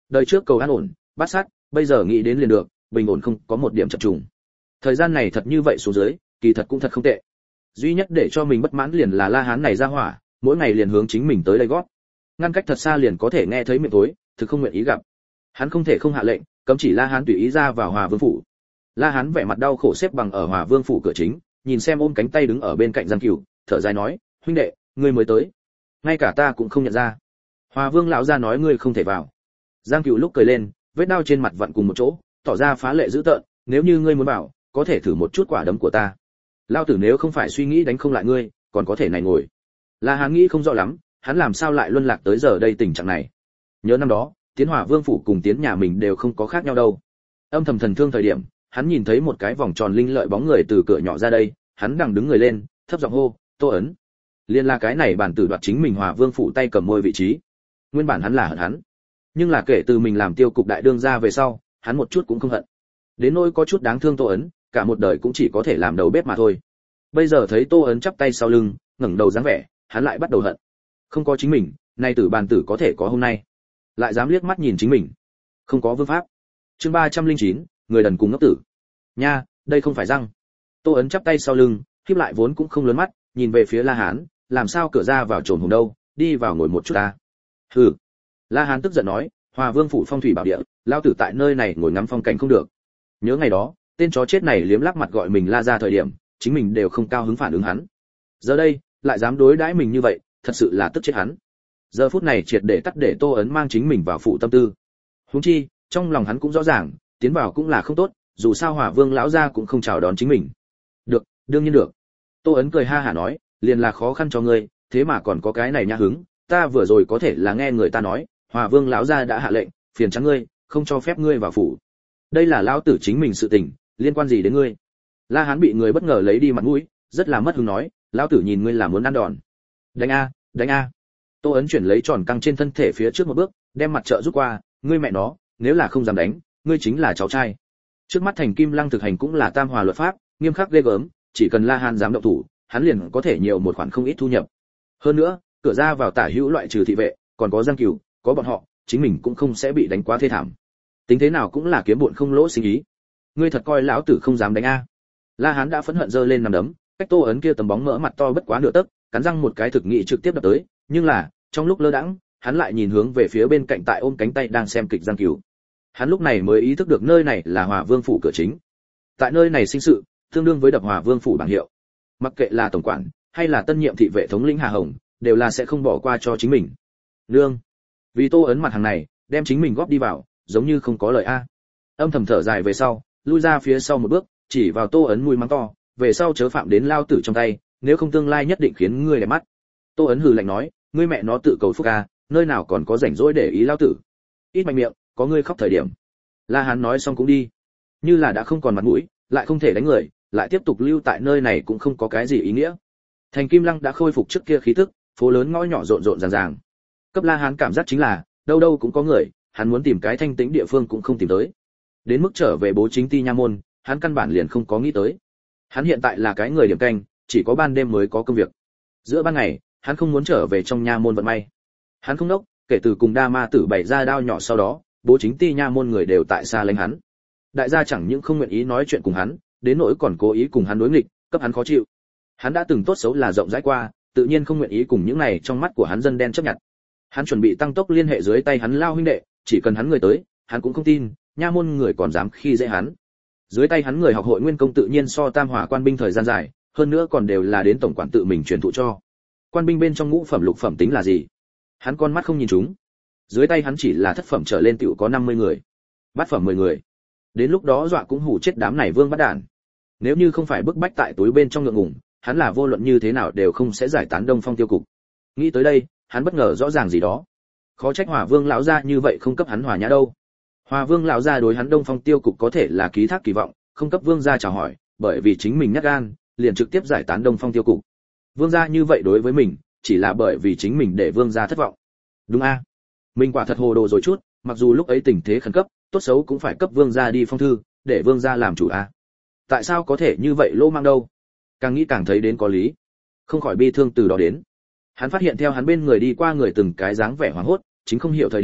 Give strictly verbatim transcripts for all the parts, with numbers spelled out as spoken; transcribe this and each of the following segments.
đời trước cầu an ổn bát sát, bây giờ nghĩ đến liền được, bình ổn không có một điểm chập trùng. Thời gian này thật như vậy xuống dưới, kỳ thật cũng thật không tệ. Duy nhất để cho mình bất mãn liền là La Hán này ra hỏa, mỗi ngày liền hướng chính mình tới đây gót. Ngăn cách thật xa liền có thể nghe thấy miệng tối, thực không nguyện ý gặp. Hắn không thể không hạ lệnh, cấm chỉ La Hán tùy ý ra vào Hòa Vương phủ. La Hán vẻ mặt đau khổ xếp bằng ở Hòa Vương phủ cửa chính, nhìn xem ôm cánh tay đứng ở bên cạnh Giang Cửu, thở dài nói, huynh đệ, ngươi mới tới, ngay cả ta cũng không nhận ra. Hòa Vương lão gia nói ngươi không thể vào. Giang Cửu lúc cười lên, vết đau trên mặt vặn cùng một chỗ, tỏ ra phá lệ dữ tợn, nếu như ngươi muốn bảo, có thể thử một chút quả đấm của ta. Lão tử nếu không phải suy nghĩ đánh không lại ngươi, còn có thể này ngồi. La Hán nghĩ không rõ lắm, hắn làm sao lại luân lạc tới giờ đây tình trạng này. Nhớ năm đó, tiến Hòa Vương phủ cùng tiến nhà mình đều không có khác nhau đâu. Âm thầm thần thương thời điểm, hắn nhìn thấy một cái vòng tròn linh lợi bóng người từ cửa nhỏ ra đây, hắn đằng đứng người lên, thấp giọng hô, Tô Ấn. Liên là cái này bản tử đoạt chính mình Hòa Vương phủ tay cầm môi vị trí. Nguyên bản hắn là hận hắn, nhưng là kể từ mình làm tiêu cục đại đương gia về sau, hắn một chút cũng không hận. Đến nỗi có chút đáng thương Tô Ấn, cả một đời cũng chỉ có thể làm đầu bếp mà thôi. Bây giờ thấy Tô Ấn chắp tay sau lưng, ngẩng đầu dáng vẻ, hắn lại bắt đầu hận. Không có chính mình, nay tử bàn tử có thể có hôm nay. Lại dám liếc mắt nhìn chính mình. Không có vương pháp. Chương ba trăm linh chín, người đần cùng ngốc tử. Nha, đây không phải răng. Tô Ấn chắp tay sau lưng, khép lại vốn cũng không lớn mắt, nhìn về phía La Hán, làm sao cửa ra vào trồn hùng đâu, đi vào ngồi một chút ta. Hừ. La Hán tức giận nói, Hòa Vương phủ phong thủy bảo địa, lao tử tại nơi này ngồi ngắm phong cảnh không được. Nhớ ngày đó, tên chó chết này liếm lắp mặt gọi mình La ra thời điểm, chính mình đều không cao hứng phản ứng hắn. Giờ đây, lại dám đối đãi mình như vậy, thật sự là tức chết hắn. Giờ phút này triệt để tắt để Tô Ấn mang chính mình vào phủ tâm tư. Huống chi, trong lòng hắn cũng rõ ràng, tiến vào cũng là không tốt, dù sao Hòa Vương lão gia cũng không chào đón chính mình. Được, đương nhiên được. Tô Ấn cười ha hả nói, liền là khó khăn cho ngươi, thế mà còn có cái này nha hứng, ta vừa rồi có thể là nghe người ta nói, Hòa Vương lão gia đã hạ lệnh, phiền trắng ngươi, không cho phép ngươi vào phủ. Đây là lão tử chính mình sự tình, liên quan gì đến ngươi? La Hán bị người bất ngờ lấy đi mặt mũi, rất là mất hứng nói, lão tử nhìn ngươi là muốn ăn đòn. Đánh a, đánh a. Tô Ấn chuyển lấy tròn căng trên thân thể phía trước một bước, đem mặt trợ rút qua, ngươi mẹ nó, nếu là không dám đánh, ngươi chính là cháu trai. Trước mắt Thành Kim Lăng thực hành cũng là tam hòa luật pháp, nghiêm khắc ghê gớm, chỉ cần La Hán dám động thủ, hắn liền có thể nhiều một khoản không ít thu nhập. Hơn nữa, cửa ra vào tả hữu loại trừ thị vệ, còn có Giang Cửu, có bọn họ, chính mình cũng không sẽ bị đánh quá thê thảm. Tính thế nào cũng là kiếm bộn không lỗ sinh ý. Ngươi thật coi lão tử không dám đánh a? La Hán đã phẫn hận giơ lên nằm đấm, cách Tô Ấn kia tấm bóng mỡ mặt to bất quá nửa tấc, cắn răng một cái thực nghị trực tiếp đập tới, nhưng là, trong lúc lơ đãng, hắn lại nhìn hướng về phía bên cạnh tại ôm cánh tay đang xem kịch Giang Cửu. Hắn lúc này mới ý thức được nơi này là Hòa Vương phủ cửa chính. Tại nơi này sinh sự, tương đương với đập Hòa Vương phủ bảng hiệu. Mặc kệ là tổng quản hay là tân nhiệm thị vệ thống lĩnh Hà Hồng, đều là sẽ không bỏ qua cho chính mình. Nương, vì Tô Ấn mặt hàng này, đem chính mình góp đi vào, giống như không có lời a. Âm thầm thở dài về sau, lui ra phía sau một bước, chỉ vào Tô Ấn mũi mắng to, về sau chớ phạm đến lao tử trong tay, nếu không tương lai nhất định khiến ngươi đẹp mắt. Tô Ấn hừ lạnh nói, ngươi mẹ nó tự cầu phúc a, nơi nào còn có rảnh rỗi để ý lao tử. Ít mạnh miệng, có ngươi khóc thời điểm. La Hán nói xong cũng đi, như là đã không còn mặt mũi, lại không thể đánh người, lại tiếp tục lưu tại nơi này cũng không có cái gì ý nghĩa. Thành Kim Lăng đã khôi phục trước kia khí tức, phố lớn ngõ nhỏ rộn rộn ràng ràng. Cấp La Hán cảm giác chính là, đâu đâu cũng có người, hắn muốn tìm cái thanh tĩnh địa phương cũng không tìm tới. Đến mức trở về bố chính ti nha môn, hắn căn bản liền không có nghĩ tới. Hắn hiện tại là cái người điểm canh, chỉ có ban đêm mới có công việc. Giữa ban ngày, hắn không muốn trở về trong nha môn vận may. Hắn không đốc, kể từ cùng Đa Ma tử bày ra đao nhỏ sau đó, bố chính ti nha môn người đều tại xa lánh hắn. Đại gia chẳng những không nguyện ý nói chuyện cùng hắn, đến nỗi còn cố ý cùng hắn đối nghịch, cấp hắn khó chịu. Hắn đã từng tốt xấu là rộng rãi qua, tự nhiên không nguyện ý cùng những này trong mắt của hắn dân đen chấp nhận. Hắn chuẩn bị tăng tốc liên hệ dưới tay hắn lao huynh đệ, chỉ cần hắn người tới, hắn cũng không tin, nha môn người còn dám khi dễ hắn. Dưới tay hắn người học hội nguyên công tự nhiên so tam hòa quan binh thời gian dài, hơn nữa còn đều là đến tổng quản tự mình truyền thụ cho. Quan binh bên trong ngũ phẩm lục phẩm tính là gì? Hắn con mắt không nhìn chúng. Dưới tay hắn chỉ là thất phẩm trở lên tiểu có năm mươi người, bát phẩm mười người. Đến lúc đó dọa cũng hù chết đám này vương bắt đản. Nếu như không phải bức bách tại túi bên trong ngượng ngùng, hắn là vô luận như thế nào đều không sẽ giải tán Đông Phong tiêu cục. Nghĩ tới đây, hắn bất ngờ rõ ràng gì đó. Khó trách Hòa Vương lão gia như vậy không cấp hắn hòa nhã đâu. Hòa Vương lão gia đối hắn Đông Phong tiêu cục có thể là ký thác kỳ vọng, không cấp vương gia chào hỏi, bởi vì chính mình nhát gan, liền trực tiếp giải tán Đông Phong tiêu cục. Vương gia như vậy đối với mình, chỉ là bởi vì chính mình để vương gia thất vọng. Đúng a? À? Mình quả thật hồ đồ rồi chút, mặc dù lúc ấy tình thế khẩn cấp, tốt xấu cũng phải cấp vương gia đi phong thư, để vương gia làm chủ a. À? Tại sao có thể như vậy lô mang đâu? Càng nghĩ càng thấy đến có lý, không khỏi bi thương từ đó đến. Hắn phát hiện theo hắn bên người đi qua người từng cái dáng vẻ hoảng hốt, chính không hiểu thời điểm,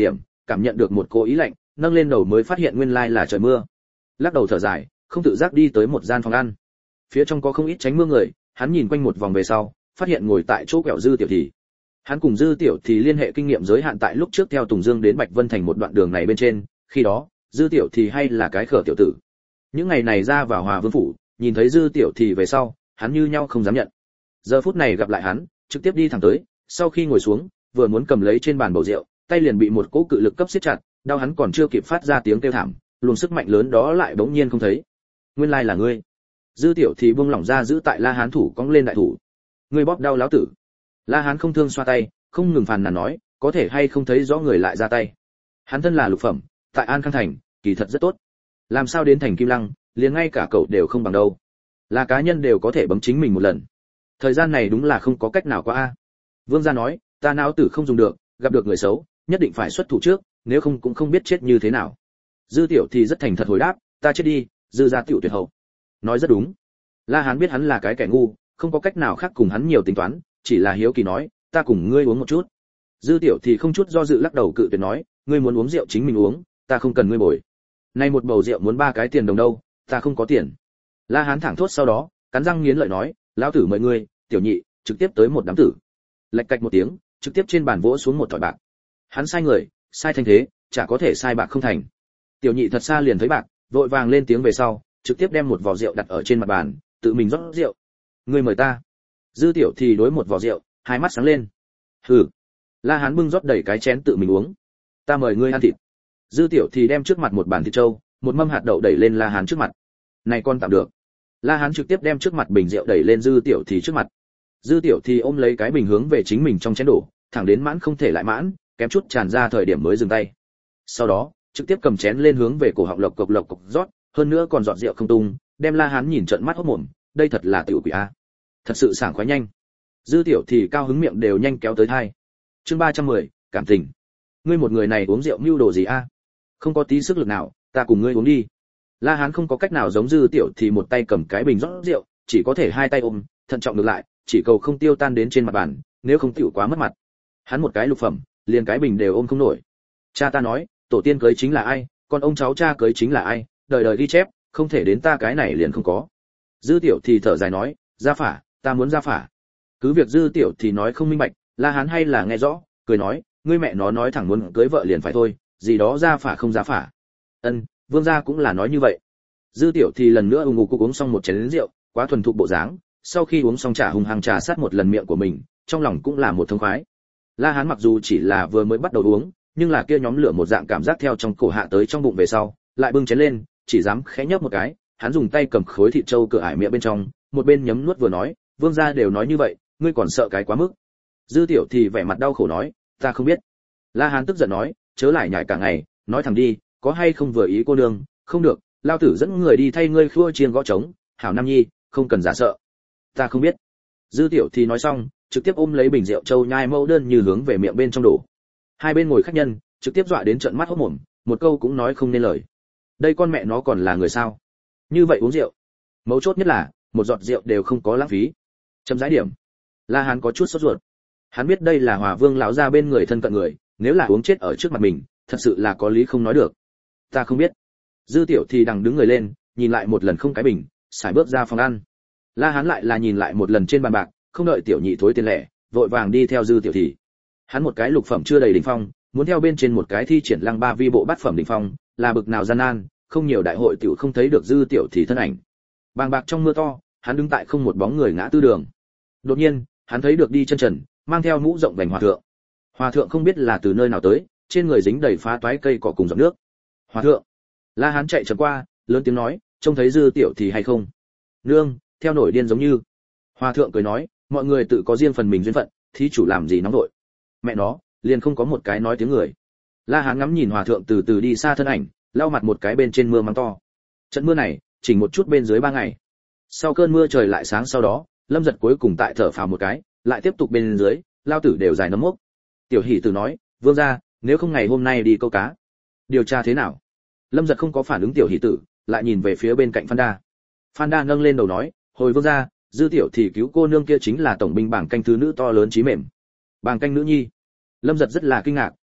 cảm nhận được một cỗ ý lạnh, nâng lên đầu mới phát hiện nguyên lai là trời mưa. Lắc đầu thở dài, không tự giác đi tới một gian phòng ăn. Phía trong có không ít tránh mưa người, hắn nhìn quanh một vòng về sau, phát hiện ngồi tại chỗ quẹo Dư Tiểu Thì. Hắn cùng Dư Tiểu Thì liên hệ kinh nghiệm giới hạn tại lúc trước theo Tùng Dương đến Bạch Vân thành một đoạn đường này bên trên, khi đó, Dư Tiểu Thì hay là cái khở tiểu tử. Những ngày này ra vào Hòa Vương phủ, nhìn thấy Dư Tiểu Thì về sau, hắn như nhau không dám nhận. Giờ phút này gặp lại hắn, trực tiếp đi thẳng tới, sau khi ngồi xuống, vừa muốn cầm lấy trên bàn bầu rượu, tay liền bị một cỗ cự lực cấp siết chặt, đau hắn còn chưa kịp phát ra tiếng kêu thảm, luồng sức mạnh lớn đó lại bỗng nhiên không thấy. Nguyên lai là ngươi. Dư Tiểu Thì buông lỏng ra giữ tại La Hán thủ cong lên đại thủ. Ngươi bóp đau lão tử. La Hán không thương xoa tay, không ngừng phàn nàn nói, có thể hay không thấy rõ người lại ra tay. Hắn thân là lục phẩm, tại An Khang thành, kỳ thật rất tốt. Làm sao đến thành Kim Lăng, liền ngay cả cậu đều không bằng đâu. Là cá nhân đều có thể bấm chính mình một lần. Thời gian này đúng là không có cách nào qua a. Vương gia nói, ta não tử không dùng được, gặp được người xấu, nhất định phải xuất thủ trước, nếu không cũng không biết chết như thế nào. Dư Tiểu thì rất thành thật hồi đáp, ta chết đi, Dư gia tiểu tuyệt hậu. Nói rất đúng. La Hán biết hắn là cái kẻ ngu, không có cách nào khác cùng hắn nhiều tính toán, chỉ là hiếu kỳ nói, ta cùng ngươi uống một chút. Dư Tiểu thì không chút do dự lắc đầu cự tuyệt nói, ngươi muốn uống rượu chính mình uống, ta không cần ngươi bồi. Nay một bầu rượu muốn ba cái tiền đồng đâu, ta không có tiền. La Hán thẳng thốt sau đó, cắn răng nghiến lợi nói, lão tử mời ngươi, tiểu nhị, trực tiếp tới một đám tử. Lạch cạch một tiếng, trực tiếp trên bàn vỗ xuống một thỏi bạc. Hắn sai người, sai thanh thế, chả có thể sai bạc không thành. Tiểu nhị thật xa liền thấy bạc, vội vàng lên tiếng về sau, trực tiếp đem một vò rượu đặt ở trên mặt bàn, tự mình rót rượu. Ngươi mời ta. Dư Tiểu thì đối một vò rượu, hai mắt sáng lên. Hừ. La Hán bưng rót đầy cái chén tự mình uống. Ta mời ngươi ăn thịt. Dư Tiểu thì đem trước mặt một bàn thịt trâu, một mâm hạt đậu đẩy lên La Hán trước mặt. Này con tạm được. La Hán trực tiếp đem trước mặt bình rượu đẩy lên Dư Tiểu thì trước mặt. Dư Tiểu thì ôm lấy cái bình hướng về chính mình trong chén đổ, thẳng đến mãn không thể lại mãn, kém chút tràn ra thời điểm mới dừng tay. Sau đó, trực tiếp cầm chén lên hướng về cổ họng lộc cộc lộc cộc rót, hơn nữa còn dọn rượu không tung, đem La Hán nhìn trợn mắt hốt mồm, đây thật là tiểu quỷ a. Thật sự sảng khoái nhanh. Dư Tiểu thì cao hứng miệng đều nhanh kéo tới tai. Chương ba trăm mười, cảm tình. Ngươi một người này uống rượu mưu đồ gì a? Không có tí sức lực nào, ta cùng ngươi uống đi. La Hán không có cách nào giống Dư Tiểu thì một tay cầm cái bình rót rượu, chỉ có thể hai tay ôm, thận trọng ngược lại, chỉ cầu không tiêu tan đến trên mặt bàn, nếu không tiểu quá mất mặt. Hắn một cái lục phẩm, liền cái bình đều ôm không nổi. Cha ta nói, tổ tiên cưới chính là ai, còn ông cháu cha cưới chính là ai, đời đời ghi chép, không thể đến ta cái này liền không có. Dư Tiểu thì thở dài nói, gia phả, ta muốn gia phả. Cứ việc Dư Tiểu thì nói không minh bạch, La Hán hay là nghe rõ, cười nói, ngươi mẹ nó nói thẳng muốn cưới vợ liền phải thôi, gì đó gia phả không gia phả. Ân, vương gia cũng là nói như vậy. Dư Tiểu thì lần nữa ung ung uống xong một chén rượu, quá thuần thục bộ dáng, sau khi uống xong trà hùng hăng trà sát một lần miệng của mình, trong lòng cũng là một thông khoái. La Hán mặc dù chỉ là vừa mới bắt đầu uống, nhưng là kia nhóm lửa một dạng cảm giác theo trong cổ hạ tới trong bụng về sau, lại bưng chén lên, chỉ dám khẽ nhấp một cái, hắn dùng tay cầm khối thịt trâu cửa ải miệng bên trong, một bên nhấm nuốt vừa nói, vương gia đều nói như vậy, ngươi còn sợ cái quá mức. Dư Tiểu thì vẻ mặt đau khổ nói, ta không biết. La Hán tức giận nói, chớ lại nhảy cả ngày, nói thẳng đi, có hay không vừa ý cô nương, không được, lao tử dẫn người đi thay ngươi khua chiêng gõ trống, hảo nam nhi, không cần giả sợ. Ta không biết. Dư Tiểu thì nói xong, trực tiếp ôm lấy bình rượu trâu nhai mẫu đơn như hướng về miệng bên trong đổ. Hai bên ngồi khách nhân, trực tiếp dọa đến trợn mắt hốt mồm, một câu cũng nói không nên lời. Đây con mẹ nó còn là người sao? Như vậy uống rượu, mấu chốt nhất là một giọt rượu đều không có lãng phí. Chấm dãi điểm. La Hán có chút sốt ruột. Hắn biết đây là Hòa Vương lão gia bên người thân cận người, nếu là uống chết ở trước mặt mình, thật sự là có lý không nói được. Ta không biết. Dư Tiểu thì đằng đứng người lên, nhìn lại một lần không cái bình, xài bước ra phòng ăn. La Hán lại là nhìn lại một lần trên bàn bạc, không đợi tiểu nhị thối tiền lẻ, vội vàng đi theo Dư Tiểu thì. Hắn một cái lục phẩm chưa đầy đỉnh phong, muốn theo bên trên một cái thi triển lăng ba vi bộ bát phẩm đỉnh phong, là bực nào gian nan, không nhiều đại hội tiểu không thấy được Dư Tiểu thì thân ảnh. Bàng bạc trong mưa to, hắn đứng tại không một bóng người ngã tư đường. Đột nhiên, hắn thấy được đi chân trần, mang theo mũ rộng vành hòa thượng. Hòa thượng không biết là từ nơi nào tới, trên người dính đầy phá toái cây cỏ cùng giọt nước. Hòa thượng. La Hán chạy chậm qua, lớn tiếng nói, trông thấy Dư Tiểu thì hay không? Nương, theo nổi điên giống như. Hòa thượng cười nói, mọi người tự có riêng phần mình duyên phận, thí chủ làm gì nóng vội. Mẹ nó, liền không có một cái nói tiếng người. La Hán ngắm nhìn hòa thượng từ từ đi xa thân ảnh, lau mặt một cái bên trên mưa mắng to. Trận mưa này, chỉnh một chút bên dưới ba ngày. Sau cơn mưa trời lại sáng sau đó, Lâm Giật cuối cùng tại thở phào một cái, lại tiếp tục bên dưới, lao tử đều dài nấm mốc. Tiểu Hỷ Tử nói, vương gia, nếu không ngày hôm nay đi câu cá, điều tra thế nào? Lâm Giật không có phản ứng Tiểu Hỷ Tử, lại nhìn về phía bên cạnh Phan Đa. Phan Đa nâng lên đầu nói, hồi vương gia, Dư Tiểu thì cứu cô nương kia chính là tổng binh bảng canh thứ nữ to lớn chí mềm. Bảng canh nữ nhi. Lâm Giật rất là kinh ngạc,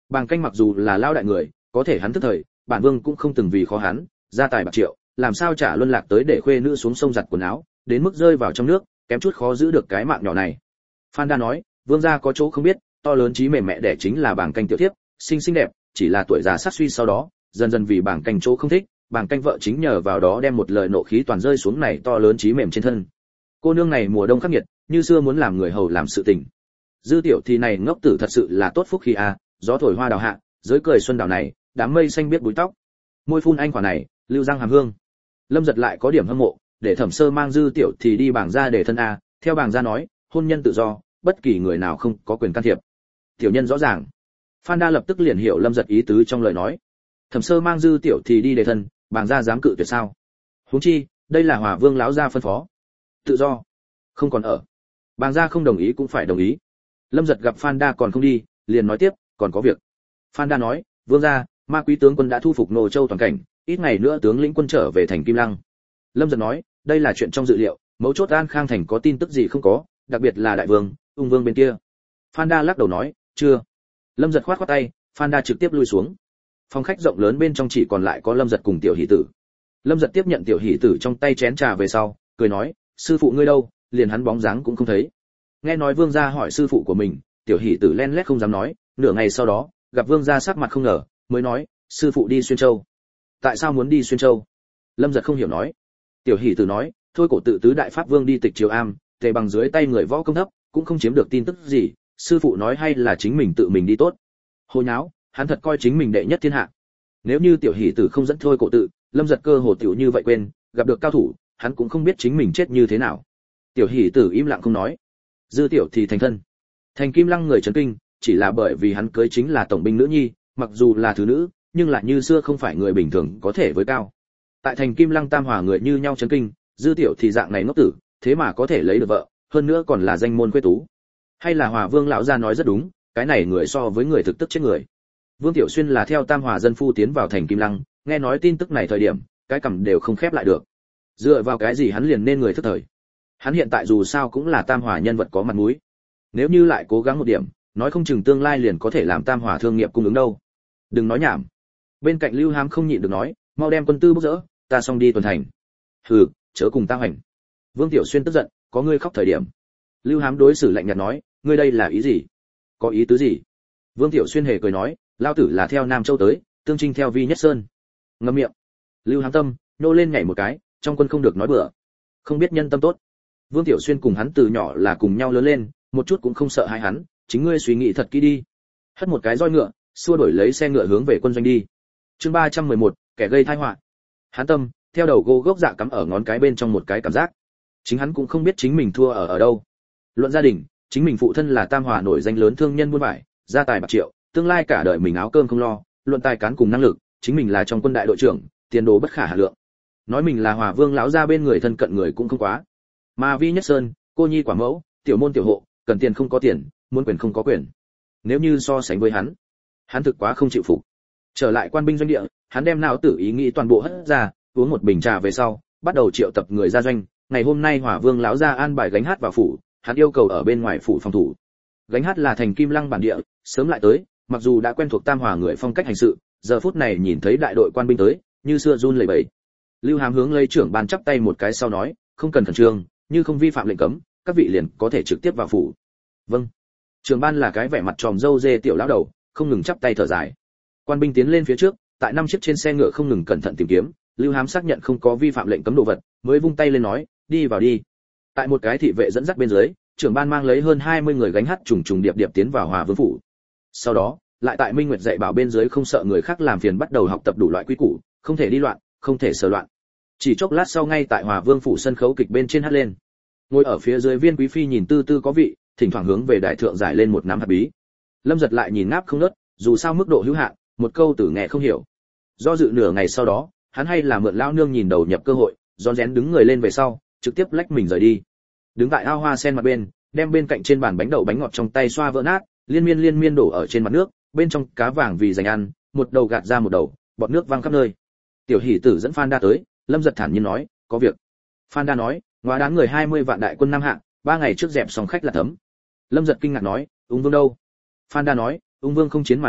Bàng Canh mặc dù là lao đại người, có thể hắn tức thời, bản vương cũng không từng vì khó hắn, gia tài bạc triệu, làm sao trả luân lạc tới để khuê nữ xuống sông giặt quần áo, đến mức rơi vào trong nước, kém chút khó giữ được cái mạng nhỏ này. Phan Đa nói, vương gia có chỗ không biết, to lớn trí mềm mẹ đẻ chính là Bàng Canh tiểu thiếp, xinh xinh đẹp, chỉ là tuổi già sát suy sau đó, dần dần vì Bàng Canh chỗ không thích, Bàng Canh vợ chính nhờ vào đó đem một lời nộ khí toàn rơi xuống này to lớn trí mềm trên thân. Cô nương này mùa đông khắc nghiệt, như xưa muốn làm người hầu làm sự tình. Dư tiểu thì này ngốc tử thật sự là tốt phúc khi a, gió thổi hoa đào hạ, dưới cười xuân đào này, đám mây xanh biết búi tóc. Môi phun anh quả này, lưu răng hàm hương. Lâm Giật lại có điểm hâm mộ, để Thẩm Sơ mang Dư tiểu thì đi bảng gia để thân a, theo bảng gia nói, hôn nhân tự do, bất kỳ người nào không có quyền can thiệp. Tiểu nhân rõ ràng. Phan Đa lập tức liền hiểu Lâm Giật ý tứ trong lời nói. Thẩm Sơ mang Dư tiểu thì đi để thân, bảng gia dám cự tuyệt sao? Huống chi, đây là Hòa Vương lão gia phân phó. Tự do, không còn ở. Bàng gia không đồng ý cũng phải đồng ý. Lâm Giật gặp Phan Đa còn không đi, liền nói tiếp, còn có việc. Phan Đa nói, vương gia, Ma Quý tướng quân đã thu phục Nô Châu toàn cảnh, ít ngày nữa tướng lĩnh quân trở về thành Kim Lăng. Lâm Giật nói, đây là chuyện trong dự liệu, mấu chốt An Khang thành có tin tức gì không có, đặc biệt là đại vương, ung vương bên kia. Phan Đa lắc đầu nói, chưa. Lâm Giật khoát khoát tay, Phan Đa trực tiếp lui xuống. Phòng khách rộng lớn bên trong chỉ còn lại có Lâm Giật cùng Tiểu Hỷ Tử. Lâm Giật tiếp nhận Tiểu Hỷ Tử trong tay chén trà về sau, cười nói, sư phụ ngươi đâu, liền hắn bóng dáng cũng không thấy. Nghe nói vương gia hỏi sư phụ của mình, Tiểu Hỷ Tử len lét không dám nói, nửa ngày sau đó, gặp vương gia sắc mặt không ngờ, mới nói, sư phụ đi xuyên châu. Tại sao muốn đi xuyên châu? Lâm Giật không hiểu nói. Tiểu Hỷ Tử nói, thôi cổ tự tứ đại pháp vương đi tịch triều am, tề bằng dưới tay người võ công thấp, cũng không chiếm được tin tức gì, sư phụ nói hay là chính mình tự mình đi tốt. Hồ nháo, hắn thật coi chính mình đệ nhất thiên hạ. Nếu như Tiểu Hỷ Tử không dẫn thôi cổ tự, Lâm Giật cơ hồ tiểu như vậy quên, gặp được cao thủ, hắn cũng không biết chính mình chết như thế nào. Tiểu Hỷ Tử im lặng không nói. Dư tiểu thì thành thân. Thành Kim Lăng người chấn kinh, chỉ là bởi vì hắn cưới chính là tổng binh nữ nhi, mặc dù là thứ nữ, nhưng lại như xưa không phải người bình thường có thể với cao. Tại thành Kim Lăng tam hòa người như nhau chấn kinh, Dư tiểu thì dạng này ngốc tử, thế mà có thể lấy được vợ, hơn nữa còn là danh môn quê tú. Hay là Hòa Vương lão gia nói rất đúng, cái này người so với người thực tức chết người. Vương Tiểu Xuyên là theo tam hòa dân phu tiến vào thành Kim Lăng, nghe nói tin tức này thời điểm, cái cằm đều không khép lại được. Dựa vào cái gì hắn liền nên người thức thời? Hắn hiện tại dù sao cũng là tam hòa nhân vật có mặt mũi. Nếu như lại cố gắng một điểm, nói không chừng tương lai liền có thể làm tam hòa thương nghiệp cung ứng đâu. Đừng nói nhảm. Bên cạnh Lưu Hám không nhịn được nói, mau đem quân tư bốc dỡ, ta xong đi tuần thành. Hừ, chớ cùng ta hành. Vương Tiểu Xuyên tức giận, có ngươi khóc thời điểm. Lưu Hám đối xử lạnh nhạt nói, ngươi đây là ý gì? Có ý tứ gì? Vương Tiểu Xuyên hề cười nói, lao tử là theo Nam Châu tới, tương trinh theo Vi Nhất Sơn. Ngậm miệng. Lưu Hám tâm nô lên nhảy một cái, trong quân không được nói bừa. Không biết nhân tâm tốt. Vương Tiểu Xuyên cùng hắn từ nhỏ là cùng nhau lớn lên, một chút cũng không sợ hãi hắn, chính ngươi suy nghĩ thật kỹ đi. Hất một cái roi ngựa, xua đổi lấy xe ngựa hướng về quân doanh đi. Chương ba trăm mười một, kẻ gây tai họa. Hắn tâm, theo đầu gô gốc dạ cắm ở ngón cái bên trong một cái cảm giác. Chính hắn cũng không biết chính mình thua ở ở đâu. Luận gia đình, chính mình phụ thân là tam hòa nổi danh lớn thương nhân buôn vải, gia tài bạc triệu, tương lai cả đời mình áo cơm không lo. Luận tài cán cùng năng lực, chính mình là trong quân đại đội trưởng, tiền đồ bất khả hà lượng. Nói mình là Hòa Vương lão gia bên người thân cận người cũng không quá. Mà Vi Nhất Sơn, cô nhi quả mẫu, tiểu môn tiểu hộ, cần tiền không có tiền, muốn quyền không có quyền. Nếu như so sánh với hắn, hắn thực quá không chịu phục. Trở lại quan binh doanh địa, hắn đem não tử ý nghĩ toàn bộ hất ra, uống một bình trà về sau, bắt đầu triệu tập người ra doanh. Ngày hôm nay Hòa Vương lão gia an bài gánh hát vào phủ, hắn yêu cầu ở bên ngoài phủ phòng thủ. Gánh hát là thành Kim Lăng bản địa, sớm lại tới, mặc dù đã quen thuộc tam hòa người phong cách hành sự, giờ phút này nhìn thấy đại đội quan binh tới, như xưa run lẩy bẩy. Lưu Hám hướng lấy trưởng ban chắp tay một cái sau nói, không cần khẩn trương, như không vi phạm lệnh cấm, các vị liền có thể trực tiếp vào phủ. Vâng. Trưởng ban là cái vẻ mặt tròm râu dê tiểu lão đầu, không ngừng chắp tay thở dài. Quan binh tiến lên phía trước, tại năm chiếc trên xe ngựa không ngừng cẩn thận tìm kiếm, Lưu Hám xác nhận không có vi phạm lệnh cấm đồ vật, mới vung tay lên nói, đi vào đi. Tại một cái thị vệ dẫn dắt bên dưới, trưởng ban mang lấy hơn hai mươi người gánh hát trùng trùng điệp điệp tiến vào Hòa Vương phủ. Sau đó, lại tại Minh Nguyệt dạy bảo bên dưới không sợ người khác làm phiền bắt đầu học tập đủ loại quy củ, không thể đi loạn, không thể sờ loạn. Chỉ chốc lát sau ngay tại Hòa Vương phủ sân khấu kịch bên trên hát lên. Ngồi ở phía dưới Viên Quý phi nhìn tư tư có vị, thỉnh thoảng hướng về đại thượng giải lên một nắm hạt bí. Lâm Giật lại nhìn ngáp không ngớt, dù sao mức độ hữu hạn, một câu tử nghe không hiểu. Do dự nửa ngày sau đó, hắn hay là mượn lão nương nhìn đầu nhập cơ hội, rón rén đứng người lên về sau, trực tiếp lách mình rời đi. Đứng tại ao hoa sen mặt bên, đem bên cạnh trên bàn bánh đậu bánh ngọt trong tay xoa vỡ nát, liên miên liên miên đổ ở trên mặt nước, bên trong cá vàng vì dành ăn, một đầu gạt ra một đầu, bọt nước văng khắp nơi. Tiểu Hỷ Tử dẫn Phan Đa tới, Lâm Giật thản nhiên nói, có việc. Phan Đa nói, ngoá đám người hai mươi vạn đại quân Nam Hạ, ba ngày trước dẹp xong khách là thấm. Lâm Giật kinh ngạc nói, Ung Vương đâu? Phan Đa nói, Ung Vương không chiến mà trốn,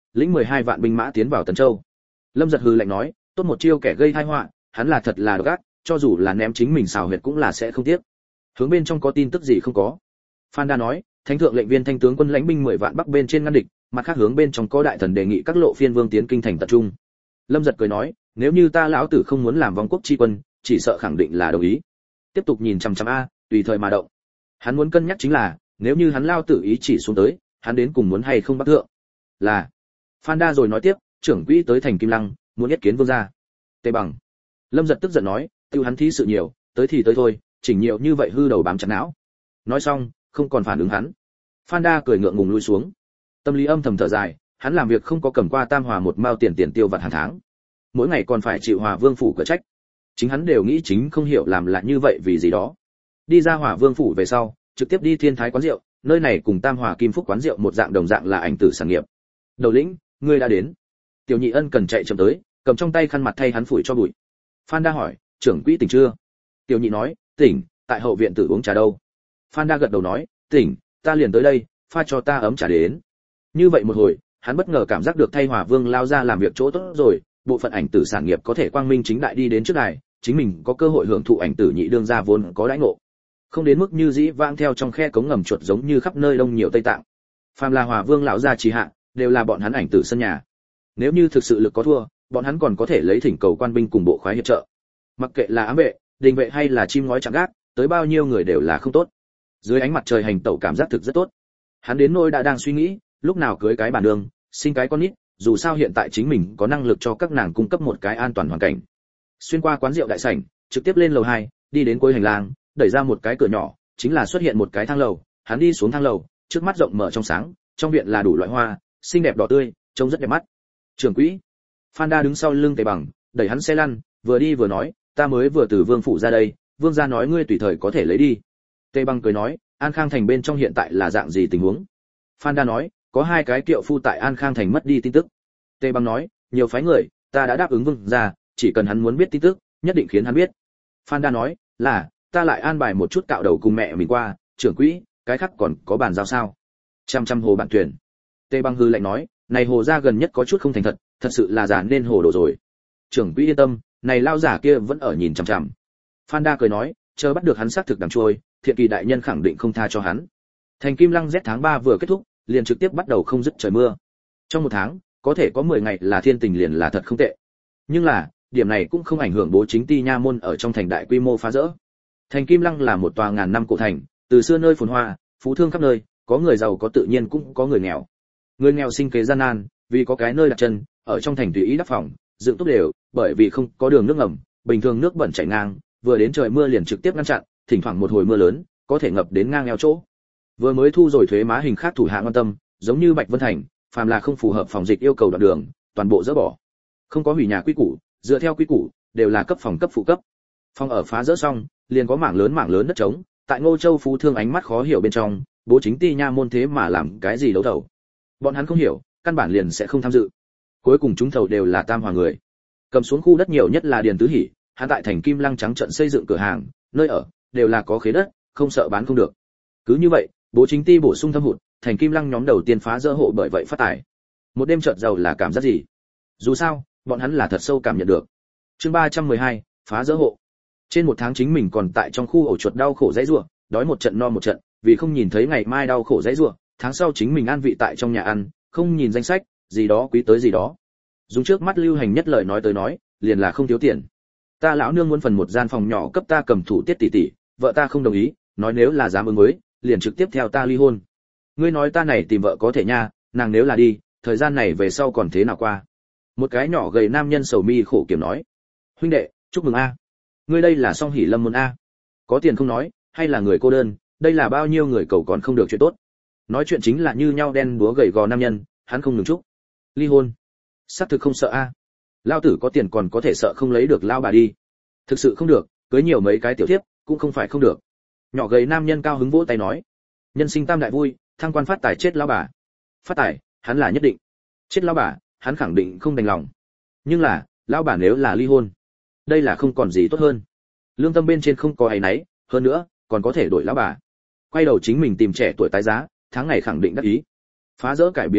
lĩnh mười hai vạn binh mã tiến vào Tấn Châu. Lâm Giật hừ lạnh nói, tốt một chiêu kẻ gây tai họa, hắn là thật là độc ác, cho dù là ném chính mình xào huyệt cũng là sẽ không tiếc. Hướng bên trong có tin tức gì không có? Phan Đa nói, thánh thượng lệnh viên thanh tướng quân lãnh binh mười vạn bắc bên trên ngăn địch, mặt khác hướng bên trong có đại thần đề nghị các lộ phiên vương tiến kinh thành tập trung. Lâm Giật cười nói, nếu như ta lão tử không muốn làm vong quốc chi quân, chỉ sợ khẳng định là đồng ý. Tiếp tục nhìn chằm chằm a, tùy thời mà động. Hắn muốn cân nhắc chính là, nếu như hắn lao tử ý chỉ xuống tới, hắn đến cùng muốn hay không bắt thượng. Là. Phan Đa rồi nói tiếp, trưởng quỹ tới thành Kim Lăng, muốn nhất kiến vương gia. Tề Bằng. Lâm Giật tức giận nói, tiêu hắn thí sự nhiều, tới thì tới thôi, chỉnh nhiều như vậy hư đầu bám chặt não. Nói xong, không còn phản ứng hắn. Phan Đa cười ngượng ngùng lui xuống. Tâm lý âm thầm thở dài, hắn làm việc không có cầm qua tam hòa một mao tiền tiền tiêu vặt hàng tháng, mỗi ngày còn phải chịu Hòa Vương phủ cửa trách. Chính hắn đều nghĩ chính không hiểu làm lại như vậy vì gì đó. Đi ra Hòa Vương phủ về sau, trực tiếp đi Thiên Thái quán rượu, nơi này cùng Tam Hòa Kim Phúc quán rượu một dạng đồng dạng là ảnh tử sản nghiệp. Đầu lĩnh, ngươi đã đến. Tiểu Nhị Ân cần chạy chậm tới, cầm trong tay khăn mặt thay hắn phủi cho bụi. Phan Đa hỏi, trưởng quỹ tỉnh chưa? Tiểu Nhị nói, tỉnh, tại hậu viện tử uống trà đâu. Phan Đa gật đầu nói, tỉnh, ta liền tới đây, pha cho ta ấm trà đến. Như vậy một hồi, hắn bất ngờ cảm giác được thay Hòa Vương lao ra làm việc chỗ tốt rồi, bộ phận ảnh tử sản nghiệp có thể quang minh chính đại đi đến trước đài, chính mình có cơ hội hưởng thụ ảnh tử nhị đương gia vốn có đãi ngộ, không đến mức như dĩ vãng theo trong khe cống ngầm chuột giống như khắp nơi đông nhiều tây tạng. Phàm là Hòa Vương lão gia trì hạ, đều là bọn hắn ảnh tử sân nhà. Nếu như thực sự lực có thua, bọn hắn còn có thể lấy thỉnh cầu quan binh cùng bộ khoái hiệp trợ. Mặc kệ là ám vệ, đình vệ hay là chim ngói chạm gác, tới bao nhiêu người đều là không tốt. Dưới ánh mặt trời hành tẩu cảm giác thực rất tốt. Hắn đến nỗi đã đang suy nghĩ, lúc nào cưới cái bản đường, sinh cái con nít, dù sao hiện tại chính mình có năng lực cho các nàng cung cấp một cái an toàn hoàn cảnh. Xuyên qua quán rượu đại sảnh, trực tiếp lên lầu hai, đi đến cuối hành lang, đẩy ra một cái cửa nhỏ, chính là xuất hiện một cái thang lầu. Hắn đi xuống thang lầu, trước mắt rộng mở trong sáng, trong viện là đủ loại hoa, xinh đẹp đỏ tươi, trông rất đẹp mắt. Trưởng quỹ. Phan Đa đứng sau lưng Tề Bằng, đẩy hắn xe lăn, vừa đi vừa nói, ta mới vừa từ Vương phủ ra đây, Vương gia nói ngươi tùy thời có thể lấy đi. Tề Bằng cười nói, An Khang thành bên trong hiện tại là dạng gì tình huống? Phan Đa nói, có hai cái kiệu phu tại An Khang thành mất đi tin tức. Tề Bằng nói, nhiều phái người, ta đã đáp ứng Vương gia, chỉ cần hắn muốn biết tin tức, nhất định khiến hắn biết. Phan Đa nói, là, ta lại an bài một chút cạo đầu cùng mẹ mình qua, trưởng quỹ, cái khác còn có bàn giao sao? Trăm trăm hồ bạn tuyển. Tề Bằng hư lạnh nói, này hồ gia gần nhất có chút không thành thật, thật sự là giả nên hồ đồ rồi. Trưởng quỹ yên tâm, này lao giả kia vẫn ở nhìn chằm chằm. Phan Đa cười nói, chờ bắt được hắn xác thực đằng trôi, Thiện Kỳ đại nhân khẳng định không tha cho hắn. Thành Kim Lăng Z tháng ba vừa kết thúc, liền trực tiếp bắt đầu không dứt trời mưa. Trong một tháng, có thể có mười ngày là thiên tình liền là thật không tệ. Nhưng là, điểm này cũng không ảnh hưởng Bố Chính Ti nha môn ở trong thành đại quy mô phá rỡ. Thành Kim Lăng là một tòa ngàn năm cổ thành, từ xưa nơi phồn hoa, phú thương khắp nơi, có người giàu có tự nhiên cũng có người nghèo. Người nghèo sinh kế gian nan, vì có cái nơi đặt chân, ở trong thành tùy ý đắp phòng, dựng tốt đều, bởi vì không có đường nước ngầm, bình thường nước bẩn chảy ngang, vừa đến trời mưa liền trực tiếp ngăn chặn, thỉnh thoảng một hồi mưa lớn, có thể ngập đến ngang eo chỗ. Vừa mới thu rồi thuế má hình khác thủ hạ quan tâm, giống như Bạch Vân Thành, phàm là không phù hợp phòng dịch yêu cầu đoạn đường, toàn bộ dỡ bỏ. Không có hủy nhà quy củ, dựa theo quy củ, đều là cấp phòng cấp phụ cấp. Phòng ở phá dỡ xong, liền có mảng lớn mảng lớn đất trống, tại Ngô Châu phú thương ánh mắt khó hiểu bên trong, Bố Chính Ti nha môn thế mà làm cái gì đấu thầu. Bọn hắn không hiểu, căn bản liền sẽ không tham dự. Cuối cùng chúng thầu đều là Tam Hòa người. Cầm xuống khu đất nhiều nhất là Điền Tứ Hỷ, hắn tại thành Kim Lăng trắng trận xây dựng cửa hàng, nơi ở đều là có khế đất, không sợ bán không được. Cứ như vậy, Bố Chính Ti bổ sung thâm hụt, thành Kim Lăng nhóm đầu tiên phá dỡ hộ bởi vậy phát tài. Một đêm chợt giàu là cảm giác gì? Dù sao, bọn hắn là thật sâu cảm nhận được. Chương ba trăm mười hai, phá dỡ hộ. Trên một tháng chính mình còn tại trong khu ổ chuột đau khổ dãy rủa, đói một trận no một trận, vì không nhìn thấy ngày mai đau khổ dãy rủa, tháng sau chính mình an vị tại trong nhà ăn, không nhìn danh sách, gì đó quý tới gì đó. Dùng trước mắt lưu hành nhất lời nói tới nói, liền là không thiếu tiền. Ta lão nương muốn phần một gian phòng nhỏ cấp ta cầm thủ tiết tỷ tỷ, vợ ta không đồng ý, nói nếu là dám ứng với, liền trực tiếp theo ta ly hôn. Ngươi nói ta này tìm vợ có thể nha, nàng nếu là đi, thời gian này về sau còn thế nào qua? Một cái nhỏ gầy nam nhân sầu mi khổ kiểm nói, huynh đệ, chúc mừng a, ngươi đây là song hỷ lâm môn a. Có tiền không nói, hay là người cô đơn, đây là bao nhiêu người cầu còn không được chuyện tốt. Nói chuyện chính là như nhau đen búa gầy gò nam nhân, hắn không ngừng chúc ly hôn. Xác thực không sợ a. Lao tử có tiền còn có thể sợ không lấy được lao bà đi. Thực sự không được, cưới nhiều mấy cái tiểu thiếp cũng không phải không được. Nhỏ gầy nam nhân cao hứng vỗ tay nói, nhân sinh tam đại vui, thăng quan phát tài chết lao bà. Phát tài, hắn là nhất định. Chết lao bà, hắn khẳng định không đành lòng. Nhưng là, lao bà nếu là ly hôn, đây là không còn gì tốt hơn. Lương tâm bên trên không có áy náy, hơn nữa, còn có thể đổi lao bà. Quay đầu chính mình tìm trẻ tuổi tái giá, tháng ngày khẳng định đắc ý. Phá rỡ cải biến vận mệnh,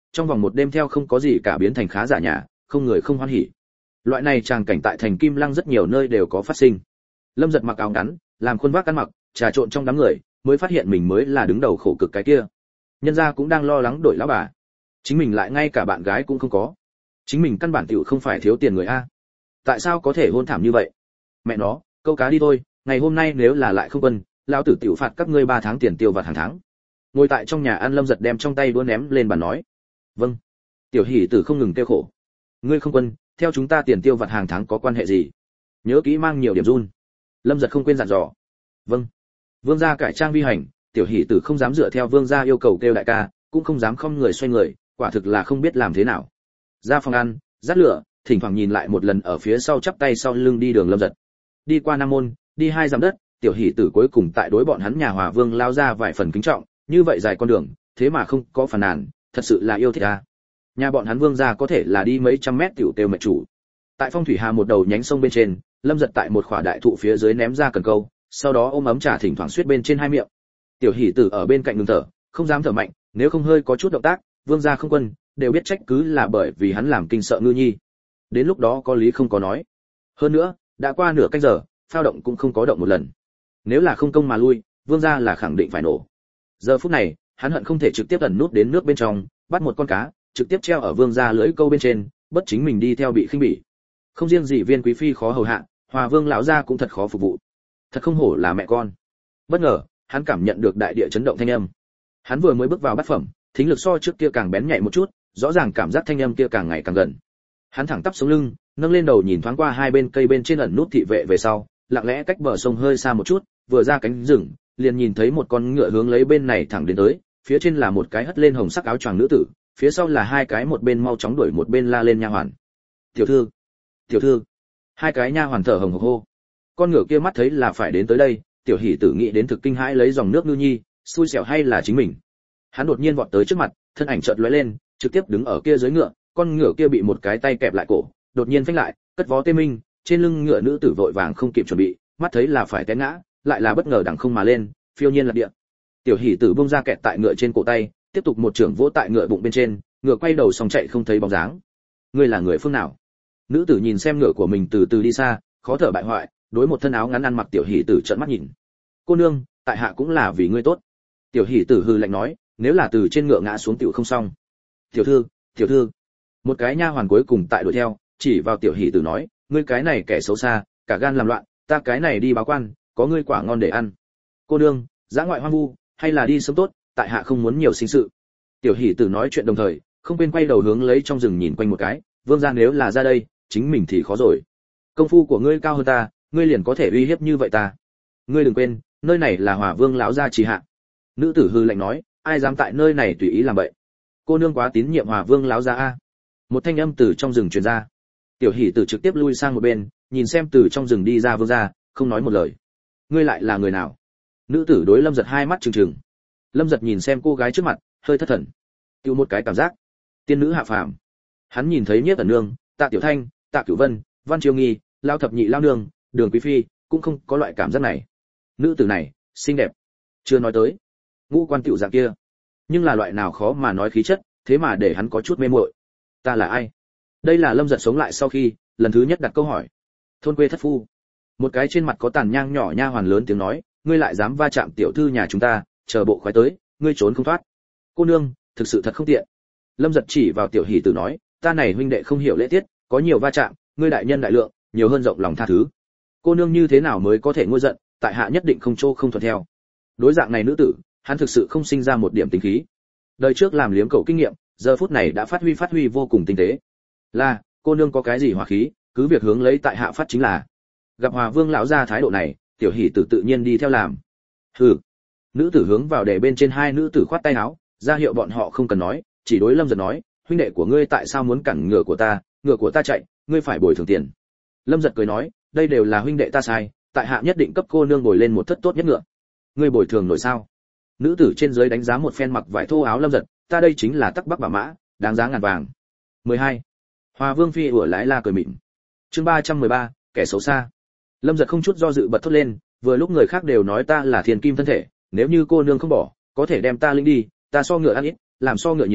trong vòng một đêm theo không có gì cả biến thành khá giả nhà, không người không hoan hỉ. Loại này tràng cảnh tại thành Kim Lăng rất nhiều nơi đều có phát sinh. Lâm Giật mặc áo ngắn, làm khuôn vác ăn mặc, trà trộn trong đám người, mới phát hiện mình mới là đứng đầu khổ cực cái kia. Nhân gia cũng đang lo lắng đổi lão bà, chính mình lại ngay cả bạn gái cũng không có. Chính mình căn bản tiểu không phải thiếu tiền người a. Tại sao có thể hôn thảm như vậy? Mẹ nó, câu cá đi thôi, ngày hôm nay nếu là lại không quân, lão tử tiểu phạt các ngươi ba tháng tiền tiêu vặt hàng tháng. Ngồi tại trong nhà ăn, Lâm Giật đem trong tay đũa ném lên bàn nói. Vâng. Tiểu Hỷ Tử không ngừng kêu khổ. Ngươi không quân, theo chúng ta tiền tiêu vặt hàng tháng có quan hệ gì? Nhớ kỹ mang nhiều điểm run. Lâm Giật không quên dặn dò. Vâng. Vương gia cải trang vi hành, Tiểu Hỷ Tử không dám dựa theo vương gia yêu cầu kêu đại ca, cũng không dám không người xoay người, quả thực là không biết làm thế nào. Ra phòng ăn, dắt lửa, thỉnh thoảng nhìn lại một lần ở phía sau chắp tay sau lưng đi đường Lâm Giật. Đi qua Nam môn, đi hai dặm đất, Tiểu Hỷ Tử cuối cùng tại đối bọn hắn nhà Hòa Vương lao ra vài phần kính trọng, như vậy dài con đường, thế mà không có phàn nàn, thật sự là yêu thích a. Nhà bọn hắn Vương gia có thể là đi mấy trăm mét tiểu tiêu mệt chủ. Tại Phong Thủy Hà một đầu nhánh sông bên trên, Lâm Giật tại một khỏa đại thụ phía dưới ném ra cần câu, sau đó ôm ấm trà thỉnh thoảng suýt bên trên hai miệng. Tiểu Hỷ Tử ở bên cạnh ngừng thở, không dám thở mạnh, nếu không hơi có chút động tác, Vương gia không quân đều biết trách cứ là bởi vì hắn làm kinh sợ ngư nhi. Đến lúc đó có lý không có nói. Hơn nữa, đã qua nửa canh giờ, phao động cũng không có động một lần. Nếu là không công mà lui, Vương gia là khẳng định phải nổ. Giờ phút này, hắn hận không thể trực tiếp ẩn nút đến nước bên trong, bắt một con cá, trực tiếp treo ở Vương gia lưỡi câu bên trên, bất chính mình đi theo bị khinh bỉ. Không riêng gì Viên quý phi khó hầu hạ, Hòa Vương lão gia cũng thật khó phục vụ. Thật không hổ là mẹ con. Bất ngờ, hắn cảm nhận được đại địa chấn động thanh âm. Hắn vừa mới bước vào bát phẩm, thính lực so trước kia càng bén nhạy một chút, rõ ràng cảm giác thanh âm kia càng ngày càng gần. Hắn thẳng tắp sống lưng, nâng lên đầu nhìn thoáng qua hai bên cây bên trên ẩn nút thị vệ về sau, lặng lẽ cách bờ sông hơi xa một chút, vừa ra cánh rừng, liền nhìn thấy một con ngựa hướng lấy bên này thẳng đến tới, phía trên là một cái hất lên hồng sắc áo choàng nữ tử, phía sau là hai cái một bên mau chóng đuổi một bên la lên nha hoàn. "Tiểu thư, tiểu thư." Hai cái nha hoàn thở hồng hộc hô. Con ngựa kia mắt thấy là phải đến tới đây, Tiểu Hỷ Tử nghĩ đến thực kinh hãi lấy dòng nước ngư nhi, xui xẻo hay là chính mình. Hắn đột nhiên vọt tới trước mặt, thân ảnh chợt lóe lên, trực tiếp đứng ở kia dưới ngựa, con ngựa kia bị một cái tay kẹp lại cổ, đột nhiên phanh lại, cất vó tê minh, trên lưng ngựa nữ tử vội vàng không kịp chuẩn bị, mắt thấy là phải té ngã, lại là bất ngờ đằng không mà lên, phiêu nhiên lạc địa. Tiểu Hỷ Tử bung ra kẹt tại ngựa trên cổ tay, tiếp tục một chưởng vỗ tại ngựa bụng bên trên, ngựa quay đầu xong chạy không thấy bóng dáng. Ngươi là người phương nào? Nữ tử nhìn xem ngựa của mình từ từ đi xa, khó thở bại hoại, đối một thân áo ngắn ăn mặc Tiểu Hỷ Tử trợn mắt nhìn. Cô nương, tại hạ cũng là vì ngươi tốt. Tiểu Hỷ Tử hừ lạnh nói, nếu là từ trên ngựa ngã xuống tiểu không xong. Tiểu thư, tiểu thư. Một cái nha hoàn cuối cùng tại đuổi theo, chỉ vào Tiểu Hỷ Tử nói, ngươi cái này kẻ xấu xa, cả gan làm loạn, ta cái này đi báo quan, có ngươi quả ngon để ăn. Cô nương, dã ngoại hoang vu, hay là đi sớm tốt, tại hạ không muốn nhiều sinh sự. Tiểu Hỷ Tử nói chuyện đồng thời, không quên quay đầu hướng lấy trong rừng nhìn quanh một cái, vương gia nếu là ra đây, chính mình thì khó rồi. Công phu của ngươi cao hơn ta, ngươi liền có thể uy hiếp như vậy ta. Ngươi đừng quên, nơi này là Hòa Vương lão gia trì hạ. Nữ tử hư lạnh nói, ai dám tại nơi này tùy ý làm vậy? Cô nương quá tín nhiệm Hòa Vương lão gia a. Một thanh âm từ trong rừng truyền ra. Tiểu Hỷ Tử trực tiếp lui sang một bên, nhìn xem từ trong rừng đi ra vương gia, không nói một lời. Ngươi lại là người nào? Nữ tử đối Lâm Giật hai mắt trừng trừng. Lâm Giật nhìn xem cô gái trước mặt, hơi thất thần. Tiêu một cái cảm giác, tiên nữ hạ phàm. Hắn nhìn thấy Nhiếp Ẩn Nương, Tạ Tiểu Thanh, Tạ Cửu Vân, Văn Chiêu Nghi, Lao Thập Nhị Lao Nương, Đường Quý phi, cũng không có loại cảm giác này. Nữ tử này, xinh đẹp. Chưa nói tới, ngũ quan tiểu dạng kia, nhưng là loại nào khó mà nói khí chất, thế mà để hắn có chút mê muội. Ta là ai? Đây là Lâm Giật sống lại sau khi lần thứ nhất đặt câu hỏi. Thôn quê thất phu. Một cái trên mặt có tàn nhang nhỏ nha hoàn lớn tiếng nói, ngươi lại dám va chạm tiểu thư nhà chúng ta, chờ bộ khoái tới, ngươi trốn không thoát. Cô nương, thực sự thật không tiện. Lâm Giật chỉ vào Tiểu Hỷ Tử nói, ta này huynh đệ không hiểu lễ tiết, có nhiều va chạm, ngươi đại nhân đại lượng, nhiều hơn rộng lòng tha thứ. Cô nương như thế nào mới có thể nguôi giận, tại hạ nhất định không trô không thuận theo. Đối dạng này nữ tử, hắn thực sự không sinh ra một điểm tính khí. Đời trước làm liếm cậu kinh nghiệm, giờ phút này đã phát huy phát huy vô cùng tinh tế. Là, cô nương có cái gì hòa khí, cứ việc hướng lấy tại hạ phát chính là. Gặp Hòa Vương lão gia thái độ này, Tiểu Hỷ Tử tự nhiên đi theo làm. Hừ. Nữ tử hướng vào để bên trên hai nữ tử khoát tay áo, ra hiệu bọn họ không cần nói, chỉ đối Lâm Giật nói, huynh đệ của ngươi tại sao muốn cản ngựa của ta, ngựa của ta chạy, ngươi phải bồi thường tiền. Lâm Giật cười nói, đây đều là huynh đệ ta sai, tại hạ nhất định cấp cô nương bồi lên một thất tốt nhất ngựa. Ngươi bồi thường nổi sao? Nữ tử trên dưới đánh giá một phen mặc vải thô áo Lâm Giật, ta đây chính là tắc bắc bả mã, đáng giá ngàn vàng. mười hai. Hòa Vương phi ủa lái la cười mịn. Chương ba trăm mười ba, kẻ xấu xa. Lâm Giật không chút do dự bật thốt lên, vừa lúc người khác đều nói ta là thiên kim thân thể, nếu như cô nương không bỏ, có thể đem ta linh đi, ta so ngựa ăn ít, làm so ngựa nhiều,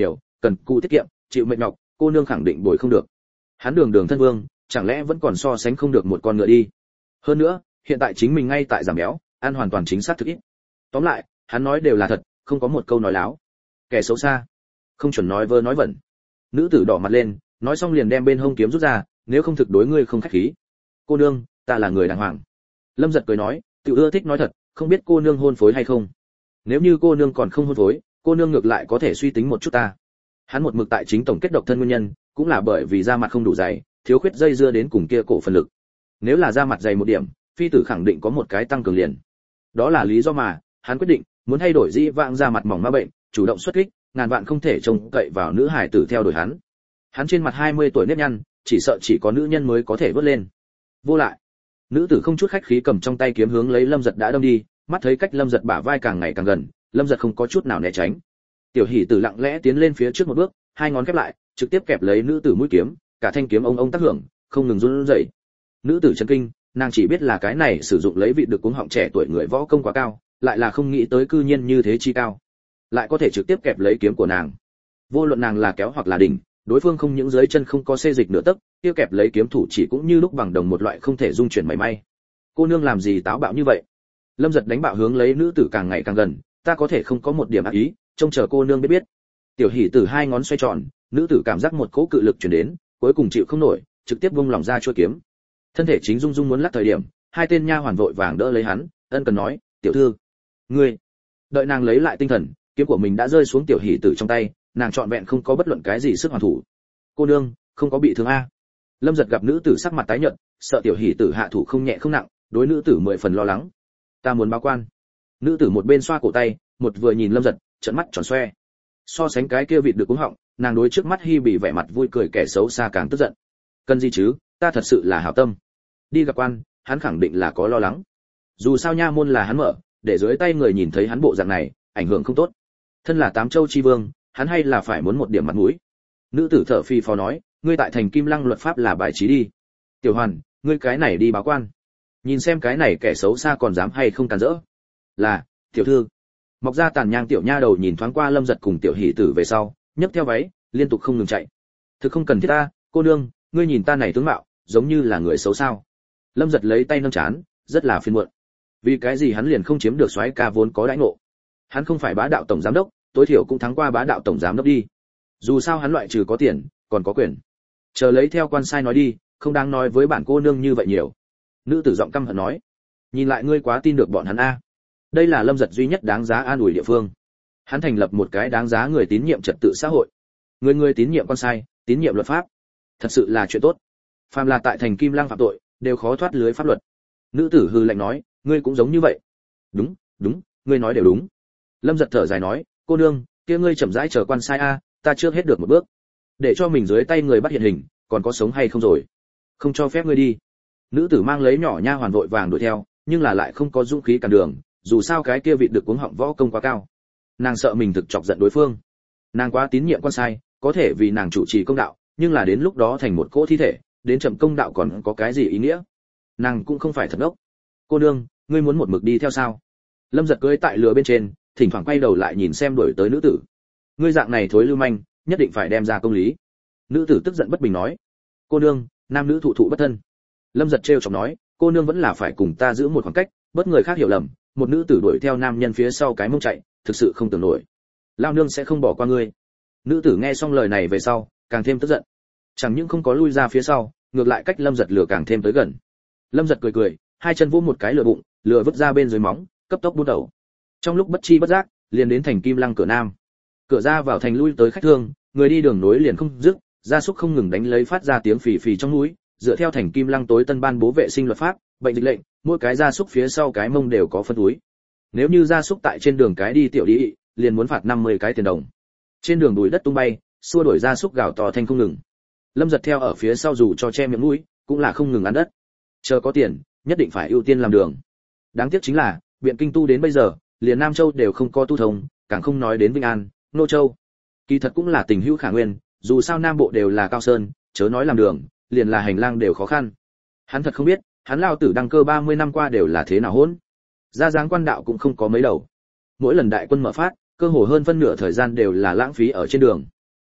cần cù tiết kiệm, chịu mệt nhọc, cô nương khẳng định bồi không được. Hắn đường đường thân vương, chẳng lẽ vẫn còn so sánh không được một con ngựa đi? Hơn nữa, hiện tại chính mình ngay tại giảm béo, ăn hoàn toàn chính xác thực ít. Tóm lại, hắn nói đều là thật, không có một câu nói láo. Kẻ xấu xa, không chuẩn nói vơ nói vẩn. Nữ tử đỏ mặt lên, nói xong liền đem bên hông kiếm rút ra, nếu không thực đối ngươi không khách khí. Cô nương, ta là người đàng hoàng. Lâm Giật cười nói, tiểu ưa thích nói thật, không biết cô nương hôn phối hay không. Nếu như cô nương còn không hôn phối, cô nương ngược lại có thể suy tính một chút ta. Hắn một mực tại chính tổng kết độc thân nguyên nhân, cũng là bởi vì da mặt không đủ dày, thiếu khuyết dây dưa đến cùng kia cổ phần lực. Nếu là da mặt dày một điểm, phi tử khẳng định có một cái tăng cường liền. Đó là lý do mà hắn quyết định muốn thay đổi dĩ vãng da mặt mỏng ma bệnh, chủ động xuất kích, ngàn vạn không thể trông cậy vào nữ hải tử theo đuổi hắn. Hắn trên mặt hai mươi tuổi nếp nhăn, chỉ sợ chỉ có nữ nhân mới có thể vớt lên. Vô lại, nữ tử không chút khách khí cầm trong tay kiếm hướng lấy Lâm Giật đã đâm đi, mắt thấy cách Lâm Giật bả vai càng ngày càng gần, Lâm Giật không có chút nào né tránh. Tiểu Hỷ Tử lặng lẽ tiến lên phía trước một bước, hai ngón khép lại, trực tiếp kẹp lấy nữ tử mũi kiếm, cả thanh kiếm ông ông tác hưởng, không ngừng run rẩy. Nữ tử chấn kinh, nàng chỉ biết là cái này sử dụng lấy vị được cuống họng trẻ tuổi người võ công quá cao, lại là không nghĩ tới cư nhiên như thế chi cao, lại có thể trực tiếp kẹp lấy kiếm của nàng. Vô luận nàng là kéo hoặc là đỉnh, đối phương không những dưới chân không có xê dịch nửa tấc, kia kẹp lấy kiếm thủ chỉ cũng như lúc bằng đồng một loại không thể dung chuyển mảy may. Cô nương làm gì táo bạo như vậy? Lâm Giật đánh bạo hướng lấy nữ tử càng ngày càng gần, ta có thể không có một điểm ác ý, trông chờ cô nương biết biết. Tiểu Hỷ Tử hai ngón xoay tròn, nữ tử cảm giác một cỗ cự lực truyền đến, cuối cùng chịu không nổi, trực tiếp vung lòng ra chuôi kiếm. Thân thể chính rung rung muốn lắc thời điểm, hai tên nha hoàn vội vàng đỡ lấy hắn, ân cần nói, tiểu thư, ngươi. Đợi nàng lấy lại tinh thần, kiếm của mình đã rơi xuống Tiểu Hỷ Tử trong tay, nàng trọn vẹn không có bất luận cái gì sức hoàn thủ. Cô nương, không có bị thương a? Lâm Giật gặp nữ tử sắc mặt tái nhợt, sợ Tiểu Hỷ Tử hạ thủ không nhẹ không nặng, đối nữ tử mười phần lo lắng. Ta muốn báo quan. Nữ tử một bên xoa cổ tay, một vừa nhìn Lâm Giật, trợn mắt tròn xoe. So sánh cái kia vịt được cuống họng, nàng đối trước mắt Hi bị vẻ mặt vui cười kẻ xấu xa càng tức giận. Cần gì chứ, ta thật sự là hảo tâm. Đi gặp quan, hắn khẳng định là có lo lắng. Dù sao nha môn là hắn mở, để dưới tay người nhìn thấy hắn bộ dạng này, ảnh hưởng không tốt. Thân là Tám Châu chi vương, hắn hay là phải muốn một điểm mặt mũi. Nữ tử thở phì phò nói, ngươi tại thành Kim Lăng luật pháp là bài trí đi. Tiểu Hoàn, ngươi cái này đi báo quan. Nhìn xem cái này kẻ xấu xa còn dám hay không càn rỡ. Là, tiểu thư. Mọc ra tàn nhang tiểu nha đầu nhìn thoáng qua Lâm Giật cùng Tiểu Hỷ Tử về sau, nhấc theo váy, liên tục không ngừng chạy. Thực không cần thiết ta, cô nương, ngươi nhìn ta này tướng mạo, giống như là người xấu sao? Lâm Giật lấy tay nâng chán, rất là phiền muộn. Vì cái gì hắn liền không chiếm được soái ca vốn có đãi ngộ? Hắn không phải bá đạo tổng giám đốc, tối thiểu cũng thắng qua bá đạo tổng giám đốc đi. Dù sao hắn loại trừ có tiền, còn có quyền. Chờ lấy theo quan sai nói đi, không đáng nói với bản cô nương như vậy nhiều. Nữ tử giọng căm hận nói, nhìn lại ngươi quá tin được bọn hắn a. Đây là Lâm Giật duy nhất đáng giá an ủi địa phương. Hắn thành lập một cái đáng giá người tín nhiệm trật tự xã hội. Người người tín nhiệm quan sai, tín nhiệm luật pháp, thật sự là chuyện tốt. Phàm là tại thành Kim Lăng phạm tội, đều khó thoát lưới pháp luật. Nữ tử hừ lạnh nói, ngươi cũng giống như vậy. Đúng, đúng, ngươi nói đều đúng. Lâm Giật thở dài nói, cô nương, kia ngươi chậm rãi chờ quan sai a, ta chưa hết được một bước. Để cho mình dưới tay người bắt hiện hình, còn có sống hay không rồi? Không cho phép ngươi đi. Nữ tử mang lấy nhỏ nha hoàn vội vàng đuổi theo, nhưng là lại không có dũng khí cản đường, dù sao cái kia vị được cuống họng võ công quá cao. Nàng sợ mình thực chọc giận đối phương. Nàng quá tín nhiệm quan sai, có thể vì nàng chủ trì công đạo, nhưng là đến lúc đó thành một cỗ thi thể, đến chậm công đạo còn có cái gì ý nghĩa? Nàng cũng không phải thật ốc. Cô nương, ngươi muốn một mực đi theo sao? Lâm Giật cưỡi tại lừa bên trên, thỉnh thoảng quay đầu lại nhìn xem đuổi tới nữ tử. Ngươi dạng này thối lưu manh, nhất định phải đem ra công lý. Nữ tử tức giận bất bình nói. Cô nương, nam nữ thụ thụ bất thân. Lâm Giật trêu chọc nói, cô nương vẫn là phải cùng ta giữ một khoảng cách, bất người khác hiểu lầm, một nữ tử đuổi theo nam nhân phía sau cái mông chạy, thực sự không tưởng nổi. Lao nương sẽ không bỏ qua ngươi. Nữ tử nghe xong lời này về sau, càng thêm tức giận. Chẳng những không có lui ra phía sau, ngược lại cách Lâm Giật lừa càng thêm tới gần. Lâm Giật cười cười, hai chân vỗ một cái lừa bụng, lừa vứt ra bên dưới móng, cấp tốc buôn đầu. Trong lúc bất chi bất giác, liền đến thành Kim Lăng cửa nam. Cửa ra vào thành lui tới khách thương, người đi đường nối liền không dứt, gia súc không ngừng đánh lấy phát ra tiếng phì phì trong núi, dựa theo thành Kim Lăng tối tân ban bố vệ sinh luật pháp, bệnh dịch lệnh, mỗi cái gia súc phía sau cái mông đều có phân túi. Nếu như gia súc tại trên đường cái đi tiểu đi, liền muốn phạt năm mươi cái tiền đồng. Trên đường bụi đất tung bay, xua đuổi gia súc gào to thanh không ngừng. Lâm Giật theo ở phía sau dù cho che miệng mũi, cũng là không ngừng ăn đất. Chờ có tiền, nhất định phải ưu tiên làm đường. Đáng tiếc chính là, biện kinh tu đến bây giờ, liền Nam Châu đều không có tu thông, càng không nói đến Vinh An, Nô Châu. Kỳ thật cũng là tình hữu khả nguyên, dù sao Nam Bộ đều là cao sơn, chớ nói làm đường, liền là hành lang đều khó khăn. Hắn thật không biết, hắn lao tử đăng cơ ba mươi năm qua đều là thế nào hỗn. Ra dáng quan đạo cũng không có mấy đầu. Mỗi lần đại quân mở phát, cơ hồ hơn phân nửa thời gian đều là lãng phí ở trên đường.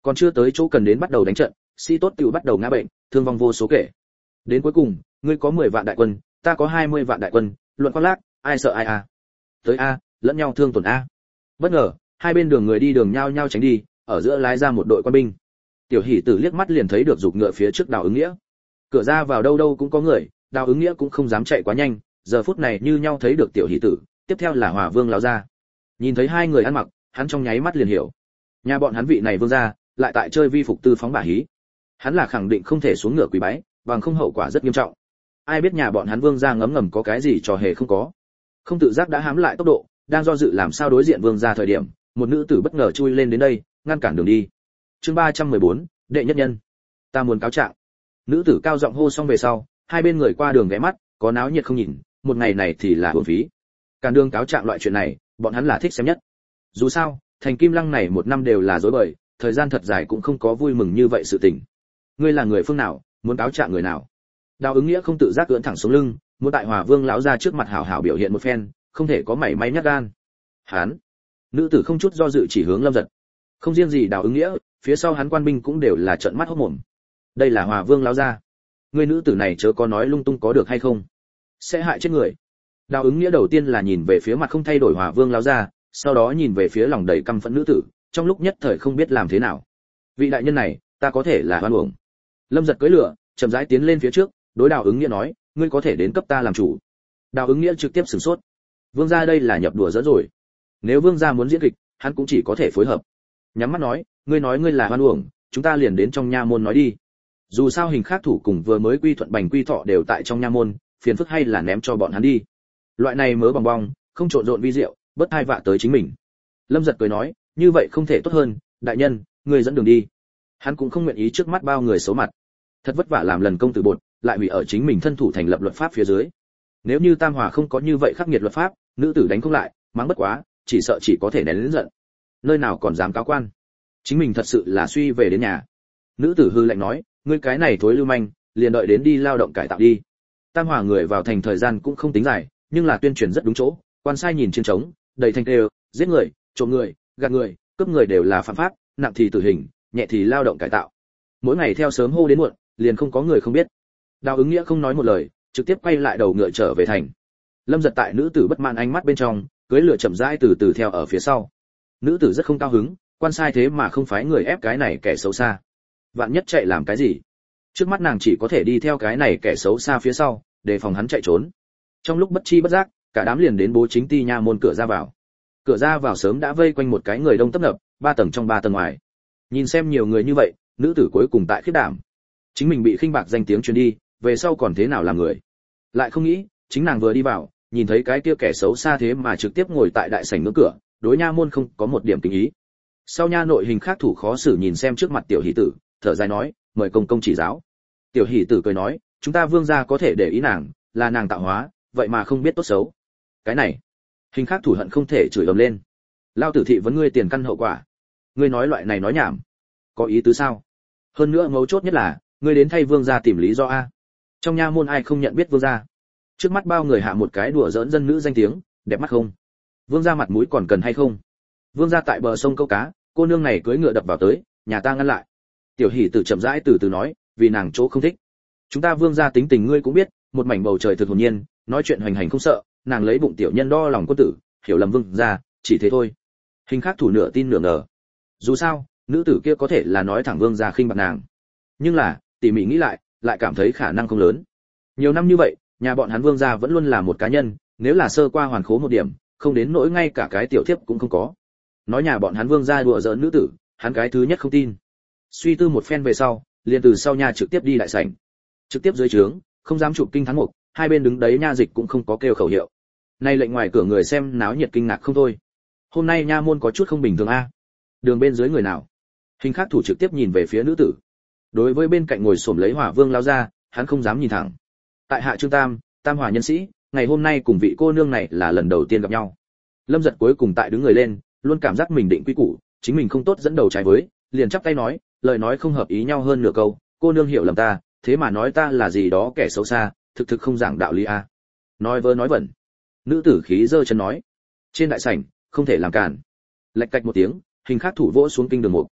Còn chưa tới chỗ cần đến bắt đầu đánh trận, sĩ tốt tiểu bắt đầu ngã bệnh, thương vong vô số kể. Đến cuối cùng, ngươi có mười vạn đại quân, ta có hai mươi vạn đại quân, luận khoác lác, ai sợ ai à? Tới a, lẫn nhau thương tổn a. Bất ngờ, hai bên đường người đi đường nhau nhau tránh đi, ở giữa lái ra một đội quân binh. Tiểu Hỷ Tử liếc mắt liền thấy được dục ngựa phía trước Đào Ứng Nghĩa. Cửa ra vào đâu đâu cũng có người, Đào Ứng Nghĩa cũng không dám chạy quá nhanh, giờ phút này như nhau thấy được Tiểu Hỷ Tử, tiếp theo là Hòa Vương lão gia. Nhìn thấy hai người ăn mặc, hắn trong nháy mắt liền hiểu. Nhà bọn hắn vị này vương gia, lại tại chơi vi phục tư phóng bả hí. Hắn là khẳng định không thể xuống ngựa quỳ bái, bằng không hậu quả rất nghiêm trọng. Ai biết nhà bọn hắn vương gia ngấm ngầm có cái gì trò hề không có. Không tự giác đã hám lại tốc độ, đang do dự làm sao đối diện vương gia thời điểm, một nữ tử bất ngờ chui lên đến đây, ngăn cản đường đi. Chương ba trăm mười bốn, đệ nhất nhân. Ta muốn cáo trạng. Nữ tử cao giọng hô xong về sau, hai bên người qua đường ghé mắt, có náo nhiệt không nhìn, một ngày này thì là uổng phí. Càn đường cáo trạng loại chuyện này, bọn hắn là thích xem nhất. Dù sao, thành Kim Lăng này một năm đều là rối bời, thời gian thật dài cũng không có vui mừng như vậy sự tình. Ngươi là người phương nào, muốn cáo trạng người nào? Đào Ứng Nghĩa không tự giác ưỡn thẳng sống lưng, muốn tại Hòa Vương lão ra trước mặt hảo hảo biểu hiện một phen, không thể có mảy may nhát gan. Hán. Nữ tử không chút do dự chỉ hướng Lâm Giật. Không riêng gì Đào Ứng Nghĩa, phía sau hắn quan binh cũng đều là trợn mắt hốt mồm. Đây là Hòa Vương lão gia. Ngươi nữ tử này chớ có nói lung tung có được hay không? Sẽ hại chết người. Đào Ứng Nghĩa đầu tiên là nhìn về phía mặt không thay đổi Hòa Vương lão gia, sau đó nhìn về phía lòng đầy căm phẫn nữ tử, trong lúc nhất thời không biết làm thế nào. Vị đại nhân này, ta có thể là oan uổng. Lâm Giật cưỡi lửa, chậm rãi tiến lên phía trước, đối Đào Ứng Nghĩa nói, ngươi có thể đến cấp ta làm chủ. Đào Ứng Nghĩa trực tiếp sửng sốt. Vương gia đây là nhập đùa dẫn rồi. Nếu vương gia muốn diễn kịch, hắn cũng chỉ có thể phối hợp. Nhắm mắt nói, ngươi nói ngươi là oan uổng, chúng ta liền đến trong nha môn nói đi. Dù sao hình khác thủ cùng vừa mới quy thuận bành quy thọ đều tại trong nha môn, phiền phức hay là ném cho bọn hắn đi. Loại này mớ bòng bong, không trộn rộn vi diệu, bất hai vạ tới chính mình. Lâm Giật cười nói, như vậy không thể tốt hơn, đại nhân, ngươi dẫn đường đi. Hắn cũng không nguyện ý trước mắt bao người xấu mặt. Thật vất vả làm lần công tử bột, lại hủy ở chính mình thân thủ thành lập luật pháp phía dưới. Nếu như Tam Hòa không có như vậy khắc nghiệt luật pháp, nữ tử đánh không lại, mắng bất quá, chỉ sợ chỉ có thể nén lớn giận. Nơi nào còn dám cáo quan. Chính mình thật sự là suy về đến nhà. Nữ tử hư lạnh nói, ngươi cái này thối lưu manh, liền đợi đến đi lao động cải tạo đi. Tam Hòa người vào thành thời gian cũng không tính dài, nhưng là tuyên truyền rất đúng chỗ, quan sai nhìn trên trống, đầy thanh kêu, giết người, trộm người, gạt người, cướp người đều là phạm pháp, nặng thì tử hình, nhẹ thì lao động cải tạo. Mỗi ngày theo sớm hô đến muộn, liền không có người không biết. Đào Ứng Nghĩa không nói một lời, trực tiếp quay lại đầu ngựa trở về thành. Lâm Giật tại nữ tử bất mãn ánh mắt bên trong, cưỡi lửa chậm rãi từ từ theo ở phía sau. Nữ tử rất không cao hứng, quan sai thế mà không phái người ép cái này kẻ xấu xa. Vạn nhất chạy làm cái gì? Trước mắt nàng chỉ có thể đi theo cái này kẻ xấu xa phía sau, để phòng hắn chạy trốn. Trong lúc bất chi bất giác, cả đám liền đến bố chính ty nha môn cửa ra vào. Cửa ra vào sớm đã vây quanh một cái người đông tấp nập, ba tầng trong ba tầng ngoài. Nhìn xem nhiều người như vậy, nữ tử cuối cùng tại khiết đảm. Chính mình bị khinh bạc danh tiếng truyền đi, về sau còn thế nào làm người? Lại không nghĩ, chính nàng vừa đi vào, nhìn thấy cái kia kẻ xấu xa thế mà trực tiếp ngồi tại đại sảnh ngưỡng cửa, đối nha môn không có một điểm kính ý. Sau nha nội hình khác thủ khó xử nhìn xem trước mặt tiểu hỷ tử, thở dài nói, mời công công chỉ giáo. Tiểu hỷ tử cười nói, chúng ta vương gia có thể để ý nàng, là nàng tạo hóa, vậy mà không biết tốt xấu. Cái này, hình khác thủ hận không thể chửi ầm lên. Lao tử thị vấn ngươi tiền căn hậu quả. Ngươi nói loại này nói nhảm, có ý tứ sao? Hơn nữa mấu chốt nhất là, ngươi đến thay vương gia tìm lý do a. Trong nha môn ai không nhận biết vương gia? Trước mắt bao người hạ một cái đùa giỡn dân nữ danh tiếng, đẹp mắt không? Vương gia mặt mũi còn cần hay không? Vương gia tại bờ sông câu cá, cô nương này cưỡi ngựa đập vào tới, nhà ta ngăn lại. Tiểu hỷ tử chậm rãi từ từ nói, vì nàng chỗ không thích. Chúng ta vương gia tính tình ngươi cũng biết, một mảnh bầu trời thực hồn nhiên, nói chuyện hoành hành không sợ, nàng lấy bụng tiểu nhân đo lòng quân tử, hiểu lầm vương gia, chỉ thế thôi. Hình khác thủ nửa tin nửa ngờ. Dù sao, nữ tử kia có thể là nói thẳng vương gia khinh bạc nàng. Nhưng là, tỉ mỉ nghĩ lại, lại cảm thấy khả năng không lớn. Nhiều năm như vậy, nhà bọn hắn vương gia vẫn luôn là một cá nhân, nếu là sơ qua hoàn khố một điểm, không đến nỗi ngay cả cái tiểu thiếp cũng không có. Nói nhà bọn hắn vương gia đùa giỡn nữ tử, hắn cái thứ nhất không tin. Suy tư một phen về sau, liền từ sau nhà trực tiếp đi đại sảnh. Trực tiếp dưới trướng, không dám chụp kinh thắng mục, hai bên đứng đấy nha dịch cũng không có kêu khẩu hiệu. Nay lệnh ngoài cửa người xem náo nhiệt kinh ngạc không thôi. Hôm nay nha môn có chút không bình thường a. Đường bên dưới người nào? Hình khác thủ trực tiếp nhìn về phía nữ tử. Đối với bên cạnh ngồi xổm lấy Hỏa Vương lao ra, hắn không dám nhìn thẳng. Tại hạ Trương Tam, Tam Hòa nhân sĩ, ngày hôm nay cùng vị cô nương này là lần đầu tiên gặp nhau. Lâm Giật cuối cùng tại đứng người lên, luôn cảm giác mình định quy củ, chính mình không tốt dẫn đầu trái với, liền chắp tay nói, lời nói không hợp ý nhau hơn nửa câu, cô nương hiểu lầm ta, thế mà nói ta là gì đó kẻ xấu xa, thực thực không giảng đạo lý a. Nói vớ nói vẩn. Nữ tử khí giơ chân nói, trên đại sảnh không thể làm cản. Lạch cạch một tiếng, hình khác thủ vỗ xuống kinh đường mục.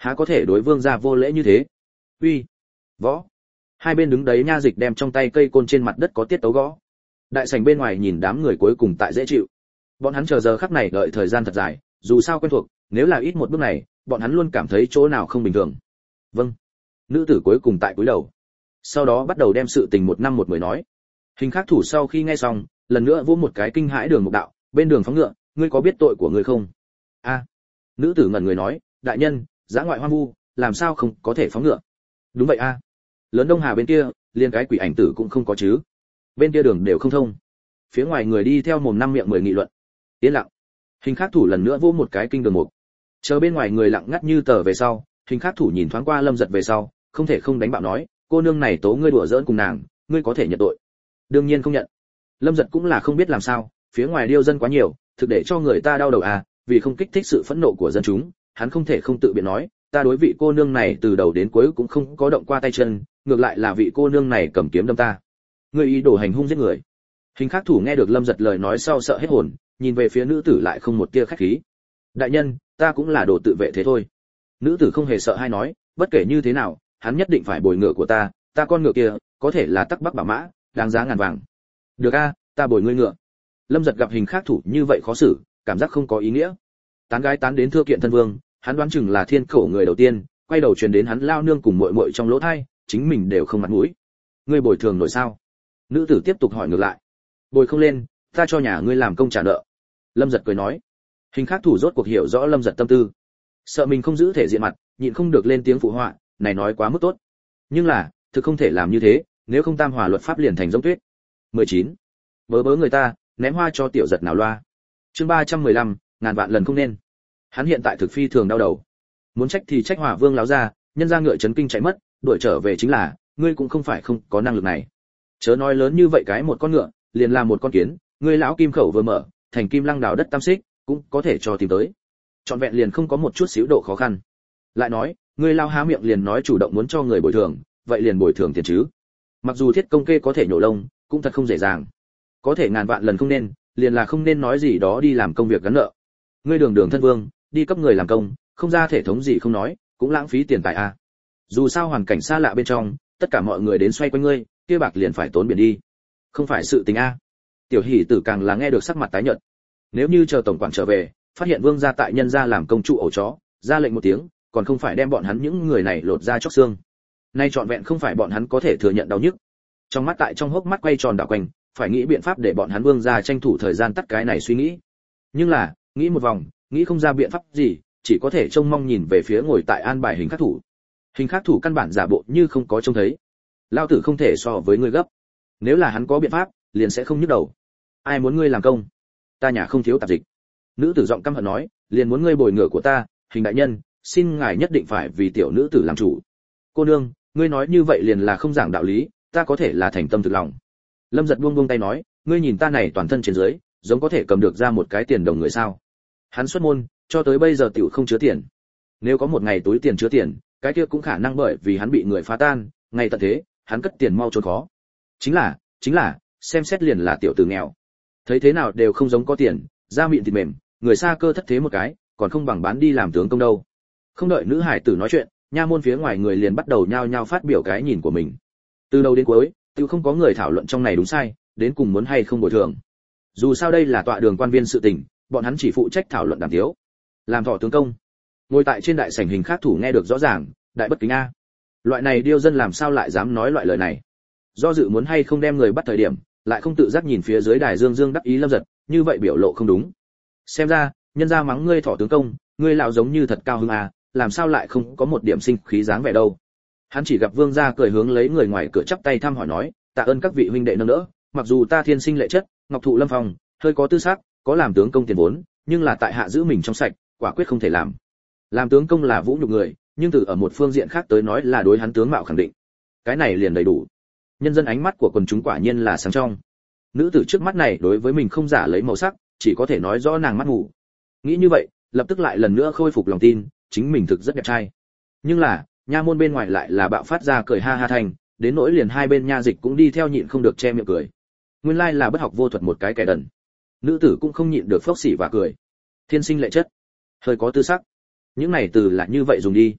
há có thể đối vương gia vô lễ như thế? Uy, võ. Hai bên đứng đấy nha dịch đem trong tay cây côn trên mặt đất có tiết tấu gõ. Đại sảnh bên ngoài nhìn đám người cuối cùng tại dễ chịu. Bọn hắn chờ giờ khắc này đợi thời gian thật dài, dù sao quen thuộc, nếu là ít một bước này, bọn hắn luôn cảm thấy chỗ nào không bình thường. Vâng. Nữ tử cuối cùng tại cúi đầu. Sau đó bắt đầu đem sự tình một năm một mười nói. Hình khắc thủ sau khi nghe xong, lần nữa vỗ một cái kinh hãi Đường Mục Đạo, bên đường phóng ngựa, ngươi có biết tội của ngươi không? A. À. Nữ tử ngẩn người nói, đại nhân, dã ngoại hoang vu, làm sao không có thể phóng ngựa? Đúng vậy a. À. Lớn Đông Hà bên kia, liền cái quỷ ảnh tử cũng không có chứ? Bên kia đường đều không thông. Phía ngoài người đi theo mồm năm miệng mười nghị luận. Yên lặng. Hình khắc thủ lần nữa vỗ một cái kinh Đường Mục. Chờ bên ngoài người lặng ngắt như tờ về sau, hình khắc thủ nhìn thoáng qua Lâm Giật về sau, không thể không đánh bạo nói, cô nương này tố ngươi đùa giỡn cùng nàng, ngươi có thể nhận tội. Đương nhiên không nhận. Lâm Giật cũng là không biết làm sao, phía ngoài điêu dân quá nhiều, thực để cho người ta đau đầu à, vì không kích thích sự phẫn nộ của dân chúng, hắn không thể không tự biện nói, ta đối vị cô nương này từ đầu đến cuối cũng không có động qua tay chân, ngược lại là vị cô nương này cầm kiếm đâm ta. Ngươi ý đồ hành hung giết người. Hình khắc thủ nghe được Lâm Giật lời nói sau sợ hết hồn, nhìn về phía nữ tử lại không một tia khách khí. Đại nhân, ta cũng là đồ tự vệ thế thôi. Nữ tử không hề sợ hay nói, bất kể như thế nào, hắn nhất định phải bồi ngựa của ta, ta con ngựa kia, có thể là tắc bắc bảo mã, đáng giá ngàn vàng. Được a, ta bồi ngươi ngựa. Lâm Giật gặp hình khắc thủ như vậy khó xử, cảm giác không có ý nghĩa. Tán gái tán đến thưa kiện thân vương, hắn đoán chừng là thiên khẩu người đầu tiên, quay đầu truyền đến hắn lao nương cùng muội muội trong lỗ tai, chính mình đều không mặt mũi. Ngươi bồi thường nổi sao? Nữ tử tiếp tục hỏi ngược lại. Bồi không lên, ta cho nhà ngươi làm công trả nợ. Lâm Giật cười nói. Hình khắc thủ rốt cuộc hiểu rõ Lâm Giật tâm tư, sợ mình không giữ thể diện mặt, nhịn không được lên tiếng phụ họa, này nói quá mức tốt. Nhưng là, thực không thể làm như thế, nếu không tam hòa luật pháp liền thành giống tuyết. mười chín. Bớ bớ người ta, ném hoa cho tiểu giật nào loa. Chương ba trăm mười lăm, ngàn vạn lần không nên. Hắn hiện tại thực phi thường đau đầu. Muốn trách thì trách Hỏa Vương láo ra, nhân ra ngựa chấn kinh chạy mất, đuổi trở về chính là, ngươi cũng không phải không có năng lực này. Chớ nói lớn như vậy cái một con ngựa, liền là một con kiến, ngươi lão kim khẩu vừa mở, thành kim lăng đào đất tam xích, cũng có thể cho tìm tới. Trọn vẹn liền không có một chút xíu độ khó khăn. Lại nói, ngươi lao há miệng liền nói chủ động muốn cho người bồi thường, vậy liền bồi thường tiền chứ. Mặc dù thiết công kê có thể nhổ lông, cũng thật không dễ dàng. Có thể ngàn vạn lần không nên, liền là không nên nói gì đó đi làm công việc gắn nợ. Ngươi đường đường thân vương, đi cấp người làm công, không ra thể thống gì không nói, cũng lãng phí tiền tài a. À. Dù sao hoàn cảnh xa lạ bên trong, tất cả mọi người đến xoay quanh ngươi, kia bạc liền phải tốn biển đi. Không phải sự tình a. À. Tiểu Hỷ Tử càng là nghe được sắc mặt tái nhợt. Nếu như chờ tổng quản trở về, phát hiện vương gia tại nhân gia làm công trụ ổ chó, ra lệnh một tiếng, còn không phải đem bọn hắn những người này lột ra chóc xương. Nay trọn vẹn không phải bọn hắn có thể thừa nhận đau nhức. Trong mắt tại trong hốc mắt quay tròn đảo quanh, phải nghĩ biện pháp để bọn hắn vương gia tranh thủ thời gian tắt cái này suy nghĩ. Nhưng là, nghĩ một vòng, nghĩ không ra biện pháp gì, chỉ có thể trông mong nhìn về phía ngồi tại an bài hình khắc thủ. Hình khắc thủ căn bản giả bộ như không có trông thấy. Lao tử không thể so với ngươi gấp. Nếu là hắn có biện pháp, liền sẽ không nhức đầu. Ai muốn ngươi làm công? Ta nhà không thiếu tạp dịch. Nữ tử giọng căm hận nói, liền muốn ngươi bồi ngựa của ta, hình đại nhân, xin ngài nhất định phải vì tiểu nữ tử làm chủ. Cô nương, ngươi nói như vậy liền là không giảng đạo lý, ta có thể là thành tâm thực lòng. Lâm Giật buông buông tay nói, ngươi nhìn ta này toàn thân trên dưới, giống có thể cầm được ra một cái tiền đồng người sao? Hắn xuất môn, cho tới bây giờ tiểu không chứa tiền. Nếu có một ngày túi tiền chứa tiền, cái kia cũng khả năng bởi vì hắn bị người phá tan, ngày tận thế, hắn cất tiền mau trốn khó. Chính là, chính là, xem xét liền là tiểu tử nghèo. Thấy thế nào đều không giống có tiền, da mịn thịt mềm, người xa cơ thất thế một cái, còn không bằng bán đi làm tướng công đâu. Không đợi nữ hải tử nói chuyện, nha môn phía ngoài người liền bắt đầu nhao nhao phát biểu cái nhìn của mình. Từ đầu đến cuối, tiêu không có người thảo luận trong này đúng sai, đến cùng muốn hay không bồi thường. Dù sao đây là tọa đường quan viên sự tình, bọn hắn chỉ phụ trách thảo luận đàm tiếu, làm thọ tướng công. Ngồi tại trên đại sảnh hình khắc thủ nghe được rõ ràng, đại bất kính a. Loại này điêu dân làm sao lại dám nói loại lời này? Do dự muốn hay không đem người bắt thời điểm, lại không tự giác nhìn phía dưới đài dương dương đắc ý Lâm Giật, như vậy biểu lộ không đúng. Xem ra, nhân gia mắng ngươi thọ tướng công, ngươi lão giống như thật cao hứng a, làm sao lại không có một điểm sinh khí dáng vẻ đâu. Hắn chỉ gặp vương gia cười hướng lấy người ngoài cửa chắp tay thăm hỏi nói, tạ ơn các vị huynh đệ nâng đỡ, mặc dù ta thiên sinh lệ chất, ngọc thụ lâm phong, hơi có tư sắc, có làm tướng công tiền vốn, nhưng là tại hạ giữ mình trong sạch, quả quyết không thể làm. Làm tướng công là vũ nhục người, nhưng từ ở một phương diện khác tới nói là đối hắn tướng mạo khẳng định. Cái này liền đầy đủ. Nhân dân ánh mắt của quần chúng quả nhiên là sáng trong. Nữ tử trước mắt này đối với mình không giả lấy màu sắc, chỉ có thể nói rõ nàng mắt ngủ. Nghĩ như vậy, lập tức lại lần nữa khôi phục lòng tin, chính mình thực rất đẹp trai. Nhưng là, nha môn bên ngoài lại là bạo phát ra cười ha ha thành, đến nỗi liền hai bên nha dịch cũng đi theo nhịn không được che miệng cười. Nguyên lai là bất học vô thuật một cái kẻ đần. Nữ tử cũng không nhịn được phốc xỉ và cười. Thiên sinh lệ chất, hơi có tư sắc. Những này từ là như vậy dùng đi.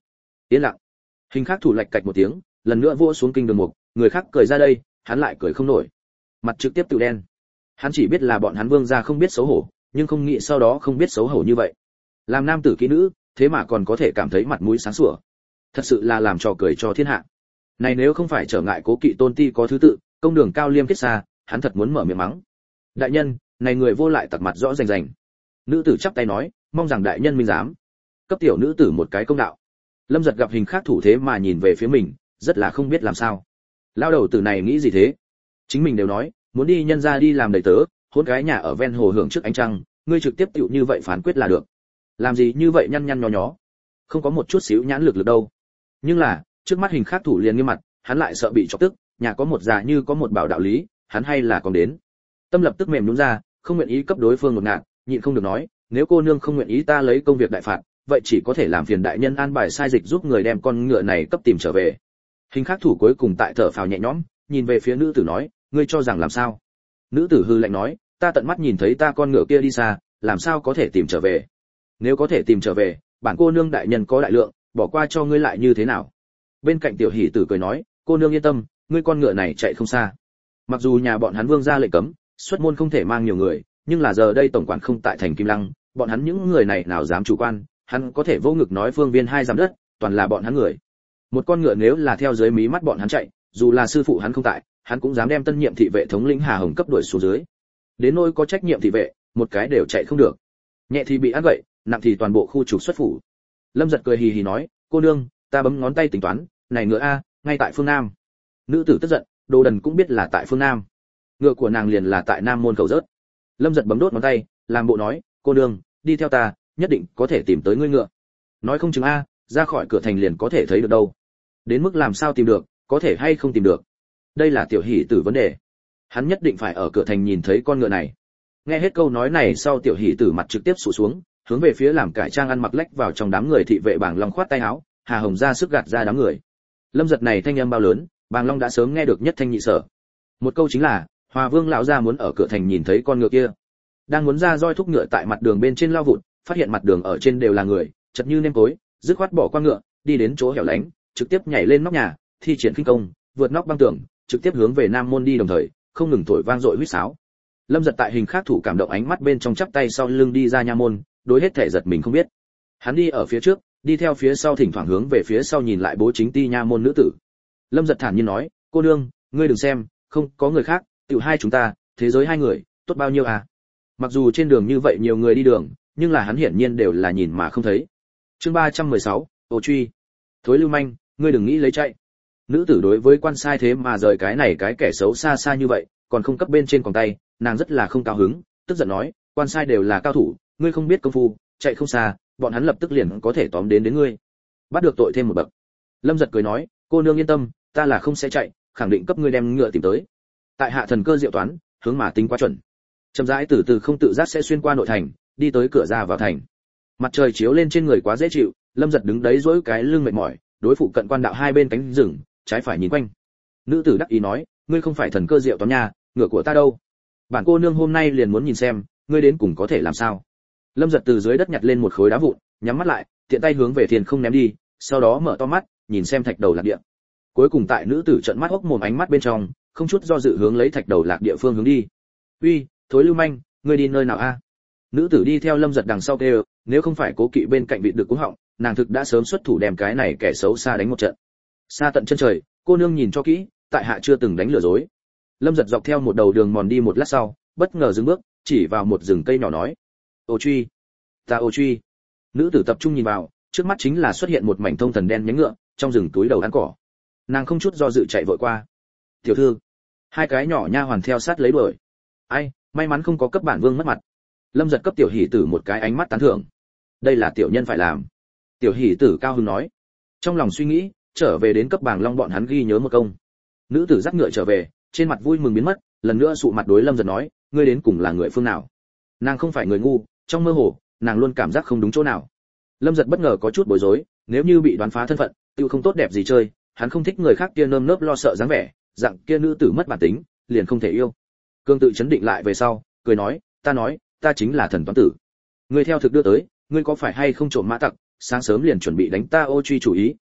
Yên lặng. Hình khác thủ lạch cạch một tiếng, lần nữa vỗ xuống kinh đường mục, người khác cười ra đây, hắn lại cười không nổi. Mặt trực tiếp tự đen. Hắn chỉ biết là bọn hắn Vương gia không biết xấu hổ, nhưng không nghĩ sau đó không biết xấu hổ như vậy. Làm nam tử kỹ nữ, thế mà còn có thể cảm thấy mặt mũi sáng sủa. Thật sự là làm trò cười cho thiên hạ. Này nếu không phải trở ngại Cố Kỵ tôn ti có thứ tự, công đường cao liêm kết xa, hắn thật muốn mở miệng mắng. Đại nhân, này người vô lại tặc mặt rõ rành rành. Nữ tử chắp tay nói, mong rằng đại nhân minh giám. Cấp tiểu nữ tử một cái công đạo. Lâm Giật gặp hình khác thủ thế mà nhìn về phía mình, rất là không biết làm sao. Lao đầu tử này nghĩ gì thế? Chính mình đều nói, muốn đi nhân ra đi làm đầy tớ, hôn cái nhà ở ven hồ hưởng trước ánh trăng, ngươi trực tiếp tựu như vậy phán quyết là được. Làm gì như vậy nhăn nhăn nhó nhó, không có một chút xíu nhãn lực lực đâu. Nhưng là, trước mắt hình khác thủ liền nghiêm mặt, hắn lại sợ bị chọc tức, nhà có một già như có một bảo đạo lý, hắn hay là còn đến. Tâm lập tức mềm nhũn ra, không nguyện ý cấp đối phương một ngạn, nhịn không được nói, nếu cô nương không nguyện ý ta lấy công việc đại phạt, vậy chỉ có thể làm phiền đại nhân an bài sai dịch giúp người đem con ngựa này cấp tìm trở về. Hình khác thủ cuối cùng tại thở phào nhẹ nhõm, nhìn về phía nữ tử nói, ngươi cho rằng làm sao? Nữ tử hư lạnh nói, ta tận mắt nhìn thấy ta con ngựa kia đi xa, làm sao có thể tìm trở về? Nếu có thể tìm trở về, bản cô nương đại nhân có đại lượng, bỏ qua cho ngươi lại như thế nào? Bên cạnh tiểu hỷ tử cười nói, cô nương yên tâm, ngươi con ngựa này chạy không xa. Mặc dù nhà bọn hắn Vương gia lệnh cấm, xuất môn không thể mang nhiều người, nhưng là giờ đây tổng quản không tại thành Kim Lăng, bọn hắn những người này nào dám chủ quan, hắn có thể vô ngực nói phương viên hai dặm đất, toàn là bọn hắn người. Một con ngựa nếu là theo dưới mí mắt bọn hắn chạy, dù là sư phụ hắn không tại, hắn cũng dám đem tân nhiệm thị vệ thống lĩnh Hà Hồng cấp đuổi xuống dưới. Đến nỗi có trách nhiệm thị vệ, một cái đều chạy không được. Nhẹ thì bị ăn gậy, nặng thì toàn bộ khu trục xuất phủ. Lâm Giật cười hì hì nói, cô nương, ta bấm ngón tay tính toán, này ngựa a, ngay tại phương nam. Nữ tử tức giận, đồ đần cũng biết là tại phương nam. Ngựa của nàng liền là tại nam môn khẩu rớt. Lâm Giật bấm đốt ngón tay, làm bộ nói, cô nương, đi theo ta, nhất định có thể tìm tới ngươi ngựa. Nói không chừng a, ra khỏi cửa thành liền có thể thấy được đâu. Đến mức làm sao tìm được, có thể hay không tìm được. Đây là tiểu hỷ tử vấn đề. Hắn nhất định phải ở cửa thành nhìn thấy con ngựa này. Nghe hết câu nói này sau, tiểu hỷ tử mặt trực tiếp sụ xuống, hướng về phía làm cải trang ăn mặc lách vào trong đám người thị vệ Bàng Long khoát tay áo, Hà Hồng ra sức gạt ra đám người. Lâm Giật này thanh âm bao lớn, Bàng Long đã sớm nghe được nhất thanh nhị sở. Một câu chính là, Hòa Vương lão gia muốn ở cửa thành nhìn thấy con ngựa kia. Đang muốn ra roi thúc ngựa tại mặt đường bên trên lao vụt, phát hiện mặt đường ở trên đều là người, chật như nêm cối, dứt khoát bỏ qua ngựa, đi đến chỗ hẻo lánh, trực tiếp nhảy lên nóc nhà, thi triển khinh công, vượt nóc băng tường, trực tiếp hướng về Nam môn đi, đồng thời không ngừng thổi vang dội huýt sáo. Lâm Giật tại hình khác thủ cảm động ánh mắt bên trong chắp tay sau lưng đi ra nha môn, đối hết thể giật mình không biết. Hắn đi ở phía trước, đi theo phía sau thỉnh thoảng hướng về phía sau nhìn lại bố chính ti nha môn nữ tử. Lâm Giật thản nhiên nói, cô nương, ngươi đừng xem, không có người khác, tiểu hai chúng ta, thế giới hai người, tốt bao nhiêu à? Mặc dù trên đường như vậy nhiều người đi đường, nhưng là hắn hiển nhiên đều là nhìn mà không thấy. Chương ba trăm mười sáu, Ô truy. Thối lưu manh, ngươi đừng nghĩ lấy chạy. Nữ tử đối với quan sai thế mà rời cái này cái kẻ xấu xa xa như vậy, còn không cấp bên trên còn tay, nàng rất là không cao hứng, tức giận nói, quan sai đều là cao thủ, ngươi không biết công phu, chạy không xa, bọn hắn lập tức liền có thể tóm đến đến ngươi. Bắt được tội thêm một bậc. Lâm Giật cười nói, cô nương yên tâm, ta là không sẽ chạy, khẳng định cấp ngươi đem ngựa tìm tới. Tại hạ thần cơ diệu toán, hướng mà tính quá chuẩn. Chậm rãi từ từ không tự giác sẽ xuyên qua nội thành, đi tới cửa ra vào thành. Mặt trời chiếu lên trên người quá dễ chịu, Lâm Giật đứng đấy duỗi cái lưng mệt mỏi, đối phụ cận quan đạo hai bên cánh rừng, trái phải nhìn quanh. Nữ tử đắc ý nói, ngươi không phải thần cơ diệu toán nha, ngựa của ta đâu? Bản cô nương hôm nay liền muốn nhìn xem, ngươi đến cùng có thể làm sao. Lâm Giật từ dưới đất nhặt lên một khối đá vụn, nhắm mắt lại, tiện tay hướng về thiên không ném đi, sau đó mở to mắt, nhìn xem thạch đầu lạc địa. Cuối cùng tại nữ tử trợn mắt hốc mồm ánh mắt bên trong, không chút do dự hướng lấy thạch đầu lạc địa phương hướng đi. Uy, thối lưu manh, ngươi đi nơi nào a? Nữ tử đi theo Lâm Giật đằng sau kêu, nếu không phải Cố Kỵ bên cạnh vị được cúng họng, nàng thực đã sớm xuất thủ đem cái này kẻ xấu xa đánh một trận. Xa tận chân trời, cô nương nhìn cho kỹ, tại hạ chưa từng đánh lừa dối. Lâm Giật dọc theo một đầu đường mòn đi một lát sau, bất ngờ dừng bước, chỉ vào một rừng cây nhỏ nói, ô truy, ta ô truy. Nữ tử tập trung nhìn vào, trước mắt chính là xuất hiện một mảnh thông thần đen nhánh ngựa, trong rừng túi đầu ăn cỏ. Nàng không chút do dự chạy vội qua. Tiểu thư, hai cái nhỏ nha hoàn theo sát lấy đuổi. Ai, may mắn không có cấp bản vương mất mặt. Lâm Giật cấp tiểu hỷ tử một cái ánh mắt tán thưởng. Đây là tiểu nhân phải làm. Tiểu hỷ tử cao hứng nói. Trong lòng suy nghĩ, trở về đến cấp Bàng Long bọn hắn ghi nhớ một công. Nữ tử dắt ngựa trở về, trên mặt vui mừng biến mất, lần nữa sụ mặt đối Lâm Giật nói, ngươi đến cùng là người phương nào? Nàng không phải người ngu, trong mơ hồ, nàng luôn cảm giác không đúng chỗ nào. Lâm Giật bất ngờ có chút bối rối, nếu như bị đoán phá thân phận, tiêu không tốt đẹp gì chơi, hắn không thích người khác kia nơm nớp lo sợ dáng vẻ, dạng kia nữ tử mất bản tính, liền không thể yêu. Cương tự chấn định lại về sau, cười nói, ta nói, ta chính là thần toán tử. Ngươi theo thực đưa tới, ngươi có phải hay không trộm mã tặc, sáng sớm liền chuẩn bị đánh ta ô truy chủ ý,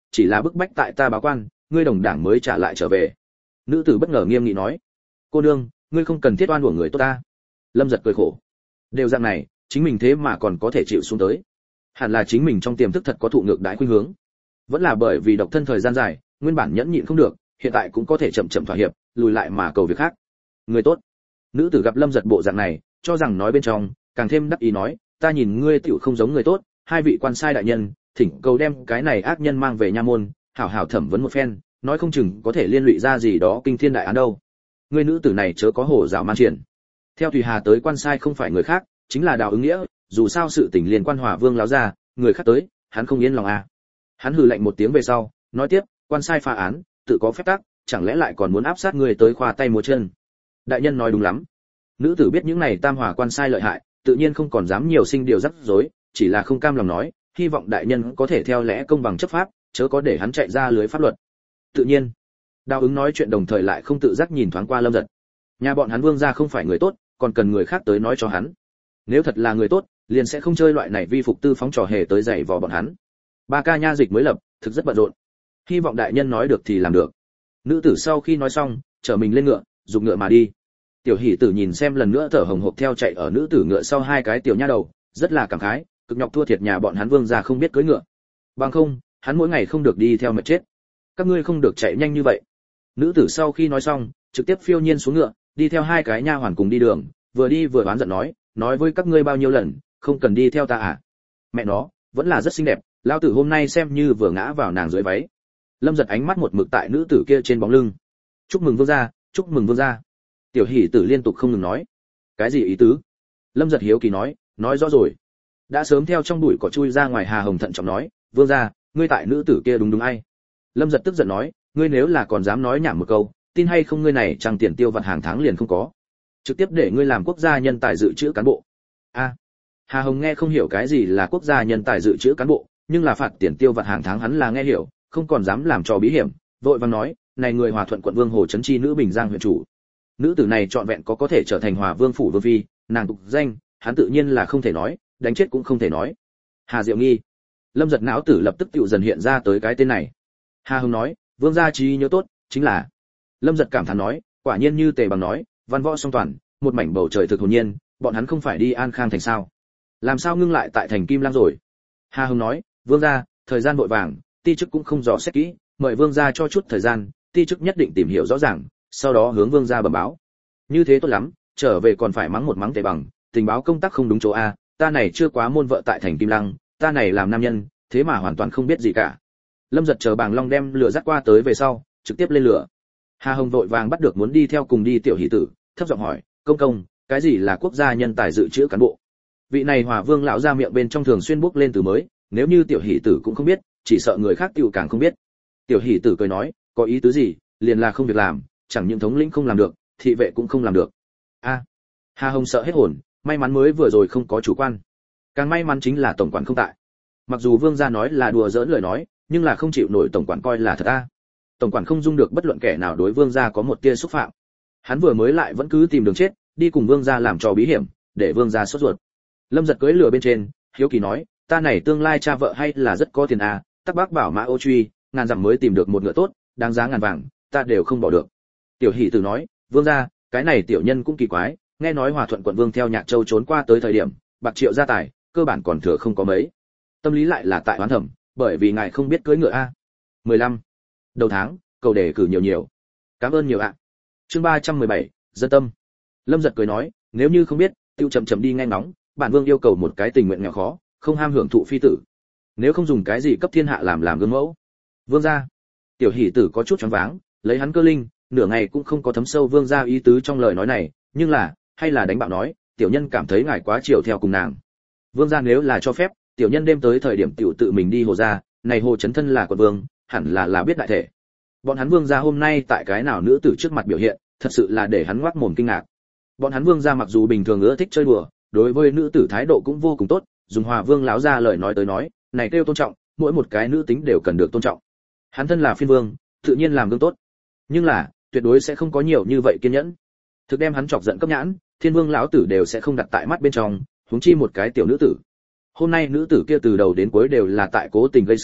chỉ là bức bách tại ta báo quan, ngươi đồng đảng mới trả lại trở về. Nữ tử bất ngờ nghiêm nghị nói, cô nương, ngươi không cần thiết oan uổng người tốt ta. Lâm Giật cười khổ, đều dạng này, chính mình thế mà còn có thể chịu xuống tới, hẳn là chính mình trong tiềm thức thật có thụ ngược đãi khuynh hướng, vẫn là bởi vì độc thân thời gian dài, nguyên bản nhẫn nhịn không được, hiện tại cũng có thể chậm chậm thỏa hiệp, lùi lại mà cầu việc khác. Người tốt. Nữ tử gặp Lâm Giật bộ dạng này, cho rằng nói bên trong, càng thêm đắc ý nói, ta nhìn ngươi tiểu không giống người tốt, hai vị quan sai đại nhân, thỉnh cầu đem cái này ác nhân mang về nha môn, hảo hảo thẩm vấn một phen, nói không chừng có thể liên lụy ra gì đó kinh thiên đại án đâu. Ngươi nữ tử này chớ có hổ dạo man triển. Theo Thùy Hà tới quan sai không phải người khác, chính là Đào Ứng Nghĩa, dù sao sự tình liên quan Hòa Vương lão gia, người khác tới, hắn không yên lòng à. Hắn hừ lạnh một tiếng về sau, nói tiếp, quan sai phá án, tự có phép tắc, chẳng lẽ lại còn muốn áp sát người tới khoa tay múa chân. Đại nhân nói đúng lắm. Nữ tử biết những này tam hòa quan sai lợi hại, tự nhiên không còn dám nhiều sinh điều rắc rối, chỉ là không cam lòng nói, hy vọng đại nhân có thể theo lẽ công bằng chấp pháp, chớ có để hắn chạy ra lưới pháp luật. Tự nhiên, Đào Ứng nói chuyện đồng thời lại không tự giác nhìn thoáng qua Lâm Giật. Nhà bọn hắn Vương gia không phải người tốt, còn cần người khác tới nói cho hắn. Nếu thật là người tốt, liền sẽ không chơi loại này vi phục tư phóng trò hề tới dạy vò bọn hắn. Ba ca nha dịch mới lập, thực rất bận rộn. Hy vọng đại nhân nói được thì làm được. Nữ tử sau khi nói xong, trở mình lên ngựa, dục ngựa mà đi. Tiểu Hỷ Tử nhìn xem lần nữa thở hồng hộc theo chạy ở nữ tử ngựa sau hai cái tiểu nha đầu, rất là cảm khái, cực nhọc thua thiệt nhà bọn hắn Vương gia không biết cưỡi ngựa. Bằng không, hắn mỗi ngày không được đi theo mệt chết. Các ngươi không được chạy nhanh như vậy. Nữ tử sau khi nói xong, trực tiếp phiêu nhiên xuống ngựa, đi theo hai cái nha hoàn cùng đi đường, vừa đi vừa oán giận nói, nói với các ngươi bao nhiêu lần, không cần đi theo ta à? Mẹ nó, vẫn là rất xinh đẹp, lão tử hôm nay xem như vừa ngã vào nàng dưới váy. Lâm Giật ánh mắt một mực tại nữ tử kia trên bóng lưng. Chúc mừng vương gia, chúc mừng vương gia. Tiểu Hỷ Tử liên tục không ngừng nói. Cái gì ý tứ? Lâm Giật hiếu kỳ nói, nói rõ rồi. Đã sớm theo trong bụi cỏ chui ra ngoài Hà Hồng thận trọng nói, vương gia, ngươi tại nữ tử kia đúng đúng ai? Lâm Giật tức giận nói, ngươi nếu là còn dám nói nhảm một câu, tin hay không ngươi này chẳng tiền tiêu vặt hàng tháng liền không có, trực tiếp để ngươi làm quốc gia nhân tài dự trữ cán bộ. A. À, Hà Hồng nghe không hiểu cái gì là quốc gia nhân tài dự trữ cán bộ, nhưng là phạt tiền tiêu vặt hàng tháng hắn là nghe hiểu, không còn dám làm trò bí hiểm, vội vàng nói, này người Hòa Thuận quận Vương Hồ Trấn Chi nữ Bình Giang huyện chủ. Nữ tử này trọn vẹn có có thể trở thành Hòa Vương phủ vương phi, nàng tục danh, hắn tự nhiên là không thể nói, đánh chết cũng không thể nói. Hà Diệu Nghi. Lâm Giật não tử lập tức tựu dần hiện ra tới cái tên này. Hà Hồng nói, vương gia trí nhớ tốt, chính là. Lâm Giật cảm thán nói, quả nhiên như Tề Bằng nói, văn võ song toàn, một mảnh bầu trời thực hồn nhiên, bọn hắn không phải đi An Khang thành sao? Làm sao ngưng lại tại thành Kim Lang rồi? Hà Hồng nói, vương gia, thời gian vội vàng, ti chức cũng không rõ xét kỹ, mời vương gia cho chút thời gian, ti chức nhất định tìm hiểu rõ ràng, sau đó hướng vương gia bẩm báo. Như thế tốt lắm, trở về còn phải mắng một mắng Tề Bằng, tình báo công tác không đúng chỗ a, ta này chưa quá môn vợ tại thành Kim Lăng, ta này làm nam nhân, thế mà hoàn toàn không biết gì cả. Lâm Giật chờ Bàng Long đem lửa dắt qua tới về sau, trực tiếp lên lửa. Hà Hồng vội vàng bắt được muốn đi theo cùng đi Tiểu Hỷ Tử, thấp giọng hỏi, công công, cái gì là quốc gia nhân tài dự trữ cán bộ? Vị này Hòa Vương lão ra miệng bên trong thường xuyên bước lên từ mới, nếu như Tiểu Hỷ Tử cũng không biết, chỉ sợ người khác tiểu càng không biết. Tiểu Hỷ Tử cười nói, có ý tứ gì, liền là không việc làm, chẳng những thống lĩnh không làm được, thị vệ cũng không làm được. A. À, Hà Hồng sợ hết hồn, may mắn mới vừa rồi không có chủ quan. Càng may mắn chính là tổng quản không tại. Mặc dù Vương gia nói là đùa giỡn lời nói, nhưng là không chịu nổi tổng quản coi là thật a. Tổng quản không dung được bất luận kẻ nào đối Vương gia có một tia xúc phạm. Hắn vừa mới lại vẫn cứ tìm đường chết, đi cùng Vương gia làm trò bí hiểm, để Vương gia sốt ruột. Lâm Giật cưỡi lửa bên trên, hiếu kỳ nói, ta này tương lai cha vợ hay là rất có tiền a, Tắc Bác bảo mã ô truy, ngàn dặm mới tìm được một ngựa tốt, đáng giá ngàn vàng, ta đều không bỏ được. Tiểu Hỷ Tử nói, Vương gia, cái này tiểu nhân cũng kỳ quái, nghe nói Hòa Thuận quận Vương theo Nhạc Châu trốn qua tới thời điểm, bạc triệu gia tài, cơ bản còn thừa không có mấy. Tâm lý lại là tại oán thẩm, bởi vì ngài không biết cưỡi ngựa a. mười lăm. Đầu tháng, cầu đề cử nhiều nhiều. Cảm ơn nhiều ạ. Chương ba trăm mười bảy, dân tâm. Lâm Giật cười nói, nếu như không biết, tiêu chậm chậm đi nghe ngóng, bản vương yêu cầu một cái tình nguyện nghèo khó, không ham hưởng thụ phi tử. Nếu không dùng cái gì cấp thiên hạ làm làm gương mẫu. Vương gia. Tiểu Hỷ Tử có chút choáng váng, lấy hắn cơ linh, nửa ngày cũng không có thấm sâu vương gia ý tứ trong lời nói này, nhưng là, hay là đánh bạo nói, tiểu nhân cảm thấy ngài quá chiều theo cùng nàng. Vương gia nếu là cho phép, tiểu nhân đêm tới thời điểm tiểu tự mình đi hồ gia, này hồ chấn thân là quận vương, hẳn là là biết đại thể. Bọn hắn Vương gia hôm nay tại cái nào nữ tử trước mặt biểu hiện, thật sự là để hắn ngoác mồm kinh ngạc. Bọn hắn Vương gia mặc dù bình thường ưa thích chơi đùa, đối với nữ tử thái độ cũng vô cùng tốt, dùng Hòa Vương lão gia lời nói tới nói, này kêu tôn trọng, mỗi một cái nữ tính đều cần được tôn trọng. Hắn thân là phiên vương, tự nhiên làm gương tốt, nhưng là tuyệt đối sẽ không có nhiều như vậy kiên nhẫn. Thực đem hắn chọc giận cấp nhãn, Thiên Vương lão tử đều sẽ không đặt tại mắt bên trong, huống chi một cái tiểu nữ tử. Hôm nay nữ tử kia từ đầu đến cuối đều là tại cố tình gây sự,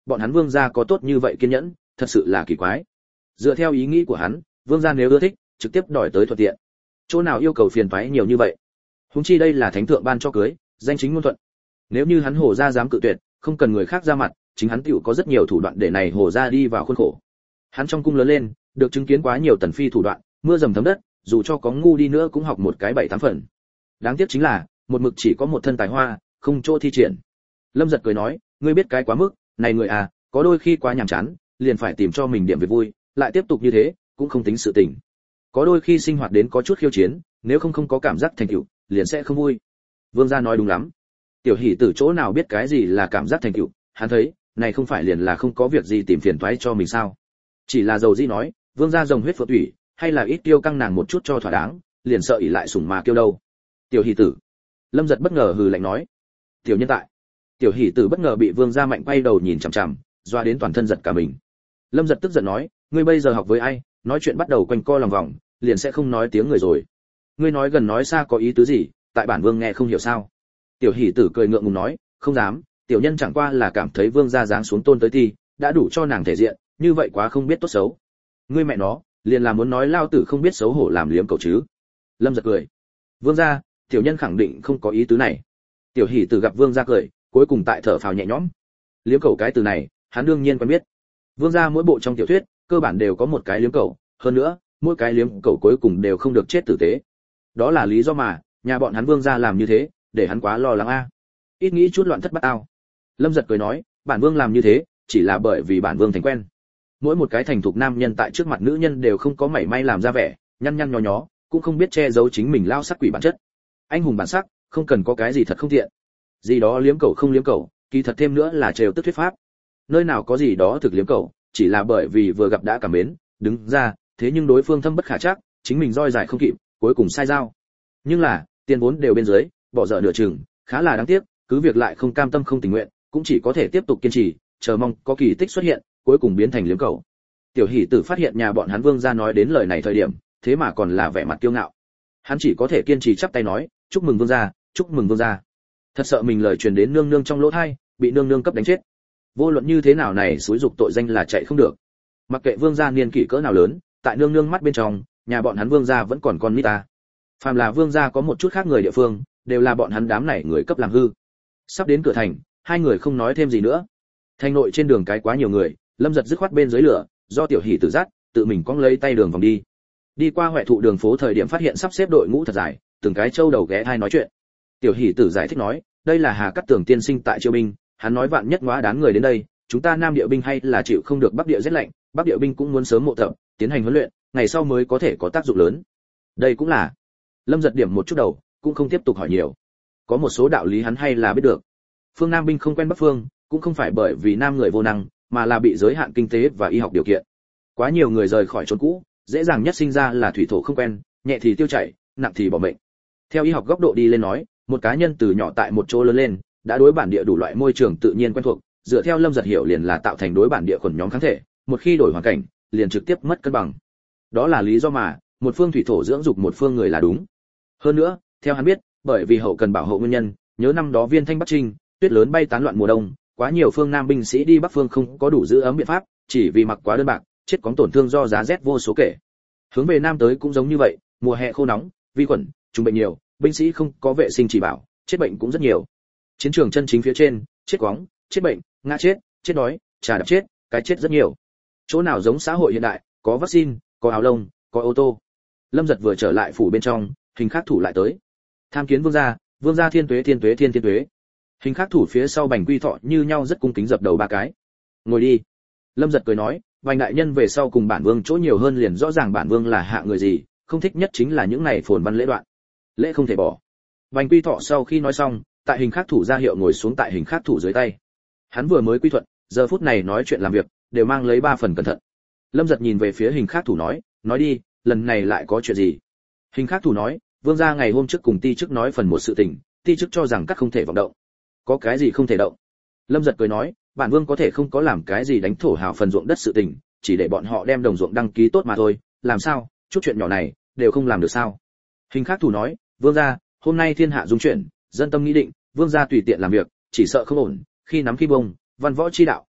bọn hắn vương gia có tốt như vậy kiên nhẫn, thật sự là kỳ quái. Dựa theo ý nghĩ của hắn, vương gia nếu ưa thích, trực tiếp đòi tới thuận tiện. Chỗ nào yêu cầu phiền toái nhiều như vậy? Huống chi đây là thánh thượng ban cho cưới, danh chính ngôn thuận. Nếu như hắn Hồ gia dám cự tuyệt, không cần người khác ra mặt, chính hắn tiểu có rất nhiều thủ đoạn để này Hồ gia đi vào khuôn khổ. Hắn trong cung lớn lên, được chứng kiến quá nhiều tần phi thủ đoạn, mưa dầm thấm đất, dù cho có ngu đi nữa cũng học một cái bảy tám phần. Đáng tiếc chính là, một mực chỉ có một thân tài hoa, không chỗ thi triển. Lâm Giật cười nói, ngươi biết cái quá mức, này người à, có đôi khi quá nhàm chán, liền phải tìm cho mình điểm việc vui, lại tiếp tục như thế, cũng không tính sự tình. Có đôi khi sinh hoạt đến có chút khiêu chiến, nếu không không có cảm giác thành tựu, liền sẽ không vui. Vương gia nói đúng lắm. Tiểu Hỷ Tử chỗ nào biết cái gì là cảm giác thành tựu, hắn thấy, này không phải liền là không có việc gì tìm phiền toái cho mình sao? Chỉ là dầu dĩ nói, vương gia rồng huyết phượng thủy, hay là ít tiêu căng nàng một chút cho thỏa đáng, liền sợ ỷ lại sủng mà kêu đâu. Tiểu Hỷ Tử. Lâm Giật bất ngờ hừ lạnh nói. Tiểu nhân tại. Tiểu Hỷ Tử bất ngờ bị vương gia mạnh quay đầu nhìn chằm chằm, doa đến toàn thân giật cả mình. Lâm Giật tức giận nói, ngươi bây giờ học với ai, nói chuyện bắt đầu quanh co lòng vòng, liền sẽ không nói tiếng người rồi. Ngươi nói gần nói xa có ý tứ gì, tại bản vương nghe không hiểu sao? Tiểu Hỷ Tử cười ngượng ngùng nói, không dám, tiểu nhân chẳng qua là cảm thấy vương gia giáng xuống tôn tới thì đã đủ cho nàng thể diện, như vậy quá không biết tốt xấu. Ngươi mẹ nó, liền là muốn nói lao tử không biết xấu hổ làm liếm cầu chứ? Lâm Giật cười. Vương gia, tiểu nhân khẳng định không có ý tứ này. Tiểu Hỷ Tử gặp vương gia cười, cuối cùng tại thở phào nhẹ nhõm. Liếm cầu cái từ này, hắn đương nhiên quen biết. Vương gia mỗi bộ trong tiểu thuyết, cơ bản đều có một cái liếm cầu, hơn nữa, mỗi cái liếm cầu cuối cùng đều không được chết tử tế. Đó là lý do mà, nhà bọn hắn vương gia làm như thế, để hắn quá lo lắng a. Ít nghĩ chút loạn thất bát ao. Lâm Giật cười nói, bản vương làm như thế, chỉ là bởi vì bản vương thành quen. Mỗi một cái thành thục nam nhân tại trước mặt nữ nhân đều không có mảy may làm ra vẻ, nhăn nhăn nhó nhó, cũng không biết che giấu chính mình lao sắc quỷ bản chất. Anh hùng bản sắc, không cần có cái gì thật không tiện. Gì đó liếm cầu không liếm cầu, kỳ thật thêm nữa là trêu tức thuyết pháp. Nơi nào có gì đó thực liếm cầu, chỉ là bởi vì vừa gặp đã cảm mến, đứng ra, thế nhưng đối phương thâm bất khả trắc, chính mình roi dài không kịp, cuối cùng sai dao. Nhưng là, tiền vốn đều bên dưới, bỏ dở nửa chừng, khá là đáng tiếc, cứ việc lại không cam tâm không tình nguyện, cũng chỉ có thể tiếp tục kiên trì, chờ mong có kỳ tích xuất hiện, cuối cùng biến thành liếm cầu. Tiểu Hỷ Tử phát hiện nhà bọn hắn vương gia nói đến lời này thời điểm, thế mà còn là vẻ mặt kiêu ngạo. Hắn chỉ có thể kiên trì chắp tay nói, chúc mừng vương gia, chúc mừng vương gia. Thật sợ mình lời truyền đến nương nương trong lỗ tai, bị nương nương cấp đánh chết. Vô luận như thế nào này xúi dục tội danh là chạy không được. Mặc kệ vương gia niên kỷ cỡ nào lớn, tại nương nương mắt bên trong, nhà bọn hắn vương gia vẫn còn con nít ta. Phàm là vương gia có một chút khác người địa phương, đều là bọn hắn đám này người cấp làm hư. Sắp đến cửa thành, hai người không nói thêm gì nữa. Thành nội trên đường cái quá nhiều người, Lâm Giật dứt khoát bên dưới lửa, do Tiểu Hỷ Tử dắt, tự mình cong lấy tay đường vòng đi. Đi qua Huệ Thụ đường phố thời điểm phát hiện sắp xếp đội ngũ thật dài, từng cái châu đầu ghé tai nói chuyện. Tiểu Hỷ Tử giải thích nói, đây là Hà Cát Tường tiên sinh tại Chiêu binh, hắn nói vạn nhất ngóa đán người đến đây, chúng ta Nam Địa binh hay là chịu không được Bắc Địa rét lạnh, Bắc Địa binh cũng muốn sớm mộ tập, tiến hành huấn luyện, ngày sau mới có thể có tác dụng lớn. Đây cũng là. Lâm Giật điểm một chút đầu, cũng không tiếp tục hỏi nhiều. Có một số đạo lý hắn hay là biết được. Phương Nam binh không quen Bắc phương, cũng không phải bởi vì nam người vô năng, mà là bị giới hạn kinh tế và y học điều kiện. Quá nhiều người rời khỏi chốn cũ, dễ dàng nhất sinh ra là thủy thổ không quen, nhẹ thì tiêu chảy, nặng thì bỏ mệnh. Theo y học góc độ đi lên nói, một cá nhân từ nhỏ tại một chỗ lớn lên, đã đối bản địa đủ loại môi trường tự nhiên quen thuộc, dựa theo Lâm Giật hiểu liền là tạo thành đối bản địa khuẩn nhóm kháng thể, một khi đổi hoàn cảnh, liền trực tiếp mất cân bằng. Đó là lý do mà một phương thủy thổ dưỡng dục một phương người là đúng. Hơn nữa, theo hắn biết, bởi vì hậu cần bảo hộ nguyên nhân, nhớ năm đó Viên Thanh Bắc Trinh, tuyết lớn bay tán loạn mùa đông, quá nhiều phương Nam binh sĩ đi Bắc phương không có đủ giữ ấm biện pháp, chỉ vì mặc quá đơn bạc, chết có tổn thương do giá rét vô số kể. Hướng về Nam tới cũng giống như vậy, mùa hè khô nóng, vi khuẩn, trùng bệnh nhiều, binh sĩ không có vệ sinh chỉ bảo, chết bệnh cũng rất nhiều. Chiến trường chân chính phía trên, chết quóng, chết bệnh, ngã chết, chết đói, trà đập chết, cái chết rất nhiều. Chỗ nào giống xã hội hiện đại, có vaccine, có áo lông, có ô tô. Lâm Giật vừa trở lại phủ bên trong, hình khác thủ lại tới. Tham kiến vương gia, vương gia thiên tuế thiên tuế thiên thiên tuế. Hình khác thủ phía sau Bành Quy Thọ như nhau rất cung kính dập đầu ba cái. Ngồi đi. Lâm Giật cười nói, Bành đại nhân về sau cùng bản vương chỗ nhiều hơn liền rõ ràng bản vương là hạ người gì, không thích nhất chính là những này phồn văn lễ đoạn. Lễ không thể bỏ. Bành Quy Thọ sau khi nói xong, tại hình khác thủ ra hiệu ngồi xuống tại hình khác thủ dưới tay. Hắn vừa mới quy thuận, giờ phút này nói chuyện làm việc, đều mang lấy ba phần cẩn thận. Lâm Giật nhìn về phía hình khác thủ nói, nói đi, lần này lại có chuyện gì? Hình khác thủ nói, vương gia ngày hôm trước cùng ti chức nói phần một sự tình, ti chức cho rằng các không thể vọng động. Có cái gì không thể động? Lâm Giật cười nói, bản vương có thể không có làm cái gì đánh thổ hào phần ruộng đất sự tình, chỉ để bọn họ đem đồng ruộng đăng ký tốt mà thôi, làm sao, chút chuyện nhỏ này đều không làm được sao? Hình khác thủ nói, vương gia, hôm nay thiên hạ dung chuyển, dân tâm nghĩ định, vương gia tùy tiện làm việc, chỉ sợ không ổn, khi nắm khi bông, văn võ chi đạo,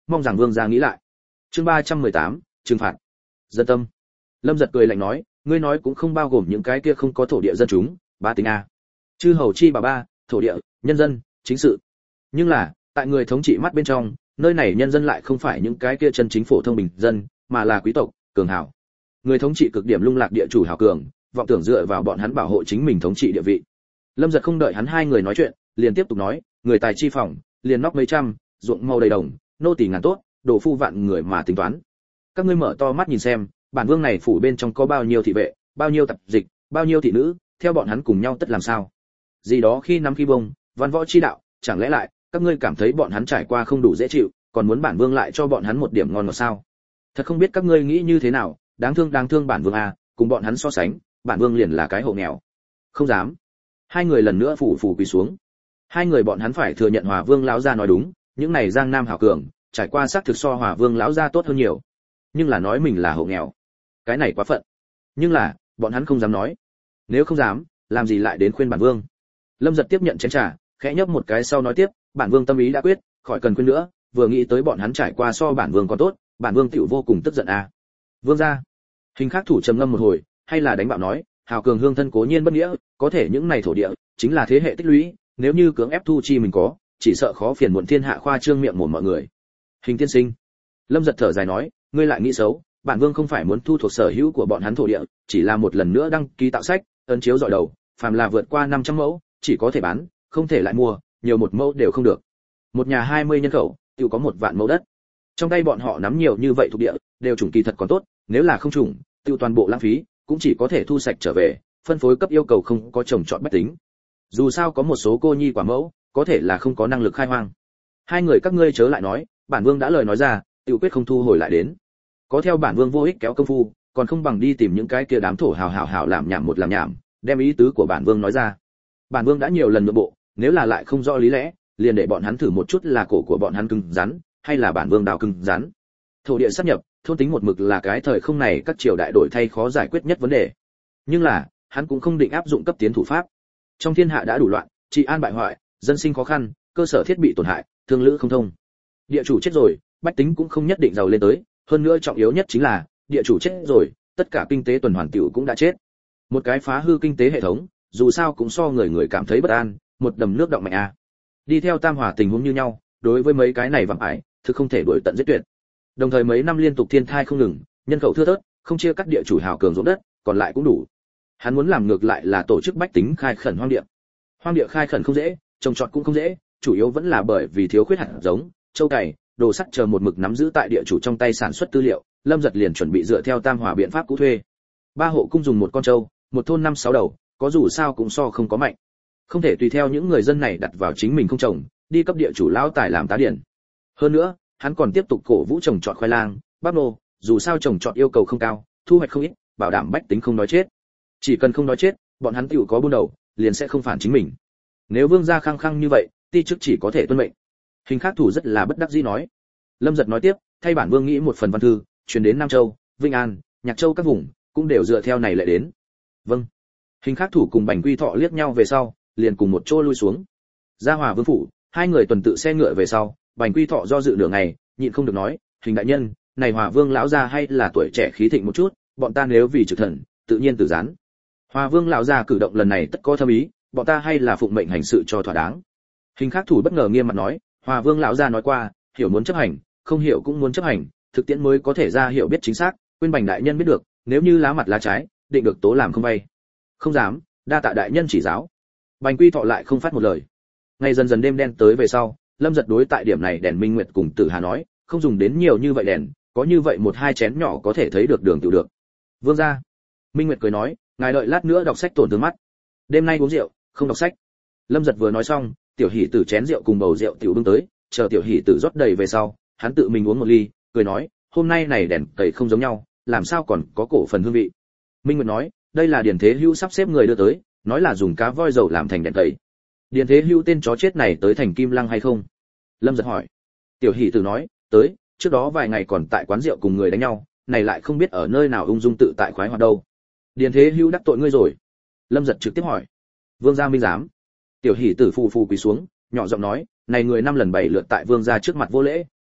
mong rằng vương gia nghĩ lại. Chương ba trăm mười tám, trừng phạt. Dân tâm. Lâm Giật cười lạnh nói, ngươi nói cũng không bao gồm những cái kia không có thổ địa dân chúng, ba tính a. Chư hầu chi bà ba, thổ địa, nhân dân, chính sự. Nhưng là, tại người thống trị mắt bên trong, nơi này nhân dân lại không phải những cái kia chân chính phổ thông bình dân, mà là quý tộc, cường hào. Người thống trị cực điểm lung lạc địa chủ hào cường, vọng tưởng dựa vào bọn hắn bảo hộ chính mình thống trị địa vị. Lâm Giật không đợi hắn hai người nói chuyện, liền tiếp tục nói, người tài chi phòng, liền nóc mấy trăm, ruộng màu đầy đồng, nô tỳ ngàn tốt, đồ phu vạn người mà tính toán. Các ngươi mở to mắt nhìn xem, bản vương này phủ bên trong có bao nhiêu thị vệ, bao nhiêu tập dịch, bao nhiêu thị nữ, theo bọn hắn cùng nhau tất làm sao? Gì đó khi nắm khi bông, văn võ chi đạo, chẳng lẽ lại các ngươi cảm thấy bọn hắn trải qua không đủ dễ chịu, còn muốn bản vương lại cho bọn hắn một điểm ngon ngọt sao? Thật không biết các ngươi nghĩ như thế nào, đáng thương đáng thương bản vương à, cùng bọn hắn so sánh, bản vương liền là cái hộ nghèo. Không dám. Hai người lần nữa phủ phủ quỳ xuống. Hai người bọn hắn phải thừa nhận Hòa Vương lão gia nói đúng, những này Giang Nam hảo cường, trải qua xác thực so Hòa Vương lão gia tốt hơn nhiều. Nhưng là nói mình là hộ nghèo, cái này quá phận. Nhưng là, bọn hắn không dám nói. Nếu không dám, làm gì lại đến khuyên bản vương? Lâm Giật tiếp nhận chén trà, khẽ nhấp một cái sau nói tiếp, bản vương tâm ý đã quyết, khỏi cần khuyên nữa, vừa nghĩ tới bọn hắn trải qua so bản vương còn tốt, bản vương tiểu vô cùng tức giận à. Vương gia. Hình Khắc Thủ trầm ngâm một hồi, hay là đánh bạo nói, hào cường hương thân cố nhiên bất nghĩa, có thể những này thổ địa chính là thế hệ tích lũy, nếu như cưỡng ép thu chi mình có, chỉ sợ khó phiền muộn thiên hạ khoa trương miệng mồm mọi người. Hình tiên sinh. Lâm Giật thở dài nói, ngươi lại nghĩ xấu, bản vương không phải muốn thu thuộc sở hữu của bọn hắn thổ địa, chỉ là một lần nữa đăng ký tạo sách, ấn chiếu dọi đầu, phàm là vượt qua năm trăm mẫu, chỉ có thể bán, không thể lại mua, nhiều một mẫu đều không được. Một nhà hai mươi nhân khẩu, tự có một vạn mẫu đất. Trong tay bọn họ nắm nhiều như vậy thuộc địa, đều trùng kỳ thật còn tốt, nếu là không trùng, tiêu toàn bộ lãng phí, cũng chỉ có thể thu sạch trở về, phân phối cấp yêu cầu không có trồng trọt bách tính. Dù sao có một số cô nhi quả mẫu, có thể là không có năng lực khai hoang. Hai người các ngươi chớ lại nói, bản vương đã lời nói ra, tiêu quyết không thu hồi lại đến. Có theo bản vương vô ích kéo công phu, còn không bằng đi tìm những cái kia đám thổ hào hào hào làm nhảm một làm nhảm, đem ý tứ của bản vương nói ra. Bản vương đã nhiều lần nhượng bộ, nếu là lại không rõ lý lẽ, liền để bọn hắn thử một chút là cổ của bọn hắn cứng rắn, hay là bản vương đào cứng rắn. Thổ địa sáp nhập, thôn tính một mực là cái thời không này các triều đại đổi thay khó giải quyết nhất vấn đề. Nhưng là, hắn cũng không định áp dụng cấp tiến thủ pháp. Trong thiên hạ đã đủ loạn, trị an bại hoại, dân sinh khó khăn, cơ sở thiết bị tổn hại, thương lữ không thông. Địa chủ chết rồi, bách tính cũng không nhất định giàu lên tới, hơn nữa trọng yếu nhất chính là, địa chủ chết rồi, tất cả kinh tế tuần hoàn tiểu cũng đã chết. Một cái phá hư kinh tế hệ thống, dù sao cũng so người người cảm thấy bất an, một đầm nước động mạnh a. À. Đi theo Tam Hòa tình huống như nhau, đối với mấy cái này vạm ải, thực không thể đuổi tận giết tuyệt. Đồng thời mấy năm liên tục thiên thai không ngừng, nhân khẩu thưa thớt, không chia cắt địa chủ hào cường ruộng đất, còn lại cũng đủ. Hắn muốn làm ngược lại là tổ chức bách tính khai khẩn hoang địa. Hoang địa khai khẩn không dễ, trồng trọt cũng không dễ, chủ yếu vẫn là bởi vì thiếu khuyết hạt giống, châu cày, đồ sắt chờ một mực nắm giữ tại địa chủ trong tay sản xuất tư liệu. Lâm Giật liền chuẩn bị dựa theo Tam Hòa biện pháp cũ thuê. Ba hộ cung dùng một con trâu, một thôn năm sáu đầu, có dù sao cũng so không có mạnh. Không thể tùy theo những người dân này đặt vào chính mình không trồng, đi cấp địa chủ lão tài làm tá điển. Hơn nữa, hắn còn tiếp tục cổ vũ trồng trọt khoai lang, bắp nô, dù sao trồng trọt yêu cầu không cao, thu hoạch không ít, bảo đảm bách tính không đói chết. Chỉ cần không đói chết, bọn hắn tiểu có buôn đầu, liền sẽ không phản chính mình. Nếu vương gia khăng khăng như vậy, ti chức chỉ có thể tuân mệnh. Hình Khắc Thủ rất là bất đắc dĩ nói. Lâm Giật nói tiếp, thay bản vương nghĩ một phần văn thư, truyền đến Nam Châu, Vinh An, Nhạc Châu các vùng, cũng đều dựa theo này lại đến. Vâng. Hình Khắc Thủ cùng Bành Quy Thọ liếc nhau về sau, liền cùng một chỗ lui xuống. Ra Hòa Vương phủ, hai người tuần tự xe ngựa về sau, Bành Quy Thọ do dự nửa ngày, nhịn không được nói, Hình đại nhân, này Hòa Vương lão gia hay là tuổi trẻ khí thịnh một chút, bọn ta nếu vì trực thần, tự nhiên tử gián. Hòa Vương lão gia cử động lần này tất có thâm ý, bọn ta hay là phụng mệnh hành sự cho thỏa đáng. Hình Khắc Thủ bất ngờ nghiêm mặt nói, Hòa Vương lão gia nói qua, hiểu muốn chấp hành, không hiểu cũng muốn chấp hành, thực tiễn mới có thể ra hiểu biết chính xác, quên Bành đại nhân biết được, nếu như lá mặt lá trái, định được tố làm không vay. Không dám, đa tạ đại nhân chỉ giáo. Bành Quy Thọ lại không phát một lời. Ngày dần dần đêm đen tới về sau, Lâm Giật đối tại điểm này đèn minh nguyệt cùng Tử Hà nói, không dùng đến nhiều như vậy đèn, có như vậy một hai chén nhỏ có thể thấy được đường tiểu được. Vương gia. Minh Nguyệt cười nói, ngài đợi lát nữa đọc sách tổn thương mắt. Đêm nay uống rượu, không đọc sách. Lâm Giật vừa nói xong, tiểu hỷ tử chén rượu cùng bầu rượu tiểu bưng tới, chờ tiểu hỷ tử rót đầy về sau, hắn tự mình uống một ly, cười nói, hôm nay này đèn cầy không giống nhau, làm sao còn có cổ phần hương vị. Minh Nguyệt nói, đây là Điền Thế Hưu sắp xếp người đưa tới, nói là dùng cá voi dầu làm thành đèn cầy. Điền Thế Hưu tên chó chết này tới thành Kim Lăng hay không? Lâm Giật hỏi. Tiểu hỷ tử nói, tới, trước đó vài ngày còn tại quán rượu cùng người đánh nhau, này lại không biết ở nơi nào ung dung tự tại khoái hoạt đâu. Điền Thế Hưu đắc tội ngươi rồi. Lâm Giật trực tiếp hỏi. Vương gia minh giám. Tiểu hỷ tử phù phù quỳ xuống, nhỏ giọng nói, này người năm lần bảy lượt tại vương gia trước mặt vô lễ,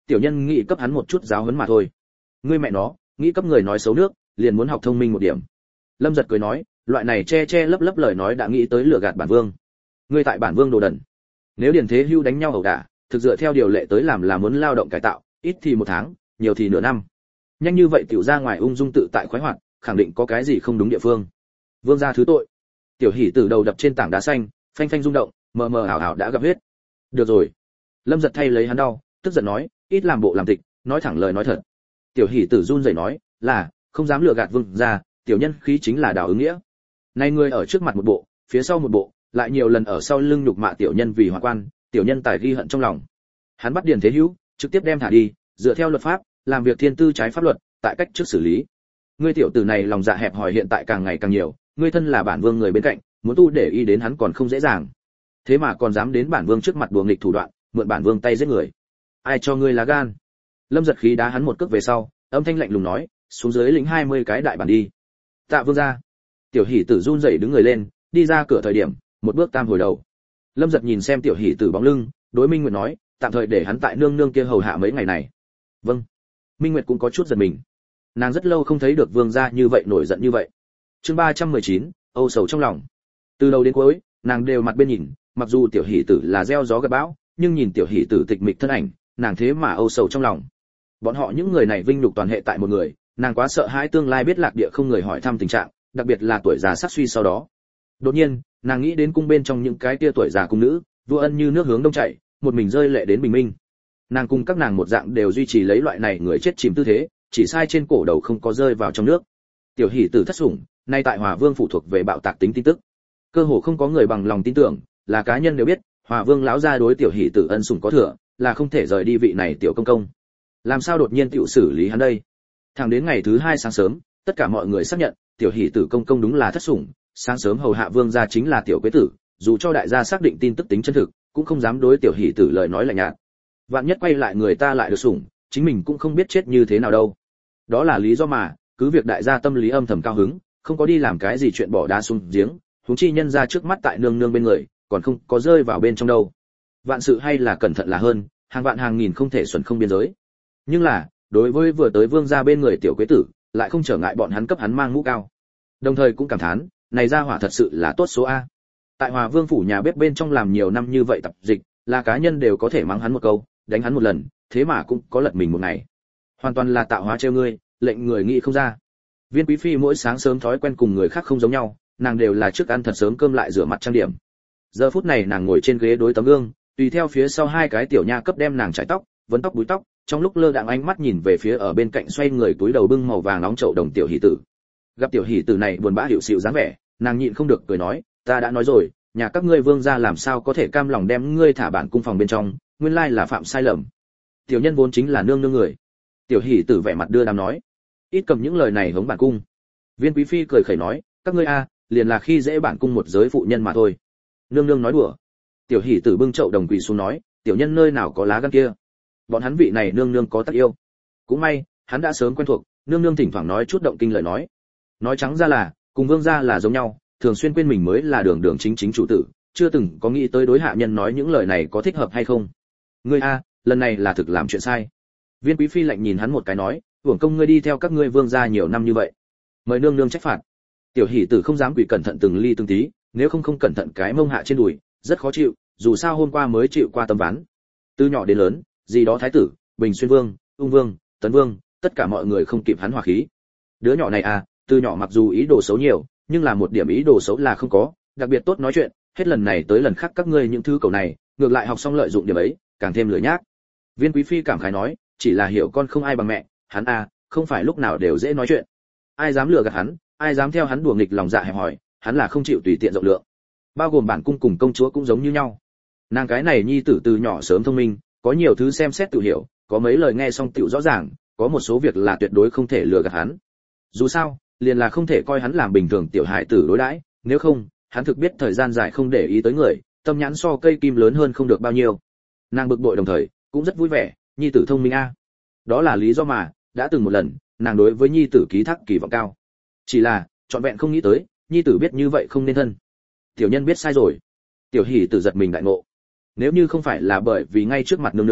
tiểu nhân nghĩ cấp hắn một chút giáo huấn mà thôi. Ngươi mẹ nó, nghĩ cấp người nói xấu nước, liền muốn học thông minh một điểm. Lâm Giật cười nói, loại này che che lấp lấp lời nói đã nghĩ tới lừa gạt bản vương. Ngươi tại bản vương đồ đần. Nếu Điền Thế Hưu đánh nhau ẩu đả, thực dựa theo điều lệ tới làm là muốn lao động cải tạo, ít thì một tháng, nhiều thì nửa năm. Nhanh như vậy tiểu ra ngoài ung dung tự tại khoái hoạt, khẳng định có cái gì không đúng địa phương. Vương gia thứ tội. Tiểu Hỷ Tử đầu đập trên tảng đá xanh, phanh phanh rung động, mờ mờ ảo ảo đã gặp huyết. Được rồi. Lâm Giật thay lấy hắn đau, tức giận nói, ít làm bộ làm tịch, nói thẳng lời nói thật. Tiểu Hỷ Tử run rẩy nói, là, không dám lừa gạt vương gia, tiểu nhân khí chính là đào ứng nghĩa. Nay ngươi ở trước mặt một bộ, phía sau một bộ, lại nhiều lần ở sau lưng nhục mạ tiểu nhân vì hoạn quan, tiểu nhân tài ghi hận trong lòng. Hắn bắt Điền Thế Hữu, trực tiếp đem thả đi, dựa theo luật pháp, làm việc thiên tư trái pháp luật, tại cách trước xử lý. Ngươi tiểu tử này lòng dạ hẹp hòi hiện tại càng ngày càng nhiều, ngươi thân là bản vương người bên cạnh, muốn tu để ý đến hắn còn không dễ dàng. Thế mà còn dám đến bản vương trước mặt đùa nghịch thủ đoạn, mượn bản vương tay giết người. Ai cho ngươi lá gan? Lâm Giật khí đá hắn một cước về sau, âm thanh lạnh lùng nói, xuống dưới lĩnh hai mươi cái đại bản đi. Tạ vương gia. Tiểu Hỷ Tử run rẩy đứng người lên, đi ra cửa thời điểm, một bước tam hồi đầu. Lâm Giật nhìn xem Tiểu Hỷ Tử bóng lưng, đối Minh Nguyệt nói, tạm thời để hắn tại nương nương kia hầu hạ mấy ngày này. Vâng. Minh Nguyệt cũng có chút giật mình. Nàng rất lâu không thấy được vương gia như vậy nổi giận như vậy. Chương ba trăm mười chín, âu sầu trong lòng. Từ đầu đến cuối, nàng đều mặt bên nhìn, mặc dù Tiểu Hỷ Tử là gieo gió gặt bão, nhưng nhìn Tiểu Hỷ Tử tịch mịch thân ảnh, nàng thế mà âu sầu trong lòng. Bọn họ những người này vinh nhục toàn hệ tại một người, nàng quá sợ hãi tương lai biết lạc địa không người hỏi thăm tình trạng, đặc biệt là tuổi già sắc suy sau đó. Đột nhiên, nàng nghĩ đến cung bên trong những cái tia tuổi già cung nữ, vua ân như nước hướng đông chảy, một mình rơi lệ đến bình minh. Nàng cùng các nàng một dạng đều duy trì lấy loại này người chết chìm tư thế, chỉ sai trên cổ đầu không có rơi vào trong nước. Tiểu Hỷ Tử thất sủng, nay tại Hòa Vương phụ thuộc về bạo tạc tính tin tức. Cơ hồ không có người bằng lòng tin tưởng, là cá nhân đều biết, Hòa Vương lão gia đối Tiểu Hỷ Tử ân sủng có thừa, là không thể rời đi vị này tiểu công công. Làm sao đột nhiên tiểu xử lý hắn đây? Thẳng đến ngày thứ hai sáng sớm, tất cả mọi người xác nhận, Tiểu Hỷ Tử công công đúng là thất sủng, sáng sớm hầu hạ vương gia chính là Tiểu Quế Tử, dù cho đại gia xác định tin tức tính chân thực, cũng không dám đối Tiểu Hỷ Tử lời nói lạnh nhạt. Vạn nhất quay lại người ta lại được sủng, chính mình cũng không biết chết như thế nào đâu. Đó là lý do mà, cứ việc đại gia tâm lý âm thầm cao hứng, không có đi làm cái gì chuyện bỏ đá xuống giếng, huống chi nhân ra trước mắt tại nương nương bên người, còn không có rơi vào bên trong đâu. Vạn sự hay là cẩn thận là hơn, hàng vạn hàng nghìn không thể xuẩn không biên giới. Nhưng là, đối với vừa tới vương gia bên người Tiểu Quế Tử, lại không trở ngại bọn hắn cấp hắn mang mũ cao. Đồng thời cũng cảm thán, này gia hỏa thật sự là tốt số a. Tại Hòa Vương phủ nhà bếp bên trong làm nhiều năm như vậy tập dịch, là cá nhân đều có thể mắng hắn một câu, đánh hắn một lần, thế mà cũng có lật mình một ngày. Hoàn toàn là tạo hóa trêu ngươi, lệnh người nghĩ không ra. Viên Quý phi mỗi sáng sớm thói quen cùng người khác không giống nhau, nàng đều là trước ăn thật sớm cơm lại rửa mặt trang điểm. Giờ phút này nàng ngồi trên ghế đối tấm gương, tùy theo phía sau hai cái tiểu nha cấp đem nàng chải tóc, vấn tóc búi tóc, trong lúc lơ đãng ánh mắt nhìn về phía ở bên cạnh xoay người túi đầu bưng màu vàng nóng chậu đồng Tiểu Hỷ Tử. Gặp Tiểu Hỷ Tử này buồn bã hiểu xịu dáng vẻ, nàng nhịn không được cười nói, ta đã nói rồi, nhà các ngươi vương gia làm sao có thể cam lòng đem ngươi thả bản cung phòng bên trong, nguyên lai là phạm sai lầm. Tiểu nhân vốn chính là nương nương người. Tiểu Hỷ Tử vẻ mặt đưa đám nói, ít cầm những lời này hống bản cung. Viên Quý phi cười khẩy nói, các ngươi a, liền là khi dễ bản cung một giới phụ nhân mà thôi. Nương nương nói đùa. Tiểu Hỷ Tử bưng chậu đồng quỳ xuống nói, tiểu nhân nơi nào có lá gan kia. Bọn hắn vị này nương nương có tác yêu. Cũng may, hắn đã sớm quen thuộc, nương nương thỉnh thoảng nói chút động kinh lời nói. Nói trắng ra là, cùng vương gia là giống nhau, thường xuyên quên mình mới là đường đường chính chính chủ tử, chưa từng có nghĩ tới đối hạ nhân nói những lời này có thích hợp hay không. Ngươi a, lần này là thực làm chuyện sai. Viên Quý phi lạnh nhìn hắn một cái nói, hưởng công ngươi đi theo các ngươi vương gia nhiều năm như vậy, mời nương nương trách phạt. Tiểu Hỷ Tử không dám quỳ cẩn thận từng ly từng tí, nếu không không cẩn thận cái mông hạ trên đùi, rất khó chịu, dù sao hôm qua mới chịu qua tấm ván. Từ nhỏ đến lớn, gì đó thái tử, Bình Xuyên vương, Ung vương, Tấn vương, tất cả mọi người không kịp hắn hòa khí. Đứa nhỏ này à, từ nhỏ mặc dù ý đồ xấu nhiều, nhưng là một điểm ý đồ xấu là không có, đặc biệt tốt nói chuyện, hết lần này tới lần khác các ngươi những thứ cầu này, ngược lại học xong lợi dụng điểm ấy, càng thêm lười nhác. Viên Quý phi cảm khái nói, chỉ là hiểu con không ai bằng mẹ, hắn à, không phải lúc nào đều dễ nói chuyện. Ai dám lừa gạt hắn, ai dám theo hắn đùa nghịch lòng dạ hẹp hòi, hắn là không chịu tùy tiện rộng lượng. Bao gồm bản cung cùng công chúa cũng giống như nhau. Nàng cái này nhi tử từ nhỏ sớm thông minh, có nhiều thứ xem xét tự hiểu, có mấy lời nghe xong tự rõ ràng, có một số việc là tuyệt đối không thể lừa gạt hắn. Dù sao, liền là không thể coi hắn làm bình thường tiểu hài tử đối đãi, nếu không, hắn thực biết thời gian dài không để ý tới người, tâm nhãn so cây kim lớn hơn không được bao nhiêu. Nàng bực bội đồng thời, cũng rất vui vẻ, nhi tử thông minh a. Đó là lý do mà, đã từng một lần, nàng đối với nhi tử ký thác kỳ vọng cao. Chỉ là, trọn vẹn không nghĩ tới, nhi tử biết như vậy không nên thân. Tiểu nhân biết sai rồi. Tiểu Hỷ Tử giật mình đại ngộ. Nếu như không phải là bởi vì ngay trước mặt nương nương,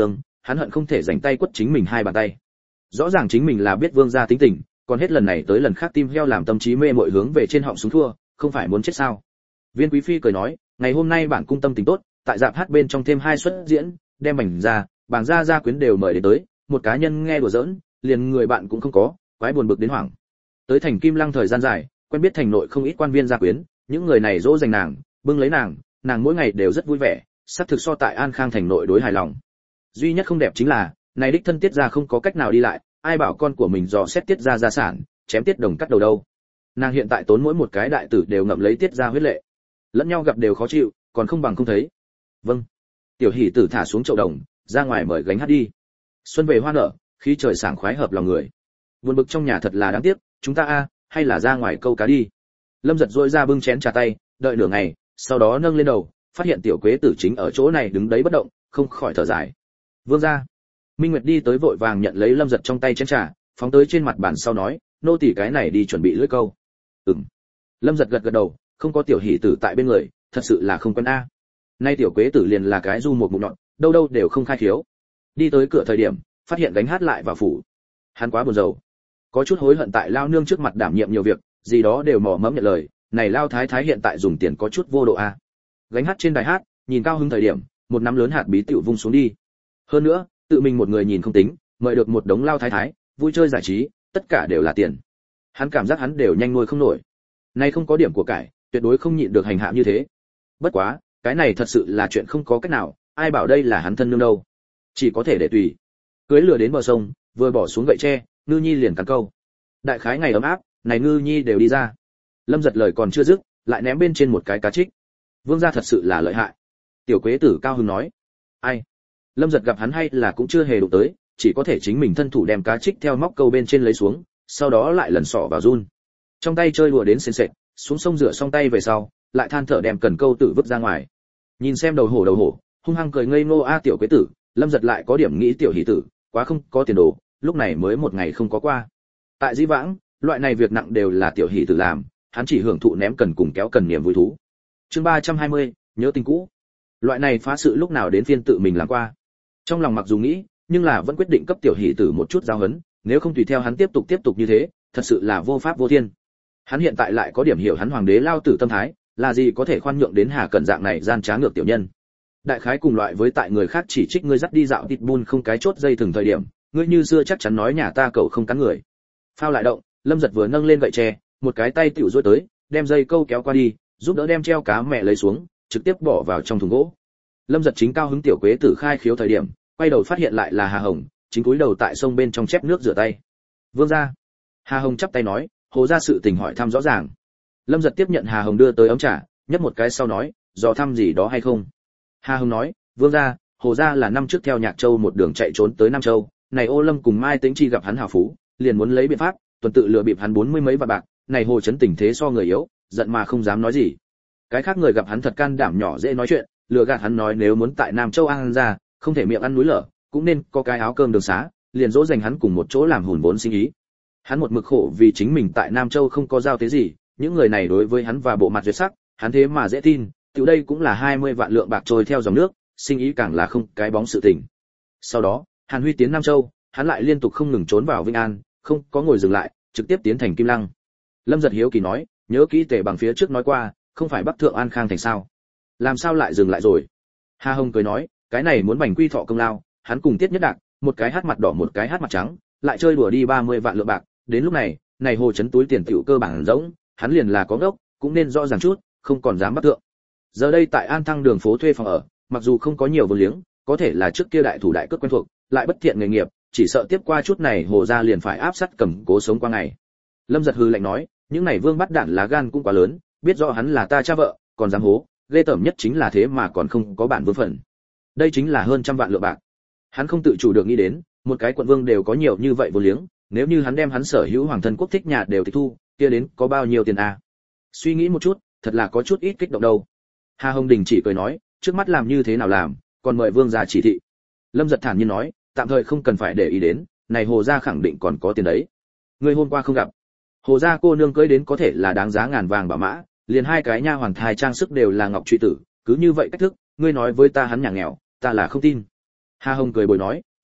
hắn hận không thể rảnh tay quất chính mình hai bàn tay. Rõ ràng chính mình là biết Vương gia tính tình, còn hết lần này tới lần khác tim heo làm tâm trí mê mội hướng về trên họng súng thua, không phải muốn chết sao? Viên Quý phi cười nói, ngày hôm nay bản cung tâm tình tốt, tại dạp hát bên trong thêm hai suất diễn, đem Bành gia, Bàng gia gia quyến đều mời đến tới, một cá nhân nghe đùa giỡn, liền người bạn cũng không có, quái buồn bực đến hoảng. Tới thành Kim Lăng thời gian dài, quen biết thành nội không ít quan viên gia quyến, những người này dỗ dành nàng, bưng lấy nàng, nàng mỗi ngày đều rất vui vẻ, sắp thực so tại An Khang thành nội đối hài lòng. Duy nhất không đẹp chính là, này đích thân Tiết gia không có cách nào đi lại, ai bảo con của mình dò xét Tiết gia gia sản, chém Tiết Đồng cắt đầu đâu. Nàng hiện tại tốn mỗi một cái đại tử đều ngậm lấy Tiết gia huyết lệ. Lẫn nhau gặp đều khó chịu, còn không bằng không thấy. Vâng. Tiểu Hỷ tử thả xuống chậu đồng, ra ngoài mời gánh hát đi. Xuân về hoa nở, khí trời sảng khoái hợp lòng người. Buồn bực trong nhà thật là đáng tiếc, chúng ta a, hay là ra ngoài câu cá đi. Lâm Giật rũi ra bưng chén trà tay, đợi nửa ngày, sau đó nâng lên đầu, phát hiện tiểu Quế Tử chính ở chỗ này đứng đấy bất động, không khỏi thở dài. Vương gia. Minh Nguyệt đi tới vội vàng nhận lấy Lâm Giật trong tay chén trà, phóng tới trên mặt bàn sau nói, nô tỳ cái này đi chuẩn bị lưỡi câu. Ừm. Lâm Giật gật gật đầu, không có tiểu Hỷ tử tại bên người, thật sự là không quen a. Nay tiểu Quế Tử liền là cái du một mụn nhọn, đâu đâu đều không khai khiếu. Đi tới cửa thời điểm, phát hiện gánh hát lại vào phủ. Hắn quá buồn rầu, có chút hối hận tại lao nương trước mặt đảm nhiệm nhiều việc, gì đó đều mò mẫm nhận lời, này lao thái thái hiện tại dùng tiền có chút vô độ a. Gánh hát trên đài hát, nhìn cao hứng thời điểm, một nắm lớn hạt bí tiểu vung xuống đi. Hơn nữa, tự mình một người nhìn không tính, mời được một đống lao thái thái, vui chơi giải trí, tất cả đều là tiền. Hắn cảm giác hắn đều nhanh nuôi không nổi. Nay không có điểm của cải, tuyệt đối không nhịn được hành hạ như thế. Bất quá, cái này thật sự là chuyện không có cách nào, ai bảo đây là hắn thân nương đâu. Chỉ có thể để tùy. Cưới lừa đến bờ sông, vừa bỏ xuống gậy tre, Ngư Nhi liền cắn câu. Đại khái ngày ấm áp, này Ngư Nhi đều đi ra. Lâm Giật lời còn chưa dứt, lại ném bên trên một cái cá trích. Vương gia thật sự là lợi hại. Tiểu Quế Tử cao hứng nói. Ai? Lâm Giật gặp hắn hay là cũng chưa hề đụng tới, chỉ có thể chính mình thân thủ đem cá trích theo móc câu bên trên lấy xuống, sau đó lại lần sọ vào run. Trong tay chơi đùa đến sền sệt, xuống sông rửa xong tay về sau, lại than thở đem cần câu tử vứt ra ngoài. Nhìn xem đầu hổ đầu hổ, hung hăng cười ngây ngô a tiểu Quế Tử, Lâm Giật lại có điểm nghĩ tiểu Hỷ tử, quá không có tiền đồ, lúc này mới một ngày không có qua. Tại Dĩ Vãng, loại này việc nặng đều là tiểu Hỷ tử làm, hắn chỉ hưởng thụ ném cần cùng kéo cần niềm vui thú. Chương ba trăm hai mươi, nhớ tình cũ. Loại này phá sự lúc nào đến phiên tự mình làm qua. Trong lòng mặc dù nghĩ, nhưng là vẫn quyết định cấp tiểu Hỷ tử một chút giáo huấn, nếu không tùy theo hắn tiếp tục tiếp tục như thế, thật sự là vô pháp vô thiên. Hắn hiện tại lại có điểm hiểu hắn hoàng đế lao tử tâm thái, là gì có thể khoan nhượng đến Hà Cẩn dạng này gian trá ngược tiểu nhân. Đại khái cùng loại với tại người khác chỉ trích ngươi dắt đi dạo pitbull không cái chốt dây thường thời điểm, ngươi như xưa chắc chắn nói nhà ta cậu không cắn người. Phao lại động, Lâm Giật vừa nâng lên gậy tre, một cái tay tiểu duỗi tới, đem dây câu kéo qua đi, giúp đỡ đem treo cá mẹ lấy xuống, trực tiếp bỏ vào trong thùng gỗ. Lâm Giật chính cao hứng tiểu Quế Tử khai khiếu thời điểm, quay đầu phát hiện lại là Hà Hồng, chính cúi đầu tại sông bên trong chép nước rửa tay. Vương gia. Hà Hồng chắp tay nói, hồ gia sự tình hỏi thăm rõ ràng. Lâm Giật tiếp nhận Hà Hồng đưa tới ấm trà, nhấp một cái sau nói, dò thăm gì đó hay không. Hà Hồng nói, vương gia, hồ gia là năm trước theo Nhạc Châu một đường chạy trốn tới Nam Châu, này Ô Lâm cùng Mai Tĩnh Chi gặp hắn hào phú, liền muốn lấy biện pháp, tuần tự lừa bịp hắn bốn mươi mấy vạn bạc, này hồ chấn tình thế so người yếu, giận mà không dám nói gì. Cái khác người gặp hắn thật can đảm nhỏ dễ nói chuyện, lừa gạt hắn nói nếu muốn tại Nam Châu ăn ra, không thể miệng ăn núi lở, cũng nên có cái áo cơm đường xá, liền dỗ dành hắn cùng một chỗ làm hùn vốn sinh ý. Hắn một mực khổ vì chính mình tại Nam Châu không có giao thế gì, những người này đối với hắn và bộ mặt duyệt sắc, hắn thế mà dễ tin, tiểu đây cũng là hai mươi vạn lượng bạc trôi theo dòng nước, sinh ý càng là không cái bóng sự tình. Sau đó, Hàn Huy tiến Nam Châu, hắn lại liên tục không ngừng trốn vào Vĩnh An, không có ngồi dừng lại, trực tiếp tiến thành Kim Lăng. Lâm Giật hiếu kỳ nói, nhớ kỹ Tề Bằng phía trước nói qua, không phải Bắc Thượng An Khang thành sao? Làm sao lại dừng lại rồi? Hà Hồng cười nói, cái này muốn Bành Quy Thọ công lao, hắn cùng Tiết Nhất Đạc, một cái hát mặt đỏ một cái hát mặt trắng, lại chơi đùa đi ba mươi vạn lượng bạc, đến lúc này, này hồ chấn túi tiền tiểu cơ bản rỗng, hắn liền là có ngốc, cũng nên rõ ràng chút, không còn dám Bắc Thượng. Giờ đây tại An Thăng đường phố thuê phòng ở, mặc dù không có nhiều vốn liếng, có thể là trước kia đại thủ đại cước quen thuộc, lại bất thiện nghề nghiệp, chỉ sợ tiếp qua chút này hồ gia liền phải áp sát cầm cố sống qua ngày. Lâm Giật hừ lạnh nói, những này vương bắt đạn lá gan cũng quá lớn, biết rõ hắn là ta cha vợ, còn dám hố, ghê tởm nhất chính là thế mà còn không có bản vương phần. Đây chính là hơn trăm vạn lượng bạc. Hắn không tự chủ được nghĩ đến, một cái quận vương đều có nhiều như vậy vốn liếng, nếu như hắn đem hắn sở hữu hoàng thân quốc thích nhà đều tịch thu, kia đến có bao nhiêu tiền à? Suy nghĩ một chút, thật là có chút ít kích động đâu. Hà Hồng Đình chỉ cười nói, trước mắt làm như thế nào làm, còn mời vương gia chỉ thị. Lâm Giật thản nhiên nói, tạm thời không cần phải để ý đến, này hồ gia khẳng định còn có tiền đấy. Ngươi hôm qua không gặp, hồ gia cô nương cưới đến có thể là đáng giá ngàn vàng bảo mã, liền hai cái nha hoàn thai trang sức đều là ngọc trụy tử, cứ như vậy cách thức, ngươi nói với ta hắn nhà nghèo, ta là không tin. Hà Hồng cười bồi nói,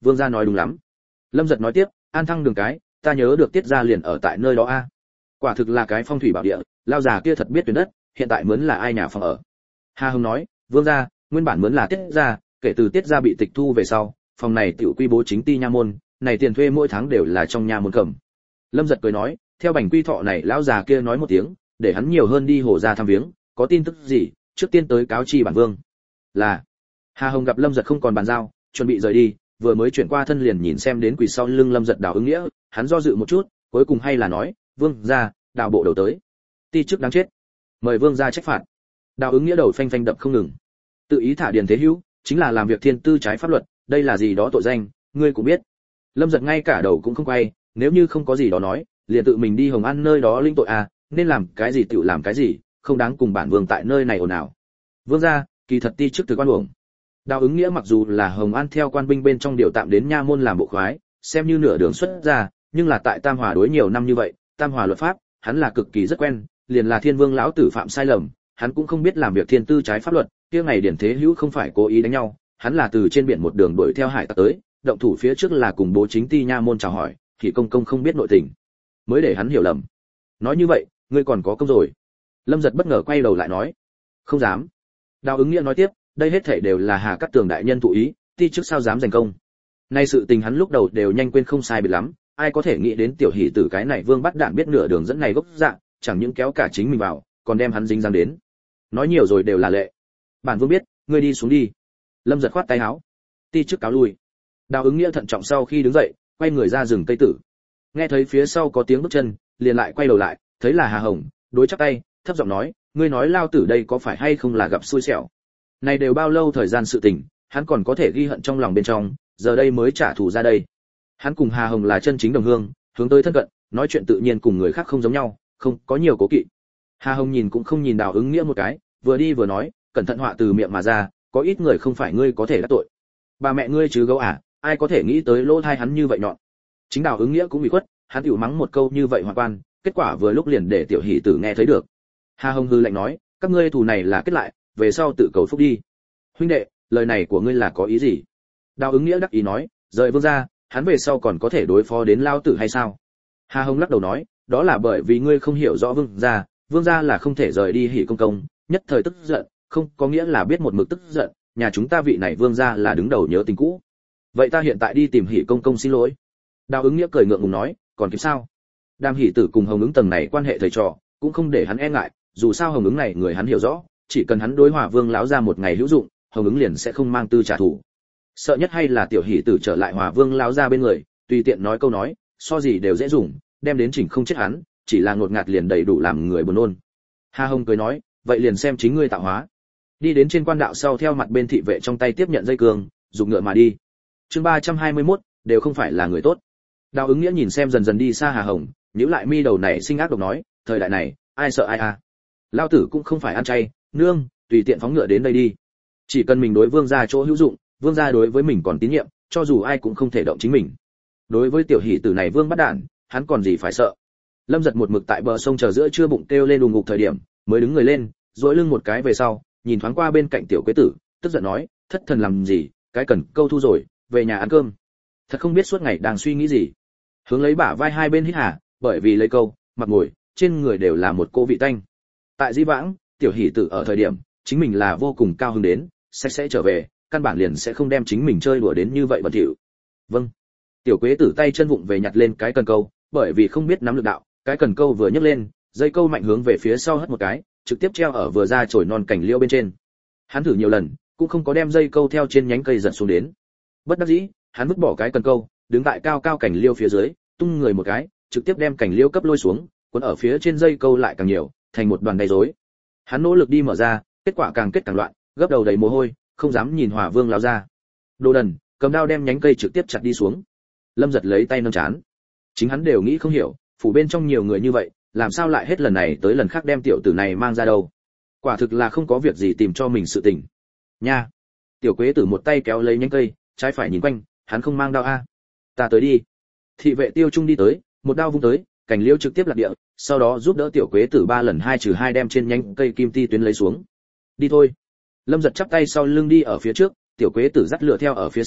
vương gia nói đúng lắm. Lâm Giật nói tiếp, An Thăng đường cái, ta nhớ được Tiết gia liền ở tại nơi đó a. Quả thực là cái phong thủy bảo địa, lao già kia thật biết tuyển đất, hiện tại mướn là ai nhà phòng ở. Hà Hồng nói, vương gia, nguyên bản mướn là Tiết gia, kể từ Tiết gia bị tịch thu về sau, phòng này tiểu quy bố chính ti nha môn, này tiền thuê mỗi tháng đều là trong nha môn cầm. Lâm Giật cười nói, theo Bành Quy Thọ này lão già kia nói một tiếng, để hắn nhiều hơn đi hồ gia thăm viếng, có tin tức gì, trước tiên tới cáo chi bản vương. Là. Hà Hồng gặp Lâm Giật không còn bàn giao, chuẩn bị rời đi, vừa mới chuyển qua thân liền nhìn xem đến quỳ sau lưng Lâm Giật Đào Ứng Nghĩa, hắn do dự một chút, cuối cùng hay là nói, vương gia, Đào bộ đầu tới. Ti chức đáng chết, mời vương gia trách phạt. Đào Ứng Nghĩa đầu phanh phanh đập không ngừng. Tự ý thả Điền Thế Hữu, chính là làm việc thiên tư trái pháp luật, đây là gì đó tội danh, ngươi cũng biết. Lâm Giật ngay cả đầu cũng không quay, nếu như không có gì đó nói, liền tự mình đi Hồng An nơi đó linh tội à, nên làm cái gì tự làm cái gì, không đáng cùng bản vương tại nơi này ồn ào. Vương gia, kỳ thật ti chức từ quan uổng. Đào Ứng Nghĩa mặc dù là Hồng An theo quan binh bên trong điều tạm đến nha môn làm bộ khoái, xem như nửa đường xuất ra, nhưng là tại Tam Hòa đối nhiều năm như vậy, Tam Hòa luật pháp, hắn là cực kỳ rất quen, liền là Thiên Vương lão tử phạm sai lầm, hắn cũng không biết làm việc thiên tư trái pháp luật, kia ngày Điển Thế Hữu không phải cố ý đánh nhau, hắn là từ trên biển một đường đuổi theo hải tặc tới, động thủ phía trước là cùng bố chính ti nha môn chào hỏi, thì công công không biết nội tình, mới để hắn hiểu lầm. Nói như vậy, ngươi còn có công rồi. Lâm Giật bất ngờ quay đầu lại nói, không dám. Đào Ứng Nghĩa nói tiếp, đây hết thảy đều là Hà Cát Tường đại nhân thụ ý, ti trước sao dám giành công. Nay sự tình hắn lúc đầu đều nhanh quên không sai biệt lắm, ai có thể nghĩ đến tiểu hỷ tử cái này vương bắt đạn biết nửa đường dẫn này gốc dạng, chẳng những kéo cả chính mình vào, còn đem hắn dính dáng đến. Nói nhiều rồi đều là lệ. Bản vương biết, ngươi đi xuống đi. Lâm Giật khoát tay áo. Ti trước cáo lui. Đào Ứng Nghĩa thận trọng sau khi đứng dậy, quay người ra rừng cây tử. Nghe thấy phía sau có tiếng bước chân, liền lại quay đầu lại, thấy là Hà Hồng, đối chắp tay, thấp giọng nói, ngươi nói lao tử đây có phải hay không là gặp xui xẻo. Này đều bao lâu thời gian sự tình, hắn còn có thể ghi hận trong lòng bên trong, giờ đây mới trả thù ra đây. Hắn cùng Hà Hồng là chân chính đồng hương, hướng tới thân cận, nói chuyện tự nhiên cùng người khác không giống nhau, không có nhiều cố kỵ. Hà Hồng nhìn cũng không nhìn Đào Ứng Nghĩa một cái, vừa đi vừa nói, cẩn thận họa từ miệng mà ra, có ít người không phải ngươi có thể đắc tội. Bà mẹ ngươi chứ gấu à, ai có thể nghĩ tới lỗ thai hắn như vậy nhọn. Chính Đào Ứng Nghĩa cũng bị khuất, hắn tiểu mắng một câu như vậy hoàn quan, kết quả vừa lúc liền để tiểu hỷ tử nghe thấy được. Hà Hồng hư lạnh nói, các ngươi thù này là kết lại, về sau tự cầu phúc đi. Huynh đệ, lời này của ngươi là có ý gì? Đào Ứng Nghĩa đắc ý nói, rời vương gia, hắn về sau còn có thể đối phó đến lao tử hay sao? Hà Hồng lắc đầu nói, đó là bởi vì ngươi không hiểu rõ vương gia, vương gia là không thể rời đi hỉ công công, nhất thời tức giận, không có nghĩa là biết một mực tức giận, nhà chúng ta vị này vương gia là đứng đầu nhớ tình cũ. Vậy ta hiện tại đi tìm hỉ công công xin lỗi. Đào Ứng Nghĩa cười ngượng ngùng nói, còn kịp sao? Đàm Hỷ Tử cùng Hồng Ứng tầng này quan hệ thầy trò, cũng không để hắn e ngại, dù sao Hồng Ứng này người hắn hiểu rõ, chỉ cần hắn đối Hỏa Vương lão ra một ngày hữu dụng, Hồng Ứng liền sẽ không mang tư trả thù. Sợ nhất hay là tiểu Hỷ Tử trở lại Hỏa Vương lão ra bên người, tùy tiện nói câu nói, so gì đều dễ dùng, đem đến chỉnh không chết hắn, chỉ là ngột ngạt liền đầy đủ làm người buồn nôn. Hà Hồng cười nói, vậy liền xem chính ngươi tạo hóa. Đi đến trên quan đạo sau theo mặt bên thị vệ trong tay tiếp nhận dây cương, dùng ngựa mà đi. Chương ba trăm hai mươi mốt, đều không phải là người tốt. Đào Ứng Nghĩa nhìn xem dần dần đi xa Hà Hồng, nhíu lại mi đầu này sinh ác độc nói, thời đại này, ai sợ ai à? Lao tử cũng không phải ăn chay, nương, tùy tiện phóng ngựa đến đây đi. Chỉ cần mình đối vương gia chỗ hữu dụng, vương gia đối với mình còn tín nhiệm, cho dù ai cũng không thể động chính mình. Đối với tiểu hỷ tử này vương bắt đản, hắn còn gì phải sợ? Lâm Giật một mực tại bờ sông chờ giữa trưa bụng kêu lên đùng ngục thời điểm, mới đứng người lên, duỗi lưng một cái về sau, nhìn thoáng qua bên cạnh tiểu quế tử, tức giận nói, thất thần làm gì, cái cần câu thu rồi, về nhà ăn cơm. Thật không biết suốt ngày đang suy nghĩ gì. Hướng lấy bả vai hai bên hít hà, bởi vì lấy câu, mặt ngồi, trên người đều là một cô vị tanh. Tại Di Vãng, tiểu hỷ tử ở thời điểm, chính mình là vô cùng cao hứng đến, sạch sẽ trở về, căn bản liền sẽ không đem chính mình chơi đùa đến như vậy bẩn thỉu. Vâng. Tiểu quế tử tay chân vụng về nhặt lên cái cần câu, bởi vì không biết nắm lực đạo, cái cần câu vừa nhấc lên, dây câu mạnh hướng về phía sau hất một cái, trực tiếp treo ở vừa ra chồi non cảnh liễu bên trên. Hắn thử nhiều lần, cũng không có đem dây câu theo trên nhánh cây giật xuống đến. Bất đắc dĩ, hắn vứt bỏ cái cần câu, đứng tại cao cao cảnh liễu phía dưới, tung người một cái, trực tiếp đem cảnh liễu cấp lôi xuống, cuốn ở phía trên dây câu lại càng nhiều, thành một đoàn đầy rối. Hắn nỗ lực đi mở ra, kết quả càng kết càng loạn, gấp đầu đầy mồ hôi, không dám nhìn Hỏa Vương lão ra. Đồ đần, cầm đao đem nhánh cây trực tiếp chặt đi xuống. Lâm Giật lấy tay nâng chán. Chính hắn đều nghĩ không hiểu, phủ bên trong nhiều người như vậy, làm sao lại hết lần này tới lần khác đem tiểu tử này mang ra đâu? Quả thực là không có việc gì tìm cho mình sự tình. Nha. Tiểu quế tử một tay kéo lấy nhánh cây, trái phải nhìn quanh, hắn không mang đao a. Ta tới đi. Thị vệ Tiêu Trung đi tới, một đao vung tới, cành liễu trực tiếp lạc địa, sau đó giúp đỡ tiểu quế tử ba lần hai trừ hai đem trên nhánh cây kim ti tuyến lấy xuống. Đi thôi. Lâm Giật chắp tay sau lưng đi ở phía trước, tiểu quế tử dắt lựa theo ở phía sau,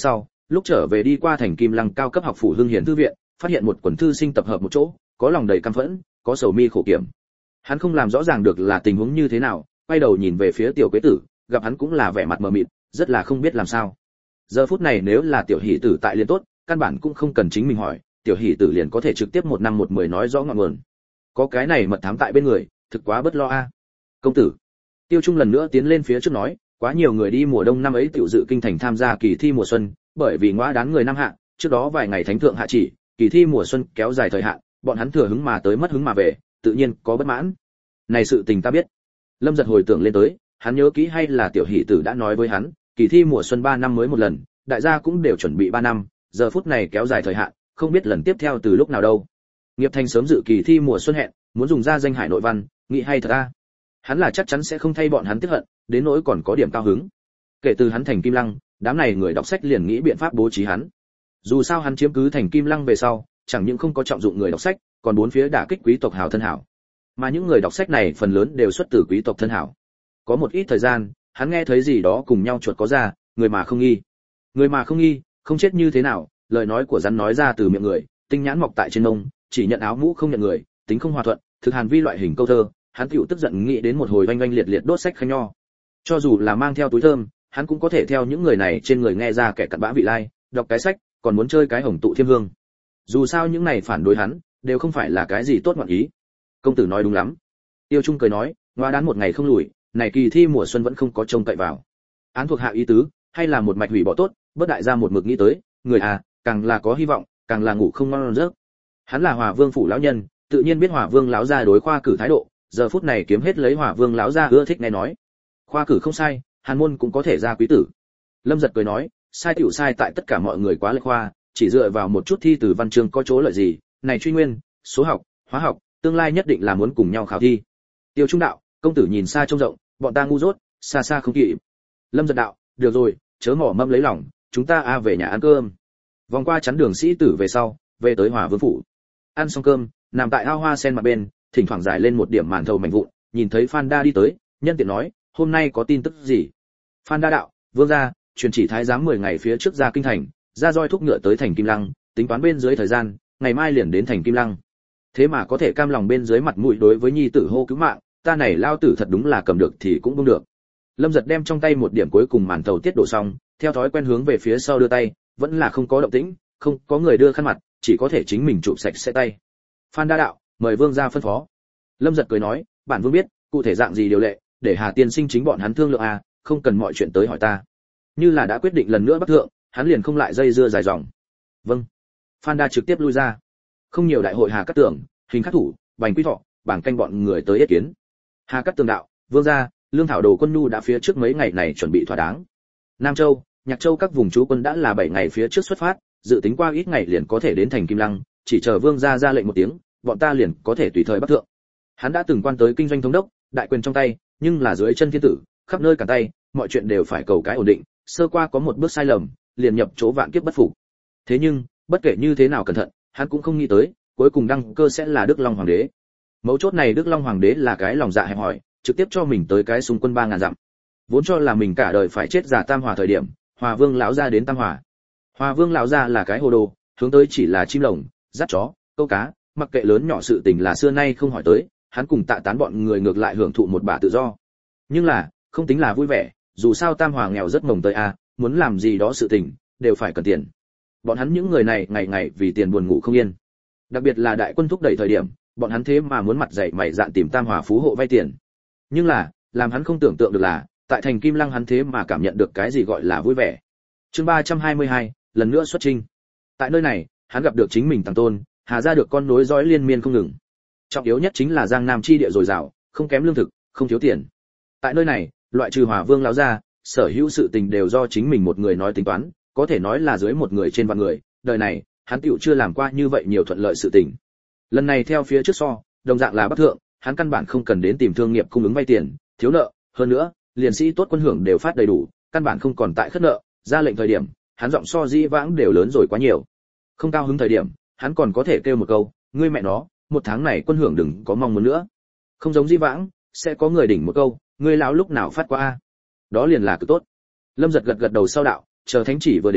lúc trở về đi qua thành Kim Lăng cao cấp học phủ Hưng Hiền thư viện, phát hiện một quần thư sinh tập hợp một chỗ, có lòng đầy căm phẫn, có sầu mi khổ kiểm. Hắn không làm rõ ràng được là tình huống như thế nào, quay đầu nhìn về phía Tiểu Quế Tử, gặp hắn cũng là vẻ mặt mờ mịt, rất là không biết làm sao. Giờ phút này nếu là Tiểu Hỷ Tử tại liền tốt, căn bản cũng không cần chính mình hỏi, Tiểu Hỷ Tử liền có thể trực tiếp một năm một mười nói rõ ngọn nguồn. Có cái này mật thám tại bên người, thực quá bất lo a. Công tử. Tiêu Trung lần nữa tiến lên phía trước nói, quá nhiều người đi mùa đông năm ấy tiểu dự kinh thành tham gia kỳ thi mùa xuân, bởi vì ngõa đán người năm hạ, trước đó vài ngày thánh thượng hạ chỉ, kỳ thi mùa xuân kéo dài thời hạn, bọn hắn thừa hứng mà tới mất hứng mà về, tự nhiên có bất mãn. Này sự tình ta biết. Lâm Giật hồi tưởng lên tới, hắn nhớ kỹ hay là Tiểu Hỷ Tử đã nói với hắn, kỳ thi mùa xuân ba năm mới một lần, đại gia cũng đều chuẩn bị ba năm, giờ phút này kéo dài thời hạn, không biết lần tiếp theo từ lúc nào đâu. Nghiệp Thành sớm dự kỳ thi mùa xuân hẹn, muốn dùng ra danh hải nội văn, nghĩ hay thật a. Hắn là chắc chắn sẽ không thay bọn hắn tiếc hận, đến nỗi còn có điểm cao hứng. Kể từ hắn thành Kim Lăng, đám này người đọc sách liền nghĩ biện pháp bố trí hắn. Dù sao hắn chiếm cứ thành Kim Lăng về sau, chẳng những không có trọng dụng người đọc sách, còn bốn phía đả kích quý tộc hào thân hảo. Mà những người đọc sách này phần lớn đều xuất từ quý tộc thân hảo. Có một ít thời gian, hắn nghe thấy gì đó cùng nhau chuột có ra, người mà không nghi. Người mà không nghi, không chết như thế nào, lời nói của rắn nói ra từ miệng người, tinh nhãn mọc tại trên mông, chỉ nhận áo mũ không nhận người, tính không hòa thuận, thực hàn vi loại hình câu thơ, hắn tiểu tức giận nghĩ đến một hồi oanh oanh liệt liệt đốt sách khanh nho. Cho dù là mang theo túi thơm, hắn cũng có thể theo những người này trên người nghe ra kẻ cặn bã vị lai, đọc cái sách, còn muốn chơi cái hồng tụ thiêm hương. Dù sao những này phản đối hắn, đều không phải là cái gì tốt ngọn ý. Công tử nói đúng lắm. Tiêu Trung cười nói, ngoa đán một ngày không lùi, này kỳ thi mùa xuân vẫn không có trông cậy vào. Án thuộc hạ ý tứ, hay là một mạch hủy bỏ tốt, bất đại gia một mực nghĩ tới, người à, càng là có hy vọng, càng là ngủ không ngon giấc. Hắn là Hòa Vương phủ lão nhân, tự nhiên biết Hòa Vương lão gia đối khoa cử thái độ, giờ phút này kiếm hết lấy Hòa Vương lão gia ưa thích nghe nói. Khoa cử không sai, Hàn môn cũng có thể ra quý tử. Lâm Giật cười nói, sai tiểu sai tại tất cả mọi người quá lệch khoa, chỉ dựa vào một chút thi từ văn chương có chỗ lợi gì, này truy nguyên, số học, hóa học, tương lai nhất định là muốn cùng nhau khảo thi. Tiêu Trung đạo, công tử nhìn xa trông rộng, bọn ta ngu dốt, xa xa không kịp. Lâm Giật đạo, được rồi, chớ mỏ mâm lấy lòng, chúng ta a về nhà ăn cơm. Vòng qua chắn đường sĩ tử về sau, về tới Hòa Vương phủ. Ăn xong cơm, nằm tại ao hoa sen mặt bên, thỉnh thoảng giải lên một điểm màn thầu mảnh vụn, nhìn thấy Phan Đa đi tới, nhân tiện nói, hôm nay có tin tức gì? Phan Đa đạo, vương gia, truyền chỉ thái giám mười ngày phía trước ra kinh thành, ra roi thúc ngựa tới thành Kim Lăng, tính toán bên dưới thời gian, ngày mai liền đến thành Kim Lăng. Thế mà có thể cam lòng bên dưới mặt mũi đối với nhi tử hô cứu mạng, ta này lao tử thật đúng là cầm được thì cũng không được. Lâm Giật đem trong tay một điểm cuối cùng màn thầu tiết đổ xong, theo thói quen hướng về phía sau đưa tay, vẫn là không có động tĩnh, không có người đưa khăn mặt, chỉ có thể chính mình chụp sạch sẽ tay. Phan Đa đạo, mời vương gia phân phó. Lâm Giật cười nói, bản vương biết, cụ thể dạng gì điều lệ, để Hà tiên sinh chính bọn hắn thương lượng à, không cần mọi chuyện tới hỏi ta. Như là đã quyết định lần nữa bắc thượng, hắn liền không lại dây dưa dài dòng. Vâng. Phan Đa trực tiếp lui ra. Không nhiều đại hội Hà Cát Tường, Hình Khắc Thủ, Bành Quy Thọ, bảng canh bọn người tới yết kiến. Hà Cát Tường đạo, vương gia, lương thảo đồ quân nhu đã phía trước mấy ngày này chuẩn bị thỏa đáng. Nam Châu, Nhạc Châu các vùng trú quân đã là bảy ngày phía trước xuất phát, dự tính qua ít ngày liền có thể đến thành Kim Lăng, chỉ chờ vương gia ra lệnh một tiếng, bọn ta liền có thể tùy thời bắc thượng. Hắn đã từng quan tới kinh doanh thống đốc, đại quyền trong tay, nhưng là dưới chân thiên tử, khắp nơi cả tay, mọi chuyện đều phải cầu cái ổn định, sơ qua có một bước sai lầm, liền nhập chỗ vạn kiếp bất phục. Thế nhưng, bất kể như thế nào cẩn thận, hắn cũng không nghĩ tới, cuối cùng đăng cơ sẽ là Đức Long hoàng đế. Mấu chốt này Đức Long hoàng đế là cái lòng dạ hẹp hòi, trực tiếp cho mình tới cái xung quân ba ngàn dặm. Vốn cho là mình cả đời phải chết giả Tam Hòa thời điểm, Hòa Vương lão gia đến Tam Hòa. Hòa Vương lão gia là cái hồ đồ, hướng tới chỉ là chim lồng, dắt chó, câu cá, mặc kệ lớn nhỏ sự tình là xưa nay không hỏi tới, hắn cùng Tạ Tán bọn người ngược lại hưởng thụ một bả tự do. Nhưng là, không tính là vui vẻ, dù sao Tam Hòa nghèo rất mồng tới a, muốn làm gì đó sự tình, đều phải cần tiền. Bọn hắn những người này ngày ngày vì tiền buồn ngủ không yên. Đặc biệt là đại quân thúc đẩy thời điểm, bọn hắn thế mà muốn mặt dày mày dạn tìm Tam Hòa phú hộ vay tiền. Nhưng là, làm hắn không tưởng tượng được là, tại thành Kim Lăng hắn thế mà cảm nhận được cái gì gọi là vui vẻ. Chương ba trăm hai mươi hai, lần nữa xuất chinh. Tại nơi này, hắn gặp được chính mình Tăng Tôn, Hà gia được con nối dõi liên miên không ngừng. Trọng yếu nhất chính là Giang Nam chi địa dồi dào, không kém lương thực, không thiếu tiền. Tại nơi này, loại trừ Hòa Vương lão gia, sở hữu sự tình đều do chính mình một người nói tính toán, có thể nói là dưới một người trên vạn người, đời này, hắn tiểu chưa làm qua như vậy nhiều thuận lợi sự tình. Lần này theo phía trước so, đồng dạng là bắc thượng, hắn căn bản không cần đến tìm thương nghiệp cung ứng vay tiền, thiếu nợ, hơn nữa, liền sĩ tốt quân hưởng đều phát đầy đủ, căn bản không còn tại khất nợ, ra lệnh thời điểm, hắn giọng so dĩ vãng đều lớn rồi quá nhiều. Không cao hứng thời điểm, hắn còn có thể kêu một câu, ngươi mẹ nó, một tháng này quân hưởng đừng có mong muốn nữa. Không giống dĩ vãng, sẽ có người đỉnh một câu, ngươi lão lúc nào phát qua a. Đó liền là cực tốt. Lâm Giật gật gật đầu sau đạo, chờ thánh chỉ vừa đến,